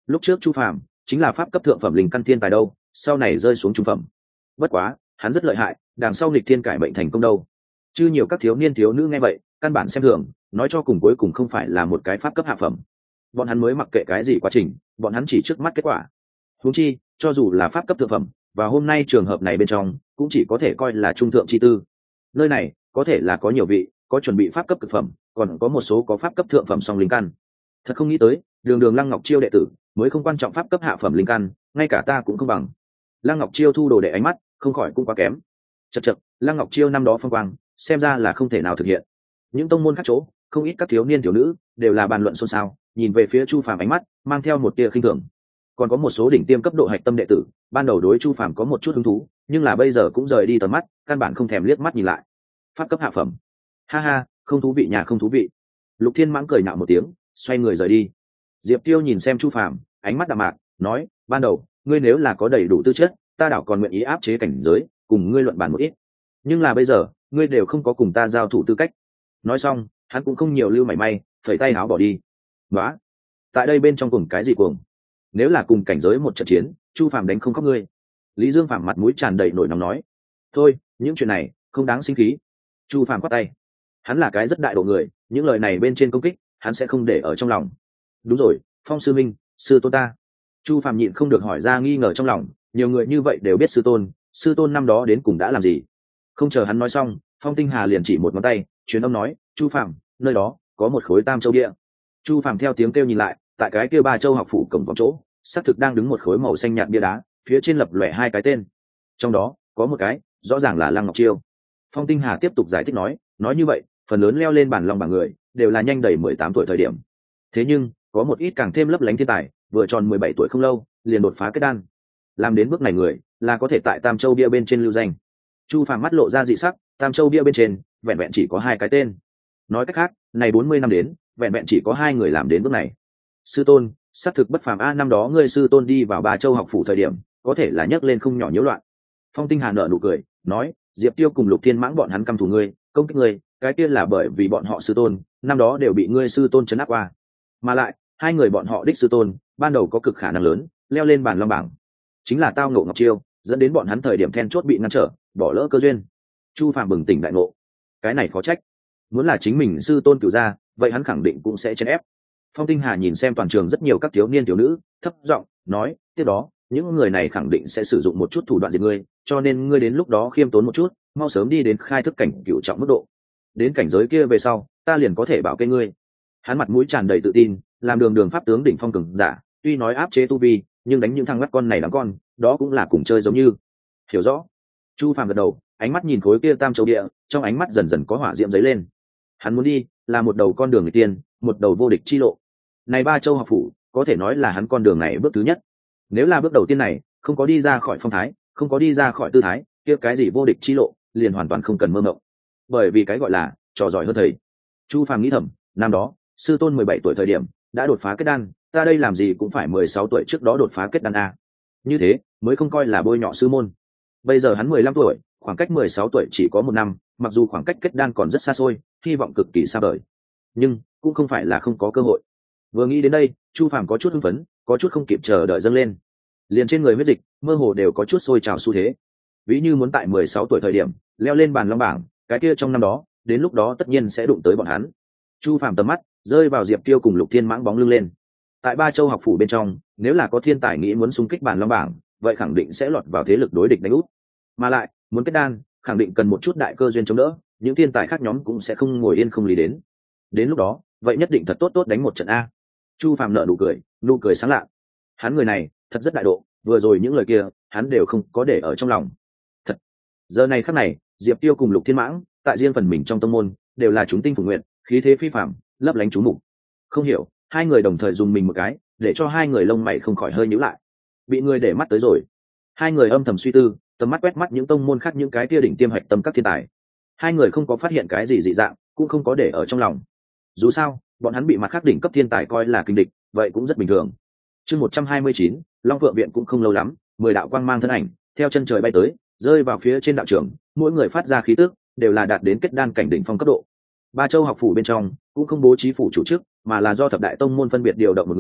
lúc trước Chu Phàm chính là pháp cấp thượng phẩm linh căn thiên tài đâu, sau này rơi xuống trung phẩm. Bất quá hắn rất lợi hại, đằng sau nghịch thiên cải mệnh thành công đâu. Chứ nhiều các thiếu niên thiếu nữ nghe vậy căn bản xem thường, nói cho cùng cuối cùng không phải là một cái pháp cấp hạ phẩm. Bọn hắn mới mặc kệ cái gì quá trình, bọn hắn chỉ trước mắt kết quả. Huống chi cho dù là pháp cấp thượng phẩm, và hôm nay trường hợp này bên trong cũng chỉ có thể coi là trung thượng chi tư. Nơi này có thể là có nhiều vị có chuẩn bị pháp cấp cực phẩm, còn có một số có pháp cấp thượng phẩm song linh căn. Thật không nghĩ tới đường đường Lăng Ngọc Chiêu đệ tử mới không quan trọng pháp cấp hạ phẩm linh căn, ngay cả ta cũng không bằng. Lăng Ngọc Chiêu thu đồ đệ ánh mắt không khỏi cũng quá kém. Chật chật, Lăng Ngọc Chiêu năm đó phong quang xem ra là không thể nào thực hiện. Những tông môn khác chỗ không ít các thiếu niên thiếu nữ đều là bàn luận xôn xao, nhìn về phía Chu Phàm ánh mắt mang theo một tia khinh thường. Còn có một số đỉnh tiêm cấp độ hạch tâm đệ tử ban đầu đối Chu Phàm có một chút hứng thú, nhưng là bây giờ cũng rời đi tầm mắt, căn bản không thèm liếc mắt nhìn lại. Pháp cấp hạ phẩm, ha ha, không thú vị nhà không thú vị. Lục Thiên Mãng cười nhạo một tiếng, xoay người rời đi. Diệp Tiêu nhìn xem Chu Phàm, ánh mắt đạm mạc, nói: ban đầu ngươi nếu là có đầy đủ tư chất, ta đảo còn nguyện ý áp chế cảnh giới, cùng ngươi luận bàn một ít. Nhưng là bây giờ ngươi đều không có cùng ta giao thủ tư cách. Nói xong hắn cũng không nhiều lưu mảy may, phẩy tay áo bỏ đi. Nói, tại đây bên trong cùng cái gì cuồng? Nếu là cùng cảnh giới một trận chiến, Chu Phàm đánh không khóc ngươi. Lý Dương Phàm mặt mũi tràn đầy nổi nóng nói: thôi, những chuyện này không đáng sinh khí. Chu Phàm quát tay, hắn là cái rất đại độ người, những lời này bên trên công kích hắn sẽ không để ở trong lòng. Đúng rồi, Phong sư minh, sư tôn ta. Chu Phàm nhịn không được hỏi ra nghi ngờ trong lòng, nhiều người như vậy đều biết sư tôn, sư tôn năm đó đến cùng đã làm gì. Không chờ hắn nói xong, Phong Tinh Hà liền chỉ một ngón tay, truyền âm nói: Chu Phàm, nơi đó có một khối Tam Châu địa. Chu Phàm theo tiếng kêu nhìn lại, tại cái kia Ba Châu học phủ cổng vòng chỗ, xác thực đang đứng một khối màu xanh nhạt bia đá, phía trên lập lòe hai cái tên, trong đó có một cái rõ ràng là Lăng Ngọc Chiêu. Phong Tinh Hà tiếp tục giải thích nói: nói như vậy, phần lớn leo lên bản lòng bảng người đều là nhanh đầy mười tám tuổi thời điểm. Thế nhưng có một ít càng thêm lấp lánh thiên tài, vừa tròn mười bảy tuổi không lâu liền đột phá kết đan. Làm đến bước này người là có thể tại Tam Châu bia bên trên lưu danh. Chu Phàm mắt lộ ra dị sắc, Tam Châu bia bên trên vẹn vẹn chỉ có hai cái tên. Nói cách khác, này bốn mươi năm đến, vẹn vẹn chỉ có hai người làm đến bước này. Sư tôn, xác thực bất phàm a, năm đó ngươi sư tôn đi vào Ba Châu học phủ thời điểm, có thể là nhấc lên không nhỏ nhiễu loạn. Phong Tinh Hà nở nụ cười, nói: Diệp Tiêu cùng Lục Thiên Mãng bọn hắn căm thù ngươi, công kích ngươi, cái tiên là bởi vì bọn họ sư tôn năm đó đều bị ngươi sư tôn trấn áp qua, mà lại hai người bọn họ đích sư tôn ban đầu có cực khả năng lớn leo lên bàn long bảng, chính là tao ngộ Ngọc Chiêu dẫn đến bọn hắn thời điểm then chốt bị ngăn trở, bỏ lỡ cơ duyên. Chu Phàm bừng tỉnh đại ngộ, cái này khó trách, muốn là chính mình sư tôn cửu gia, vậy hắn khẳng định cũng sẽ chèn ép. Phong Tinh Hà nhìn xem toàn trường rất nhiều các thiếu niên thiếu nữ, thấp giọng nói: tiếp đó những người này khẳng định sẽ sử dụng một chút thủ đoạn diệt ngươi, cho nên ngươi đến lúc đó khiêm tốn một chút, mau sớm đi đến khai thức cảnh cửu trọng mức độ. Đến cảnh giới kia về sau, ta liền có thể bảo kê ngươi. Hắn mặt mũi tràn đầy tự tin, làm đường đường pháp tướng đỉnh phong cường giả, tuy nói áp chế tu vi, nhưng đánh những thằng ngắt con này đáng con, đó cũng là cùng chơi giống như. Hiểu rõ. Chu Phàm gật đầu, ánh mắt nhìn khối kia Tam Châu địa, trong ánh mắt dần dần có hỏa diệm dấy lên. Hắn muốn đi là một đầu con đường người tiên, một đầu vô địch chi lộ. Này Ba Châu học phủ, có thể nói là hắn con đường này bước thứ nhất. Nếu là bước đầu tiên này không có đi ra khỏi phong thái, không có đi ra khỏi tư thái, kia cái gì vô địch chi lộ, liền hoàn toàn không cần mơ mộng. Bởi vì cái gọi là trò giỏi hơn thầy. Chu Phàm nghĩ thầm, năm đó sư tôn mười bảy tuổi thời điểm đã đột phá kết đan, ta đây làm gì cũng phải mười sáu tuổi trước đó đột phá kết đan a, như thế mới không coi là bôi nhọ sư môn. Bây giờ hắn mười lăm tuổi, khoảng cách mười sáu tuổi chỉ có một năm, mặc dù khoảng cách kết đan còn rất xa xôi, hy vọng cực kỳ xa vời, nhưng cũng không phải là không có cơ hội. Vừa nghĩ đến đây, Chu Phàm có chút hưng phấn, có chút không kịp chờ đợi dâng lên, liền trên người huyết dịch mơ hồ đều có chút sôi trào xu thế. Ví như muốn tại mười sáu tuổi thời điểm leo lên bàn long bảng, cái kia trong năm đó, đến lúc đó tất nhiên sẽ đụng tới bọn hắn. Chu Phàm tầm mắt rơi vào Diệp Tiêu cùng Lục Thiên Mãng bóng lưng lên. Tại Ba Châu học phủ bên trong, nếu là có thiên tài nghĩ muốn xung kích bàn long bảng, vậy khẳng định sẽ lọt vào thế lực đối địch đánh úp. Mà lại, muốn kết đan, khẳng định cần một chút đại cơ duyên chống đỡ, những thiên tài khác nhóm cũng sẽ không ngồi yên không lý đến. Đến lúc đó, vậy nhất định thật tốt tốt đánh một trận a. Chu Phàm nở nụ cười, nụ cười sáng lạ. Hắn người này, thật rất đại độ, vừa rồi những lời kia, hắn đều không có để ở trong lòng. Thật. Giờ này khắc này, Diệp Tiêu cùng Lục Thiên Mãng, tại riêng phần mình trong tông môn, đều là chúng tinh phụng nguyện, khí thế phi phàm, lấp lánh chú mục. Không hiểu, hai người đồng thời dùng mình một cái, để cho hai người lông mày không khỏi hơi nhíu lại. Bị người để mắt tới rồi. Hai người âm thầm suy tư, tầm mắt quét mắt những tông môn khác những cái kia đỉnh tiêm hạch tâm các thiên tài. Hai người không có phát hiện cái gì dị dạng, cũng không có để ở trong lòng. Dù sao, bọn hắn bị mặt khác đỉnh cấp thiên tài coi là kình địch, vậy cũng rất bình thường. Chương một trăm hai mươi chín, Long Phượng viện cũng không lâu lắm, mười đạo quang mang thân ảnh theo chân trời bay tới, rơi vào phía trên đạo trường, mỗi người phát ra khí tức đều là đạt đến kết đan cảnh đỉnh phong cấp độ. Ba Châu học phủ bên trong cũng không bố trí phủ chủ chức, mà là do thập đại tông môn phân biệt điều động một người,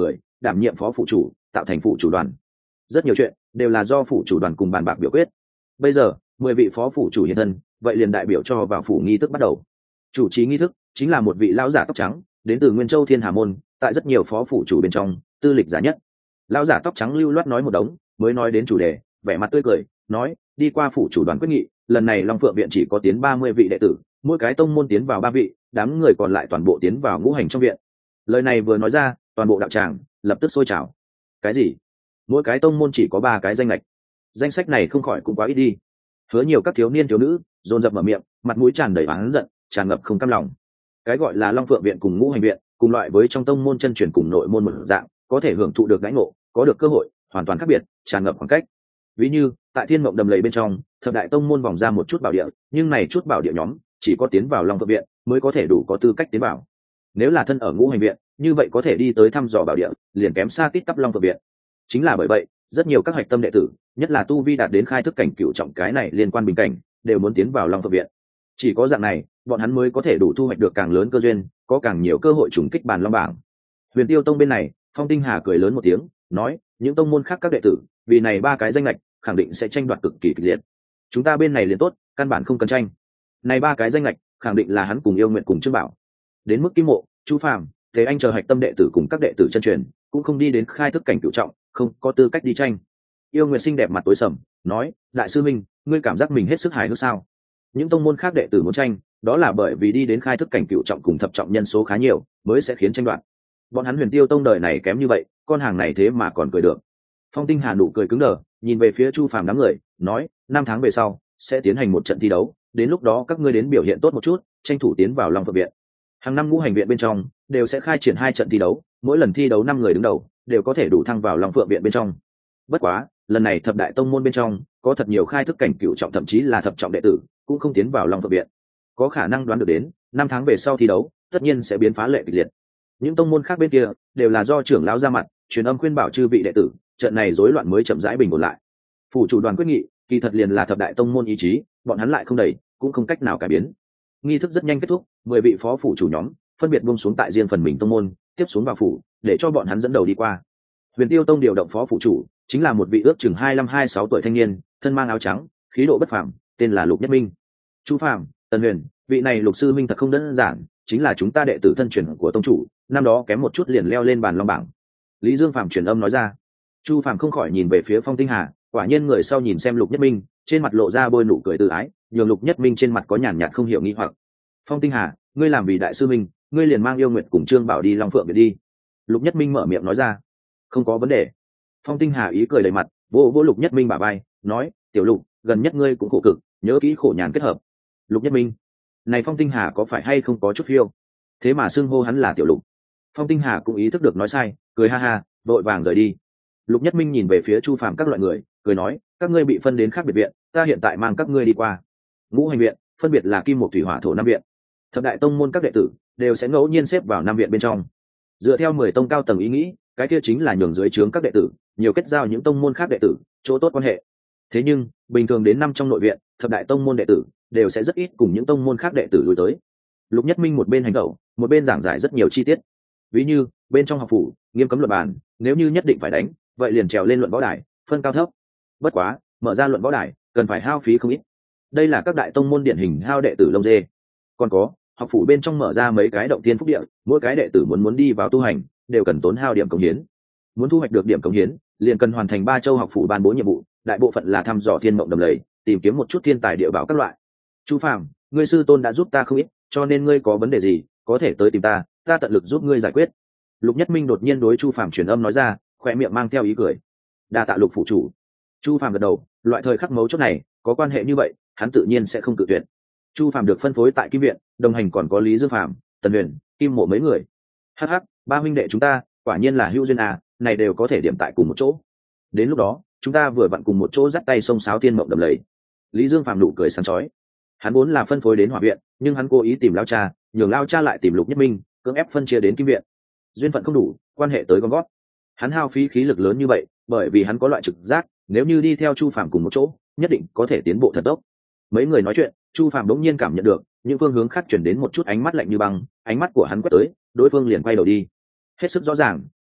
đảm nhiệm phó phụ chủ, tạo thành phụ chủ đoàn. Rất nhiều chuyện đều là do phụ chủ đoàn cùng bàn bạc biểu quyết. Bây giờ mười vị phó phụ chủ hiện thân, vậy liền đại biểu cho vào phủ nghi thức bắt đầu. Chủ trì nghi thức chính là một vị lão giả tóc trắng, đến từ Nguyên Châu Thiên Hà môn, tại rất nhiều phó phụ chủ bên trong tư lịch giả nhất. Lão giả tóc trắng lưu loát nói một đống, mới nói đến chủ đề, vẻ mặt tươi cười nói, đi qua phụ chủ đoàn quyết nghị, lần này Long Phượng viện chỉ có tiến ba mươi vị đệ tử, mỗi cái tông môn tiến vào ba vị, đám người còn lại toàn bộ tiến vào ngũ hành trong viện. Lời này vừa nói ra, toàn bộ đạo tràng lập tức sôi trào. Cái gì? Mỗi cái tông môn chỉ có ba cái danh lệch? Danh sách này không khỏi cũng quá ít đi. Hứa nhiều các thiếu niên thiếu nữ dồn dập mở miệng, mặt mũi tràn đầy oán giận, tràn ngập không cam lòng. Cái gọi là Long Phượng viện cùng ngũ hành viện, cùng loại với trong tông môn chân truyền cùng nội môn một dạng, có thể hưởng thụ được đãi ngộ, có được cơ hội, hoàn toàn khác biệt, tràn ngập khoảng cách. Ví như tại Thiên Mộng Đầm Lầy bên trong, thập đại tông môn vòng ra một chút bảo địa, nhưng này chút bảo địa nhóm chỉ có tiến vào Long Phượng viện mới có thể đủ có tư cách tiến vào. Nếu là thân ở ngũ hành viện, như vậy có thể đi tới thăm dò bảo địa, liền kém xa tít tắp Long Phượng viện. Chính là bởi vậy, rất nhiều các hạch tâm đệ tử, nhất là tu vi đạt đến khai thức cảnh cựu trọng cái này liên quan bình cảnh, đều muốn tiến vào Long Phượng viện. Chỉ có dạng này, bọn hắn mới có thể đủ thu hoạch được càng lớn cơ duyên, có càng nhiều cơ hội trùng kích bàn long bảng. Huyền Tiêu Tông bên này, Phong Tinh Hà cười lớn một tiếng, nói, những tông môn khác các đệ tử, vì này ba cái danh lệch, khẳng định sẽ tranh đoạt cực kỳ kịch liệt. Chúng ta bên này liền tốt, căn bản không cần tranh. Này ba cái danh lệch, khẳng định là hắn cùng Yêu Nguyện cùng Trương Bảo. Đến mức Kim Mộ, Chu Phàm, Thế Anh chờ hạch tâm đệ tử cùng các đệ tử chân truyền, cũng không đi đến khai thức cảnh cửu trọng, không có tư cách đi tranh. Yêu Nguyệt xinh đẹp mặt tối sầm, nói, đại sư minh, ngươi cảm giác mình hết sức hài hước sao? Những tông môn khác đệ tử muốn tranh, đó là bởi vì đi đến khai thức cảnh cửu trọng cùng thập trọng nhân số khá nhiều, mới sẽ khiến tranh đoạt. Bọn hắn Huyền Tiêu Tông đời này kém như vậy, con hàng này thế mà còn cười được. Phong Tinh Hà nụ cười cứng đờ, nhìn về phía Chu Phàm đám người, nói, năm tháng về sau sẽ tiến hành một trận thi đấu, đến lúc đó các ngươi đến biểu hiện tốt một chút, tranh thủ tiến vào Long Phượng viện. Hàng năm ngũ hành viện bên trong đều sẽ khai triển hai trận thi đấu, mỗi lần thi đấu năm người đứng đầu đều có thể đủ thăng vào Long Phượng viện bên trong. Bất quá, lần này thập đại tông môn bên trong có thật nhiều khai thức cảnh cửu trọng thậm chí là thập trọng đệ tử cũng không tiến vào Long Phượng viện. Có khả năng đoán được đến, năm tháng về sau thi đấu, tất nhiên sẽ biến phá lệ kịch liệt. Những tông môn khác bên kia đều là do trưởng lão ra mặt, truyền âm khuyên bảo chư vị đệ tử, trận này rối loạn mới chậm rãi bình ổn lại. Phủ chủ đoàn quyết nghị, kỳ thật liền là thập đại tông môn ý chí, bọn hắn lại không đẩy, cũng không cách nào cải biến. Nghi thức rất nhanh kết thúc, mười vị phó phủ chủ nhóm phân biệt buông xuống tại riêng phần mình tông môn, tiếp xuống vào phủ, để cho bọn hắn dẫn đầu đi qua. Huyền Tiêu Tông điều động phó phủ chủ, chính là một vị ước chừng hai mươi lăm hai mươi sáu tuổi thanh niên, thân mang áo trắng, khí độ bất phàm, tên là Lục Nhất Minh. Chu Phàm, Tần Huyền, vị này Lục sư minh thật không đơn giản, chính là chúng ta đệ tử thân truyền của tông chủ, năm đó kém một chút liền leo lên bàn long bảng. Lý Dương Phàm truyền âm nói ra. Chu Phàm không khỏi nhìn về phía Phong Tinh Hà, quả nhiên người sau nhìn xem Lục Nhất Minh, trên mặt lộ ra bôi nụ cười tự ái, nhường Lục Nhất Minh trên mặt có nhàn nhạt không hiểu nghi hoặc. Phong Tinh Hà, ngươi làm vì đại sư minh, ngươi liền mang Yêu Nguyệt cùng Trương Bảo đi Long Phượng viện đi. Lục Nhất Minh mở miệng nói ra. Không có vấn đề. Phong Tinh Hà ý cười đầy mặt, vỗ vỗ Lục Nhất Minh bả vai, nói, tiểu Lục, gần nhất ngươi cũng khổ cực, nhớ kỹ khổ nhàn kết hợp. Lục Nhất Minh, này Phong Tinh Hà có phải hay không có chút phiêu, thế mà xưng hô hắn là tiểu Lục. Phong Tinh Hà cũng ý thức được nói sai, cười ha ha, vội vàng rời đi. Lục Nhất Minh nhìn về phía Chu Phàm các loại người, cười nói, các ngươi bị phân đến khác biệt viện, ta hiện tại mang các ngươi đi qua ngũ hành viện, phân biệt là Kim Một Thủy Hỏa Thổ năm viện. Thập đại tông môn các đệ tử đều sẽ ngẫu nhiên xếp vào năm viện bên trong. Dựa theo mười tông cao tầng ý nghĩ, cái kia chính là nhường dưới trướng các đệ tử nhiều kết giao những tông môn khác đệ tử, chỗ tốt quan hệ. Thế nhưng bình thường đến năm trong nội viện, thập đại tông môn đệ tử đều sẽ rất ít cùng những tông môn khác đệ tử lui tới. Lục Nhất Minh một bên hành động, một bên giảng giải rất nhiều chi tiết. Ví như bên trong học phủ nghiêm cấm luận bàn, nếu như nhất định phải đánh, vậy liền trèo lên luận võ đài, phân cao thấp. Bất quá mở ra luận võ đài cần phải hao phí không ít. Đây là các đại tông môn điển hình hao đệ tử lông dê. Còn có học phủ bên trong mở ra mấy cái động tiên phúc địa, mỗi cái đệ tử muốn muốn đi vào tu hành đều cần tốn hao điểm cống hiến. Muốn thu hoạch được điểm cống hiến, liền cần hoàn thành ba châu học phủ ban bố nhiệm vụ, đại bộ phận là thăm dò thiên mộng đầm lầy, tìm kiếm một chút thiên tài địa bảo các loại. Chu Phàm, ngươi sư tôn đã giúp ta không ít, cho nên ngươi có vấn đề gì có thể tới tìm ta, ta tận lực giúp ngươi giải quyết. Lục Nhất Minh đột nhiên đối Chu Phàm truyền âm nói ra, khoe miệng mang theo ý cười. Đa tạ Lục phụ chủ. Chu Phàm gật đầu, loại thời khắc mấu chốt này có quan hệ như vậy, hắn tự nhiên sẽ không cự tuyệt. Chu Phàm được phân phối tại Kim viện, đồng hành còn có Lý Dương Phàm, Tần Huyền, Kim Mộ mấy người. Hắc hắc, ba huynh đệ chúng ta quả nhiên là hữu duyên à, này đều có thể điểm tại cùng một chỗ. Đến lúc đó chúng ta vừa vặn cùng một chỗ dắt tay sông sáo thiên mộng đầm lầy. Lý Dương Phàm nụ cười sáng chói. Hắn vốn là phân phối đến Hỏa viện, nhưng hắn cố ý tìm Lao Cha, nhường Lao Cha lại tìm Lục Nhất Minh, cưỡng ép phân chia đến Kim viện. Duyên phận không đủ, quan hệ tới gom gót. Hắn hao phí khí lực lớn như vậy, bởi vì hắn có loại trực giác, nếu như đi theo Chu Phàm cùng một chỗ, nhất định có thể tiến bộ thật tốc. Mấy người nói chuyện, Chu Phàm đống nhiên cảm nhận được những phương hướng khác chuyển đến một chút ánh mắt lạnh như băng, ánh mắt của hắn quét tới, đối phương liền quay đầu đi. Hết sức rõ ràng,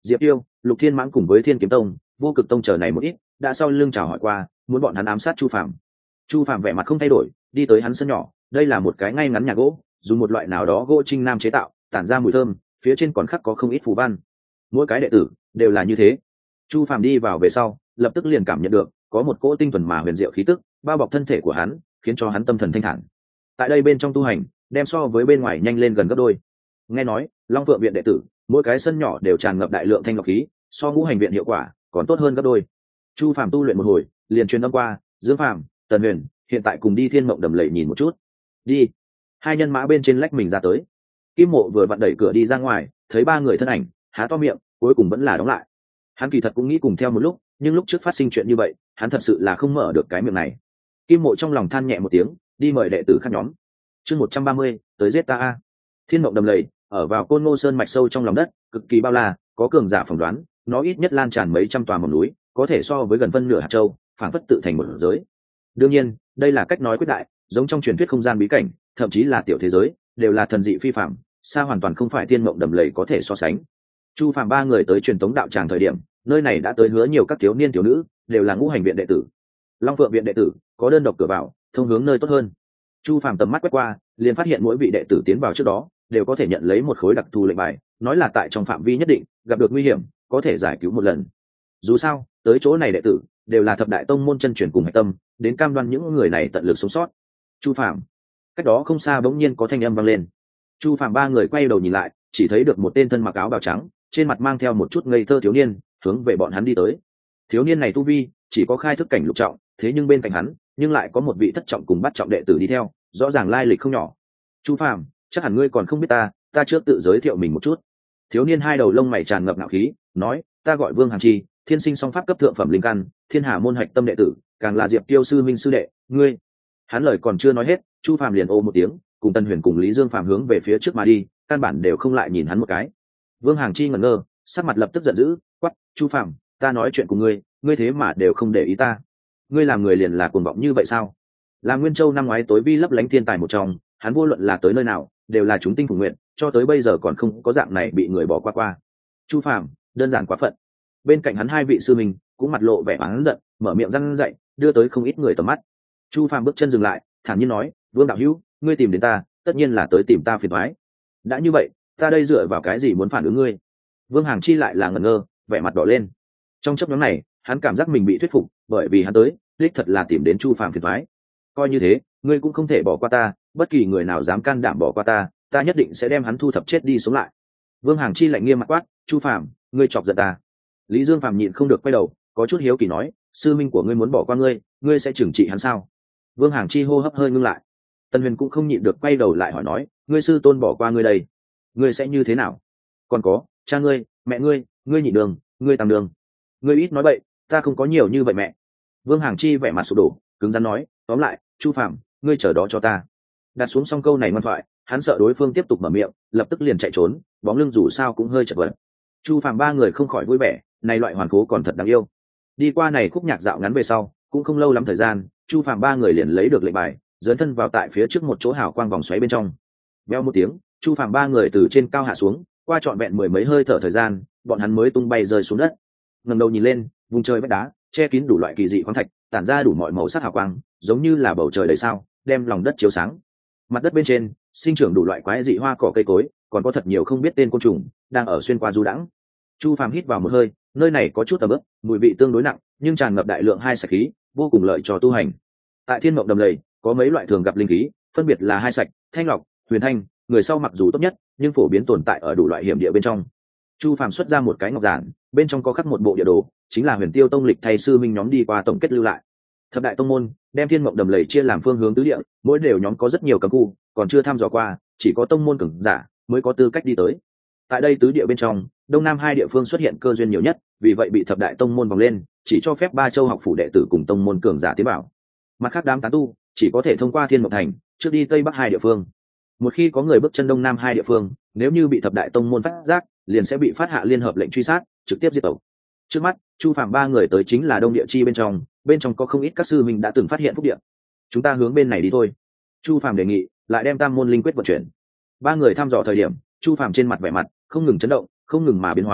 Diệp Tiêu, Lục Thiên Mãng cùng với Thiên Kiếm Tông, Vô Cực Tông chờ này một ít, đã sau lưng chào hỏi qua, muốn bọn hắn ám sát Chu Phàm. Chu Phàm vẻ mặt không thay đổi, đi tới hắn sân nhỏ, đây là một cái ngay ngắn nhà gỗ, dùng một loại nào đó gỗ trinh nam chế tạo, tản ra mùi thơm, phía trên còn khắc có không ít phù văn. Mỗi cái đệ tử đều là như thế. Chu Phàm đi vào về sau, lập tức liền cảm nhận được có một cỗ tinh thuần mà huyền diệu khí tức bao bọc thân thể của hắn, khiến cho hắn tâm thần thanh thản. Tại đây bên trong tu hành, đem so với bên ngoài nhanh lên gần gấp đôi. Nghe nói, Long Phượng viện đệ tử, mỗi cái sân nhỏ đều tràn ngập đại lượng thanh ngọc khí, so ngũ hành viện hiệu quả còn tốt hơn gấp đôi. Chu Phàm tu luyện một hồi, liền truyền âm qua, Dương Phàm, Tần Huyền, hiện tại cùng đi Thiên Mộng Đầm Lầy nhìn một chút. Đi. Hai nhân mã bên trên lách mình ra tới. Kim Mộ vừa vặn đẩy cửa đi ra ngoài, thấy ba người thân ảnh, há to miệng, cuối cùng vẫn là đóng lại. Hắn kỳ thật cũng nghĩ cùng theo một lúc, nhưng lúc trước phát sinh chuyện như vậy, hắn thật sự là không mở được cái miệng này. Kim Mộ trong lòng than nhẹ một tiếng, đi mời đệ tử khác nhóm. Chương một trăm ba mươi, tới giết ta a. Thiên Mộng Đầm Lầy, ở vào Côn Ngô Sơn mạch sâu trong lòng đất, cực kỳ bao la, có cường giả phỏng đoán, nó ít nhất lan tràn mấy trăm tòa mỏm núi, có thể so với gần phân nửa hạt châu, phảng phất tự thành một giới. Đương nhiên, đây là cách nói quyết đại, giống trong truyền thuyết không gian bí cảnh, thậm chí là tiểu thế giới, đều là thần dị phi phàm, xa hoàn toàn không phải Thiên Mộng Đầm Lầy có thể so sánh. Chu Phàm ba người tới truyền tống đạo tràng thời điểm, nơi này đã tới hứa nhiều các thiếu niên thiếu nữ, đều là ngũ hành viện đệ tử. Long Phượng viện đệ tử có đơn độc cửa vào, thông hướng nơi tốt hơn. Chu Phàm tầm mắt quét qua, liền phát hiện mỗi vị đệ tử tiến vào trước đó đều có thể nhận lấy một khối đặc thù lệnh bài, nói là tại trong phạm vi nhất định gặp được nguy hiểm có thể giải cứu một lần. Dù sao, tới chỗ này đệ tử đều là thập đại tông môn chân truyền cùng hạch tâm, đến cam đoan những người này tận lực sống sót. Chu Phàm, cách đó không xa bỗng nhiên có thanh âm vang lên. Chu Phàm ba người quay đầu nhìn lại, chỉ thấy được một tên thân mặc áo bào trắng, trên mặt mang theo một chút ngây thơ thiếu niên, hướng về bọn hắn đi tới. Thiếu niên này tu vi chỉ có khai thức cảnh lục trọng, thế nhưng bên cạnh hắn nhưng lại có một vị thất trọng cùng bắt trọng đệ tử đi theo, rõ ràng lai lịch không nhỏ. Chu Phàm, chắc hẳn ngươi còn không biết ta, ta trước tự giới thiệu mình một chút. Thiếu niên hai đầu lông mày tràn ngập ngạo khí, nói, ta gọi Vương Hàn Chi, thiên sinh song pháp cấp thượng phẩm linh căn, thiên hà môn hạch tâm đệ tử, càng là Diệp Tiêu sư minh sư đệ, ngươi. Hắn lời còn chưa nói hết, Chu Phàm liền ô một tiếng, cùng Tân Huyền cùng Lý Dương Phàm hướng về phía trước mà đi, căn bản đều không lại nhìn hắn một cái. Vương Hàn Chi ngẩn ngơ, sắc mặt lập tức giận dữ, quát, Chu Phàm, ta nói chuyện cùng ngươi, ngươi thế mà đều không để ý ta. Ngươi làm người liền là cuồng vọng như vậy sao? Là Nguyên Châu năm ngoái tối vi lấp lánh thiên tài một trong, hắn vô luận là tới nơi nào, đều là chúng tinh phùng nguyện, cho tới bây giờ còn không có dạng này bị người bỏ qua qua. Chu Phàm, đơn giản quá phận. Bên cạnh hắn hai vị sư minh cũng mặt lộ vẻ oán giận, mở miệng răn dạy, đưa tới không ít người tầm mắt. Chu Phàm bước chân dừng lại, thản nhiên nói, Vương đạo hữu, ngươi tìm đến ta, tất nhiên là tới tìm ta phiền toái. Đã như vậy, ta đây dựa vào cái gì muốn phản ứng ngươi? Vương Hằng Chi lại là ngẩn ngơ, vẻ mặt đỏ lên. Trong chấp nhóm này, hắn cảm giác mình bị thuyết phục, bởi vì hắn tới, đích thật là tìm đến Chu Phàm phiền toái. Coi như thế, ngươi cũng không thể bỏ qua ta, bất kỳ người nào dám can đảm bỏ qua ta, ta nhất định sẽ đem hắn thu thập chết đi sống lại. Vương Hằng Chi lạnh nghiêm mặt quát, Chu Phàm, ngươi chọc giận ta. Lý Dương Phàm nhịn không được quay đầu, có chút hiếu kỳ nói, sư minh của ngươi muốn bỏ qua ngươi, ngươi sẽ trừng trị hắn sao? Vương Hằng Chi hô hấp hơi ngưng lại. Tân Huyền cũng không nhịn được quay đầu lại hỏi nói, ngươi sư tôn bỏ qua ngươi đây, ngươi sẽ như thế nào? Còn có, cha ngươi, mẹ ngươi, ngươi nhị đường, ngươi tam đường, ngươi ít nói bậy, ta không có nhiều như vậy mẹ. Vương Hằng Chi vẻ mặt sụp đổ, cứng rắn nói, tóm lại, Chu Phàm, ngươi chờ đó cho ta. Đặt xuống xong câu này ngoan thoại, hắn sợ đối phương tiếp tục mở miệng, lập tức liền chạy trốn, bóng lưng dù sao cũng hơi chật vật. Chu Phàm ba người không khỏi vui vẻ, này loại hoàn cố còn thật đáng yêu. Đi qua này khúc nhạc dạo ngắn về sau, cũng không lâu lắm thời gian, Chu Phàm ba người liền lấy được lệnh bài, dấn thân vào tại phía trước một chỗ hào quang vòng xoáy bên trong. Veo một tiếng, Chu Phàm ba người từ trên cao hạ xuống, qua trọn vẹn mười mấy hơi thở thời gian, bọn hắn mới tung bay rơi xuống đất. Ngẩng đầu nhìn lên, vùng trời vách đá che kín đủ loại kỳ dị khoáng thạch, tản ra đủ mọi màu sắc hào quang, giống như là bầu trời đầy sao, đem lòng đất chiếu sáng. Mặt đất bên trên sinh trưởng đủ loại quái dị hoa cỏ cây cối, còn có thật nhiều không biết tên côn trùng đang ở xuyên qua du đãng. Chu Phàm hít vào một hơi, nơi này có chút ẩm ướt, mùi vị tương đối nặng, nhưng tràn ngập đại lượng hai sạch khí, vô cùng lợi cho tu hành. Tại Thiên Mộng Đầm Lầy có mấy loại thường gặp linh khí, phân biệt là hai sạch, thanh lọc, huyền thanh, người sau mặc dù tốt nhất, nhưng phổ biến tồn tại ở đủ loại hiểm địa bên trong. Chu Phàm xuất ra một cái ngọc giản, bên trong có khắc một bộ địa đồ, chính là Huyền Tiêu Tông lịch thay sư minh nhóm đi qua tổng kết lưu lại. Thập đại tông môn đem Thiên Mộng Đầm Lầy chia làm phương hướng tứ địa, mỗi đều nhóm có rất nhiều cấm khu, còn chưa thăm dò qua, chỉ có tông môn cường giả mới có tư cách đi tới. Tại đây tứ địa bên trong, đông nam hai địa phương xuất hiện cơ duyên nhiều nhất, vì vậy bị thập đại tông môn vòng lên, chỉ cho phép ba châu học phủ đệ tử cùng tông môn cường giả tiến vào. Mặt khác đám tán tu chỉ có thể thông qua Thiên Mộng Thành, trước đi tây bắc hai địa phương. Một khi có người bước chân đông nam hai địa phương, nếu như bị thập đại tông môn phát giác, liền sẽ bị phát hạ liên hợp lệnh truy sát, trực tiếp diệt tộc. Trước mắt, Chu Phàm ba người tới chính là đông địa chi bên trong, bên trong có không ít các sư minh đã từng phát hiện phúc địa. Chúng ta hướng bên này đi thôi. Chu Phàm đề nghị, lại đem tam môn linh quyết vận chuyển. Ba người thăm dò thời điểm, Chu Phàm trên mặt vẻ mặt không ngừng chấn động, không ngừng mà biến hóa,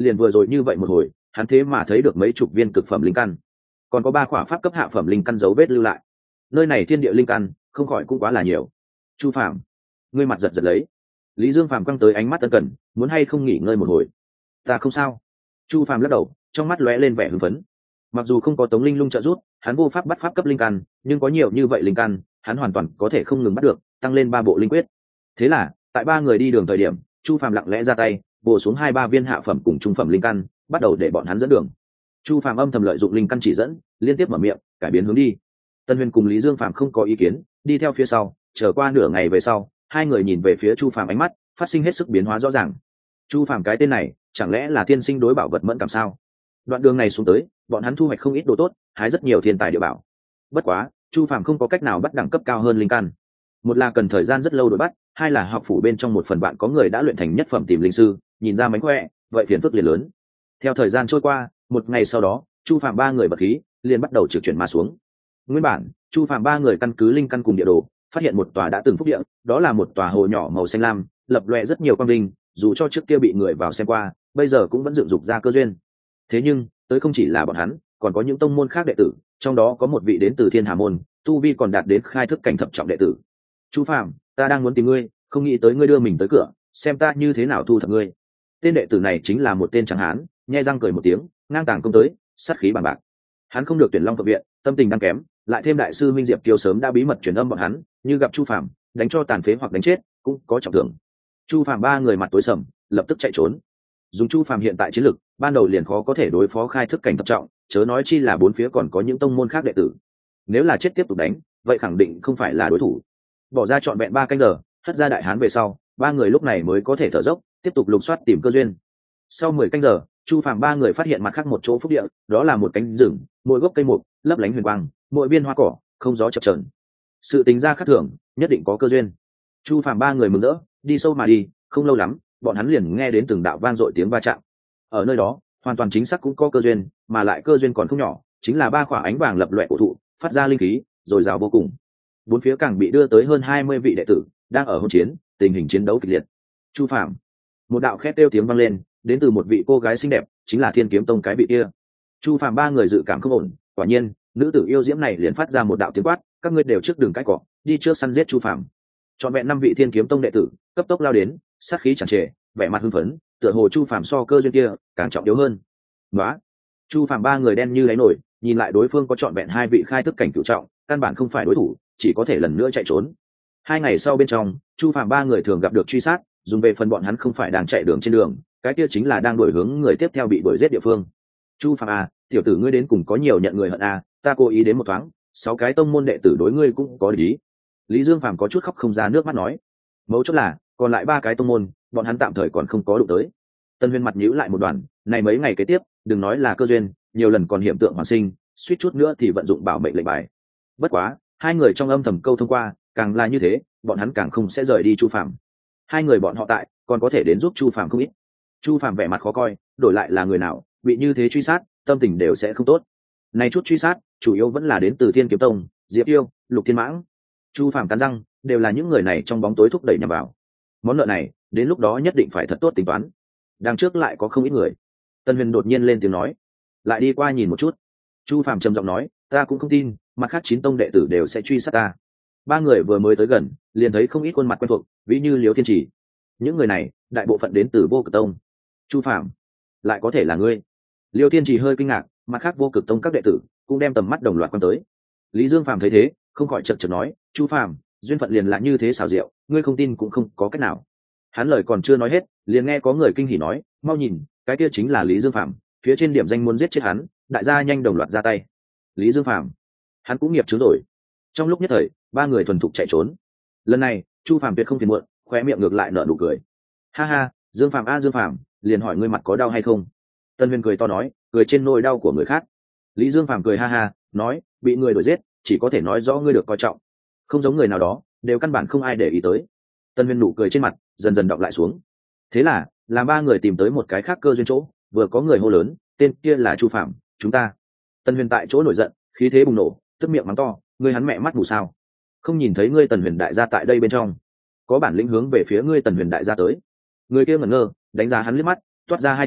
liền vừa rồi như vậy một hồi hắn thế mà thấy được mấy chục viên cực phẩm linh căn, còn có ba khỏa pháp cấp hạ phẩm linh căn dấu vết lưu lại. Nơi này thiên địa linh căn không khỏi cũng quá là nhiều. Chu Phàm, ngươi mặt giật giật lấy. Lý Dương Phàm căng tới ánh mắt ân cần, muốn hay không nghỉ ngơi một hồi? Ta không sao. Chu Phàm lắc đầu, trong mắt lóe lên vẻ hưng phấn. Mặc dù không có Tống Linh Lung trợ giúp, hắn vô pháp bắt pháp cấp linh căn, nhưng có nhiều như vậy linh căn, hắn hoàn toàn có thể không ngừng bắt được, tăng lên ba bộ linh quyết. Thế là, tại ba người đi đường thời điểm, Chu Phàm lặng lẽ ra tay, bổ xuống hai ba viên hạ phẩm cùng trung phẩm linh căn, bắt đầu để bọn hắn dẫn đường. Chu Phàm âm thầm lợi dụng linh căn chỉ dẫn, liên tiếp mở miệng, cải biến hướng đi. Tân Huyền cùng Lý Dương Phàm không có ý kiến, đi theo phía sau, chờ qua nửa ngày về sau, hai người nhìn về phía Chu Phàm ánh mắt phát sinh hết sức biến hóa rõ ràng. Chu Phàm cái tên này, chẳng lẽ là thiên sinh đối bảo vật mẫn cảm sao? Đoạn đường này xuống tới, bọn hắn thu hoạch không ít đồ tốt, hái rất nhiều thiên tài địa bảo. Bất quá, Chu Phàm không có cách nào bắt đẳng cấp cao hơn linh căn. Một là cần thời gian rất lâu để bắt, hai là học phủ bên trong một phần bạn có người đã luyện thành nhất phẩm tìm linh sư, nhìn ra mánh khỏe, vậy phiền phức liền lớn. Theo thời gian trôi qua, một ngày sau đó, Chu Phàm ba người bật khí, liền bắt đầu trực chuyển mà xuống. Nguyên bản, Chu Phàm ba người căn cứ linh căn cùng địa đồ, phát hiện một tòa đã từng phúc địa, đó là một tòa hồ nhỏ màu xanh lam, lập lòe rất nhiều quang linh, dù cho trước kia bị người vào xem qua, bây giờ cũng vẫn dựng dục ra cơ duyên. Thế nhưng, tới không chỉ là bọn hắn, còn có những tông môn khác đệ tử, trong đó có một vị đến từ Thiên Hà môn, tu vi còn đạt đến khai thức cảnh thập trọng đệ tử. Chu Phàm, ta đang muốn tìm ngươi, không nghĩ tới ngươi đưa mình tới cửa, xem ta như thế nào thu thập ngươi. Tên đệ tử này chính là một tên tráng hán, nhe răng cười một tiếng, ngang tàng công tới, sát khí bằng bạc. Hắn không được tuyển Long Phượng viện, tâm tình đang kém, lại thêm đại sư Minh Diệp Kiều sớm đã bí mật truyền âm bọn hắn, như gặp Chu Phàm, đánh cho tàn phế hoặc đánh chết, cũng có trọng thưởng. Chu Phàm ba người mặt tối sầm, lập tức chạy trốn. Dùng Chu Phàm hiện tại chiến lực, ban đầu liền khó có thể đối phó khai thức cảnh thập trọng, chớ nói chi là bốn phía còn có những tông môn khác đệ tử. Nếu là chết tiếp tục đánh, vậy khẳng định không phải là đối thủ. Bỏ ra trọn vẹn ba canh giờ, hất ra đại hán về sau, ba người lúc này mới có thể thở dốc, tiếp tục lục soát tìm cơ duyên. Sau mười canh giờ, Chu Phàm ba người phát hiện mặt khác một chỗ phúc địa, đó là một cánh rừng, mỗi gốc cây mục, lấp lánh huyền quang, mỗi viên hoa cỏ, không gió chập chờn. Sự tính ra khác thường, nhất định có cơ duyên. Chu Phàm ba người mừng rỡ, đi sâu mà đi, không lâu lắm, bọn hắn liền nghe đến từng đạo vang dội tiếng va chạm. Ở nơi đó, hoàn toàn chính xác cũng có cơ duyên, mà lại cơ duyên còn không nhỏ, chính là ba quả ánh vàng lập loè cổ thụ, phát ra linh khí, rồi rào vô cùng. Bốn phía càng bị đưa tới hơn hai mươi vị đệ tử, đang ở hỗn chiến, tình hình chiến đấu kịch liệt. Chu Phàm, một đạo khét kêu tiếng vang lên, đến từ một vị cô gái xinh đẹp, chính là Thiên Kiếm Tông cái vị kia. Chu Phàm ba người dự cảm không ổn, quả nhiên, nữ tử yêu diễm này liền phát ra một đạo tiếng quát, các ngươi đều trước đường cái cỏ, đi trước săn giết Chu Phàm. Trọn vẹn năm vị Thiên Kiếm Tông đệ tử, cấp tốc lao đến, sát khí tràn trề, vẻ mặt hưng phấn, tựa hồ Chu Phàm so cơ duyên kia càng trọng yếu hơn. Nóa, Chu Phàm ba người đen như đáy nổi, nhìn lại đối phương có trọn vẹn hai vị khai thức cảnh cửu trọng, căn bản không phải đối thủ, chỉ có thể lần nữa chạy trốn. Hai ngày sau bên trong, Chu Phàm ba người thường gặp được truy sát, dùng về phần bọn hắn không phải đang chạy đường trên đường, cái kia chính là đang đuổi hướng người tiếp theo bị đuổi giết địa phương. Chu Phàm à, tiểu tử ngươi đến cùng có nhiều nhận người hận à, ta cố ý đến một thoáng, sáu cái tông môn đệ tử đối ngươi cũng có lý. Lý Dương Phàm có chút khóc không ra nước mắt nói, mấu chốt là còn lại ba cái tông môn, bọn hắn tạm thời còn không có đụng tới. Tân Huyên mặt nhíu lại một đoạn, này mấy ngày kế tiếp, đừng nói là cơ duyên, nhiều lần còn hiểm tượng hoàn sinh, suýt chút nữa thì vận dụng bảo mệnh lệnh bài. Bất quá, hai người trong âm thầm câu thông qua, càng là như thế, bọn hắn càng không sẽ rời đi Chu Phàm. Hai người bọn họ tại, còn có thể đến giúp Chu Phàm không ít. Chu Phàm vẻ mặt khó coi, đổi lại là người nào, bị như thế truy sát, tâm tình đều sẽ không tốt. Này chút truy sát, chủ yếu vẫn là đến từ Thiên Kiếm Tông, Diệp Yêu, Lục Thiên Mãng. Chu Phàm cắn răng, đều là những người này trong bóng tối thúc đẩy nhằm vào. Món nợ này, đến lúc đó nhất định phải thật tốt tính toán. Đằng trước lại có không ít người. Tân Huyền đột nhiên lên tiếng nói, lại đi qua nhìn một chút. Chu Phàm trầm giọng nói, ta cũng không tin, mặt khác chín tông đệ tử đều sẽ truy sát ta. Ba người vừa mới tới gần, liền thấy không ít khuôn mặt quen thuộc, ví như Liễu Thiên Chỉ. Những người này, đại bộ phận đến từ Vô Cực Tông. Chu Phàm, lại có thể là ngươi? Liễu Thiên Chỉ hơi kinh ngạc, mặt khác Vô Cực Tông các đệ tử cũng đem tầm mắt đồng loạt quan tới. Lý Dương Phàm thấy thế, không khỏi chợt chợt nói, Chu Phàm, duyên phận liền là như thế xảo diệu, ngươi không tin cũng không có cách nào. Hắn lời còn chưa nói hết, liền nghe có người kinh hỉ nói, mau nhìn, cái kia chính là Lý Dương Phàm, phía trên điểm danh muốn giết chết hắn, đại gia nhanh đồng loạt ra tay. Lý Dương Phàm, hắn cũng nghiệp chứ rồi. Trong lúc nhất thời, ba người thuần thục chạy trốn. Lần này, Chu Phàm tuyệt không phiền muộn, khóe miệng ngược lại nở nụ cười. Ha ha, Dương Phàm a Dương Phàm, liền hỏi ngươi mặt có đau hay không? Tân Huyền cười to nói, cười trên nỗi đau của người khác. Lý Dương Phàm cười ha ha, nói, bị người đuổi giết, chỉ có thể nói rõ ngươi được coi trọng. Không giống người nào đó, đều căn bản không ai để ý tới. Tân Huyền nụ cười trên mặt dần dần đọng lại xuống. Thế là, làm ba người tìm tới một cái khác cơ duyên chỗ, vừa có người hô lớn, tên kia là Chu Phàm, chúng ta. Tân Huyền tại chỗ nổi giận, khí thế bùng nổ, tức miệng mắng to, ngươi hắn mẹ mắt mù sao? Không nhìn thấy ngươi Tần Huyền đại gia tại đây bên trong, có bản lĩnh hướng về phía ngươi Tần Huyền đại gia tới. Người kia ngẩn ngơ, đánh giá hắn liếc mắt, toát ra hai chữ,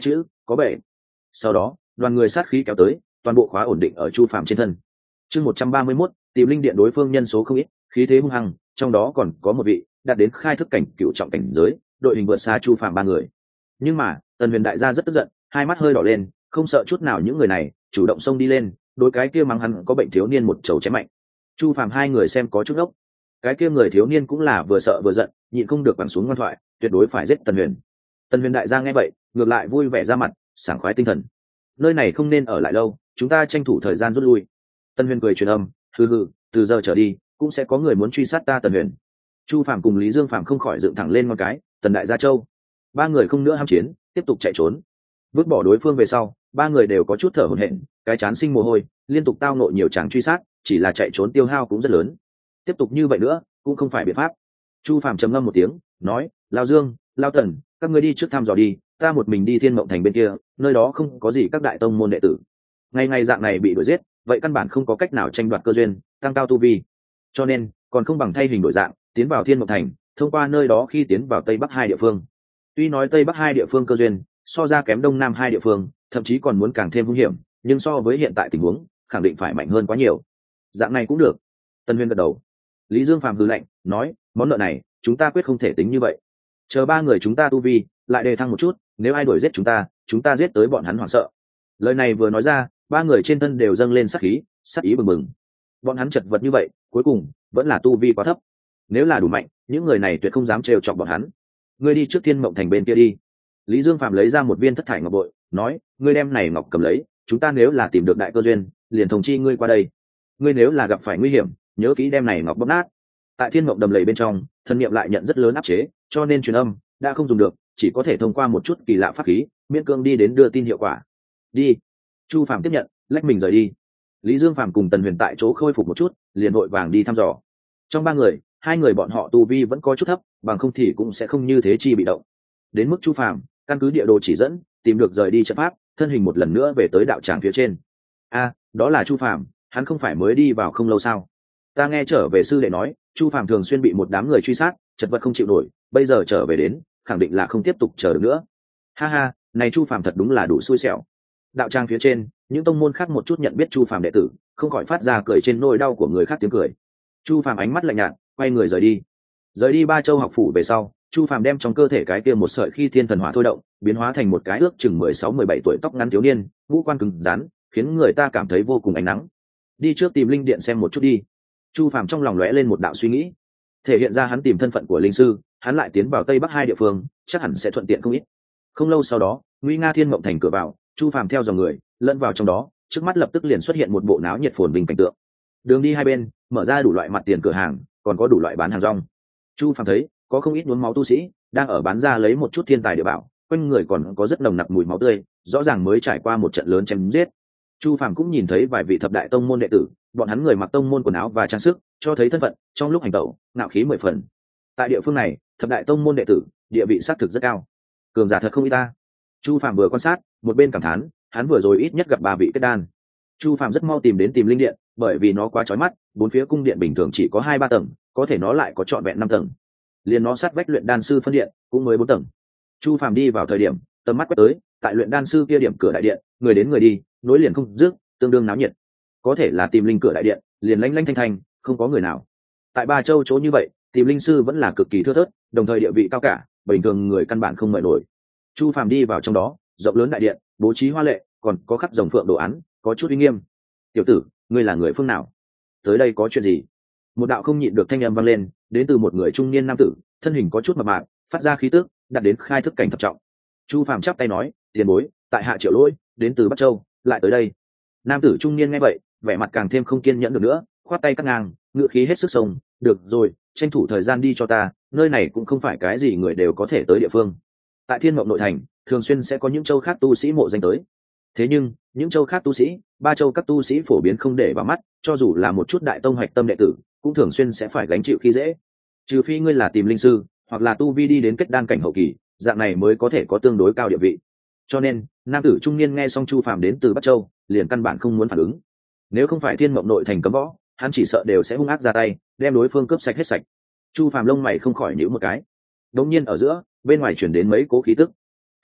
có bệ. Sau đó đoàn người sát khí kéo tới, toàn bộ khóa ổn định ở Chu Phàm trên thân. Chương một trăm ba mươi mốt, tìm linh điện đối phương nhân số không ít, khí thế hung hăng, trong đó còn có một vị đạt đến khai thức cảnh cựu trọng cảnh giới, đội hình vượt xa Chu Phàm ba người. Nhưng mà Tần Huyền đại gia rất tức giận, hai mắt hơi đỏ lên, không sợ chút nào những người này, chủ động xông đi lên, đối cái kia mắng hắn có bệnh thiếu niên một chầu chém mạnh. Chu Phàm hai người xem có chút ốc, cái kia người thiếu niên cũng là vừa sợ vừa giận, nhịn không được quẳng xuống ngoan thoại, tuyệt đối phải giết Tần Huyền. Tần Huyền đại gia nghe vậy, ngược lại vui vẻ ra mặt, sảng khoái tinh thần. Nơi này không nên ở lại lâu, chúng ta tranh thủ thời gian rút lui. Tần Huyền cười truyền âm, hừ hừ, từ giờ trở đi cũng sẽ có người muốn truy sát ta Tần Huyền. Chu Phàm cùng Lý Dương Phàm không khỏi dựng thẳng lên ngón cái, Tần đại gia châu. Ba người không nữa ham chiến, tiếp tục chạy trốn. Vứt bỏ đối phương về sau, ba người đều có chút thở hổn hển, cái chán sinh mồ hôi, liên tục tao ngộ nhiều tràng truy sát, chỉ là chạy trốn tiêu hao cũng rất lớn. Tiếp tục như vậy nữa cũng không phải biện pháp. Chu Phàm trầm ngâm một tiếng, nói, Lão Dương, Lão Tần, các ngươi đi trước thăm dò đi, ta một mình đi Thiên Mộng Thành bên kia, nơi đó không có gì các đại tông môn đệ tử. Ngày ngày dạng này bị đuổi giết, vậy căn bản không có cách nào tranh đoạt cơ duyên, tăng cao tu vi. Cho nên, còn không bằng thay hình đổi dạng, tiến vào Thiên Mộng Thành, thông qua nơi đó khi tiến vào Tây Bắc hai địa phương. Tuy nói Tây Bắc hai địa phương cơ duyên so ra kém Đông Nam hai địa phương, thậm chí còn muốn càng thêm nguy hiểm, nhưng so với hiện tại tình huống, khẳng định phải mạnh hơn quá nhiều. Dạng này cũng được. Tân Huyên gật đầu. Lý Dương Phàm hừ lạnh, nói, món nợ này, chúng ta quyết không thể tính như vậy. Chờ ba người chúng ta tu vi, lại đề thăng một chút, nếu ai đuổi giết chúng ta, chúng ta giết tới bọn hắn hoảng sợ. Lời này vừa nói ra, ba người trên thân đều dâng lên sát khí, sát ý bừng bừng. Bọn hắn chật vật như vậy, cuối cùng vẫn là tu vi quá thấp. Nếu là đủ mạnh, những người này tuyệt không dám trêu chọc bọn hắn. Ngươi đi trước Thiên Mộng Thành bên kia đi. Lý Dương Phàm lấy ra một viên thất thải ngọc bội, nói, ngươi đem này ngọc cầm lấy, chúng ta nếu là tìm được đại cơ duyên, liền thông chi ngươi qua đây. Ngươi nếu là gặp phải nguy hiểm, nhớ kỹ đem này ngọc bóp nát. Tại Thiên Mộng đầm lầy bên trong, thân niệm lại nhận rất lớn áp chế, cho nên truyền âm đã không dùng được, chỉ có thể thông qua một chút kỳ lạ pháp khí, miễn cương đi đến đưa tin hiệu quả. Đi. Chu Phàm tiếp nhận, lách mình rời đi. Lý Dương Phàm cùng Tần Huyền tại chỗ khôi phục một chút, liền vội vàng đi thăm dò. Trong ba người, hai người bọn họ tu vi vẫn có chút thấp, bằng không thì cũng sẽ không như thế chi bị động. Đến mức Chu Phàm, căn cứ địa đồ chỉ dẫn, tìm được rời đi trận pháp, thân hình một lần nữa về tới đạo tràng phía trên. A, đó là Chu Phàm, hắn không phải mới đi vào không lâu sao? Ta nghe trở về sư đệ nói, Chu Phàm thường xuyên bị một đám người truy sát, chật vật không chịu nổi, bây giờ trở về đến, khẳng định là không tiếp tục chờ được nữa. Ha ha, này Chu Phàm thật đúng là đủ xui xẻo. Đạo tràng phía trên, những tông môn khác một chút nhận biết Chu Phàm đệ tử, không khỏi phát ra cười trên nỗi đau của người khác tiếng cười. Chu Phàm ánh mắt lạnh nhạt, quay người rời đi. Rời đi Ba Châu học phủ về sau, Chu Phàm đem trong cơ thể cái kia một sợi khi thiên thần hỏa thôi động, biến hóa thành một cái ước chừng mười sáu mười bảy tuổi tóc ngắn thiếu niên, ngũ quan cứng rắn, khiến người ta cảm thấy vô cùng ánh nắng. Đi trước tìm linh điện xem một chút đi. Chu Phàm trong lòng lóe lên một đạo suy nghĩ, thể hiện ra hắn tìm thân phận của linh sư, hắn lại tiến vào Tây Bắc hai địa phương, chắc hẳn sẽ thuận tiện không ít. Không lâu sau đó, Nguy Nga Thiên Mộng Thành cửa vào, Chu Phàm theo dòng người lẫn vào trong đó, trước mắt lập tức liền xuất hiện một bộ náo nhiệt phồn vinh cảnh tượng. Đường đi hai bên mở ra đủ loại mặt tiền cửa hàng, còn có đủ loại bán hàng rong. Chu Phàm thấy có không ít nhuốm máu tu sĩ đang ở bán ra lấy một chút thiên tài địa bảo, quanh người còn có rất nồng nặc mùi máu tươi, rõ ràng mới trải qua một trận lớn chém giết. Chu Phàm cũng nhìn thấy vài vị thập đại tông môn đệ tử, bọn hắn người mặc tông môn quần áo và trang sức, cho thấy thân phận, trong lúc hành tẩu, ngạo khí mười phần. Tại địa phương này, thập đại tông môn đệ tử, địa vị xác thực rất cao. Cường giả thật không ít ta. Chu Phàm vừa quan sát, một bên cảm thán, hắn vừa rồi ít nhất gặp ba vị kết đan. Chu Phàm rất mau tìm đến tìm linh điện, bởi vì nó quá chói mắt, bốn phía cung điện bình thường chỉ có hai ba tầng, có thể nó lại có trọn vẹn năm tầng. Liền nó sát vách luyện đan sư phân điện, cũng mới bốn tầng. Chu Phàm đi vào thời điểm, tầm mắt quét tới, tại luyện đan sư kia điểm cửa đại điện, người đến người đi, nối liền không dứt, tương đương náo nhiệt. Có thể là tìm linh cửa đại điện, liền lanh lanh thanh thanh, không có người nào. Tại Ba Châu chỗ như vậy, tìm linh sư vẫn là cực kỳ thưa thớt, đồng thời địa vị cao cả, bình thường người căn bản không mời nổi. Chu Phàm đi vào trong đó, rộng lớn đại điện, bố trí hoa lệ, còn có khắc rồng phượng đồ án, có chút uy nghiêm. Tiểu tử, ngươi là người phương nào? Tới đây có chuyện gì? Một đạo không nhịn được thanh âm vang lên, đến từ một người trung niên nam tử, thân hình có chút mập mạp, phát ra khí tức, đạt đến khai thức cảnh thập trọng. Chu Phàm chắp tay nói, tiền bối, tại hạ Triệu Lỗi, đến từ Bắc Châu, lại tới đây. Nam tử trung niên nghe vậy, vẻ mặt càng thêm không kiên nhẫn được nữa, khoát tay cắt ngang, ngựa khí hết sức sông, được rồi, tranh thủ thời gian đi cho ta, nơi này cũng không phải cái gì người đều có thể tới địa phương. Tại Thiên Mộng nội thành, thường xuyên sẽ có những châu khác tu sĩ mộ danh tới. Thế nhưng, những châu khác tu sĩ, Ba Châu các tu sĩ phổ biến không để vào mắt, cho dù là một chút đại tông hoạch tâm đệ tử, cũng thường xuyên sẽ phải gánh chịu khi dễ. Trừ phi ngươi là tìm linh sư, hoặc là tu vi đi đến kết đan cảnh hậu kỳ, dạng này mới có thể có tương đối cao địa vị. Cho nên, nam tử trung niên nghe xong Chu Phàm đến từ Bắc Châu, liền căn bản không muốn phản ứng. Nếu không phải Thiên Mộng nội thành cấm võ, hắn chỉ sợ đều sẽ hung ác ra tay, đem đối phương cướp sạch hết sạch. Chu Phàm lông mày không khỏi nhíu một cái. Đột nhiên ở giữa, bên ngoài chuyển đến mấy cố khí tức. Ha ha,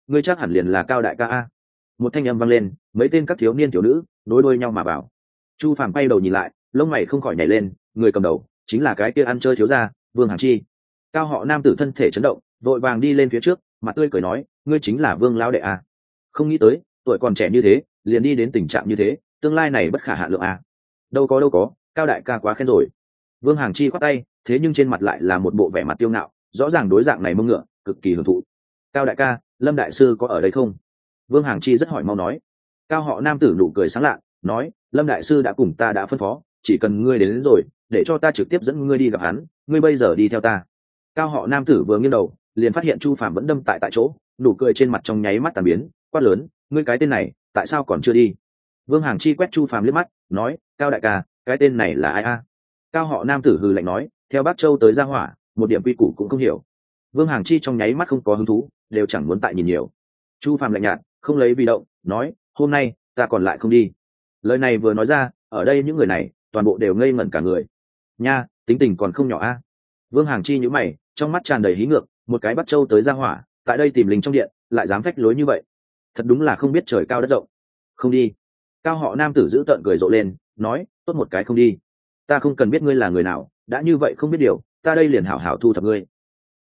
ngươi chắc hẳn liền là Cao đại ca a. Một thanh âm vang lên, mấy tên các thiếu niên tiểu nữ nối đuôi nhau mà vào. Chu Phàm quay đầu nhìn lại, lông mày không khỏi nhảy lên, người cầm đầu chính là cái kia ăn chơi thiếu gia Vương Hàng Chi. Cao họ nam tử thân thể chấn động, vội vàng đi lên phía trước, mặt tươi cười nói, ngươi chính là Vương lão đệ a. Không nghĩ tới tuổi còn trẻ như thế liền đi đến tình trạng như thế, tương lai này bất khả hạ lượng a. Đâu có đâu có, Cao đại ca quá khen rồi. Vương Hàng Chi khoát tay, thế nhưng trên mặt lại là một bộ vẻ mặt tiêu ngạo, rõ ràng đối dạng này mông ngựa cực kỳ hưởng thụ. Cao đại ca, Lâm đại sư có ở đây không? Vương Hàng Chi rất hỏi mau nói. Cao họ nam tử nụ cười sáng lạ, nói, Lâm đại sư đã cùng ta đã phân phó, chỉ cần ngươi đến, đến rồi để cho ta trực tiếp dẫn ngươi đi gặp hắn, ngươi bây giờ đi theo ta. Cao họ nam tử vừa nghiêng đầu liền phát hiện Chu Phàm vẫn đâm tại tại chỗ, nụ cười trên mặt trong nháy mắt tàn biến, quát lớn, ngươi cái tên này tại sao còn chưa đi? Vương Hàng Chi quét Chu Phàm liếc mắt, nói, Cao đại ca, cái tên này là ai a? Cao họ nam tử hừ lạnh nói, theo Bắc Châu tới Gia Hỏa, một điểm quy củ cũng không hiểu. Vương Hàng Chi trong nháy mắt không có hứng thú, đều chẳng muốn tại nhìn nhiều. Chu Phàm lạnh nhạt, không lấy vì động, nói, hôm nay ta còn lại không đi. Lời này vừa nói ra, ở đây những người này toàn bộ đều ngây ngẩn cả người. Nha, tính tình còn không nhỏ a. Vương Hàng Chi nhíu mày, trong mắt tràn đầy hí ngược, một cái Bắc Châu tới Gia Hỏa, tại đây tìm lính trong điện, lại dám phách lối như vậy, thật đúng là không biết trời cao đất rộng. Không đi. Cao họ nam tử giữ tợn cười rộ lên, nói, tốt một cái không đi. Ta không cần biết ngươi là người nào, đã như vậy không biết điều, ta đây liền hảo hảo thu thập ngươi,